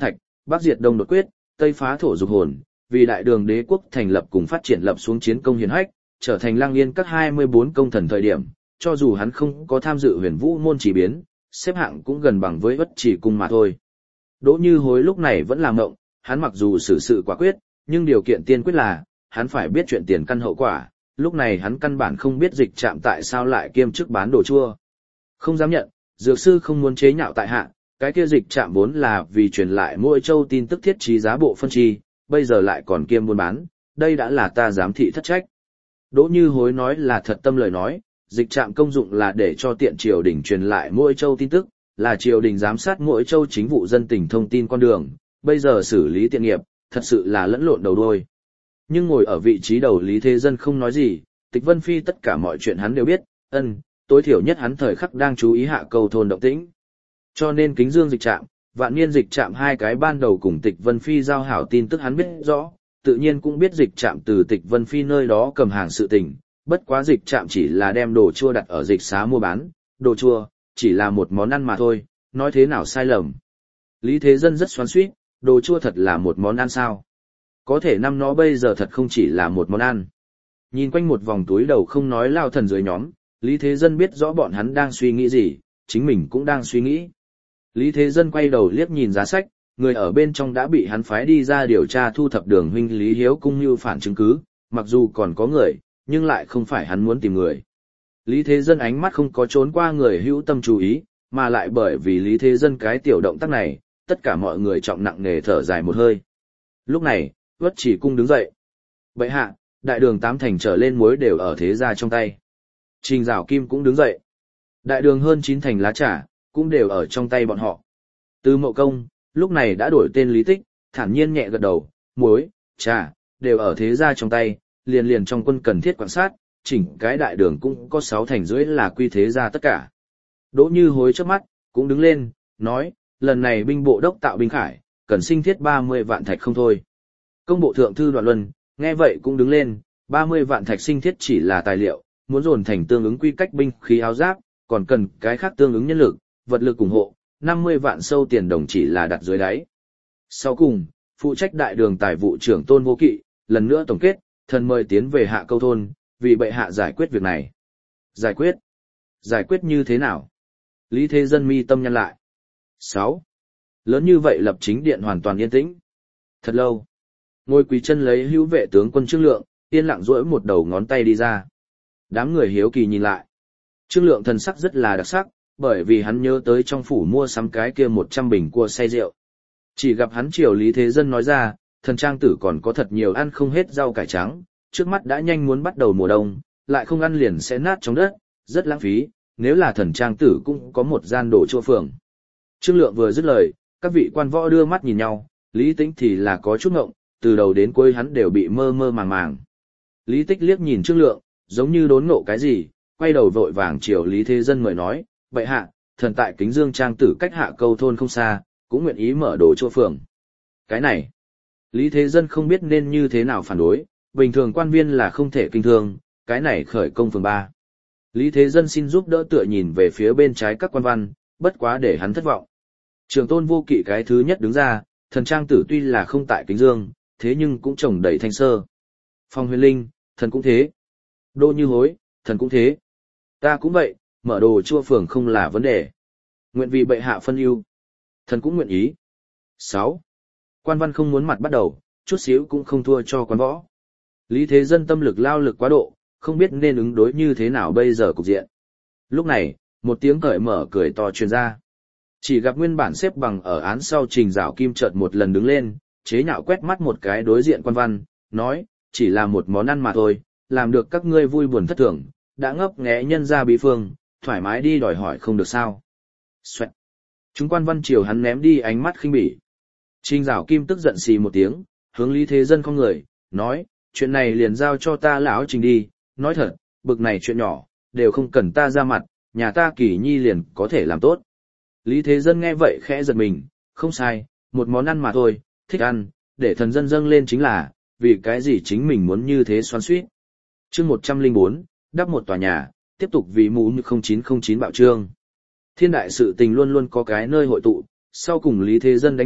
Bắc diệt đông đột quyết, Tây phá thổ dục hồn, vì đại đường đế quốc thành lập cùng phát triển lập xuống chiến công hiển hách, trở thành Lăng Yên các hai mươi bốn công thần thời điểm, cho dù hắn không có tham dự huyền vũ môn chỉ biến, xếp hạng cũng gần bằng với Uất Chỉ cung mà thôi. Đỗ Như Hối lúc này vẫn làm ngộng, hắn mặc dù xử sự quả quyết, nhưng điều kiện tiên quyết là, hắn phải biết chuyện tiền căn hậu quả, lúc này hắn căn bản không biết Dịch Trạm tại sao lại kiêm chức bán đồ chua. Không dám nhận, dược sư không muốn chế nhạo tại hạ, cái kia Dịch Trạm vốn là vì truyền lại mỗi châu tin tức thiết trí giá bộ phân chi, bây giờ lại còn kiêm buôn bán, đây đã là ta giám thị thất trách. Đỗ Như Hối nói là thật tâm lời nói, Dịch Trạm công dụng là để cho tiện triều đình truyền lại mỗi châu tin tức, là triều đình giám sát mỗi châu chính vụ dân tình thông tin con đường, bây giờ xử lý tiện nghiệp, thật sự là lẫn lộn đầu đuôi. Nhưng ngồi ở vị trí đầu Lý Thế Dân không nói gì, Tịch Vân Phi tất cả mọi chuyện hắn đều biết, ân, tối thiểu nhất hắn thời khắc đang chú ý hạ cầu thôn động tĩnh. Cho nên Kính Dương Dịch Trạm, Vạn Niên Dịch Trạm hai cái ban đầu cùng Tịch Vân Phi giao hảo tin tức hắn biết rõ, tự nhiên cũng biết Dịch Trạm từ Tịch Vân Phi nơi đó cầm hàng sự tình, bất quá Dịch Trạm chỉ là đem đồ chua đặt ở dịch xá mua bán, đồ chua chỉ là một món ăn mà thôi, nói thế nào sai lầm. Lý Thế Dân rất xoắn xuýt, đồ chua thật là một món ăn sao? Có thể năm nó bây giờ thật không chỉ là một món ăn. Nhìn quanh một vòng túi đầu không nói lao thần dưới nhóm, Lý Thế Dân biết rõ bọn hắn đang suy nghĩ gì, chính mình cũng đang suy nghĩ. Lý Thế Dân quay đầu liếc nhìn giá sách, người ở bên trong đã bị hắn phái đi ra điều tra thu thập Đường huynh Lý Hiếu cung như phản chứng cứ, mặc dù còn có người, nhưng lại không phải hắn muốn tìm người. Lý Thế Dân ánh mắt không có trốn qua người hữu tâm chú ý, mà lại bởi vì Lý Thế Dân cái tiểu động tác này, tất cả mọi người trọng nặng nề thở dài một hơi. Lúc này, Uất Chỉ cung đứng dậy. Bệ hạ, đại đường tám thành trở lên muối đều ở thế gia trong tay. Trình Giảo Kim cũng đứng dậy. Đại đường hơn chín thành lá trà, cũng đều ở trong tay bọn họ. Từ Mậu Công, lúc này đã đổi tên Lý Tích, thản nhiên nhẹ gật đầu, muối, trà, đều ở thế gia trong tay, liền liền trong quân cần thiết quan sát, chỉnh cái đại đường cũng có sáu thành rưỡi là quy thế gia tất cả. Đỗ Như Hối trước mắt, cũng đứng lên, nói, lần này binh bộ đốc tạo binh khải, cần sinh thiết ba mươi vạn thạch không thôi. Công bộ thượng thư Đoạn Luân, nghe vậy cũng đứng lên, ba mươi vạn thạch sinh thiết chỉ là tài liệu, muốn dồn thành tương ứng quy cách binh khí áo giáp, còn cần cái khác tương ứng nhân lực, vật lực ủng hộ, năm mươi vạn sâu tiền đồng chỉ là đặt dưới đáy. Sau cùng, phụ trách đại đường tài vụ trưởng Tôn Vô Kỵ, lần nữa tổng kết, thần mời tiến về Hạ Câu thôn, vì bệ hạ giải quyết việc này. Giải quyết? Giải quyết như thế nào? Lý Thế Dân mi tâm nhăn lại. sáu. Lớn như vậy lập chính điện hoàn toàn yên tĩnh. Thật lâu. Ngồi quỳ chân lấy hữu vệ tướng quân Trương Lượng, yên lặng duỗi một đầu ngón tay đi ra. Đám người hiếu kỳ nhìn lại. Trương Lượng thần sắc rất là đặc sắc, bởi vì hắn nhớ tới trong phủ mua sắm cái kia một trăm bình cua say rượu. Chỉ gặp hắn triều Lý Thế Dân nói ra, thần trang tử còn có thật nhiều ăn không hết rau cải trắng, trước mắt đã nhanh muốn bắt đầu mùa đông, lại không ăn liền sẽ nát trong đất, rất lãng phí, nếu là thần trang tử cũng có một gian đồ chua phường. Trương Lượng vừa dứt lời, các vị quan võ đưa mắt nhìn nhau, Lý Tĩnh thì là có chút ngộng, từ đầu đến cuối hắn đều bị mơ mơ màng màng. Lý Tích liếc nhìn Trương Lượng, giống như đốn ngộ cái gì, quay đầu vội vàng chiều Lý Thế Dân mời nói, bệ hạ, thần tại Kính Dương trang tử cách Hạ Câu thôn không xa, cũng nguyện ý mở đồ chua phường. Cái này, Lý Thế Dân không biết nên như thế nào phản đối, bình thường quan viên là không thể kinh thương, cái này khởi công phường ba. Lý Thế Dân xin giúp đỡ tựa nhìn về phía bên trái các quan văn, bất quá để hắn thất vọng. Trường Tôn Vô Kỵ cái thứ nhất đứng ra, thần trang tử tuy là không tại Kính Dương, thế nhưng cũng trồng đầy thanh sơ. Phong Huyền Linh, thần cũng thế. Đỗ Như Hối, thần cũng thế. Ta cũng vậy, mở đồ chua phường không là vấn đề. Nguyện vì bệ hạ phân ưu, thần cũng nguyện ý. sáu. Quan văn không muốn mặt bắt đầu, chút xíu cũng không thua cho quan võ. Lý Thế Dân tâm lực lao lực quá độ, không biết nên ứng đối như thế nào bây giờ cục diện. Lúc này, một tiếng cởi mở cười to truyền ra. Chỉ gặp nguyên bản xếp bằng ở án sau Trình Giảo Kim chợt một lần đứng lên, chế nhạo quét mắt một cái đối diện quan văn, nói, chỉ là một món ăn mà thôi, làm được các ngươi vui buồn thất thường, đã ngấp nghé nhân ra bí phương, thoải mái đi đòi hỏi không được sao. Xoẹt. Chúng quan văn chiều hắn ném đi ánh mắt khinh bỉ. Trình Giảo Kim tức giận xì một tiếng, hướng Lý Thế Dân không người, nói, chuyện này liền giao cho ta lão Trình đi, nói thật, bực này chuyện nhỏ, đều không cần ta ra mặt, nhà ta Kỳ Nhi liền có thể làm tốt. Lý Thế Dân nghe vậy khẽ giật mình, không sai, một món ăn mà thôi, thích ăn, để thần dân dâng lên chính là, vì cái gì chính mình muốn như thế xoắn xuýt. Chương một trăm lẻ bốn, đắp một tòa nhà, tiếp tục vì mũ không chín không chín bạo trương. Thiên đại sự tình luôn luôn có cái nơi hội tụ, sau cùng Lý Thế Dân đánh nhịp,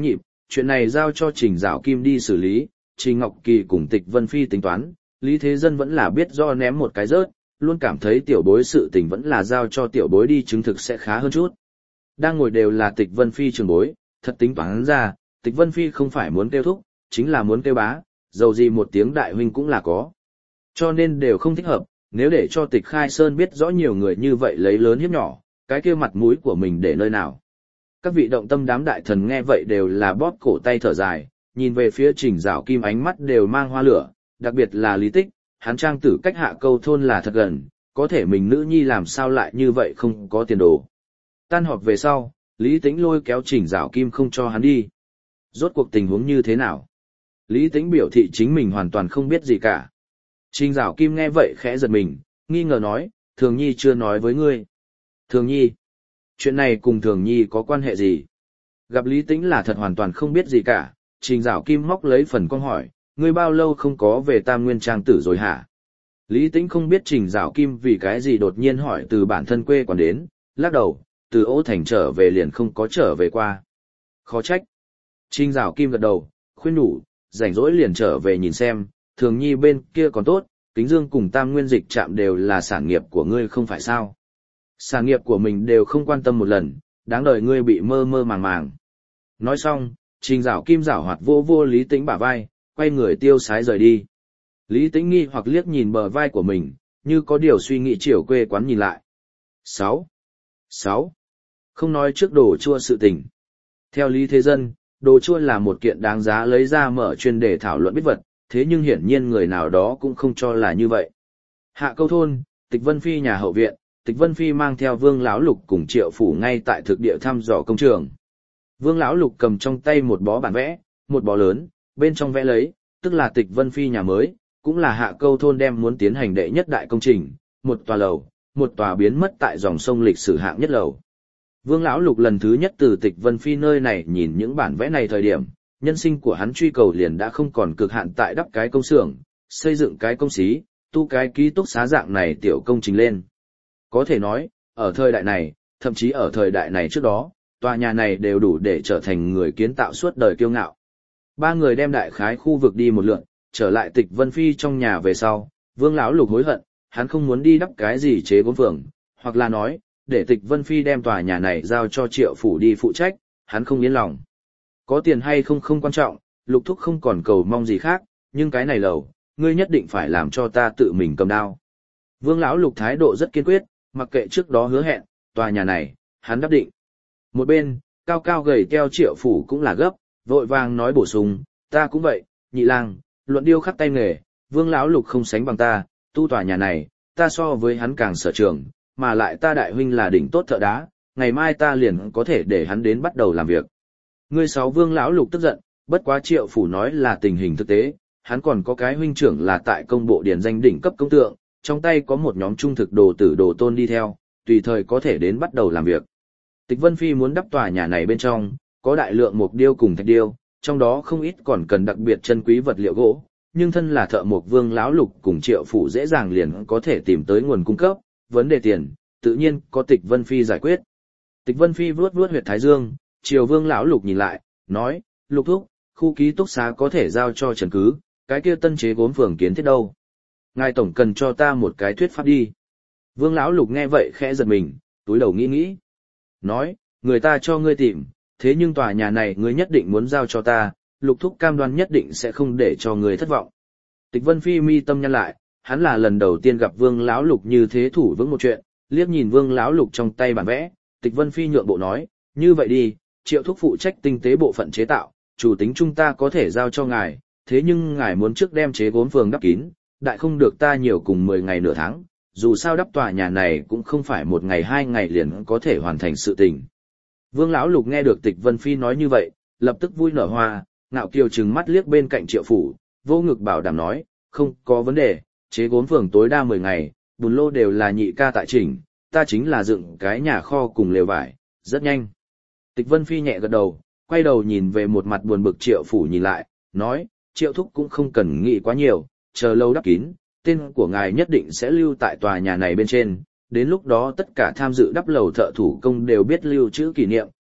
chuyện này giao cho Trình Giảo Kim đi xử lý, Trình Ngọc Kỳ cùng Tịch Vân Phi tính toán, Lý Thế Dân vẫn là biết do ném một cái rớt, luôn cảm thấy tiểu bối sự tình vẫn là giao cho tiểu bối đi chứng thực sẽ khá hơn chút. Đang ngồi đều là Tịch Vân Phi trường bối, thật tính toán ra, Tịch Vân Phi không phải muốn kêu thúc, chính là muốn kêu bá, dầu gì một tiếng đại huynh cũng là có. Cho nên đều không thích hợp, nếu để cho Tịch Khai Sơn biết rõ nhiều người như vậy lấy lớn hiếp nhỏ, cái kia mặt mũi của mình để nơi nào. Các vị động tâm đám đại thần nghe vậy đều là bóp cổ tay thở dài, nhìn về phía Trình Giảo Kim ánh mắt đều mang hoa lửa, đặc biệt là Lý Tích, hắn trang tử cách Hạ Câu thôn là thật gần, có thể mình nữ nhi làm sao lại như vậy không có tiền đồ. Tan họp về sau, Lý Tĩnh lôi kéo Trình Giảo Kim không cho hắn đi. Rốt cuộc tình huống như thế nào? Lý Tĩnh biểu thị chính mình hoàn toàn không biết gì cả. Trình Giảo Kim nghe vậy khẽ giật mình, nghi ngờ nói, Thường Nhi chưa nói với ngươi. Thường Nhi? Chuyện này cùng Thường Nhi có quan hệ gì? Gặp Lý Tĩnh là thật hoàn toàn không biết gì cả, Trình Giảo Kim móc lấy phần con hỏi, ngươi bao lâu không có về Tam Nguyên Trang tử rồi hả? Lý Tĩnh không biết Trình Giảo Kim vì cái gì đột nhiên hỏi từ bản thân quê còn đến, lắc đầu, từ Ô Thành trở về liền không có trở về qua. Khó trách. Trình Giảo Kim gật đầu, khuyên nhủ, rảnh rỗi liền trở về nhìn xem, Thường Nhi bên kia còn tốt, Kính Dương cùng Tam Nguyên Dịch Trạm đều là sản nghiệp của ngươi không phải sao? Sản nghiệp của mình đều không quan tâm một lần, đáng đời ngươi bị mơ mơ màng màng. Nói xong, Trình Giảo Kim giảo hoạt vô vô Lý Tĩnh bả vai, quay người tiêu sái rời đi. Lý Tĩnh nghi hoặc liếc nhìn bờ vai của mình, như có điều suy nghĩ chiều quê quán nhìn lại. Sáu, sáu. Không nói trước đồ chua sự tình. Theo Lý Thế Dân, đồ chua là một kiện đáng giá lấy ra mở chuyên đề thảo luận biết vật, thế nhưng hiển nhiên người nào đó cũng không cho là như vậy. Hạ Câu thôn, Tịch Vân Phi nhà hậu viện, Tịch Vân Phi mang theo Vương Lão Lục cùng Triệu Phủ ngay tại thực địa thăm dò công trường. Vương Lão Lục cầm trong tay một bó bản vẽ, một bó lớn, bên trong vẽ lấy, tức là Tịch Vân Phi nhà mới, cũng là Hạ Câu thôn đem muốn tiến hành đệ nhất đại công trình, một tòa lầu, một tòa biến mất tại dòng sông lịch sử hạng nhất lầu. Vương Lão Lục lần thứ nhất từ Tịch Vân Phi nơi này nhìn những bản vẽ này thời điểm, nhân sinh của hắn truy cầu liền đã không còn cực hạn tại đắp cái công xưởng, xây dựng cái công xí, tu cái ký túc xá dạng này tiểu công trình lên. Có thể nói, ở thời đại này, thậm chí ở thời đại này trước đó, tòa nhà này đều đủ để trở thành người kiến tạo suốt đời kiêu ngạo. Ba người đem đại khái khu vực đi một lượn, trở lại Tịch Vân Phi trong nhà về sau, Vương Lão Lục hối hận, hắn không muốn đi đắp cái gì chế gốm phường, hoặc là nói, để Tịch Vân Phi đem tòa nhà này giao cho Triệu Phủ đi phụ trách, hắn không yên lòng. Có tiền hay không không quan trọng, Lục Thúc không còn cầu mong gì khác, nhưng cái này lầu, ngươi nhất định phải làm cho ta tự mình cầm đao. Vương Lão Lục thái độ rất kiên quyết, mặc kệ trước đó hứa hẹn, tòa nhà này, hắn đáp định. Một bên, cao cao gầy teo Triệu Phủ cũng là gấp, vội vàng nói bổ sung, ta cũng vậy, nhị lang, luận điêu khắc tay nghề, Vương Lão Lục không sánh bằng ta, tu tòa nhà này, ta so với hắn càng sở trường, mà lại ta đại huynh là đỉnh tốt thợ đá, ngày mai ta liền có thể để hắn đến bắt đầu làm việc. Ngươi sáu Vương Lão Lục tức giận, bất quá Triệu Phủ nói là tình hình thực tế, hắn còn có cái huynh trưởng là tại công bộ điển danh đỉnh cấp công tượng, trong tay có một nhóm trung thực đồ tử đồ tôn đi theo, tùy thời có thể đến bắt đầu làm việc. Tịch Vân Phi muốn đắp tòa nhà này bên trong, có đại lượng mục điêu cùng thạch điêu, trong đó không ít còn cần đặc biệt chân quý vật liệu gỗ, nhưng thân là thợ mộc Vương Lão Lục cùng Triệu Phủ dễ dàng liền có thể tìm tới nguồn cung cấp, vấn đề tiền, tự nhiên có Tịch Vân Phi giải quyết. Tịch Vân Phi vuốt vuốt huyệt thái dương, chiều Vương Lão Lục nhìn lại, nói, Lục thúc, khu ký túc xá có thể giao cho Trần Cứ, cái kia tân chế gốm phường kiến thiết đâu? Ngài tổng cần cho ta một cái thuyết pháp đi. Vương Lão Lục nghe vậy khẽ giật mình, túi đầu nghĩ nghĩ. Nói, người ta cho ngươi tìm, thế nhưng tòa nhà này ngươi nhất định muốn giao cho ta, Lục thúc cam đoan nhất định sẽ không để cho ngươi thất vọng. Tịch Vân Phi mi tâm nhăn lại, hắn là lần đầu tiên gặp Vương Lão Lục như thế thủ vững một chuyện, liếc nhìn Vương Lão Lục trong tay bản vẽ, Tịch Vân Phi nhượng bộ nói, như vậy đi, Triệu thúc phụ trách tinh tế bộ phận chế tạo, chủ tính chúng ta có thể giao cho ngài, thế nhưng ngài muốn trước đem chế gốm phường đắp kín, đại không được ta nhiều cùng mười ngày nửa tháng, dù sao đắp tòa nhà này cũng không phải một ngày hai ngày liền có thể hoàn thành sự tình. Vương Lão Lục nghe được Tịch Vân Phi nói như vậy, lập tức vui nở hoa, ngạo kiều trừng mắt liếc bên cạnh Triệu Phủ, vô ngực bảo đảm nói, không có vấn đề, chế gốm phường tối đa mười ngày, bùn lô đều là nhị ca tại chỉnh, ta chính là dựng cái nhà kho cùng lều vải, rất nhanh. Tịch Vân Phi nhẹ gật đầu, quay đầu nhìn về một mặt buồn bực Triệu Phủ nhìn lại, nói, Triệu thúc cũng không cần nghĩ quá nhiều, chờ lâu đắp kín, tên của ngài nhất định sẽ lưu tại tòa nhà này bên trên, đến lúc đó tất cả tham dự đắp lầu thợ thủ công đều biết lưu trữ kỷ niệm,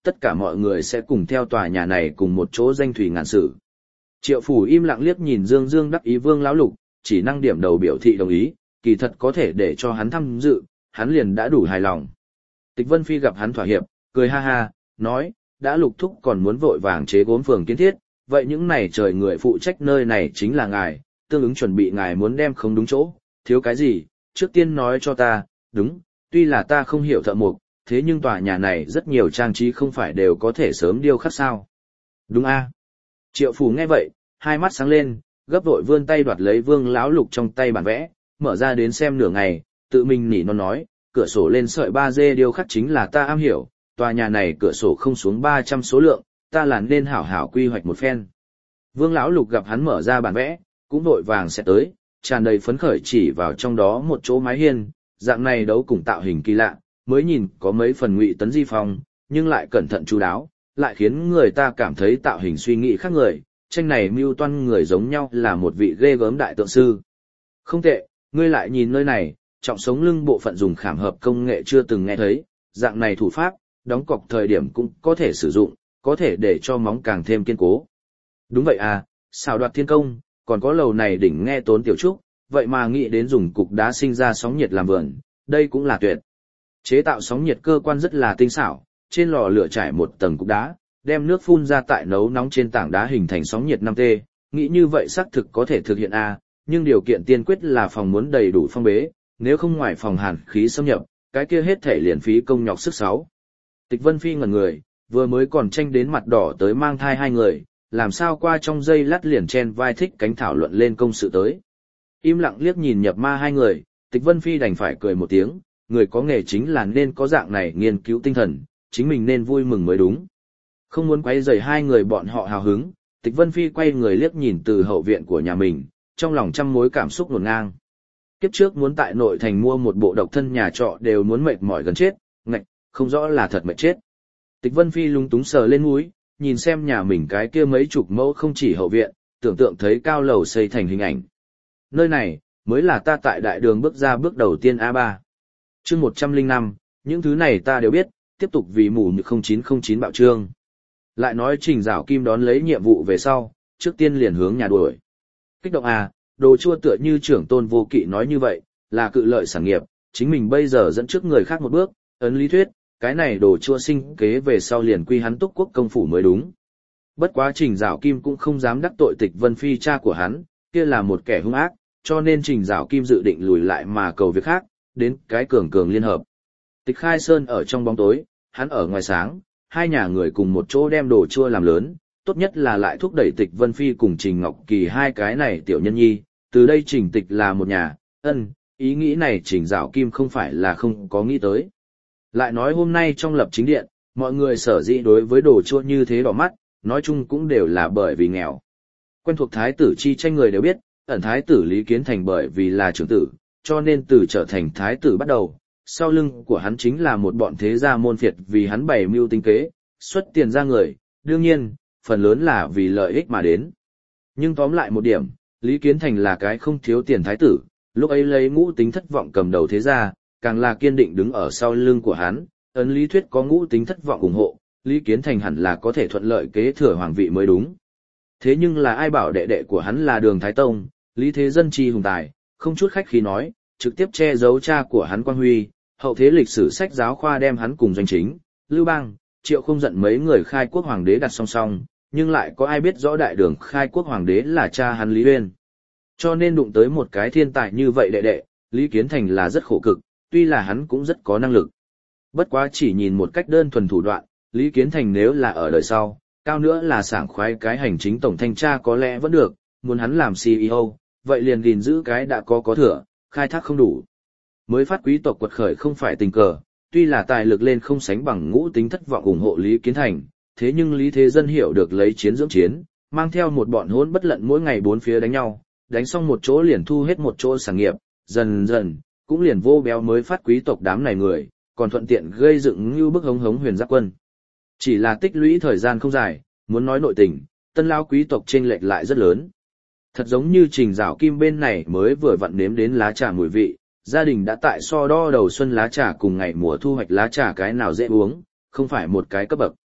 tất cả mọi người sẽ cùng theo tòa nhà này cùng một chỗ danh thủy ngàn sử. Triệu Phủ im lặng liếc nhìn Dương Dương đắc ý Vương lão lục, chỉ năng điểm đầu biểu thị đồng ý, kỳ thật có thể để cho hắn tham dự, hắn liền đã đủ hài lòng. Tịch Vân Phi gặp hắn thỏa hiệp, cười ha ha, nói, đã Lục thúc còn muốn vội vàng chế gốm phường kiến thiết, vậy những này trời người phụ trách nơi này chính là ngài, tương ứng chuẩn bị ngài muốn đem không đúng chỗ, thiếu cái gì, trước tiên nói cho ta, đúng, tuy là ta không hiểu thợ mộc, thế nhưng tòa nhà này rất nhiều trang trí không phải đều có thể sớm điêu khắc sao. Đúng a. Triệu Phủ nghe vậy, hai mắt sáng lên, gấp vội vươn tay đoạt lấy Vương lão lục trong tay bản vẽ, mở ra đến xem nửa ngày, tự mình nỉ non nói, cửa sổ lên sợi ba D điêu khắc chính là ta am hiểu, tòa nhà này cửa sổ không xuống ba trăm số lượng, ta là nên hảo hảo quy hoạch một phen. Vương lão lục gặp hắn mở ra bản vẽ, cũng vội vàng sẽ tới, tràn đầy phấn khởi chỉ vào trong đó một chỗ mái hiên, dạng này đấu cùng tạo hình kỳ lạ, mới nhìn có mấy phần ngụy tấn di phong, nhưng lại cẩn thận chú đáo, lại khiến người ta cảm thấy tạo hình suy nghĩ khác người, tranh này mưu toan người giống nhau là một vị ghê gớm đại tượng sư. Không tệ, ngươi lại nhìn nơi này, trọng sống lưng bộ phận dùng khảm hợp công nghệ chưa từng nghe thấy, dạng này thủ pháp, đóng cọc thời điểm cũng có thể sử dụng, có thể để cho móng càng thêm kiên cố. Đúng vậy à, xào đoạt thiên công, còn có lầu này đỉnh nghe tốn tiểu trúc, vậy mà nghĩ đến dùng cục đá sinh ra sóng nhiệt làm vườn, đây cũng là tuyệt. Chế tạo sóng nhiệt cơ quan rất là tinh xảo, trên lò lửa trải một tầng cục đá, đem nước phun ra tại nấu nóng trên tảng đá hình thành sóng nhiệt năm T, nghĩ như vậy xác thực có thể thực hiện a, nhưng điều kiện tiên quyết là phòng muốn đầy đủ phong bế, nếu không ngoài phòng hàn khí xâm nhập, cái kia hết thể liền phí công nhọc sức sáu. Tịch Vân Phi ngẩn người, vừa mới còn tranh đến mặt đỏ tới mang thai hai người, làm sao qua trong giây lát liền chen vai thích cánh thảo luận lên công sự tới. Im lặng liếc nhìn nhập ma hai người, Tịch Vân Phi đành phải cười một tiếng, người có nghề chính là nên có dạng này nghiên cứu tinh thần, chính mình nên vui mừng mới đúng. Không muốn quấy rầy hai người bọn họ hào hứng, Tịch Vân Phi quay người liếc nhìn từ hậu viện của nhà mình, trong lòng trăm mối cảm xúc ngổn ngang. Kiếp trước muốn tại nội thành mua một bộ độc thân nhà trọ đều muốn mệt mỏi gần chết, ngạch, không rõ là thật mệt chết. Tịch Vân Phi lúng túng sờ lên mũi, nhìn xem nhà mình cái kia mấy chục mẫu không chỉ hậu viện, tưởng tượng thấy cao lầu xây thành hình ảnh. Nơi này, mới là ta tại đại đường bước ra bước đầu tiên A ba. Chương một trăm lẻ năm, những thứ này ta đều biết, tiếp tục vì mù như không chín không chín bạo trương. Lại nói Trình Giảo Kim đón lấy nhiệm vụ về sau, trước tiên liền hướng nhà đuổi. Kích động à, đồ chua tựa như trưởng tôn vô kỵ nói như vậy, là cự lợi sản nghiệp, chính mình bây giờ dẫn trước người khác một bước, ấn lý thuyết, cái này đồ chua sinh kế về sau liền quy hắn Túc Quốc công phủ mới đúng. Bất quá Trình Giảo Kim cũng không dám đắc tội Tịch Vân Phi cha của hắn, kia là một kẻ hung ác, cho nên Trình Giảo Kim dự định lùi lại mà cầu việc khác, đến cái cường cường liên hợp. Tịch Khai Sơn ở trong bóng tối, hắn ở ngoài sáng, hai nhà người cùng một chỗ đem đồ chua làm lớn, tốt nhất là lại thúc đẩy Tịch Vân Phi cùng Trình Ngọc Kỳ hai cái này tiểu nhân nhi, từ đây Trình Tịch là một nhà, ân, ý nghĩ này Trình Giảo Kim không phải là không có nghĩ tới. Lại nói hôm nay trong lập chính điện, mọi người sở dĩ đối với đồ chua như thế đỏ mắt, nói chung cũng đều là bởi vì nghèo. Quen thuộc thái tử chi tranh người đều biết, ẩn thái tử Lý Kiến Thành bởi vì là trưởng tử, cho nên từ trở thành thái tử bắt đầu, sau lưng của hắn chính là một bọn thế gia môn phiệt vì hắn bày mưu tính kế, xuất tiền ra người, đương nhiên, phần lớn là vì lợi ích mà đến. Nhưng tóm lại một điểm, Lý Kiến Thành là cái không thiếu tiền thái tử, lúc ấy lấy ngũ tính thất vọng cầm đầu thế gia, càng là kiên định đứng ở sau lưng của hắn, ấn lý thuyết có ngũ tính thất vọng ủng hộ, Lý Kiến Thành hẳn là có thể thuận lợi kế thừa hoàng vị mới đúng. Thế nhưng là ai bảo đệ đệ của hắn là Đường Thái Tông, Lý Thế Dân chi hùng tài, không chút khách khí nói, trực tiếp che giấu cha của hắn Quang Huy, hậu thế lịch sử sách giáo khoa đem hắn cùng doanh chính, Lưu Bang, Triệu không giận mấy người khai quốc hoàng đế đặt song song, nhưng lại có ai biết rõ đại đường khai quốc hoàng đế là cha hắn Lý Uyên. Cho nên đụng tới một cái thiên tài như vậy đệ đệ, Lý Kiến Thành là rất khổ cực, tuy là hắn cũng rất có năng lực. Bất quá chỉ nhìn một cách đơn thuần thủ đoạn, Lý Kiến Thành nếu là ở đời sau, cao nữa là sảng khoái cái hành chính tổng thanh tra có lẽ vẫn được, muốn hắn làm xê e ô, vậy liền gìn giữ cái đã có có thừa, khai thác không đủ. Mới phát quý tộc quật khởi không phải tình cờ, tuy là tài lực lên không sánh bằng ngũ tính thất vọng ủng hộ Lý Kiến Thành, thế nhưng Lý Thế Dân hiểu được lấy chiến dưỡng chiến, mang theo một bọn hỗn bất lận mỗi ngày bốn phía đánh nhau, đánh xong một chỗ liền thu hết một chỗ sản nghiệp, dần dần, cũng liền vô béo mới phát quý tộc đám này người, còn thuận tiện gây dựng như bức hống hống huyền giáp quân. Chỉ là tích lũy thời gian không dài, muốn nói nội tình, tân lao quý tộc chênh lệch lại rất lớn. Thật giống như Trình Giảo Kim bên này mới vừa vặn nếm đến lá trà mùi vị, gia đình đã tại so đo đầu xuân lá trà cùng ngày mùa thu hoạch lá trà cái nào dễ uống, không phải một cái cấp bậc.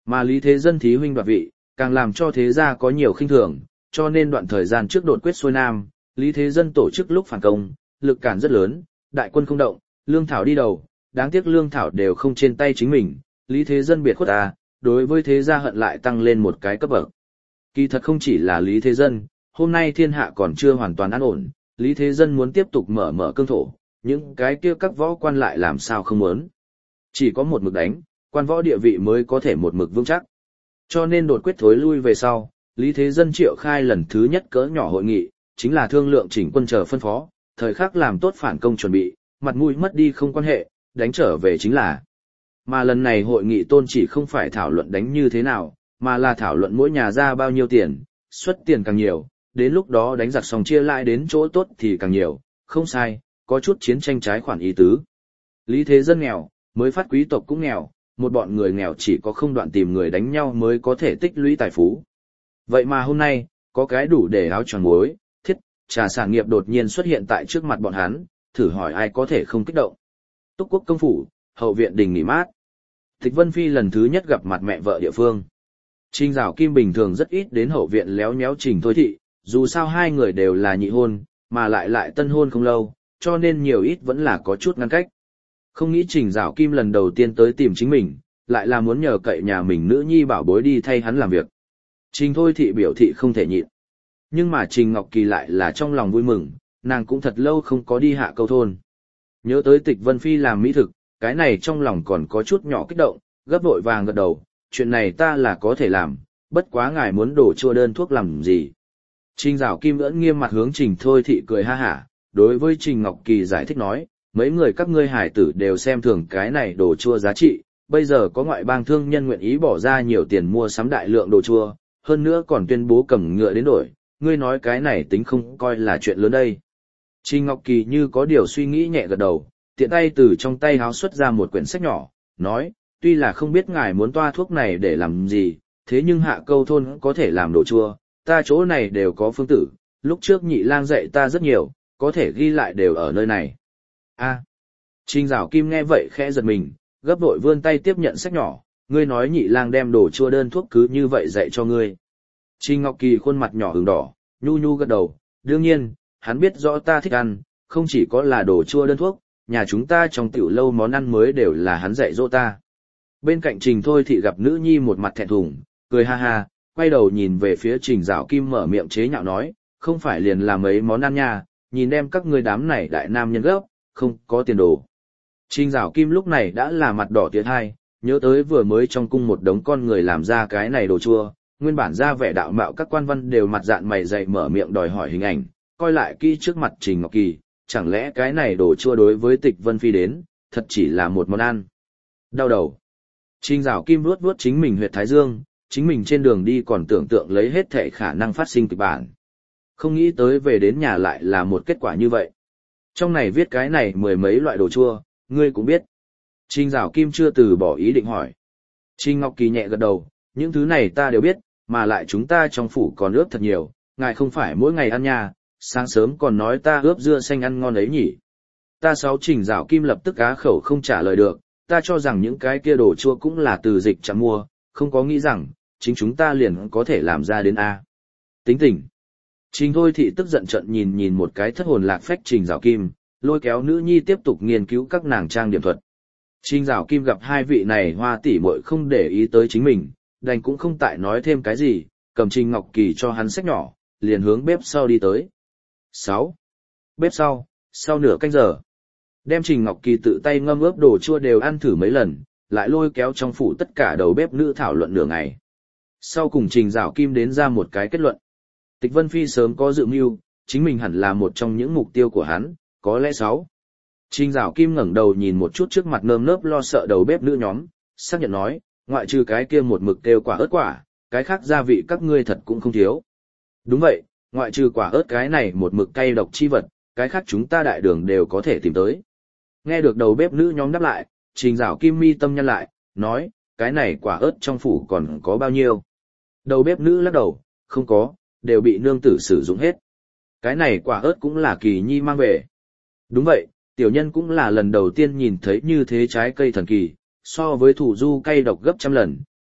Mà Lý Thế Dân thí huynh đoạt vị, càng làm cho thế gia có nhiều khinh thường, cho nên đoạn thời gian trước đột quyết xuôi nam, Lý Thế Dân tổ chức lúc phản công, lực cản rất lớn, đại quân không động, lương thảo đi đầu, đáng tiếc lương thảo đều không trên tay chính mình, Lý Thế Dân biệt khuất ta, đối với thế gia hận lại tăng lên một cái cấp bậc. Kỳ thật không chỉ là Lý Thế Dân, hôm nay thiên hạ còn chưa hoàn toàn an ổn, Lý Thế Dân muốn tiếp tục mở mở cương thổ, những cái kia các võ quan lại làm sao không muốn. Chỉ có một mực đánh, quan võ địa vị mới có thể một mực vững chắc. Cho nên đột quyết thối lui về sau, Lý Thế Dân triệu khai lần thứ nhất cỡ nhỏ hội nghị, chính là thương lượng chỉnh quân chờ phân phó, thời khắc làm tốt phản công chuẩn bị, mặt mũi mất đi không quan hệ, đánh trở về chính là. Mà lần này hội nghị tôn chỉ không phải thảo luận đánh như thế nào, mà là thảo luận mỗi nhà ra bao nhiêu tiền, xuất tiền càng nhiều, đến lúc đó đánh giặc xong chia lại đến chỗ tốt thì càng nhiều, không sai, có chút chiến tranh trái khoản ý tứ. Lý Thế Dân nghèo, mới phát quý tộc cũng nghèo, một bọn người nghèo chỉ có không đoạn tìm người đánh nhau mới có thể tích lũy tài phú. Vậy mà hôm nay, có cái đủ để áo choàng muối, thiết, trà sản nghiệp đột nhiên xuất hiện tại trước mặt bọn hắn, thử hỏi ai có thể không kích động. Túc Quốc công phủ, hậu viện đình nghỉ mát. Tịch Vân Phi lần thứ nhất gặp mặt mẹ vợ địa phương. Trình Giảo Kim bình thường rất ít đến hậu viện léo nhéo Trình Thôi Thị, dù sao hai người đều là nhị hôn, mà lại lại tân hôn không lâu, cho nên nhiều ít vẫn là có chút ngăn cách. Không nghĩ Trình Giảo Kim lần đầu tiên tới tìm chính mình, lại là muốn nhờ cậy nhà mình nữ nhi bảo bối đi thay hắn làm việc. Trình Thôi Thị biểu thị không thể nhịn. Nhưng mà Trình Ngọc Kỳ lại là trong lòng vui mừng, nàng cũng thật lâu không có đi Hạ Câu thôn. Nhớ tới Tịch Vân Phi làm mỹ thực, cái này trong lòng còn có chút nhỏ kích động, gấp vội vàng gật đầu, chuyện này ta là có thể làm, bất quá ngài muốn đổ chua đơn thuốc làm gì. Trình Giảo Kim ưỡn nghiêm mặt hướng Trình Thôi Thị cười ha hả, đối với Trình Ngọc Kỳ giải thích nói, mấy người các ngươi hải tử đều xem thường cái này đồ chua giá trị, bây giờ có ngoại bang thương nhân nguyện ý bỏ ra nhiều tiền mua sắm đại lượng đồ chua, hơn nữa còn tuyên bố cầm ngựa đến đổi, ngươi nói cái này tính không coi là chuyện lớn đây. Trình Ngọc Kỳ như có điều suy nghĩ nhẹ gật đầu, tiện tay từ trong tay háo xuất ra một quyển sách nhỏ, nói, tuy là không biết ngài muốn toa thuốc này để làm gì, thế nhưng Hạ Câu thôn có thể làm đồ chua, ta chỗ này đều có phương tử, lúc trước nhị lang dạy ta rất nhiều, có thể ghi lại đều ở nơi này. A. Trình Giảo Kim nghe vậy khẽ giật mình, gấp vội vươn tay tiếp nhận sách nhỏ, ngươi nói nhị lang đem đồ chua đơn thuốc cứ như vậy dạy cho ngươi. Trình Ngọc Kỳ khuôn mặt nhỏ ửng đỏ, nhu nhu gật đầu, đương nhiên, hắn biết rõ ta thích ăn, không chỉ có là đồ chua đơn thuốc, nhà chúng ta trong tiểu lâu món ăn mới đều là hắn dạy dỗ ta. Bên cạnh Trình Thôi Thị gặp nữ nhi một mặt thẹn thùng, cười ha ha, quay đầu nhìn về phía Trình Giảo Kim mở miệng chế nhạo nói, không phải liền làm mấy món ăn nha, nhìn đem các ngươi đám này đại nam nhân gốc, không có tiền đồ. Trình Giảo Kim lúc này đã là mặt đỏ tiệt hai, nhớ tới vừa mới trong cung một đống con người làm ra cái này đồ chua, nguyên bản ra vẻ đạo mạo các quan văn đều mặt dạn mày dày mở miệng đòi hỏi hình ảnh, coi lại kỹ trước mặt Trình Ngọc Kỳ, chẳng lẽ cái này đồ chua đối với Tịch Vân Phi đến, thật chỉ là một món ăn. Đau đầu. Trình Giảo Kim vuốt vuốt chính mình huyệt thái dương, chính mình trên đường đi còn tưởng tượng lấy hết thể khả năng phát sinh kịch bản. Không nghĩ tới về đến nhà lại là một kết quả như vậy. Trong này viết cái này mười mấy loại đồ chua, ngươi cũng biết. Trình Giảo Kim chưa từ bỏ ý định hỏi. Trình Ngọc Kỳ nhẹ gật đầu, những thứ này ta đều biết, mà lại chúng ta trong phủ còn ướp thật nhiều, ngài không phải mỗi ngày ăn nha, sáng sớm còn nói ta ướp dưa xanh ăn ngon ấy nhỉ. Ta sáu Trình Giảo Kim lập tức á khẩu không trả lời được, ta cho rằng những cái kia đồ chua cũng là từ dịch chẳng mua, không có nghĩ rằng, chính chúng ta liền có thể làm ra đến A. Tính tình. Trình Thôi Thị tức giận trận nhìn nhìn một cái thất hồn lạc phách Trình Giảo Kim, lôi kéo nữ nhi tiếp tục nghiên cứu các nàng trang điểm thuật. Trình Giảo Kim gặp hai vị này hoa tỷ muội không để ý tới chính mình, đành cũng không tại nói thêm cái gì, cầm Trình Ngọc Kỳ cho hắn sách nhỏ, liền hướng bếp sau đi tới. sáu. Bếp sau, sau nửa canh giờ. Đem Trình Ngọc Kỳ tự tay ngâm ướp đồ chua đều ăn thử mấy lần, lại lôi kéo trong phủ tất cả đầu bếp nữ thảo luận nửa ngày. Sau cùng Trình Giảo Kim đến ra một cái kết luận. Tịch Vân Phi sớm có dự mưu, chính mình hẳn là một trong những mục tiêu của hắn, có lẽ sáu. Trình Giảo Kim ngẩng đầu nhìn một chút trước mặt nơm nớp lo sợ đầu bếp nữ nhóm, xác nhận nói, ngoại trừ cái kia một mực kêu quả ớt quả, cái khác gia vị các ngươi thật cũng không thiếu. Đúng vậy, ngoại trừ quả ớt cái này một mực cay độc chi vật, cái khác chúng ta đại đường đều có thể tìm tới. Nghe được đầu bếp nữ nhóm đáp lại, Trình Giảo Kim mi tâm nhăn lại, nói, cái này quả ớt trong phủ còn có bao nhiêu? Đầu bếp nữ lắc đầu, không có, đều bị nương tử sử dụng hết. Cái này quả ớt cũng là kỳ nhi mang về. Đúng vậy, tiểu nhân cũng là lần đầu tiên nhìn thấy như thế trái cây thần kỳ, so với thủ du cay độc gấp trăm lần,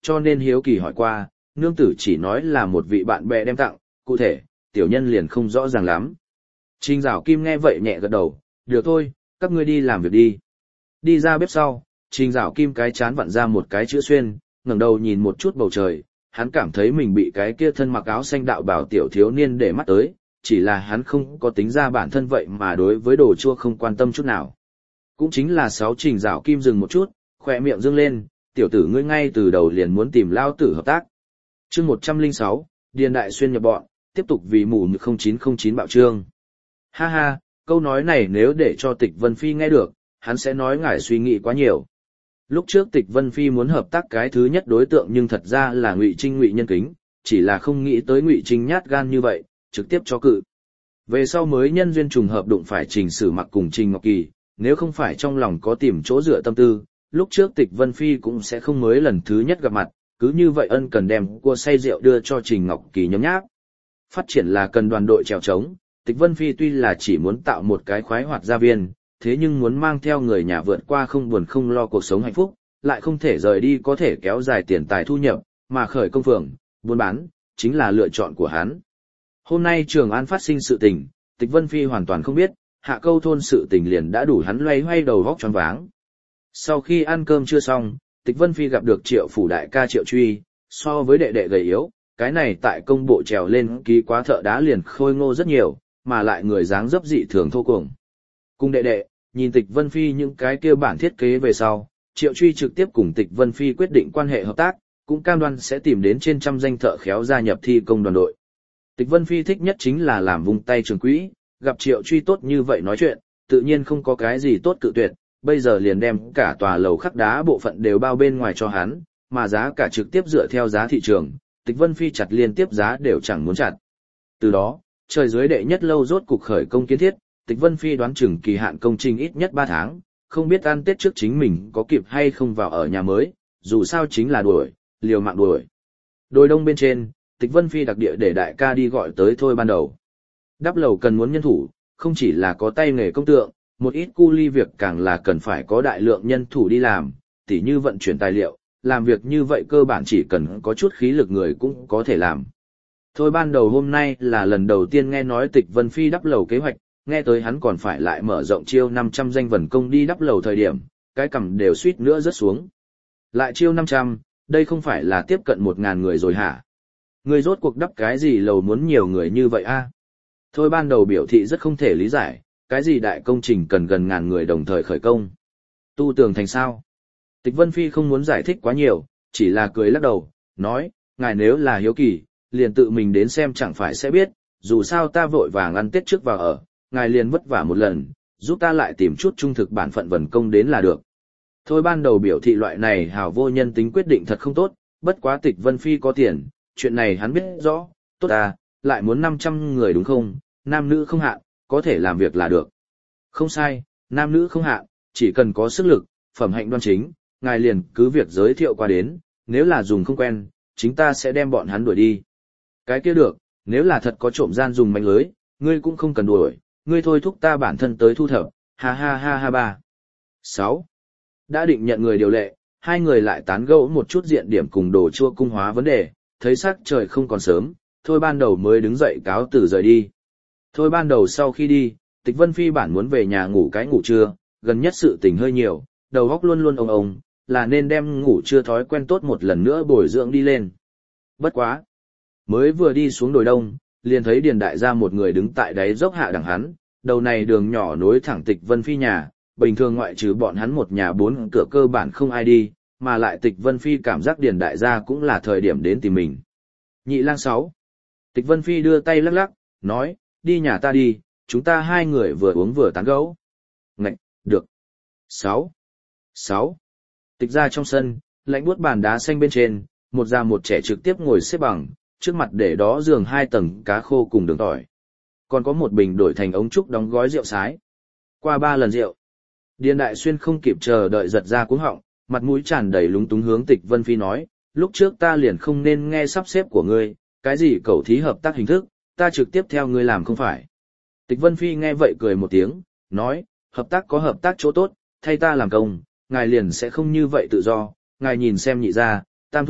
cho nên hiếu kỳ hỏi qua, nương tử chỉ nói là một vị bạn bè đem tặng, cụ thể, tiểu nhân liền không rõ ràng lắm. Trình Giảo Kim nghe vậy nhẹ gật đầu, được thôi, các ngươi đi làm việc đi. Đi ra bếp sau, Trình Giảo Kim cái chán vặn ra một cái chữ xuyên, ngẩng đầu nhìn một chút bầu trời, hắn cảm thấy mình bị cái kia thân mặc áo xanh đạo bảo tiểu thiếu niên để mắt tới, chỉ là hắn không có tính ra bản thân vậy mà đối với đồ chua không quan tâm chút nào. Cũng chính là sáu Trình Giảo Kim dừng một chút, khỏe miệng dương lên, tiểu tử ngươi ngay từ đầu liền muốn tìm lao tử hợp tác. Chương một trăm lẻ sáu, Điền Đại Xuyên nhập bọn, tiếp tục vì mù như không chín không chín bạo trương. Ha ha, câu nói này nếu để cho Tịch Vân Phi nghe được, hắn sẽ nói ngài suy nghĩ quá nhiều. Lúc trước Tịch Vân Phi muốn hợp tác cái thứ nhất đối tượng nhưng thật ra là Ngụy Trinh Ngụy Nhân Kính, chỉ là không nghĩ tới Ngụy Trinh nhát gan như vậy, trực tiếp cho cự. Về sau mới nhân duyên trùng hợp đụng phải Trình Sử Mặc cùng Trình Ngọc Kỳ, nếu không phải trong lòng có tìm chỗ dựa tâm tư, lúc trước Tịch Vân Phi cũng sẽ không mới lần thứ nhất gặp mặt, cứ như vậy ân cần đem cua say rượu đưa cho Trình Ngọc Kỳ nhấm nháp. Phát triển là cần đoàn đội trèo trống, Tịch Vân Phi tuy là chỉ muốn tạo một cái khoái hoạt gia viên, thế nhưng muốn mang theo người nhà vượt qua không buồn không lo cuộc sống hạnh phúc, lại không thể rời đi có thể kéo dài tiền tài thu nhập, mà khởi công phường, buôn bán, chính là lựa chọn của hắn. Hôm nay Trường An phát sinh sự tình, Tịch Vân Phi hoàn toàn không biết, Hạ Câu thôn sự tình liền đã đủ hắn loay hoay đầu vóc choáng váng. Sau khi ăn cơm chưa xong, Tịch Vân Phi gặp được Triệu phủ đại ca Triệu Truy, so với đệ đệ gầy yếu, cái này tại công bộ trèo lên ký quá thợ đá liền khôi ngô rất nhiều, mà lại người dáng dấp dị thường thô cuồng. Cùng đệ đệ, nhìn Tịch Vân Phi những cái kia bản thiết kế về sau, Triệu Truy trực tiếp cùng Tịch Vân Phi quyết định quan hệ hợp tác, cũng cam đoan sẽ tìm đến trên trăm danh thợ khéo gia nhập thi công đoàn đội. Tịch Vân Phi thích nhất chính là làm vung tay trường quỹ, gặp Triệu Truy tốt như vậy nói chuyện, tự nhiên không có cái gì tốt cự tuyệt, bây giờ liền đem cả tòa lầu khắc đá bộ phận đều bao bên ngoài cho hắn, mà giá cả trực tiếp dựa theo giá thị trường, Tịch Vân Phi chặt liên tiếp giá đều chẳng muốn chặt. Từ đó, trời dưới đệ nhất lâu rốt cục khởi công kiến thiết, Tịch Vân Phi đoán chừng kỳ hạn công trình ít nhất ba tháng, không biết ăn Tết trước chính mình có kịp hay không vào ở nhà mới, dù sao chính là đuổi, liều mạng đuổi. Đồi đông bên trên, Tịch Vân Phi đặc địa để đại ca đi gọi tới Thôi Ban Đầu. Đắp lầu cần muốn nhân thủ, không chỉ là có tay nghề công tượng, một ít cu ly việc càng là cần phải có đại lượng nhân thủ đi làm, tỉ như vận chuyển tài liệu, làm việc như vậy cơ bản chỉ cần có chút khí lực người cũng có thể làm. Thôi Ban Đầu hôm nay là lần đầu tiên nghe nói Tịch Vân Phi đắp lầu kế hoạch, nghe tới hắn còn phải lại mở rộng chiêu năm trăm danh vần công đi đắp lầu thời điểm, cái cằm đều suýt nữa rớt xuống. Lại chiêu năm trăm, đây không phải là tiếp cận một ngàn người rồi hả? Người rốt cuộc đắp cái gì lầu muốn nhiều người như vậy a? Thôi Ban Đầu biểu thị rất không thể lý giải, cái gì đại công trình cần gần ngàn người đồng thời khởi công. Tu tường thành sao? Tịch Vân Phi không muốn giải thích quá nhiều, chỉ là cười lắc đầu, nói, ngài nếu là hiếu kỳ, liền tự mình đến xem chẳng phải sẽ biết, dù sao ta vội vàng ăn Tết trước vào ở, ngài liền vất vả một lần, giúp ta lại tìm chút trung thực bản phận vần công đến là được. Thôi Ban Đầu biểu thị loại này hào vô nhân tính quyết định thật không tốt, bất quá Tịch Vân Phi có tiền, chuyện này hắn biết rõ, tốt à, lại muốn năm trăm người đúng không, nam nữ không hạn, có thể làm việc là được. Không sai, nam nữ không hạn, chỉ cần có sức lực, phẩm hạnh đoan chính, ngài liền cứ việc giới thiệu qua đến, nếu là dùng không quen, chính ta sẽ đem bọn hắn đuổi đi. Cái kia được, nếu là thật có trộm gian dùng mánh lưới, ngươi cũng không cần đuổi, ngươi thôi thúc ta bản thân tới thu thập, ha ha ha ha ba. sáu. Đã định nhận người điều lệ, hai người lại tán gẫu một chút diện điểm cùng đồ chua cung hóa vấn đề, thấy sắc trời không còn sớm, Thôi Ban Đầu mới đứng dậy cáo từ rời đi. Thôi Ban Đầu sau khi đi, Tịch Vân Phi bản muốn về nhà ngủ cái ngủ trưa, gần nhất sự tình hơi nhiều, đầu óc luôn luôn ông ông, là nên đem ngủ trưa thói quen tốt một lần nữa bồi dưỡng đi lên. Bất quá. Mới vừa đi xuống đồi đông, liền thấy Điền đại gia một người đứng tại đáy dốc hạ đằng hắn, đầu này đường nhỏ nối thẳng Tịch Vân Phi nhà, bình thường ngoại trừ bọn hắn một nhà bốn cửa cơ bản không ai đi, mà lại Tịch Vân Phi cảm giác Điền đại gia cũng là thời điểm đến tìm mình. Nhị lang sáu. Tịch Vân Phi đưa tay lắc lắc, nói, đi nhà ta đi, chúng ta hai người vừa uống vừa tán gẫu. Ngạch, được. Sáu. Sáu. Tịch ra trong sân, lạnh buốt bàn đá xanh bên trên, một già một trẻ trực tiếp ngồi xếp bằng, trước mặt để đó giường hai tầng cá khô cùng đường tỏi. Còn có một bình đổi thành ống trúc đóng gói rượu sái. Qua ba lần rượu, Điền Đại Xuyên không kịp chờ đợi giật ra cuống họng, mặt mũi tràn đầy lúng túng hướng Tịch Vân Phi nói, lúc trước ta liền không nên nghe sắp xếp của ngươi, cái gì cầu thí hợp tác hình thức, ta trực tiếp theo ngươi làm không phải. Tịch Vân Phi nghe vậy cười một tiếng, nói, hợp tác có hợp tác chỗ tốt, thay ta làm công, ngài liền sẽ không như vậy tự do, ngài nhìn xem nhị gia, tam thúc,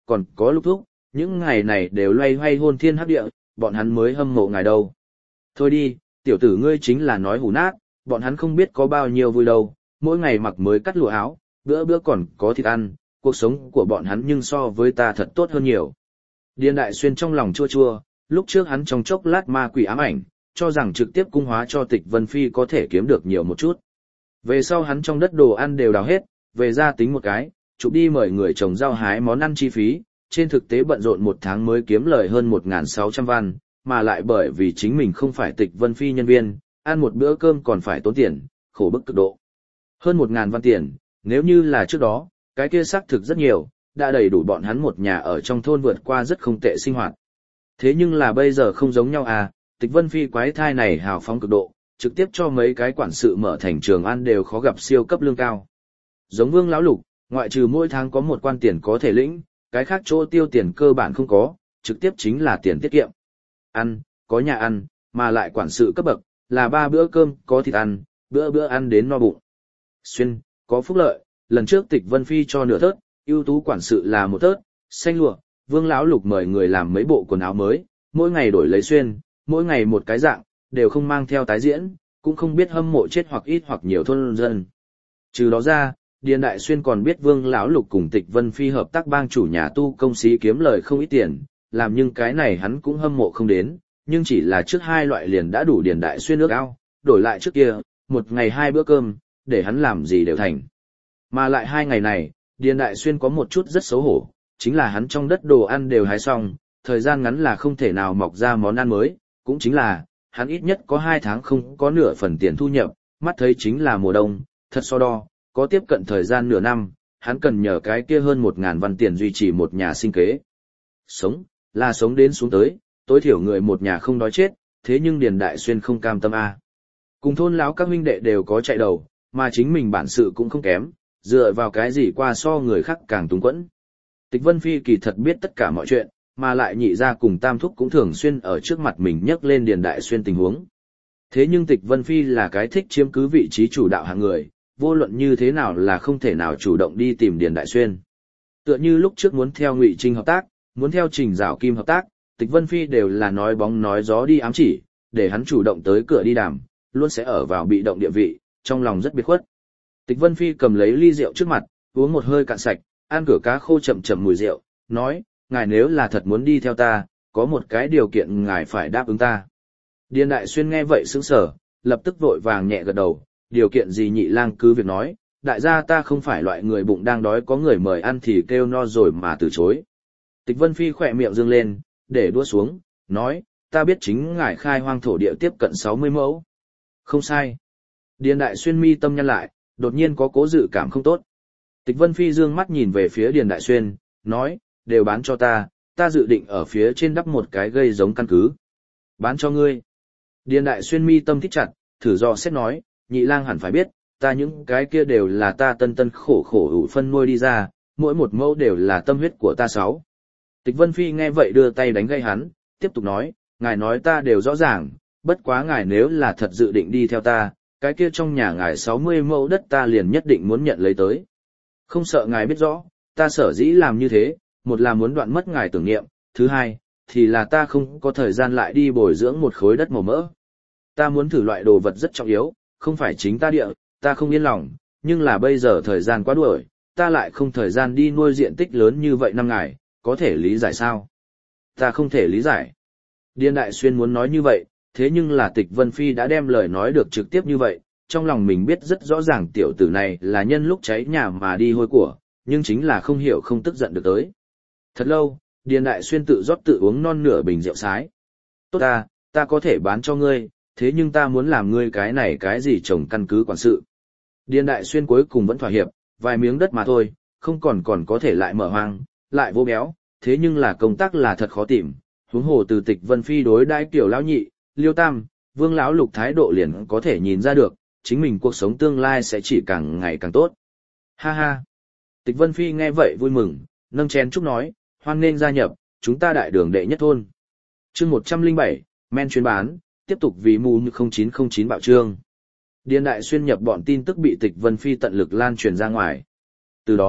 còn có Lục Thúc, những ngày này đều loay hoay hôn thiên hấp địa, bọn hắn mới hâm mộ ngài đâu. Thôi đi, tiểu tử ngươi chính là nói hủ nát, bọn hắn không biết có bao nhiêu vui đâu, mỗi ngày mặc mới cắt lụa áo, bữa bữa còn có thịt ăn, cuộc sống của bọn hắn nhưng so với ta thật tốt hơn nhiều. Điền Đại Xuyên trong lòng chua chua, lúc trước hắn trong chốc lát ma quỷ ám ảnh, cho rằng trực tiếp cung hóa cho Tịch Vân Phi có thể kiếm được nhiều một chút. Về sau hắn trong đất đồ ăn đều đào hết, về ra tính một cái, chụp đi mời người trồng rau hái món ăn chi phí, trên thực tế bận rộn một tháng mới kiếm lời hơn một nghìn sáu trăm văn, mà lại bởi vì chính mình không phải Tịch Vân Phi nhân viên, ăn một bữa cơm còn phải tốn tiền, khổ bức cực độ. Hơn một ngàn văn tiền, nếu như là trước đó, cái kia xác thực rất nhiều, đã đầy đủ bọn hắn một nhà ở trong thôn vượt qua rất không tệ sinh hoạt. Thế nhưng là bây giờ không giống nhau à, Tịch Vân Phi quái thai này hào phóng cực độ, trực tiếp cho mấy cái quản sự mở thành trường ăn đều khó gặp siêu cấp lương cao. Giống Vương lão lục, ngoại trừ mỗi tháng có một quan tiền có thể lĩnh, cái khác chỗ tiêu tiền cơ bản không có, trực tiếp chính là tiền tiết kiệm. Ăn, có nhà ăn, mà lại quản sự cấp bậc, là ba bữa cơm có thịt ăn, bữa bữa ăn đến no bụng. Xuyên, có phúc lợi, lần trước Tịch Vân Phi cho nửa tớt, ưu tú quản sự là một tớt, xanh lụa, Vương lão lục mời người làm mấy bộ quần áo mới, mỗi ngày đổi lấy xuyên, mỗi ngày một cái dạng, đều không mang theo tái diễn, cũng không biết hâm mộ chết hoặc ít hoặc nhiều thôn dân. Trừ đó ra, Điền Đại Xuyên còn biết Vương lão lục cùng Tịch Vân Phi hợp tác bang chủ nhà tu công sĩ kiếm lời không ít tiền, làm nhưng cái này hắn cũng hâm mộ không đến, nhưng chỉ là trước hai loại liền đã đủ Điền Đại Xuyên ước ao, đổi lại trước kia, một ngày hai bữa cơm, để hắn làm gì đều thành. Mà lại hai ngày này, Điền Đại Xuyên có một chút rất xấu hổ, chính là hắn trong đất đồ ăn đều hái xong, thời gian ngắn là không thể nào mọc ra món ăn mới, cũng chính là, hắn ít nhất có hai tháng không có nửa phần tiền thu nhập, mắt thấy chính là mùa đông, thật so đo, có tiếp cận thời gian nửa năm, hắn cần nhờ cái kia hơn một ngàn văn tiền duy trì một nhà sinh kế. Sống, là sống đến xuống tới, tối thiểu người một nhà không đói chết, thế nhưng Điền Đại Xuyên không cam tâm a. Cùng thôn lão các huynh đệ đều có chạy đầu, mà chính mình bản sự cũng không kém, dựa vào cái gì qua so người khác càng túng quẫn. Tịch Vân Phi kỳ thật biết tất cả mọi chuyện, mà lại nhị ra cùng Tam Thúc cũng thường xuyên ở trước mặt mình nhắc lên Điền Đại Xuyên tình huống. Thế nhưng Tịch Vân Phi là cái thích chiếm cứ vị trí chủ đạo hạng người, vô luận như thế nào là không thể nào chủ động đi tìm Điền Đại Xuyên. Tựa như lúc trước muốn theo Ngụy Trinh hợp tác, muốn theo Trình Giảo Kim hợp tác, Tịch Vân Phi đều là nói bóng nói gió đi ám chỉ, để hắn chủ động tới cửa đi đàm, luôn sẽ ở vào bị động địa vị, trong lòng rất biệt khuất. Tịch Vân Phi cầm lấy ly rượu trước mặt, uống một hơi cạn sạch, ăn cửa cá khô chậm chậm mùi rượu, nói, ngài nếu là thật muốn đi theo ta, có một cái điều kiện ngài phải đáp ứng ta. Điền Đại Xuyên nghe vậy sững sờ, lập tức vội vàng nhẹ gật đầu, điều kiện gì Nhị lang cứ việc nói, đại gia ta không phải loại người bụng đang đói có người mời ăn thì kêu no rồi mà từ chối. Tịch Vân Phi khỏe miệng dương lên, để đua xuống, nói, ta biết chính ngài khai hoang thổ địa tiếp cận sáu mươi mẫu. Không sai. Điền Đại Xuyên mi tâm nhăn lại, đột nhiên có cố dự cảm không tốt. Tịch Vân Phi dương mắt nhìn về phía Điền Đại Xuyên, nói, đều bán cho ta, ta dự định ở phía trên đắp một cái gây giống căn cứ. Bán cho ngươi. Điền Đại Xuyên mi tâm thích chặt, thử dò xét nói, Nhị lang hẳn phải biết, ta những cái kia đều là ta tân tân khổ khổ ủ phân nuôi đi ra, mỗi một mẫu đều là tâm huyết của ta sáu. Tịch Vân Phi nghe vậy đưa tay đánh gây hắn, tiếp tục nói, ngài nói ta đều rõ ràng, bất quá ngài nếu là thật dự định đi theo ta, cái kia trong nhà ngài sáu mươi mẫu đất ta liền nhất định muốn nhận lấy tới. Không sợ ngài biết rõ, ta sở dĩ làm như thế, một là muốn đoạn mất ngài tưởng niệm, thứ hai, thì là ta không có thời gian lại đi bồi dưỡng một khối đất màu mỡ. Ta muốn thử loại đồ vật rất trọng yếu, không phải chính ta địa, ta không yên lòng, nhưng là bây giờ thời gian quá đuổi, ta lại không thời gian đi nuôi diện tích lớn như vậy năm ngày, có thể lý giải sao? Ta không thể lý giải. Điền Đại Xuyên muốn nói như vậy, thế nhưng là Tịch Vân Phi đã đem lời nói được trực tiếp như vậy, trong lòng mình biết rất rõ ràng tiểu tử này là nhân lúc cháy nhà mà đi hôi của, nhưng chính là không hiểu không tức giận được tới. Thật lâu, Điền Đại Xuyên tự rót tự uống non nửa bình rượu sái. Tốt ta, ta có thể bán cho ngươi, thế nhưng ta muốn làm ngươi cái này cái gì trồng căn cứ quản sự. Điền Đại Xuyên cuối cùng vẫn thỏa hiệp, vài miếng đất mà thôi, không còn còn có thể lại mở hoang, lại vô béo, thế nhưng là công tác là thật khó tìm, huống hồ từ Tịch Vân Phi đối đãi tiểu lão nhị, Liêu Tam, Vương lão lục thái độ liền có thể nhìn ra được, chính mình cuộc sống tương lai sẽ chỉ càng ngày càng tốt. Ha ha. Tịch Vân Phi nghe vậy vui mừng, nâng chén chúc nói, hoan nghênh gia nhập, chúng ta đại đường đệ nhất thôn. Chương một trăm lẻ bảy, men chuyên bán, tiếp tục vì mù như không chín không chín bạo trương. Điền Đại Xuyên nhập bọn tin tức bị Tịch Vân Phi tận lực lan truyền ra ngoài. Từ đó,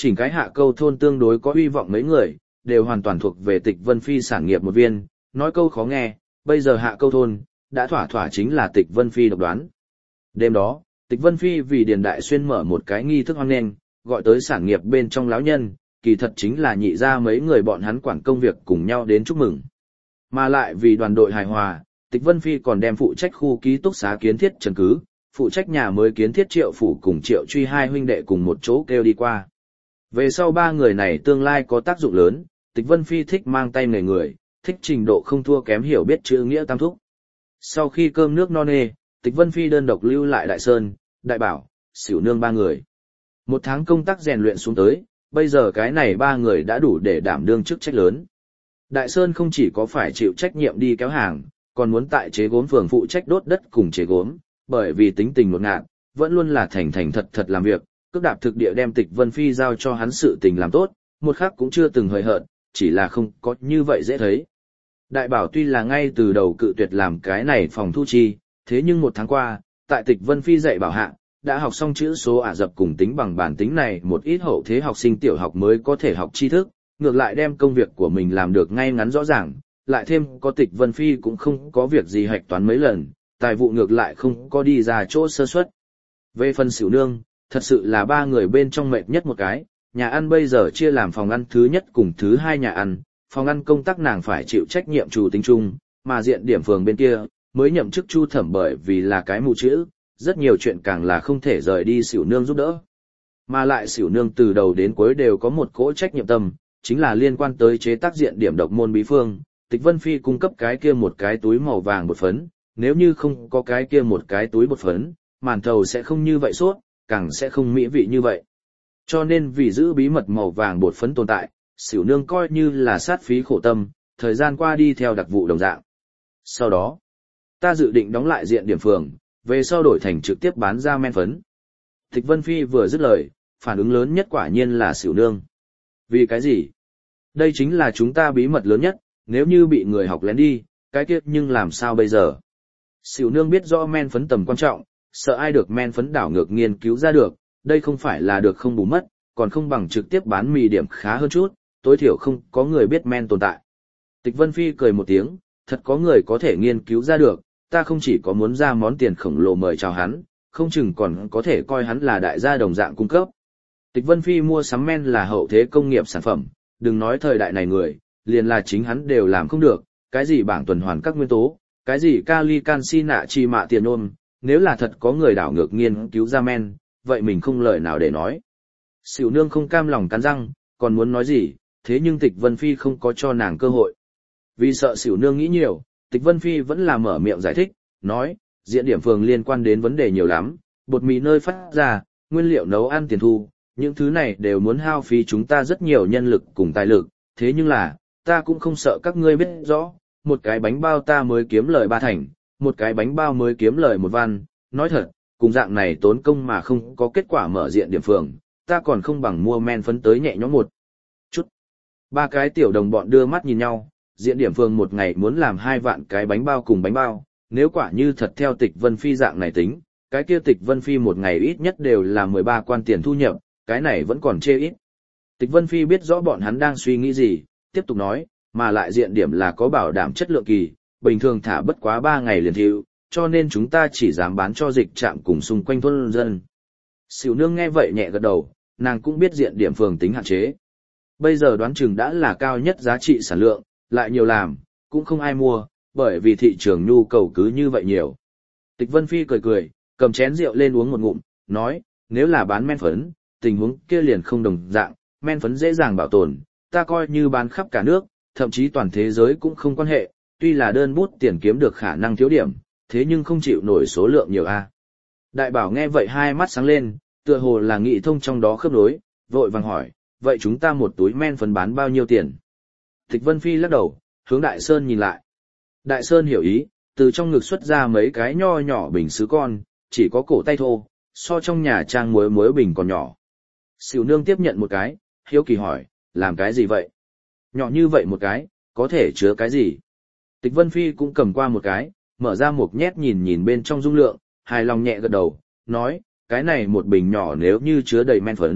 chỉnh cái Hạ Câu thôn tương đối có uy vọng mấy người, đều hoàn toàn thuộc về Tịch Vân Phi sản nghiệp một viên, nói câu khó nghe, bây giờ Hạ Câu thôn đã thỏa thỏa chính là Tịch Vân Phi độc đoán. Đêm đó, Tịch Vân Phi vì Điền Đại Xuyên mở một cái nghi thức hoan nghênh, gọi tới sản nghiệp bên trong lão nhân, kỳ thật chính là nhị ra mấy người bọn hắn quản công việc cùng nhau đến chúc mừng. Mà lại vì đoàn đội hài hòa, Tịch Vân Phi còn đem phụ trách khu ký túc xá kiến thiết Trần Cứ, phụ trách nhà mới kiến thiết Triệu Phủ cùng Triệu Truy hai huynh đệ cùng một chỗ kêu đi qua. Về sau ba người này tương lai có tác dụng lớn, Tịch Vân Phi thích mang tay nghề người, thích trình độ không thua kém hiểu biết chữ nghĩa tam thúc. Sau khi cơm nước no nê, Tịch Vân Phi đơn độc lưu lại Đại Sơn, Đại Bảo, Sửu Nương ba người. Một tháng công tác rèn luyện xuống tới, bây giờ cái này ba người đã đủ để đảm đương chức trách lớn. Đại Sơn không chỉ có phải chịu trách nhiệm đi kéo hàng, còn muốn tại chế gốm phường phụ trách đốt đất cùng chế gốm, bởi vì tính tình ngột ngạt, vẫn luôn là thành thành thật thật làm việc, cước đạp thực địa đem Tịch Vân Phi giao cho hắn sự tình làm tốt, một khắc cũng chưa từng hời hợt, chỉ là không có như vậy dễ thấy. Đại Bảo tuy là ngay từ đầu cự tuyệt làm cái này phòng thu chi, thế nhưng một tháng qua, tại Tịch Vân Phi dạy bảo hạ, đã học xong chữ số Ả Rập cùng tính bằng bản tính này, một ít hậu thế học sinh tiểu học mới có thể học tri thức, ngược lại đem công việc của mình làm được ngay ngắn rõ ràng, lại thêm có Tịch Vân Phi cũng không có việc gì hạch toán mấy lần, tài vụ ngược lại không có đi ra chỗ sơ suất. Về phần Sửu Nương, thật sự là ba người bên trong mệt nhất một cái, nhà ăn bây giờ chia làm phòng ăn thứ nhất cùng thứ hai nhà ăn, phòng ăn công tác nàng phải chịu trách nhiệm chủ tính chung, mà diện điểm phường bên kia, mới nhậm chức Chu Thẩm bởi vì là cái mù chữ, rất nhiều chuyện càng là không thể rời đi Sửu Nương giúp đỡ. Mà lại Sửu Nương từ đầu đến cuối đều có một cỗ trách nhiệm tâm, chính là liên quan tới chế tác diện điểm độc môn bí phương, Tịch Vân Phi cung cấp cái kia một cái túi màu vàng bột phấn, nếu như không có cái kia một cái túi bột phấn, màn thầu sẽ không như vậy suốt, càng sẽ không mỹ vị như vậy. Cho nên vì giữ bí mật màu vàng bột phấn tồn tại, Sửu Nương coi như là sát phí khổ tâm, thời gian qua đi theo đặc vụ đồng dạng. Sau đó, ta dự định đóng lại diện điểm phường, về sau đổi thành trực tiếp bán ra men phấn. Tịch Vân Phi vừa dứt lời, phản ứng lớn nhất quả nhiên là Sửu Nương. Vì cái gì? Đây chính là chúng ta bí mật lớn nhất, nếu như bị người học lén đi, cái kia nhưng làm sao bây giờ? Sửu Nương biết rõ men phấn tầm quan trọng, sợ ai được men phấn đảo ngược nghiên cứu ra được, đây không phải là được không bù mất, còn không bằng trực tiếp bán mì điểm khá hơn chút, tối thiểu không có người biết men tồn tại. Tịch Vân Phi cười một tiếng, thật có người có thể nghiên cứu ra được, ta không chỉ có muốn ra món tiền khổng lồ mời chào hắn, không chừng còn có thể coi hắn là đại gia đồng dạng cung cấp. Tịch Vân Phi mua sắm men là hậu thế công nghiệp sản phẩm, đừng nói thời đại này người, liền là chính hắn đều làm không được, cái gì bảng tuần hoàn các nguyên tố, cái gì kali canxi nạ chi mạ tiền ôn, nếu là thật có người đảo ngược nghiên cứu ra men, vậy mình không lời nào để nói. Sửu Nương không cam lòng cắn răng, còn muốn nói gì, thế nhưng Tịch Vân Phi không có cho nàng cơ hội. Vì sợ Sửu Nương nghĩ nhiều, Tịch Vân Phi vẫn là mở miệng giải thích, nói, diện điểm phường liên quan đến vấn đề nhiều lắm, bột mì nơi phát ra, nguyên liệu nấu ăn tiền thu, những thứ này đều muốn hao phí chúng ta rất nhiều nhân lực cùng tài lực, thế nhưng là, ta cũng không sợ các ngươi biết rõ, một cái bánh bao ta mới kiếm lời ba thành, một cái bánh bao mới kiếm lời một văn, nói thật, cùng dạng này tốn công mà không có kết quả mở diện điểm phường, ta còn không bằng mua men phấn tới nhẹ nhõm một chút. Ba cái tiểu đồng bọn đưa mắt nhìn nhau, diện điểm phường một ngày muốn làm hai vạn cái bánh bao cùng bánh bao, nếu quả như thật theo Tịch Vân Phi dạng này tính, cái kia Tịch Vân Phi một ngày ít nhất đều là mười ba quan tiền thu nhập, cái này vẫn còn chê ít. Tịch Vân Phi biết rõ bọn hắn đang suy nghĩ gì, tiếp tục nói, mà lại diện điểm là có bảo đảm chất lượng kỳ, bình thường thả bất quá ba ngày liền thiêu, cho nên chúng ta chỉ dám bán cho dịch trạm cùng xung quanh thôn dân. Sửu Nương nghe vậy nhẹ gật đầu, nàng cũng biết diện điểm phường tính hạn chế. Bây giờ đoán chừng đã là cao nhất giá trị sản lượng, lại nhiều làm, cũng không ai mua, bởi vì thị trường nhu cầu cứ như vậy nhiều. Tịch Vân Phi cười cười, cầm chén rượu lên uống một ngụm, nói, nếu là bán men phấn, tình huống kia liền không đồng dạng, men phấn dễ dàng bảo tồn, ta coi như bán khắp cả nước, thậm chí toàn thế giới cũng không quan hệ, tuy là đơn bút tiền kiếm được khả năng thiếu điểm, thế nhưng không chịu nổi số lượng nhiều a. Đại Bảo nghe vậy hai mắt sáng lên, tựa hồ là nghị thông trong đó khớp nối, vội vàng hỏi, vậy chúng ta một túi men phấn bán bao nhiêu tiền? Tịch Vân Phi lắc đầu, hướng Đại Sơn nhìn lại. Đại Sơn hiểu ý, từ trong ngực xuất ra mấy cái nho nhỏ bình sứ con, chỉ có cổ tay thô, so trong nhà trang muối muối bình còn nhỏ. Sửu Nương tiếp nhận một cái, hiếu kỳ hỏi, làm cái gì vậy? Nhỏ như vậy một cái, có thể chứa cái gì? Tịch Vân Phi cũng cầm qua một cái, mở ra một nhét nhìn nhìn bên trong dung lượng, hài lòng nhẹ gật đầu, nói, cái này một bình nhỏ nếu như chứa đầy men phấn,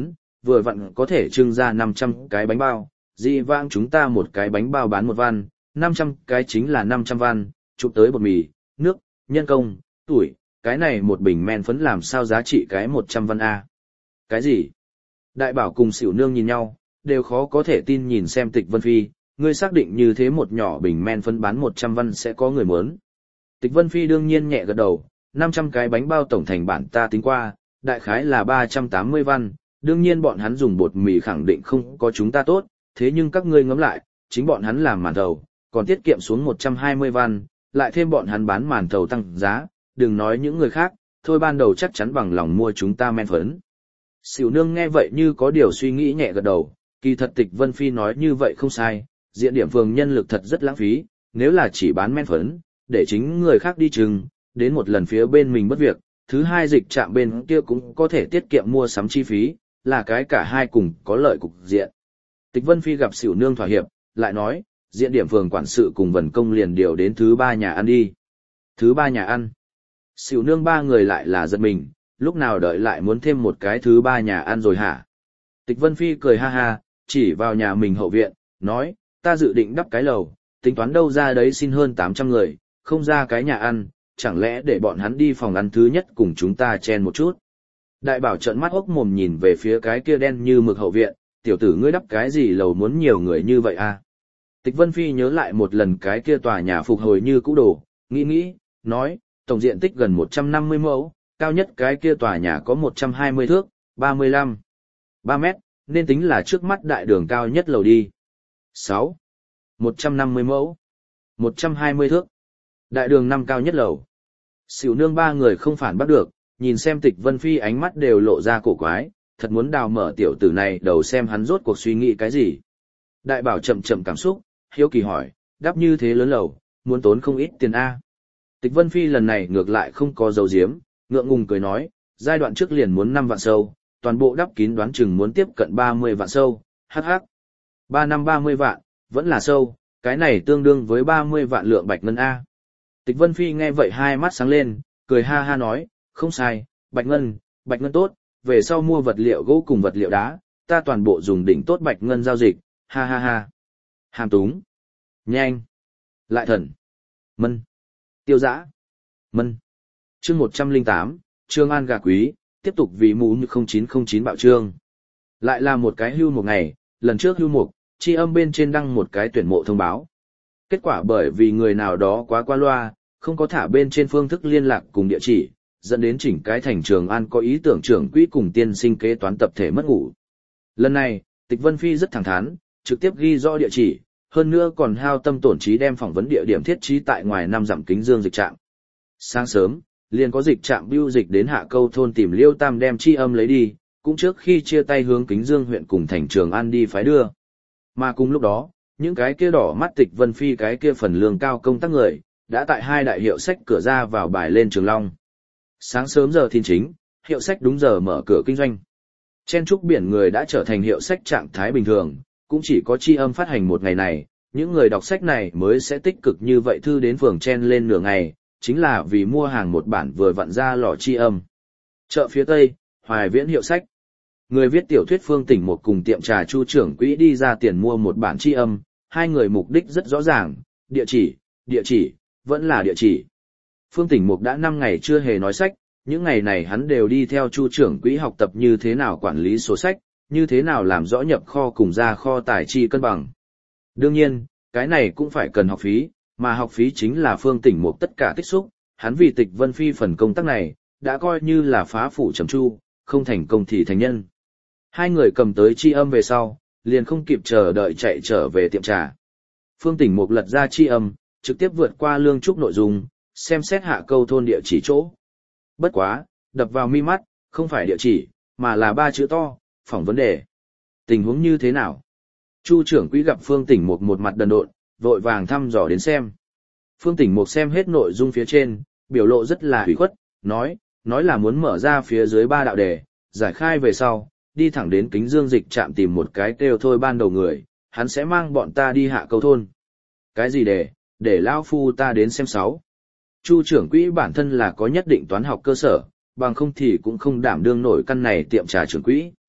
vừa vặn có thể trưng ra năm trăm cái bánh bao, dị vãng chúng ta một cái bánh bao bán một văn, năm trăm cái chính là năm trăm văn, chụp tới bột mì, nước, nhân công, tuổi, cái này một bình men phấn làm sao giá trị cái một trăm văn a. Cái gì? Đại bảo cùng xỉu nương nhìn nhau, đều khó có thể tin nhìn xem Tịch Vân Phi, ngươi xác định như thế một nhỏ bình men phấn bán một trăm văn sẽ có người muốn. Tịch Vân Phi đương nhiên nhẹ gật đầu, năm trăm cái bánh bao tổng thành bản ta tính qua, đại khái là ba trăm tám mươi văn, đương nhiên bọn hắn dùng bột mì khẳng định không có chúng ta tốt, thế nhưng các ngươi ngẫm lại, chính bọn hắn làm màn thầu, còn tiết kiệm xuống một trăm hai mươi văn, lại thêm bọn hắn bán màn thầu tăng giá, đừng nói những người khác, thôi ban đầu chắc chắn bằng lòng mua chúng ta men phấn. Sửu nương nghe vậy như có điều suy nghĩ nhẹ gật đầu, kỳ thật Tịch Vân Phi nói như vậy không sai, diện điểm phường nhân lực thật rất lãng phí, nếu là chỉ bán men phấn, để chính người khác đi chừng, đến một lần phía bên mình bất việc, thứ hai dịch trạm bên kia cũng có thể tiết kiệm mua sắm chi phí, là cái cả hai cùng có lợi cục diện. Tịch Vân Phi gặp Sửu nương thỏa hiệp, lại nói, diện điểm phường quản sự cùng Vân Công liền điều đến thứ ba nhà ăn đi. Thứ ba nhà ăn. Sửu nương ba người lại là giật mình, lúc nào đợi lại muốn thêm một cái thứ ba nhà ăn rồi hả? Tịch Vân Phi cười ha ha, chỉ vào nhà mình hậu viện, nói, ta dự định đắp cái lầu, tính toán đâu ra đấy xin hơn tám trăm người, không ra cái nhà ăn, chẳng lẽ để bọn hắn đi phòng ăn thứ nhất cùng chúng ta chen một chút. Đại bảo trợn mắt hốc mồm nhìn về phía cái kia đen như mực hậu viện, tiểu tử ngươi đắp cái gì lầu muốn nhiều người như vậy à? Tịch Vân Phi nhớ lại một lần cái kia tòa nhà phục hồi như cũ đồ, nghĩ nghĩ, nói, tổng diện tích gần một trăm năm mươi mẫu, cao nhất cái kia tòa nhà có một trăm hai mươi thước, ba mươi lăm, ba mét, nên tính là trước mắt đại đường cao nhất lầu đi. sáu. một trăm năm mươi mẫu, một trăm hai mươi thước, đại đường năm cao nhất lầu. Sửu nương ba người không phản bắt được, nhìn xem Tịch Vân Phi ánh mắt đều lộ ra cổ quái, thật muốn đào mở tiểu tử này đầu xem hắn rốt cuộc suy nghĩ cái gì. Đại bảo chậm chậm cảm xúc, hiếu kỳ hỏi, đáp như thế lớn lầu, muốn tốn không ít tiền A. Tịch Vân Phi lần này ngược lại không có dấu diếm, ngượng ngùng cười nói, giai đoạn trước liền muốn năm vạn sâu, toàn bộ đắp kín đoán chừng muốn tiếp cận ba mươi vạn sâu, hắc hắc. ba năm ba mươi vạn, vẫn là sâu, cái này tương đương với ba mươi vạn lượng bạch ngân A. Tịch Vân Phi nghe vậy hai mắt sáng lên, cười ha ha nói, không sai, bạch ngân, bạch ngân tốt, về sau mua vật liệu gỗ cùng vật liệu đá, ta toàn bộ dùng đỉnh tốt bạch ngân giao dịch, ha ha ha. Hàm túng, nhanh, lại thần, mân, tiêu dã, mân. Chương một trăm lẻ tám, Trương An gà quý, tiếp tục vì mũ như không chín không chín bạo trương. Lại là một cái hưu một ngày, lần trước hưu mục, chi âm bên trên đăng một cái tuyển mộ thông báo. Kết quả bởi vì người nào đó quá qua loa, không có thả bên trên phương thức liên lạc cùng địa chỉ, dẫn đến chỉnh cái thành Trường An có ý tưởng trưởng quỹ cùng tiên sinh kế toán tập thể mất ngủ. Lần này, Tịch Vân Phi rất thẳng thắn, trực tiếp ghi rõ địa chỉ, hơn nữa còn hao tâm tổn trí đem phỏng vấn địa điểm thiết trí tại ngoài năm dặm Kính Dương dịch trạm. Sáng sớm, liền có dịch trạm bưu dịch đến Hạ Câu thôn tìm Liêu Tam đem chi âm lấy đi, cũng trước khi chia tay hướng Kính Dương huyện cùng thành Trường An đi phái đưa. Mà cùng lúc đó, những cái kia đỏ mắt Tịch Vân Phi cái kia phần lương cao công tác người, đã tại hai đại hiệu sách cửa ra vào bài lên Trường Long. Sáng sớm giờ thiên chính, hiệu sách đúng giờ mở cửa kinh doanh. Chen trúc biển người đã trở thành hiệu sách trạng thái bình thường, cũng chỉ có chi âm phát hành một ngày này, những người đọc sách này mới sẽ tích cực như vậy thư đến phường chen lên nửa ngày, chính là vì mua hàng một bản vừa vặn ra lò chi âm. Chợ phía Tây, Hoài Viễn hiệu sách. Người viết tiểu thuyết Phương Tỉnh một cùng tiệm trà Chu trưởng quỹ đi ra tiền mua một bản chi âm, hai người mục đích rất rõ ràng, địa chỉ, địa chỉ, vẫn là địa chỉ. Phương Tỉnh Mục đã năm ngày chưa hề nói sách, những ngày này hắn đều đi theo Chu trưởng quỹ học tập như thế nào quản lý sổ sách, như thế nào làm rõ nhập kho cùng ra kho tài chi cân bằng. Đương nhiên, cái này cũng phải cần học phí, mà học phí chính là Phương Tỉnh Mục tất cả tích xúc, hắn vì Tịch Vân Phi phần công tác này, đã coi như là phá phủ trầm chu, không thành công thì thành nhân. Hai người cầm tới chi âm về sau, liền không kịp chờ đợi chạy trở về tiệm trà. Phương Tỉnh Mục lật ra chi âm, trực tiếp vượt qua lương trúc nội dung, xem xét Hạ Câu thôn địa chỉ chỗ. Bất quá, đập vào mi mắt, không phải địa chỉ, mà là ba chữ to, phỏng vấn đề. Tình huống như thế nào? Chu trưởng quỹ gặp Phương Tỉnh Mục một mặt đần độn, vội vàng thăm dò đến xem. Phương Tỉnh Mục xem hết nội dung phía trên, biểu lộ rất là hủy khuất, nói, nói là muốn mở ra phía dưới ba đạo đề, giải khai về sau, đi thẳng đến Kính Dương dịch trạm tìm một cái kêu thôi ban đầu người, hắn sẽ mang bọn ta đi Hạ Câu thôn. Cái gì đề, để lão phu ta đến xem sáu. Chu trưởng quỹ bản thân là có nhất định toán học cơ sở, bằng không thì cũng không đảm đương nổi căn này tiệm trà trưởng quỹ.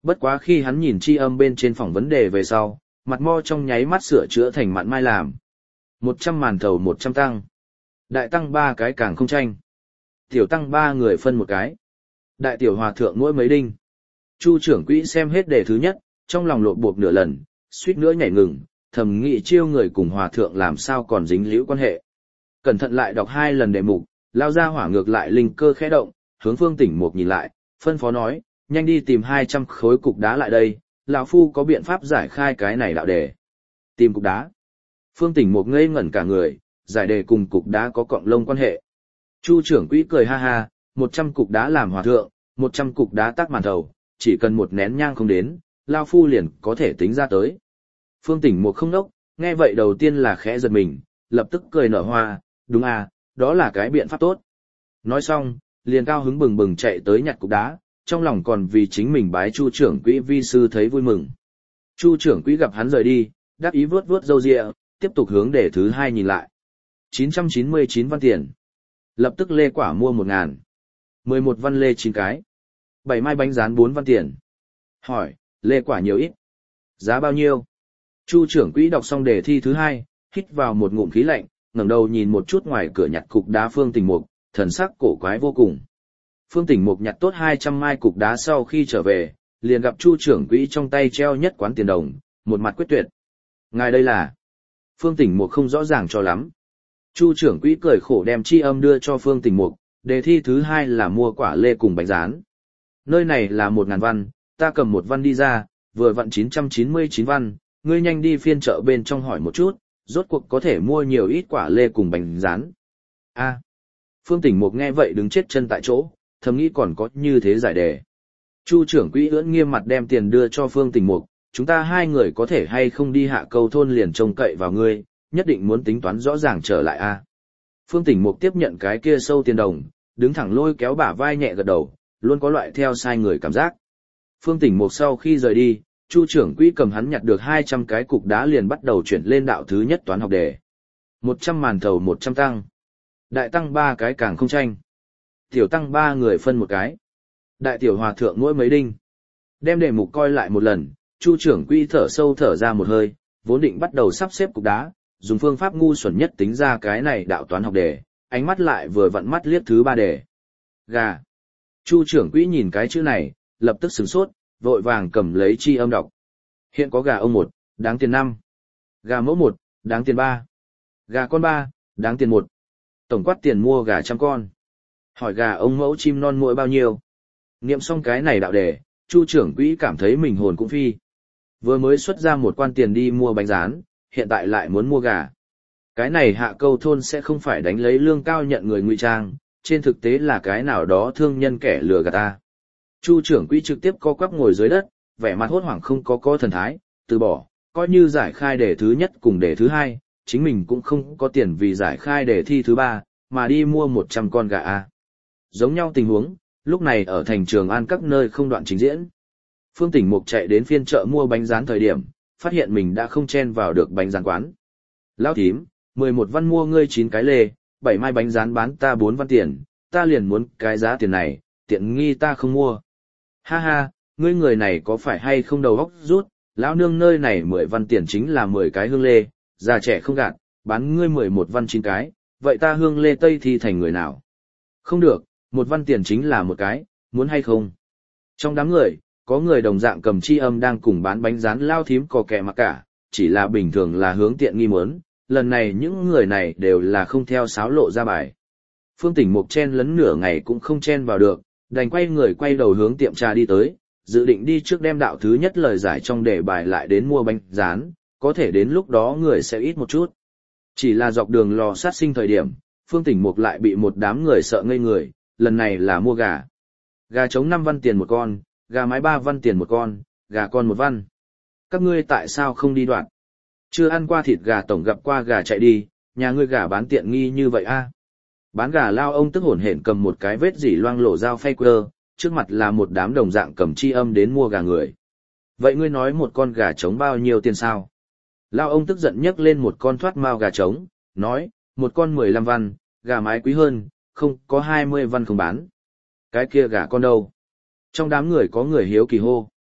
Bất quá khi hắn nhìn chi âm bên trên phòng vấn đề về sau, mặt mo trong nháy mắt sửa chữa thành mặn mai làm. Một trăm màn thầu một trăm tăng. Đại tăng ba cái càng không tranh. Tiểu tăng ba người phân một cái. Đại tiểu hòa thượng mỗi mấy đinh. Chu trưởng quỹ xem hết đề thứ nhất, trong lòng lộn bộp nửa lần, suýt nữa nhảy ngừng, thầm nghĩ chiêu người cùng hòa thượng làm sao còn dính liễu quan hệ. Cẩn thận lại đọc hai lần đề mục, lao ra hỏa ngược lại linh cơ khẽ động, hướng Phương Tỉnh Mục nhìn lại, phân phó nói, nhanh đi tìm hai trăm khối cục đá lại đây, lão phu có biện pháp giải khai cái này đạo đề. Tìm cục đá. Phương Tỉnh Mục ngây ngẩn cả người, giải đề cùng cục đá có cộng lông quan hệ. Chu trưởng quỹ cười ha ha, một trăm cục đá làm hòa thượng, một trăm cục đá tác màn thầu, chỉ cần một nén nhang không đến, lao phu liền có thể tính ra tới. Phương Tỉnh Mục không nốc, nghe vậy đầu tiên là khẽ giật mình, lập tức cười nở hoa, đúng à, đó là cái biện pháp tốt. Nói xong, liền cao hứng bừng bừng chạy tới nhặt cục đá, trong lòng còn vì chính mình bái Chu trưởng quỹ vi sư thấy vui mừng. Chu trưởng quỹ gặp hắn rời đi, đáp ý vớt vớt râu ria, tiếp tục hướng đề thứ hai nhìn lại. chín trăm chín mươi chín văn tiền. Lập tức lê quả mua một ngàn. mười một văn lê chín cái. bảy mai bánh rán bốn văn tiền. Hỏi, lê quả nhiều ít? Giá bao nhiêu? Chu trưởng quỹ đọc xong đề thi thứ hai, hít vào một ngụm khí lạnh, ngẩng đầu nhìn một chút ngoài cửa nhặt cục đá Phương Tỉnh Mục, thần sắc cổ quái vô cùng. Phương Tỉnh Mục nhặt tốt hai trăm mai cục đá sau khi trở về, liền gặp Chu trưởng quỹ trong tay treo nhất quán tiền đồng, một mặt quyết tuyệt. Ngài đây là? Phương Tỉnh Mục không rõ ràng cho lắm. Chu trưởng quỹ cười khổ đem chi âm đưa cho Phương Tỉnh Mục, đề thi thứ hai là mua quả lê cùng bánh rán. Nơi này là một ngàn văn, ta cầm một văn đi ra, vừa vặn chín trăm chín mươi chín văn, ngươi nhanh đi phiên chợ bên trong hỏi một chút, rốt cuộc có thể mua nhiều ít quả lê cùng bánh rán. A. Phương Tỉnh Mục nghe vậy đứng chết chân tại chỗ, thầm nghĩ còn có như thế giải đề. Chu trưởng quỹ ưỡn nghiêm mặt đem tiền đưa cho Phương Tỉnh Mục, chúng ta hai người có thể hay không đi hạ câu thôn liền trông cậy vào ngươi, nhất định muốn tính toán rõ ràng trở lại a. Phương Tỉnh Mục tiếp nhận cái kia sâu tiền đồng, đứng thẳng lôi kéo bả vai nhẹ gật đầu, luôn có loại theo sai người cảm giác. Phương Tỉnh Mục sau khi rời đi, Chu trưởng quỹ cầm hắn nhặt được hai trăm cái cục đá liền bắt đầu chuyển lên đạo thứ nhất toán học đề. một trăm màn thầu một trăm tăng. Đại tăng ba cái càng không tranh. Tiểu tăng ba người phân một cái. Đại tiểu hòa thượng mỗi mấy đinh. Đem đề mục coi lại một lần, Chu trưởng quỹ thở sâu thở ra một hơi, vốn định bắt đầu sắp xếp cục đá, dùng phương pháp ngu xuẩn nhất tính ra cái này đạo toán học đề, ánh mắt lại vừa vặn mắt liếc thứ ba đề. Gà. Chu trưởng quỹ nhìn cái chữ này, lập tức sửng sốt, vội vàng cầm lấy chi âm đọc. Hiện có gà ông một, đáng tiền năm. Gà mẫu một, đáng tiền ba. Gà con ba, đáng tiền một. Tổng quát tiền mua gà trăm con. Hỏi gà ông mẫu chim non mỗi bao nhiêu? Niệm xong cái này đạo đề, Chu trưởng quỹ cảm thấy mình hồn cũng phi. Vừa mới xuất ra một quan tiền đi mua bánh rán, hiện tại lại muốn mua gà. Cái này hạ câu thôn sẽ không phải đánh lấy lương cao nhận người ngụy trang, trên thực tế là cái nào đó thương nhân kẻ lừa gạt ta. Chu trưởng quỹ trực tiếp co quắp ngồi dưới đất, vẻ mặt hốt hoảng không có có thần thái, từ bỏ, coi như giải khai đề thứ nhất cùng đề thứ hai, chính mình cũng không có tiền vì giải khai đề thi thứ ba, mà đi mua một trăm con gà a. Giống nhau tình huống, lúc này ở thành Trường An các nơi không đoạn trình diễn. Phương Tỉnh Mục chạy đến phiên chợ mua bánh rán thời điểm, phát hiện mình đã không chen vào được bánh rán quán. Lão thím, mười một văn mua ngươi chín cái lê, bảy mai bánh rán bán ta bốn văn tiền, ta liền muốn cái giá tiền này, tiện nghi ta không mua. Ha ha, ngươi người này có phải hay không đầu óc rút, lão nương nơi này mười văn tiền chính là mười cái hương lê, già trẻ không gạt, bán ngươi mười một văn chín cái, vậy ta hương lê tây thì thành người nào? Không được, một văn tiền chính là một cái, muốn hay không? Trong đám người, có người đồng dạng cầm chi âm đang cùng bán bánh rán lao thím cò kẹ mặc cả, chỉ là bình thường là hướng tiện nghi muốn, lần này những người này đều là không theo sáo lộ ra bài. Phương Tỉnh Mục chen lấn nửa ngày cũng không chen vào được, đành quay người quay đầu hướng tiệm trà đi tới, dự định đi trước đem đạo thứ nhất lời giải trong đề bài lại đến mua bánh rán, có thể đến lúc đó người sẽ ít một chút. Chỉ là dọc đường lò sát sinh thời điểm, Phương Tỉnh Mục lại bị một đám người sợ ngây người, lần này là mua gà. Gà trống năm văn tiền một con, gà mái ba văn tiền một con, gà con một văn. Các ngươi tại sao không đi đoạn? Chưa ăn qua thịt gà tổng gặp qua gà chạy đi, nhà ngươi gà bán tiện nghi như vậy a? Bán gà lao ông tức hổn hển cầm một cái vết dỉ loang lổ dao phay quơ, trước mặt là một đám đồng dạng cầm chi âm đến mua gà người. Vậy ngươi nói một con gà trống bao nhiêu tiền sao? Lao ông tức giận nhấc lên một con thoát mao gà trống, nói, một con mười lăm văn, gà mái quý hơn, không có hai mươi văn không bán. Cái kia gà con đâu? Trong đám người có người hiếu kỳ hô.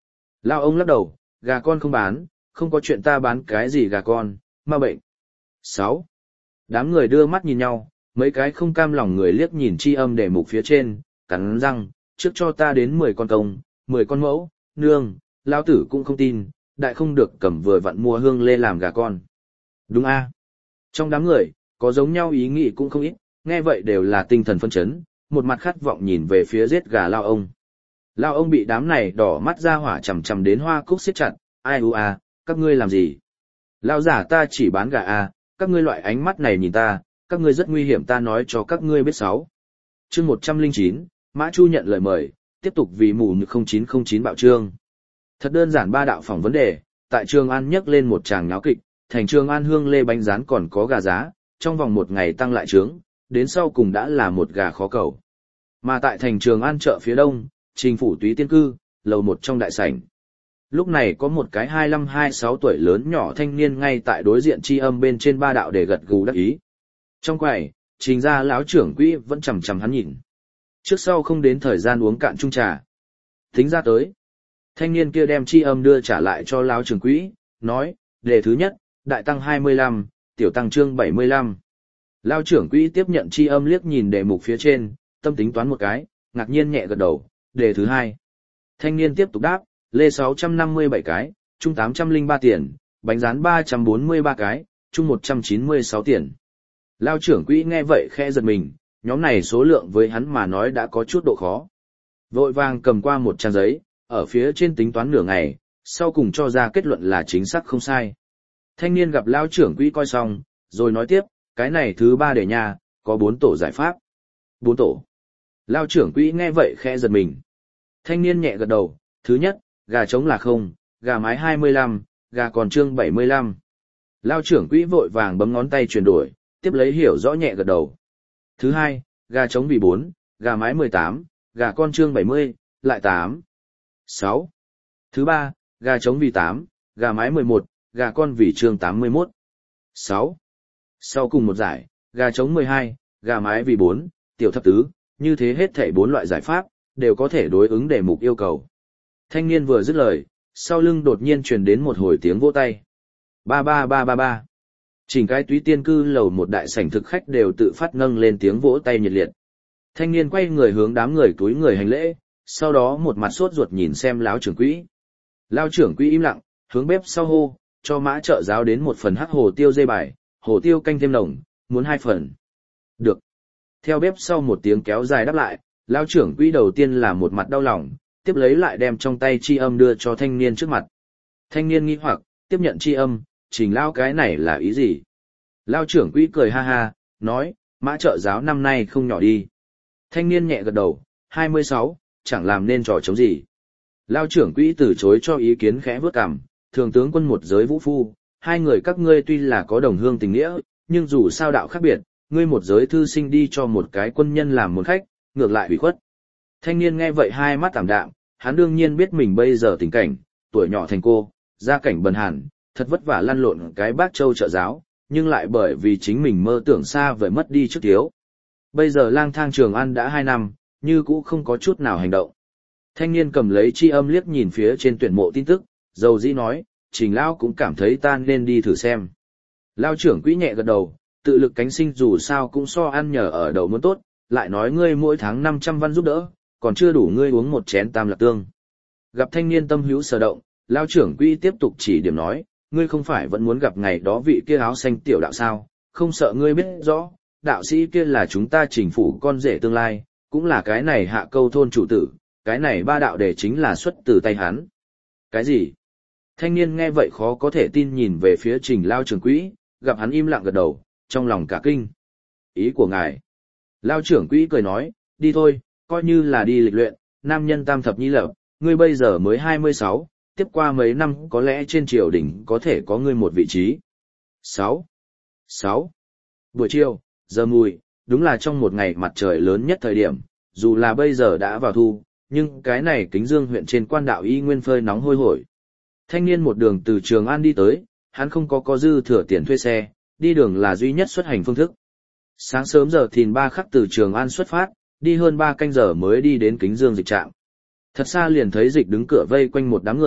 Lao ông lắc đầu, gà con không bán, không có chuyện ta bán cái gì gà con, ma bệnh. sáu. Đám người đưa mắt nhìn nhau, mấy cái không cam lòng người liếc nhìn Tri Âm đề mục phía trên, cắn răng, trước cho ta đến mười con công, mười con mẫu, nương, lao tử cũng không tin, đại không được cầm vừa vặn mua hương lê làm gà con. Đúng a. Trong đám người, có giống nhau ý nghĩ cũng không ít, nghe vậy đều là tinh thần phân chấn, một mặt khát vọng nhìn về phía giết gà lao ông. Lao ông bị đám này đỏ mắt ra hỏa chầm chầm đến hoa cúc siết chặt, ai u a, các ngươi làm gì? Lao giả ta chỉ bán gà a, các ngươi loại ánh mắt này nhìn ta, các ngươi rất nguy hiểm ta nói cho các ngươi biết sáu. Chương một trăm lẻ chín, Mã Chu nhận lời mời, tiếp tục vì mù như không chín không chín bạo trương. Thật đơn giản ba đạo phỏng vấn đề, tại Trường An nhấc lên một tràng náo kịch, thành Trường An hương lê bánh rán còn có gà giá, trong vòng một ngày tăng lại trướng, đến sau cùng đã là một gà khó cầu. Mà tại thành Trường An chợ phía đông, Trình phủ túy tiên cư, lầu một trong đại sảnh. Lúc này có một cái hai lăm hai sáu tuổi lớn nhỏ thanh niên ngay tại đối diện Tri Âm bên trên ba đạo để gật gù đắc ý. Trong quầy, Trình gia lão trưởng quỹ vẫn chằm chằm hắn nhìn. Trước sau không đến thời gian uống cạn chung trà. Tính ra tới. Thanh niên kia đem Tri Âm đưa trả lại cho lão trưởng quỹ, nói, đề thứ nhất, đại tăng hai mươi lăm, tiểu tăng chương bảy mươi lăm. Lão trưởng quỹ tiếp nhận Tri Âm liếc nhìn đề mục phía trên, tâm tính toán một cái, ngạc nhiên nhẹ gật đầu, đề thứ hai. Thanh niên tiếp tục đáp, lê sáu trăm năm mươi bảy cái, chung tám trăm lẻ ba tiền, bánh rán ba trăm bốn mươi ba cái, chung một trăm chín mươi sáu tiền. Lao trưởng quỹ nghe vậy khẽ giật mình, nhóm này số lượng với hắn mà nói đã có chút độ khó. Vội vàng cầm qua một trang giấy, ở phía trên tính toán nửa ngày, sau cùng cho ra kết luận là chính xác không sai. Thanh niên gặp Lao trưởng quỹ coi xong, rồi nói tiếp, cái này thứ ba để nhà, có bốn tổ giải pháp. Bốn tổ. Lao trưởng quỹ nghe vậy khẽ giật mình. Thanh niên nhẹ gật đầu, thứ nhất, gà trống là không, gà mái hai mươi lăm, gà còn trương bảy mươi lăm. Lao trưởng quỹ vội vàng bấm ngón tay chuyển đổi, tiếp lấy hiểu rõ nhẹ gật đầu. Thứ hai, gà trống vì bốn, gà mái mười tám, gà con trương bảy mươi, lại tám. sáu. Thứ ba, gà trống vì tám, gà mái mười một, gà con vì trương tám mươi mốt. sáu. Sau cùng một giải, gà trống mười hai, gà mái vì bốn, tiểu thập tứ, như thế hết thảy bốn loại giải pháp, đều có thể đối ứng đề mục yêu cầu. Thanh niên vừa dứt lời, sau lưng đột nhiên truyền đến một hồi tiếng vỗ tay. Ba ba ba ba ba. Chỉnh cái túy tiên cư lầu một đại sảnh thực khách đều tự phát nâng lên tiếng vỗ tay nhiệt liệt. Thanh niên quay người hướng đám người túi người hành lễ, sau đó một mặt sốt ruột nhìn xem lão trưởng quỹ. Lão trưởng quỹ im lặng, hướng bếp sau hô, cho Mã trợ giáo đến một phần hắc hồ tiêu dây bài, hồ tiêu canh thêm nồng, muốn hai phần. Được. Theo bếp sau một tiếng kéo dài đáp lại, lão trưởng quỹ đầu tiên là một mặt đau lòng, tiếp lấy lại đem trong tay Tri Âm đưa cho thanh niên trước mặt. Thanh niên nghi hoặc, tiếp nhận Tri Âm, Trình lao cái này là ý gì? Lao trưởng quỹ cười ha ha, nói, Mã trợ giáo năm nay không nhỏ đi. Thanh niên nhẹ gật đầu, hai mươi sáu, chẳng làm nên trò chống gì. Lao trưởng quỹ từ chối cho ý kiến khẽ vớt cằm, thường tướng quân một giới vũ phu, hai người các ngươi tuy là có đồng hương tình nghĩa, nhưng dù sao đạo khác biệt, ngươi một giới thư sinh đi cho một cái quân nhân làm một khách, ngược lại bị khuất. Thanh niên nghe vậy hai mắt tảm đạm, hắn đương nhiên biết mình bây giờ tình cảnh, tuổi nhỏ thành cô, gia cảnh bần hàn, thật vất vả lăn lộn cái bác châu trợ giáo, nhưng lại bởi vì chính mình mơ tưởng xa vời mất đi trước thiếu. Bây giờ lang thang Trường An đã hai năm, như cũ không có chút nào hành động. Thanh niên cầm lấy Tri Âm liếc nhìn phía trên tuyển mộ tin tức, dầu dĩ nói, Trình lão cũng cảm thấy ta nên đi thử xem. Lao trưởng quỹ nhẹ gật đầu, tự lực cánh sinh dù sao cũng so ăn nhờ ở đậu muốn tốt, lại nói ngươi mỗi tháng năm trăm văn giúp đỡ, còn chưa đủ ngươi uống một chén tam lạc tương. Gặp thanh niên tâm hữu sở động, Lao trưởng quỹ tiếp tục chỉ điểm nói, ngươi không phải vẫn muốn gặp ngày đó vị kia áo xanh tiểu đạo sao, không sợ ngươi biết rõ, đạo sĩ kia là chúng ta Trình phủ con rể tương lai, cũng là cái này Hạ Câu thôn chủ tử, cái này ba đạo đề chính là xuất từ tay hắn. Cái gì? Thanh niên nghe vậy khó có thể tin nhìn về phía Trình Lao trưởng quỹ, gặp hắn im lặng gật đầu, trong lòng cả kinh. Ý của ngài. Lao trưởng quỹ cười nói, đi thôi, coi như là đi lịch luyện, nam nhân tam thập nhi lập, ngươi bây giờ mới hai mươi sáu, tiếp qua mấy năm có lẽ trên triều đình có thể có ngươi một vị trí. sáu. sáu. Buổi chiều, giờ mùi, đúng là trong một ngày mặt trời lớn nhất thời điểm, dù là bây giờ đã vào thu, nhưng cái này Kính Dương huyện trên quan đạo y nguyên phơi nóng hôi hổi. Thanh niên một đường từ Trường An đi tới, hắn không có có dư thừa tiền thuê xe, đi đường là duy nhất xuất hành phương thức. Sáng sớm giờ thìn ba khắc từ Trường An xuất phát, đi hơn ba canh giờ mới đi đến Kính Dương dịch trạm. Thật xa liền thấy dịch đứng cửa vây quanh một đám người,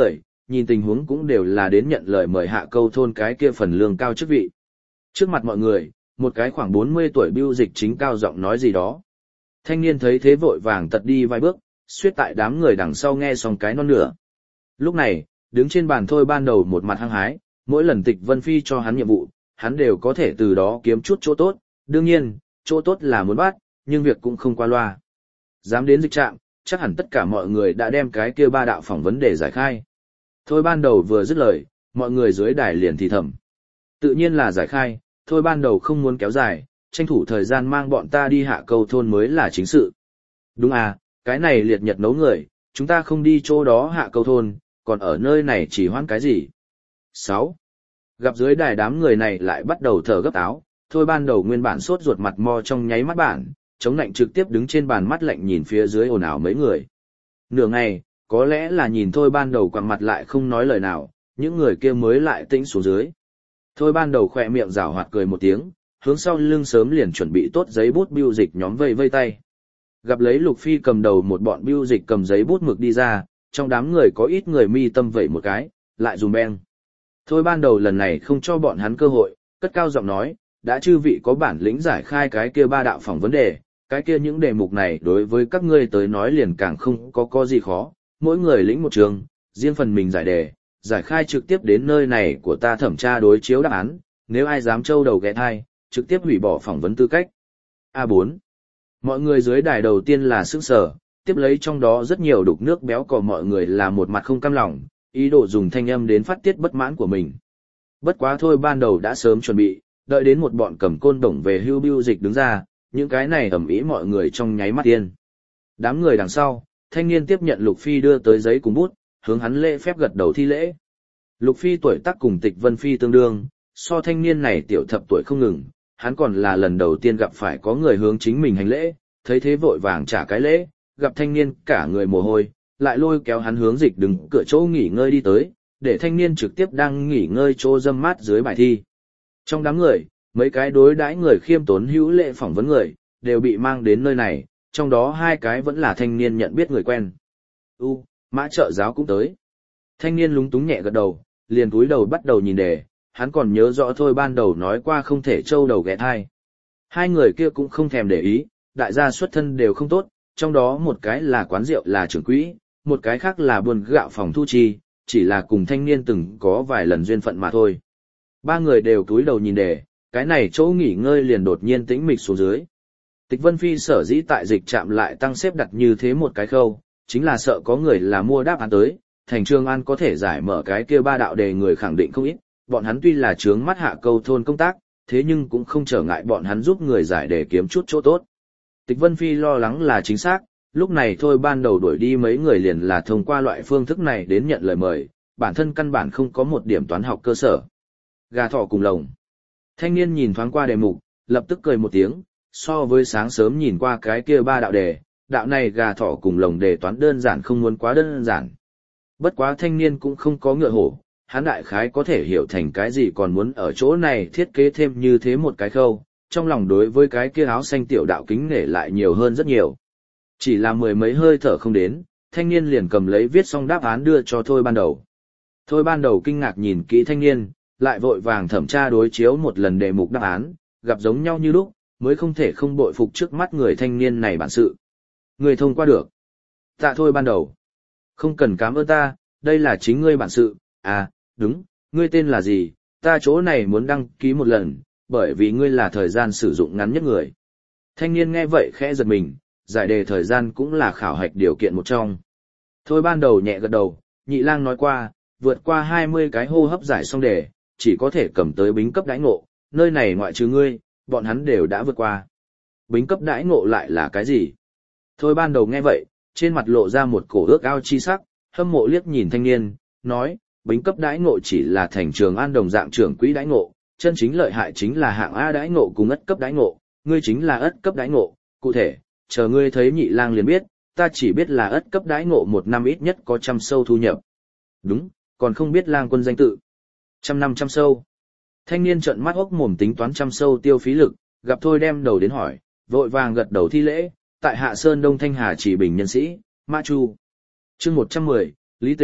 nhìn tình huống cũng đều là đến nhận lời mời hạ câu thôn cái kia phần lương cao chức vị. Trước mặt mọi người, một cái khoảng bốn mươi tuổi bưu dịch chính cao giọng nói gì đó. Thanh niên thấy thế vội vàng tật đi vài bước, suýt tại đám người đằng sau nghe xong cái non nửa. Lúc này, đứng trên bàn Thôi Ban Đầu một mặt hăng hái, mỗi lần Tịch Vân Phi cho hắn nhiệm vụ, hắn đều có thể từ đó kiếm chút chỗ tốt, đương nhiên, chỗ tốt là muốn bắt, nhưng việc cũng không qua loa. Dám đến dịch trạm, chắc hẳn tất cả mọi người đã đem cái kia ba đạo phỏng vấn để giải khai. Thôi Ban Đầu vừa dứt lời, mọi người dưới đài liền thì thầm. Tự nhiên là giải khai, Thôi Ban Đầu không muốn kéo dài, tranh thủ thời gian mang bọn ta đi hạ câu thôn mới là chính sự. Đúng à, cái này liệt nhật nấu người, chúng ta không đi chỗ đó hạ câu thôn, còn ở nơi này chỉ hoãn cái gì? sáu. Gặp dưới đài đám người này lại bắt đầu thở gấp áo, Thôi Ban Đầu nguyên bản sốt ruột mặt mo trong nháy mắt bản, chống lạnh trực tiếp đứng trên bàn mắt lạnh nhìn phía dưới ồn ào mấy người. Nửa ngày, có lẽ là nhìn Thôi Ban Đầu quằn mặt lại không nói lời nào, những người kia mới lại tĩnh xuống dưới. Thôi Ban Đầu khỏe miệng rảo hoạt cười một tiếng, hướng sau lưng sớm liền chuẩn bị tốt giấy bút bưu dịch nhóm vây vây tay. Gặp lấy Lục Phi cầm đầu một bọn bưu dịch cầm giấy bút mực đi ra, trong đám người có ít người mi tâm vẩy một cái, lại dùng beng. Thôi Ban Đầu lần này không cho bọn hắn cơ hội, cất cao giọng nói, đã chư vị có bản lĩnh giải khai cái kia ba đạo phỏng vấn đề, cái kia những đề mục này đối với các ngươi tới nói liền càng không có có gì khó, mỗi người lĩnh một trường, riêng phần mình giải đề, giải khai trực tiếp đến nơi này của ta thẩm tra đối chiếu đáp án, nếu ai dám trâu đầu ghé thai, trực tiếp hủy bỏ phỏng vấn tư cách. A bốn. Mọi người dưới đài đầu tiên là sững sờ, tiếp lấy trong đó rất nhiều đục nước béo cò mọi người là một mặt không cam lòng, ý đồ dùng thanh âm đến phát tiết bất mãn của mình. Bất quá Thôi Ban Đầu đã sớm chuẩn bị, đợi đến một bọn cầm côn đồng về hưu bưu dịch đứng ra, những cái này ầm ĩ mọi người trong nháy mắt tiên. Đám người đằng sau, thanh niên tiếp nhận Lục Phi đưa tới giấy cùng bút, hướng hắn lễ phép gật đầu thi lễ. Lục Phi tuổi tác cùng Tịch Vân Phi tương đương, so thanh niên này tiểu thập tuổi không ngừng, hắn còn là lần đầu tiên gặp phải có người hướng chính mình hành lễ, thấy thế vội vàng trả cái lễ, gặp thanh niên cả người mồ hôi, lại lôi kéo hắn hướng dịch đứng cửa chỗ nghỉ ngơi đi tới, để thanh niên trực tiếp đang nghỉ ngơi chỗ dâm mát dưới bài thi. Trong đám người, mấy cái đối đãi người khiêm tốn hữu lễ phỏng vấn người, đều bị mang đến nơi này, trong đó hai cái vẫn là thanh niên nhận biết người quen. U, Mã trợ giáo cũng tới. Thanh niên lúng túng nhẹ gật đầu, liền cúi đầu bắt đầu nhìn đề, hắn còn nhớ rõ Thôi Ban Đầu nói qua không thể trâu đầu ghé thai. Hai người kia cũng không thèm để ý, đại gia xuất thân đều không tốt, trong đó một cái là quán rượu là trưởng quỹ, một cái khác là buôn gạo phòng thu chi, chỉ là cùng thanh niên từng có vài lần duyên phận mà thôi. Ba người đều cúi đầu nhìn đề, cái này chỗ nghỉ ngơi liền đột nhiên tĩnh mịch xuống dưới. Tịch Vân Phi sở dĩ tại dịch trạm lại tăng xếp đặt như thế một cái khâu, chính là sợ có người là mua đáp án tới, thành Trường An có thể giải mở cái kia ba đạo đề người khẳng định không ít, bọn hắn tuy là chướng mắt hạ câu thôn công tác, thế nhưng cũng không trở ngại bọn hắn giúp người giải đề kiếm chút chỗ tốt. Tịch Vân Phi lo lắng là chính xác, lúc này Thôi Ban Đầu đuổi đi mấy người liền là thông qua loại phương thức này đến nhận lời mời, bản thân căn bản không có một điểm toán học cơ sở. Gà thỏ cùng lồng. Thanh niên nhìn thoáng qua đề mục, lập tức cười một tiếng, so với sáng sớm nhìn qua cái kia ba đạo đề, đạo này gà thỏ cùng lồng đề toán đơn giản không muốn quá đơn giản. Bất quá thanh niên cũng không có ngựa hổ, hắn đại khái có thể hiểu thành cái gì còn muốn ở chỗ này thiết kế thêm như thế một cái khâu, trong lòng đối với cái kia áo xanh tiểu đạo kính nể lại nhiều hơn rất nhiều. Chỉ là mười mấy hơi thở không đến, thanh niên liền cầm lấy viết xong đáp án đưa cho Thôi Ban Đầu. Thôi Ban Đầu kinh ngạc nhìn kỹ thanh niên, lại vội vàng thẩm tra đối chiếu một lần đề mục đáp án, gặp giống nhau như lúc, mới không thể không bội phục trước mắt người thanh niên này bản sự. Người thông qua được. Tạ Thôi Ban Đầu. Không cần cảm ơn ta, đây là chính ngươi bản sự, à, đúng, ngươi tên là gì, ta chỗ này muốn đăng ký một lần, bởi vì ngươi là thời gian sử dụng ngắn nhất người. Thanh niên nghe vậy khẽ giật mình, giải đề thời gian cũng là khảo hạch điều kiện một trong. Thôi Ban Đầu nhẹ gật đầu, Nhị Lang nói qua, vượt qua hai mươi cái hô hấp giải xong đề, chỉ có thể cầm tới bính cấp đãi ngộ, nơi này ngoại trừ ngươi, bọn hắn đều đã vượt qua. Bính cấp đãi ngộ lại là cái gì? Thôi Ban Đầu nghe vậy, trên mặt lộ ra một cổ ước ao chi sắc, hâm mộ liếc nhìn thanh niên, nói, bính cấp đãi ngộ chỉ là thành Trường An đồng dạng trưởng quỹ đãi ngộ, chân chính lợi hại chính là hạng A đãi ngộ cùng ất cấp đãi ngộ, ngươi chính là ất cấp đãi ngộ, cụ thể, chờ ngươi thấy Nhị Lang liền biết, ta chỉ biết là ất cấp đãi ngộ một năm ít nhất có trăm sâu thu nhập. Đúng, còn không biết Lang quân danh tự. Trăm năm trăm sâu. Thanh niên trợn mắt ốc mồm tính toán trăm sâu tiêu phí lực, gặp Thôi đem đầu đến hỏi, vội vàng gật đầu thi lễ, tại Hạ Sơn Đông Thanh Hà chỉ bình nhân sĩ, Mã Chu. Chương một trăm mười, Lý Tĩnh,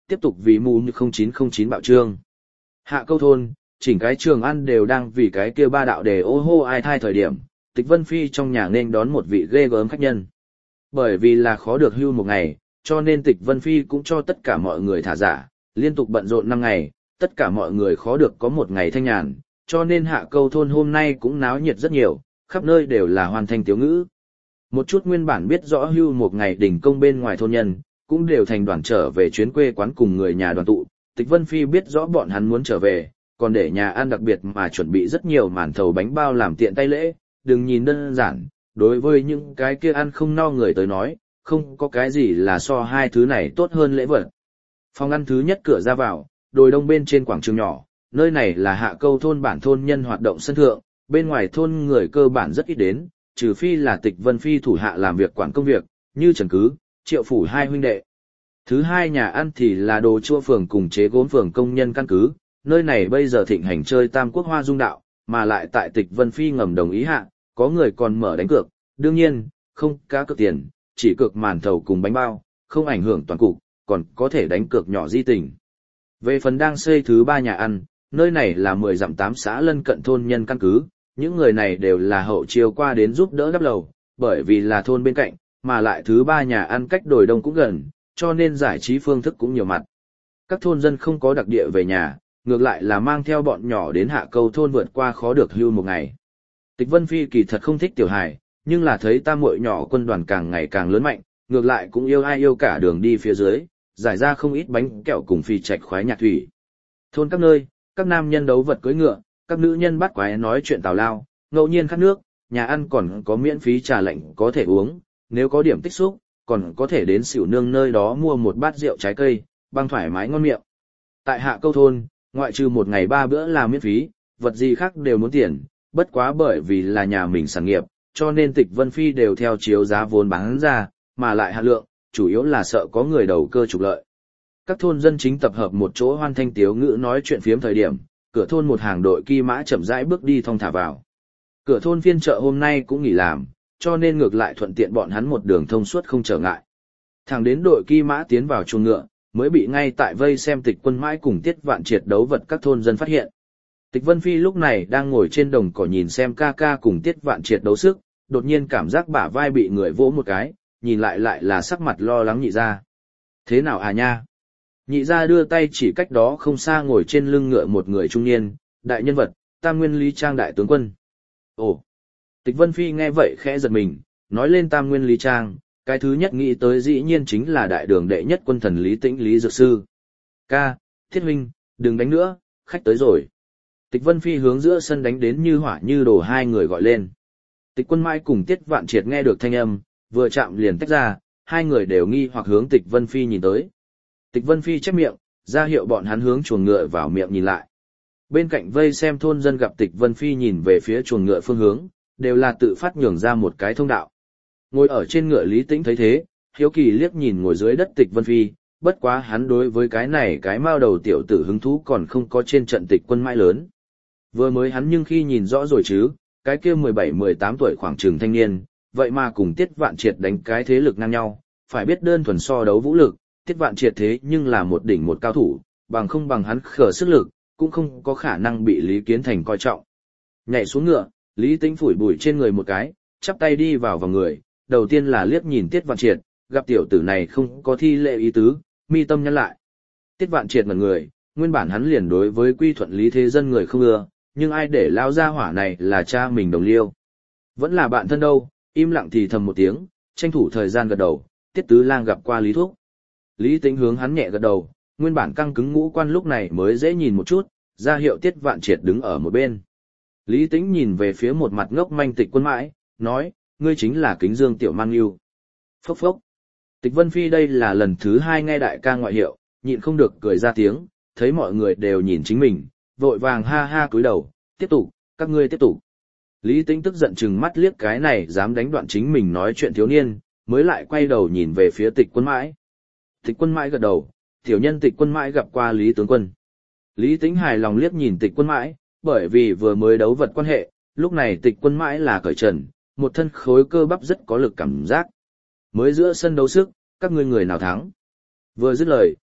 tiếp tục vì mù như không chín không chín bạo trương. Hạ câu thôn, chỉnh cái Trường An đều đang vì cái kia ba đạo đề ô hô ai thai thời điểm, Tịch Vân Phi trong nhà nên đón một vị ghê gớm khách nhân. Bởi vì là khó được hưu một ngày, cho nên Tịch Vân Phi cũng cho tất cả mọi người thả giả, liên tục bận rộn năm ngày, tất cả mọi người khó được có một ngày thanh nhàn, cho nên Hạ câu thôn hôm nay cũng náo nhiệt rất nhiều, khắp nơi đều là hoàn thanh tiếu ngữ. Một chút nguyên bản biết rõ hưu một ngày đỉnh công bên ngoài thôn nhân, cũng đều thành đoàn trở về chuyến quê quán cùng người nhà đoàn tụ. Tịch Vân Phi biết rõ bọn hắn muốn trở về, còn để nhà ăn đặc biệt mà chuẩn bị rất nhiều màn thầu bánh bao làm tiện tay lễ, đừng nhìn đơn giản, đối với những cái kia ăn không no người tới nói, không có cái gì là so hai thứ này tốt hơn lễ vật. Phòng ăn thứ nhất cửa ra vào, đồi đông bên trên quảng trường nhỏ, nơi này là Hạ câu thôn bản thôn nhân hoạt động sân thượng, bên ngoài thôn người cơ bản rất ít đến, trừ phi là Tịch Vân Phi thủ hạ làm việc quản công việc, như Trần Cứ, Triệu Phủ hai huynh đệ. Thứ hai nhà ăn thì là đồ chua phường cùng chế gốm phường công nhân căn cứ, nơi này bây giờ thịnh hành chơi tam quốc hoa dung đạo, mà lại tại Tịch Vân Phi ngầm đồng ý hạ, có người còn mở đánh cược, đương nhiên, không cá cược tiền, chỉ cược màn thầu cùng bánh bao, không ảnh hưởng toàn cục, còn có thể đánh cược nhỏ di tình. Về phần đang xây thứ ba nhà ăn, nơi này là mười dặm tám xã lân cận thôn nhân căn cứ, những người này đều là hậu chiều qua đến giúp đỡ đắp lầu, bởi vì là thôn bên cạnh, mà lại thứ ba nhà ăn cách đồi đông cũng gần, cho nên giải trí phương thức cũng nhiều mặt. Các thôn dân không có đặc địa về nhà, ngược lại là mang theo bọn nhỏ đến Hạ câu thôn vượt qua khó được hưu một ngày. Tịch Vân Phi kỳ thật không thích tiểu hài, nhưng là thấy tam muội nhỏ quân đoàn càng ngày càng lớn mạnh, ngược lại cũng yêu ai yêu cả đường đi phía dưới, giải ra không ít bánh kẹo cùng phi trạch khoái nhạc thủy. Thôn các nơi, các nam nhân đấu vật cưỡi ngựa, các nữ nhân bắt quái nói chuyện tào lao, ngẫu nhiên khát nước, nhà ăn còn có miễn phí trà lạnh có thể uống, nếu có điểm tích xúc, còn có thể đến xỉu nương nơi đó mua một bát rượu trái cây, băng thoải mái ngon miệng. Tại Hạ câu thôn, ngoại trừ một ngày ba bữa là miễn phí, vật gì khác đều muốn tiền, bất quá bởi vì là nhà mình sản nghiệp, cho nên Tịch Vân Phi đều theo chiếu giá vốn bán ra, mà lại hạn lượng, chủ yếu là sợ có người đầu cơ trục lợi. Các thôn dân chính tập hợp một chỗ hoan thanh tiếu ngữ nói chuyện phiếm thời điểm, cửa thôn một hàng đội kỳ mã chậm rãi bước đi thong thả vào. Cửa thôn phiên chợ hôm nay cũng nghỉ làm, cho nên ngược lại thuận tiện bọn hắn một đường thông suốt không trở ngại. Thẳng đến đội kỳ mã tiến vào chuồng ngựa, mới bị ngay tại vây xem Tịch Quân Mãi cùng Tiết Vạn Triệt đấu vật các thôn dân phát hiện. Tịch Vân Phi lúc này đang ngồi trên đồng cỏ nhìn xem ca ca cùng Tiết Vạn Triệt đấu sức, đột nhiên cảm giác bả vai bị người vỗ một cái, nhìn lại lại là sắc mặt lo lắng nhị gia. Thế nào à nha? Nhị gia đưa tay chỉ cách đó không xa ngồi trên lưng ngựa một người trung niên, đại nhân vật, Tam Nguyên Lý Trang đại tướng quân. Ồ! Tịch Vân Phi nghe vậy khẽ giật mình, nói lên Tam Nguyên Lý Trang, cái thứ nhất nghĩ tới dĩ nhiên chính là đại đường đệ nhất quân thần Lý Tĩnh Lý Dược Sư. Ca, Thiết huynh, đừng đánh nữa, khách tới rồi. Tịch Vân Phi hướng giữa sân đánh đến như hỏa như đổ hai người gọi lên. Tịch Quân Mãi cùng Tiết Vạn Triệt nghe được thanh âm, vừa chạm liền tách ra, hai người đều nghi hoặc hướng Tịch Vân Phi nhìn tới. Tịch Vân Phi chép miệng, ra hiệu bọn hắn hướng chuồng ngựa vào miệng nhìn lại. Bên cạnh vây xem thôn dân gặp Tịch Vân Phi nhìn về phía chuồng ngựa phương hướng, đều là tự phát nhường ra một cái thông đạo. Ngồi ở trên ngựa Lý Tĩnh thấy thế, hiếu kỳ liếc nhìn ngồi dưới đất Tịch Vân Phi, bất quá hắn đối với cái này cái mao đầu tiểu tử hứng thú còn không có trên trận Tịch Quân Mãi lớn. Vừa mới hắn nhưng khi nhìn rõ rồi chứ, cái kia mười bảy mười tám tuổi khoảng trường thanh niên, vậy mà cùng Tiết Vạn Triệt đánh cái thế lực ngang nhau, phải biết đơn thuần so đấu vũ lực, Tiết Vạn Triệt thế nhưng là một đỉnh một cao thủ, bằng không bằng hắn khở sức lực, cũng không có khả năng bị Lý Kiến Thành coi trọng. Nhảy xuống ngựa, Lý Tĩnh phủi bụi trên người một cái, chắp tay đi vào vào người, đầu tiên là liếc nhìn Tiết Vạn Triệt, gặp tiểu tử này không có thi lệ ý tứ, mi tâm nhăn lại. Tiết Vạn Triệt ngẩn người, nguyên bản hắn liền đối với quy thuận Lý Thế Dân người không ưa, nhưng ai để lao ra hỏa này là cha mình đồng liêu. Vẫn là bạn thân đâu, im lặng thì thầm một tiếng, tranh thủ thời gian gật đầu, Tiết Tứ Lang gặp qua Lý Thúc. Lý Tĩnh hướng hắn nhẹ gật đầu, nguyên bản căng cứng ngũ quan lúc này mới dễ nhìn một chút, ra hiệu Tiết Vạn Triệt đứng ở một bên. Lý Tĩnh nhìn về phía một mặt ngốc manh Tịch Quân Mãi, nói, ngươi chính là Kính Dương Tiểu Mang Yêu. Phốc phốc. Tịch Vân Phi đây là lần thứ hai nghe đại ca ngoại hiệu, nhịn không được cười ra tiếng, thấy mọi người đều nhìn chính mình, vội vàng ha ha cúi đầu, tiếp tục, các ngươi tiếp tục. Lý Tĩnh tức giận chừng mắt liếc cái này dám đánh đoạn chính mình nói chuyện thiếu niên, mới lại quay đầu nhìn về phía Tịch Quân Mãi. Tịch Quân Mãi gật đầu, tiểu nhân Tịch Quân Mãi gặp qua Lý tướng quân. Lý Tĩnh hài lòng liếc nhìn Tịch Quân Mãi, bởi vì vừa mới đấu vật quan hệ, lúc này Tịch Quân Mãi là cởi trần, một thân khối cơ bắp rất có lực cảm giác. Mới giữa sân đấu sức, các ngươi người nào thắng? Vừa dứt lời,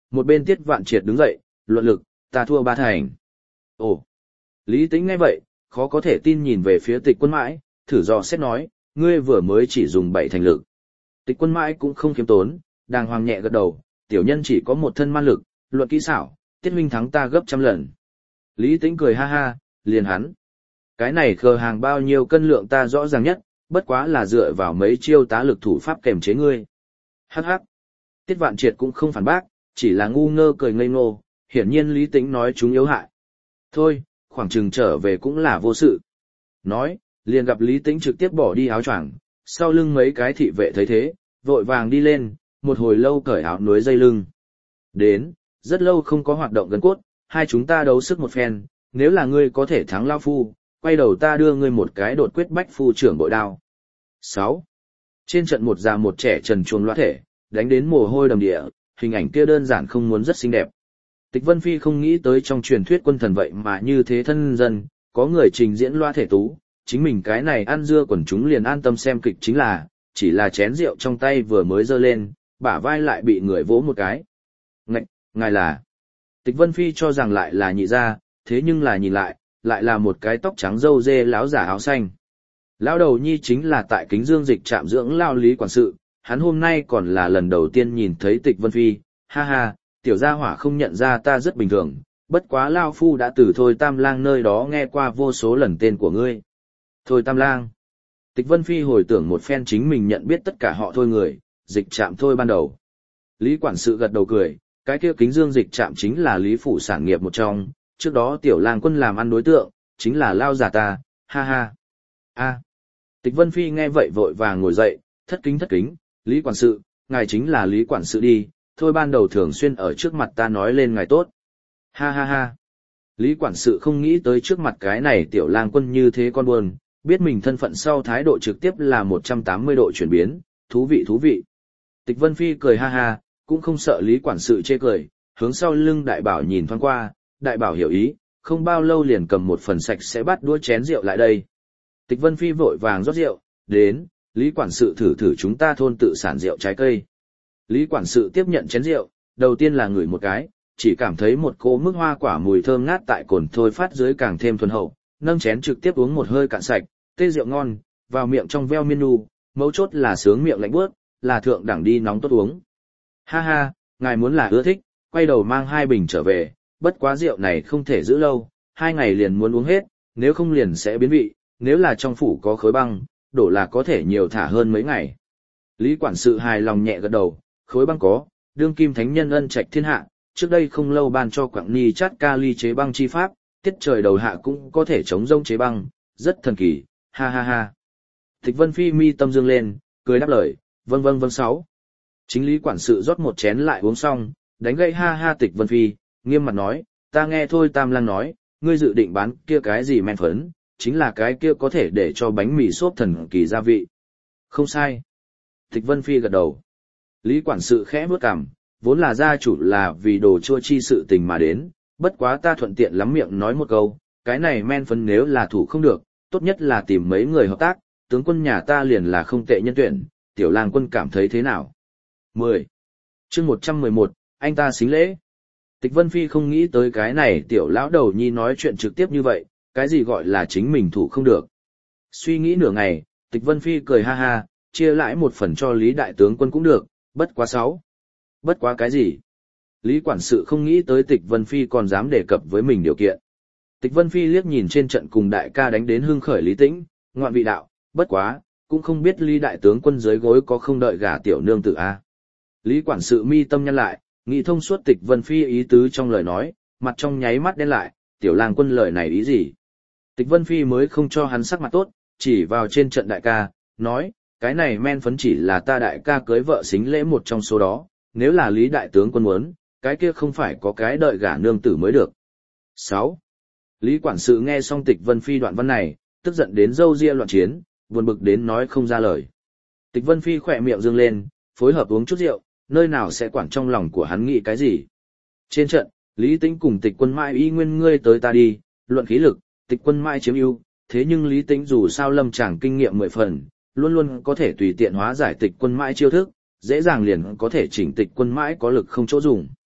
một bên Tiết Vạn Triệt đứng dậy, luận lực, ta thua ba thành. Ồ! Lý Tĩnh nghe vậy, khó có thể tin nhìn về phía Tịch Quân Mãi, thử dò xét nói, ngươi vừa mới chỉ dùng bảy thành lực. Tịch Quân Mãi cũng không khiêm tốn, đàng hoàng nhẹ gật đầu, tiểu nhân chỉ có một thân man lực, luận kỹ xảo, Tiết huynh thắng ta gấp trăm lần. Lý Tĩnh cười ha ha, liền hắn. Cái này khờ hàng bao nhiêu cân lượng ta rõ ràng nhất, bất quá là dựa vào mấy chiêu tá lực thủ pháp kềm chế ngươi. Hắc hắc. Tiết Vạn Triệt cũng không phản bác, chỉ là ngu ngơ cười ngây ngô, hiển nhiên Lý Tĩnh nói chúng yếu hại. Thôi, khoảng chừng trở về cũng là vô sự. Nói, liền gặp Lý Tĩnh trực tiếp bỏ đi áo choàng, sau lưng mấy cái thị vệ thấy thế, vội vàng đi lên, một hồi lâu cởi áo núi dây lưng. Đến, rất lâu không có hoạt động gần cốt, hai chúng ta đấu sức một phen, nếu là ngươi có thể thắng lao phu, quay đầu ta đưa ngươi một cái đột quyết bách phu trưởng bội đao. sáu. Trên trận một già một trẻ trần truồng loa thể, đánh đến mồ hôi đầm địa, hình ảnh kia đơn giản không muốn rất xinh đẹp. Tịch Vân Phi không nghĩ tới trong truyền thuyết quân thần vậy mà như thế thân dân, có người trình diễn loa thể tú, chính mình cái này ăn dưa quần chúng liền an tâm xem kịch chính là, chỉ là chén rượu trong tay vừa mới giơ lên, bả vai lại bị người vỗ một cái. Ngạch, ngài là... Tịch Vân Phi cho rằng lại là nhị gia, thế nhưng là nhìn lại, lại là một cái tóc trắng râu dê láo giả áo xanh. Lão đầu nhi chính là tại Kính Dương Dịch trạm dưỡng lao Lý quản sự, hắn hôm nay còn là lần đầu tiên nhìn thấy Tịch Vân Phi, ha ha, tiểu gia hỏa không nhận ra ta rất bình thường, bất quá lao phu đã từ Thôi Tam Lang nơi đó nghe qua vô số lần tên của ngươi. Thôi Tam Lang. Tịch Vân Phi hồi tưởng một phen chính mình nhận biết tất cả họ Thôi người, dịch trạm Thôi ban đầu. Lý quản sự gật đầu cười, cái kia Kính Dương Dịch trạm chính là Lý phủ sản nghiệp một trong, trước đó tiểu lang quân làm ăn đối tượng, chính là lao giả ta, ha ha. A. Tịch Vân Phi nghe vậy vội vàng ngồi dậy, thất kính thất kính, Lý quản sự, ngài chính là Lý quản sự đi, Thôi ban đầu thường xuyên ở trước mặt ta nói lên ngài tốt. Ha ha ha. Lý quản sự không nghĩ tới trước mặt cái này tiểu lang quân như thế con buồn, biết mình thân phận sau thái độ trực tiếp là một trăm tám mươi độ chuyển biến, thú vị thú vị. Tịch Vân Phi cười ha ha, cũng không sợ Lý quản sự chê cười, hướng sau lưng đại bảo nhìn thoáng qua, đại bảo hiểu ý, không bao lâu liền cầm một phần sạch sẽ bắt đũa chén rượu lại đây. Tịch Vân Phi vội vàng rót rượu, đến, Lý quản sự thử thử chúng ta thôn tự sản rượu trái cây. Lý quản sự tiếp nhận chén rượu, đầu tiên là ngửi một cái, chỉ cảm thấy một cỗ mức hoa quả mùi thơm ngát tại cồn thôi phát dưới càng thêm thuần hậu, nâng chén trực tiếp uống một hơi cạn sạch, tê rượu ngon, vào miệng trong veo miên nu, mấu chốt là sướng miệng lạnh bước, là thượng đẳng đi nóng tốt uống. Ha ha, ngài muốn là ưa thích, quay đầu mang hai bình trở về, bất quá rượu này không thể giữ lâu, hai ngày liền muốn uống hết, nếu không liền sẽ biến vị, nếu là trong phủ có khối băng, đổ là có thể nhiều thả hơn mấy ngày. Lý quản sự hài lòng nhẹ gật đầu, khối băng có, đương kim thánh nhân ân trạch thiên hạ, trước đây không lâu ban cho Quảng Ni chát ca ly chế băng chi pháp, tiết trời đầu hạ cũng có thể chống rông chế băng, rất thần kỳ, ha ha ha. Tịch Vân Phi mi tâm dương lên, cười đáp lời, vâng vâng vâng sáu. Chính Lý quản sự rót một chén lại uống xong, đánh gậy ha ha Tịch Vân Phi, nghiêm mặt nói, ta nghe Thôi Tam Lang nói, ngươi dự định bán kia cái gì men phấn, chính là cái kia có thể để cho bánh mì xốp thần kỳ gia vị. Không sai. Tịch Vân Phi gật đầu. Lý quản sự khẽ bước cằm, vốn là gia chủ là vì đồ chua chi sự tình mà đến, bất quá ta thuận tiện lắm miệng nói một câu, cái này men phấn nếu là thủ không được, tốt nhất là tìm mấy người hợp tác, tướng quân nhà ta liền là không tệ nhân tuyển, tiểu lang quân cảm thấy thế nào? mười. Chương một trăm mười một, anh ta xính lễ. Tịch Vân Phi không nghĩ tới cái này tiểu lão đầu nhi nói chuyện trực tiếp như vậy, cái gì gọi là chính mình thủ không được. Suy nghĩ nửa ngày, Tịch Vân Phi cười ha ha, chia lại một phần cho Lý đại tướng quân cũng được, bất quá sáu. Bất quá cái gì? Lý quản sự không nghĩ tới Tịch Vân Phi còn dám đề cập với mình điều kiện. Tịch Vân Phi liếc nhìn trên trận cùng đại ca đánh đến hưng khởi Lý Tĩnh, ngoạn vị đạo, bất quá, cũng không biết Lý đại tướng quân dưới gối có không đợi gả tiểu nương tử a. Lý quản sự mi tâm nhăn lại, nghĩ thông suốt Tịch Vân Phi ý tứ trong lời nói, mặt trong nháy mắt đen lại, tiểu lang quân lời này ý gì? Tịch Vân Phi mới không cho hắn sắc mặt tốt, chỉ vào trên trận đại ca, nói, cái này men phấn chỉ là ta đại ca cưới vợ xính lễ một trong số đó, nếu là Lý đại tướng quân muốn, cái kia không phải có cái đợi gả nương tử mới được. sáu. Lý quản sự nghe xong Tịch Vân Phi đoạn văn này, tức giận đến râu ria loạn chiến, buồn bực đến nói không ra lời. Tịch Vân Phi khỏe miệng dương lên, phối hợp uống chút rượu, nơi nào sẽ quản trong lòng của hắn nghĩ cái gì. Trên trận, Lý Tĩnh cùng Tịch Quân Mãi y nguyên ngươi tới ta đi, luận khí lực, Tịch Quân Mãi chiếm ưu, thế nhưng Lý Tĩnh dù sao lâm chẳng kinh nghiệm mười phần, luôn luôn có thể tùy tiện hóa giải Tịch Quân Mãi chiêu thức, dễ dàng liền có thể chỉnh Tịch Quân Mãi có lực không chỗ dùng.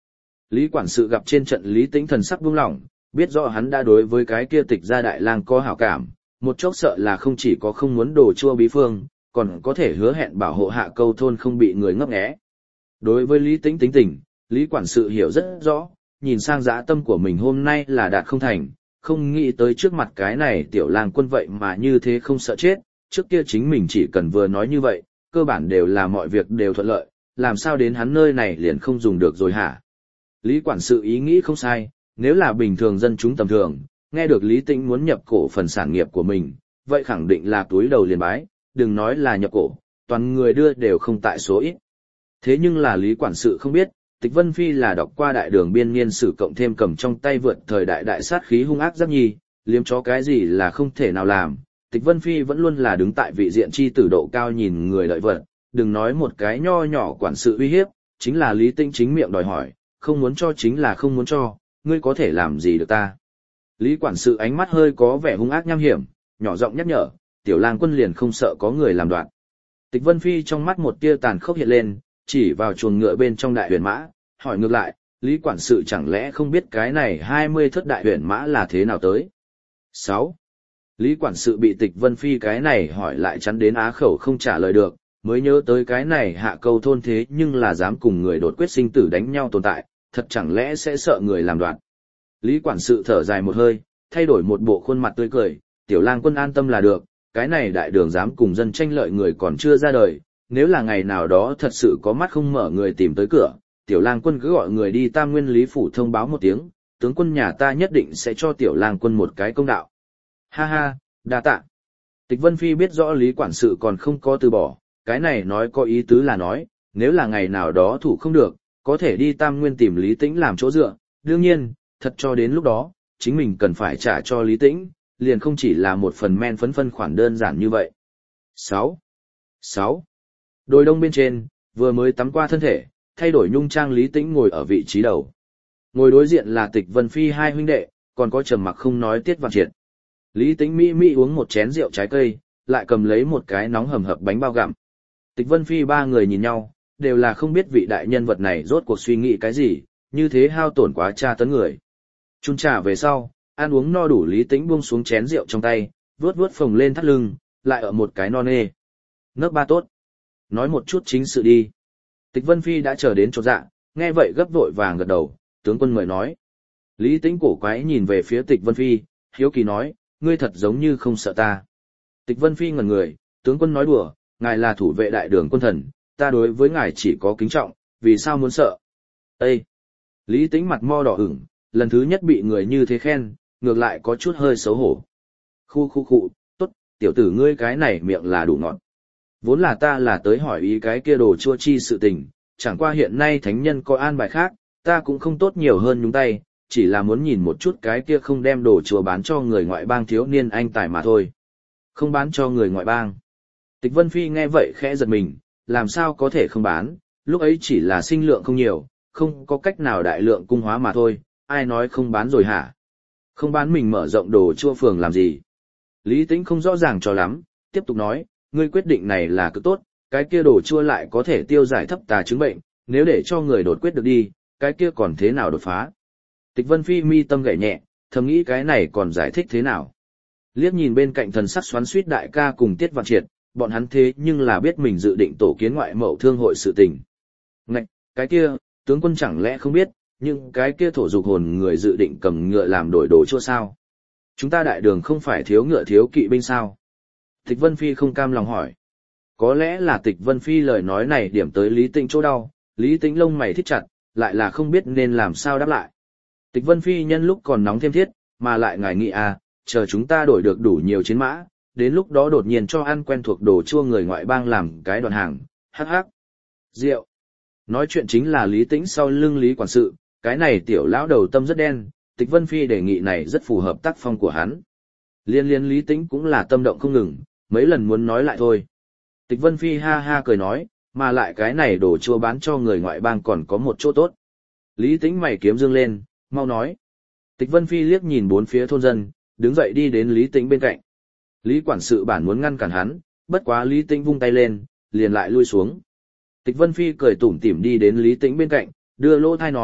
Lý quản sự gặp trên trận Lý Tĩnh thần sắc buông lỏng, biết rõ hắn đã đối với cái kia Tịch gia đại lang có hảo cảm, một chốc sợ là không chỉ có không muốn đổ chua bí phương, còn có thể hứa hẹn bảo hộ Hạ Câu thôn không bị người ngấp nghé. Đối với Lý Tĩnh tính tình, Lý quản sự hiểu rất rõ, nhìn sang dã tâm của mình hôm nay là đạt không thành, không nghĩ tới trước mặt cái này tiểu lang quân vậy mà như thế không sợ chết, trước kia chính mình chỉ cần vừa nói như vậy, cơ bản đều là mọi việc đều thuận lợi, làm sao đến hắn nơi này liền không dùng được rồi hả? Lý quản sự ý nghĩ không sai, nếu là bình thường dân chúng tầm thường, nghe được Lý Tĩnh muốn nhập cổ phần sản nghiệp của mình, vậy khẳng định là túi đầu liền bái, đừng nói là nhập cổ, toàn người đưa đều không tại số ít. Thế nhưng là Lý quản sự không biết, Tịch Vân Phi là đọc qua đại đường biên niên sử cộng thêm cầm trong tay vượt thời đại đại sát khí hung ác giáp nhi, liếm chó cái gì là không thể nào làm. Tịch Vân Phi vẫn luôn là đứng tại vị diện chi tử độ cao nhìn người lợi vật, đừng nói một cái nho nhỏ quản sự uy hiếp, chính là Lý Tĩnh chính miệng đòi hỏi, không muốn cho chính là không muốn cho, ngươi có thể làm gì được ta. Lý quản sự ánh mắt hơi có vẻ hung ác nham hiểm, nhỏ giọng nhắc nhở, tiểu lang quân liền không sợ có người làm đoạn. Tịch Vân Phi trong mắt một tia tàn khốc hiện lên, chỉ vào chuồng ngựa bên trong đại huyền mã, hỏi ngược lại, Lý quản sự chẳng lẽ không biết cái này hai mươi thất đại huyền mã là thế nào tới? sáu. Lý quản sự bị Tịch Vân Phi cái này hỏi lại chắn đến á khẩu không trả lời được, mới nhớ tới cái này Hạ Câu thôn thế nhưng là dám cùng người đột quyết sinh tử đánh nhau tồn tại, thật chẳng lẽ sẽ sợ người làm đoạn. Lý quản sự thở dài một hơi, thay đổi một bộ khuôn mặt tươi cười, tiểu lang quân an tâm là được, cái này đại đường dám cùng dân tranh lợi người còn chưa ra đời, nếu là ngày nào đó thật sự có mắt không mở người tìm tới cửa, tiểu lang quân cứ gọi người đi Tam Nguyên Lý phủ thông báo một tiếng, tướng quân nhà ta nhất định sẽ cho tiểu lang quân một cái công đạo. Ha ha, đa tạ. Tịch Vân Phi biết rõ Lý quản sự còn không có từ bỏ, cái này nói có ý tứ là nói, nếu là ngày nào đó thủ không được, có thể đi Tam Nguyên tìm Lý Tĩnh làm chỗ dựa, đương nhiên, thật cho đến lúc đó, chính mình cần phải trả cho Lý Tĩnh, liền không chỉ là một phần men phấn phân khoản đơn giản như vậy. sáu. sáu. Đồi đông bên trên, vừa mới tắm qua thân thể, thay đổi nhung trang Lý Tĩnh ngồi ở vị trí đầu. Ngồi đối diện là Tịch Vân Phi hai huynh đệ, còn có Trầm Mặc không nói Tiết Vạn Triệt. Lý Tĩnh mỹ mỹ uống một chén rượu trái cây, lại cầm lấy một cái nóng hầm hập bánh bao gặm. Tịch Vân Phi ba người nhìn nhau, đều là không biết vị đại nhân vật này rốt cuộc suy nghĩ cái gì, như thế hao tổn quá tra tấn người. Chung trà về sau, ăn uống no đủ Lý Tĩnh buông xuống chén rượu trong tay, vuốt vuốt phồng lên thắt lưng, lại ở một cái non nê. Nấc ba tốt. Nói một chút chính sự đi. Tịch Vân Phi đã chờ đến chỗ dạ, nghe vậy gấp vội vàng gật đầu, tướng quân mời nói. Lý Tĩnh cổ quái nhìn về phía Tịch Vân Phi, hiếu kỳ nói, ngươi thật giống như không sợ ta. Tịch Vân Phi ngẩn người, tướng quân nói đùa, ngài là thủ vệ đại đường quân thần, ta đối với ngài chỉ có kính trọng, vì sao muốn sợ? Ê! Lý Tĩnh mặt mo đỏ ửng, lần thứ nhất bị người như thế khen, ngược lại có chút hơi xấu hổ. Khu khu khu, tốt, tiểu tử ngươi cái này miệng là đủ ngọt. Vốn là ta là tới hỏi ý cái kia đồ chua chi sự tình, chẳng qua hiện nay thánh nhân có an bài khác, ta cũng không tốt nhiều hơn nhúng tay, chỉ là muốn nhìn một chút cái kia không đem đồ chua bán cho người ngoại bang thiếu niên anh tài mà thôi. Không bán cho người ngoại bang. Tịch Vân Phi nghe vậy khẽ giật mình, làm sao có thể không bán, lúc ấy chỉ là sinh lượng không nhiều, không có cách nào đại lượng cung hóa mà thôi, ai nói không bán rồi hả? Không bán mình mở rộng đồ chua phường làm gì? Lý Tĩnh không rõ ràng cho lắm, tiếp tục nói, ngươi quyết định này là cực tốt, cái kia đồ chua lại có thể tiêu giải thấp tà chứng bệnh, nếu để cho người đột quyết được đi, cái kia còn thế nào đột phá? Tịch Vân Phi mi tâm gảy nhẹ, thầm nghĩ cái này còn giải thích thế nào? Liếc nhìn bên cạnh thần sắc xoắn xuýt đại ca cùng Tiết Vạn Triệt, bọn hắn thế nhưng là biết mình dự định tổ kiến ngoại mậu thương hội sự tình. Ngạch, cái kia, tướng quân chẳng lẽ không biết, nhưng cái kia thổ dục hồn người dự định cầm ngựa làm đổi đồ chua sao? Chúng ta đại đường không phải thiếu ngựa thiếu kỵ binh sao? Tịch Vân Phi không cam lòng hỏi. Có lẽ là Tịch Vân Phi lời nói này điểm tới Lý Tĩnh chỗ đau, Lý Tĩnh lông mày thít chặt, lại là không biết nên làm sao đáp lại. Tịch Vân Phi nhân lúc còn nóng thêm thiết, mà lại ngài nghĩ à, chờ chúng ta đổi được đủ nhiều chiến mã, đến lúc đó đột nhiên cho ăn quen thuộc đồ chua người ngoại bang làm cái đoàn hàng, hắc hắc. Rượu. Nói chuyện chính là Lý Tĩnh sau lưng Lý quản sự, cái này tiểu lão đầu tâm rất đen, Tịch Vân Phi đề nghị này rất phù hợp tác phong của hắn. Liên liên Lý Tĩnh cũng là tâm động không ngừng, mấy lần muốn nói lại thôi. Tịch Vân Phi ha ha cười nói, mà lại cái này đồ chua bán cho người ngoại bang còn có một chỗ tốt. Lý Tĩnh mày kiếm dương lên, mau nói. Tịch Vân Phi liếc nhìn bốn phía thôn dân, đứng dậy đi đến Lý Tĩnh bên cạnh. Lý quản sự bản muốn ngăn cản hắn, bất quá Lý Tĩnh vung tay lên, liền lại lui xuống. Tịch Vân Phi cười tủm tỉm đi đến Lý Tĩnh bên cạnh, đưa lỗ thai nói,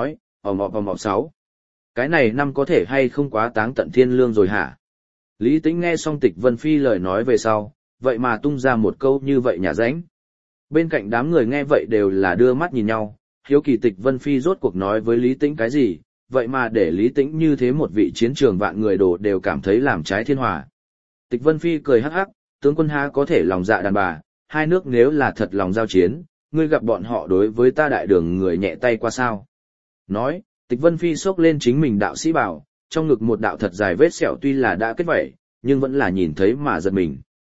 òm ọp òm ọp sáu. Cái này năm có thể hay không quá táng tận thiên lương rồi hả? Lý Tĩnh nghe xong Tịch Vân Phi lời nói về sau, vậy mà tung ra một câu như vậy nhả ránh. Bên cạnh đám người nghe vậy đều là đưa mắt nhìn nhau, hiếu kỳ Tịch Vân Phi rốt cuộc nói với Lý Tĩnh cái gì, vậy mà để Lý Tĩnh như thế một vị chiến trường vạn người đồ đều cảm thấy làm trái thiên hòa. Tịch Vân Phi cười hắc hắc, tướng quân há có thể lòng dạ đàn bà, hai nước nếu là thật lòng giao chiến, ngươi gặp bọn họ đối với ta đại đường người nhẹ tay qua sao. Nói, Tịch Vân Phi xốc lên chính mình đạo sĩ bảo, trong ngực một đạo thật dài vết sẹo tuy là đã kết vẩy, nhưng vẫn là nhìn thấy mà giật mình.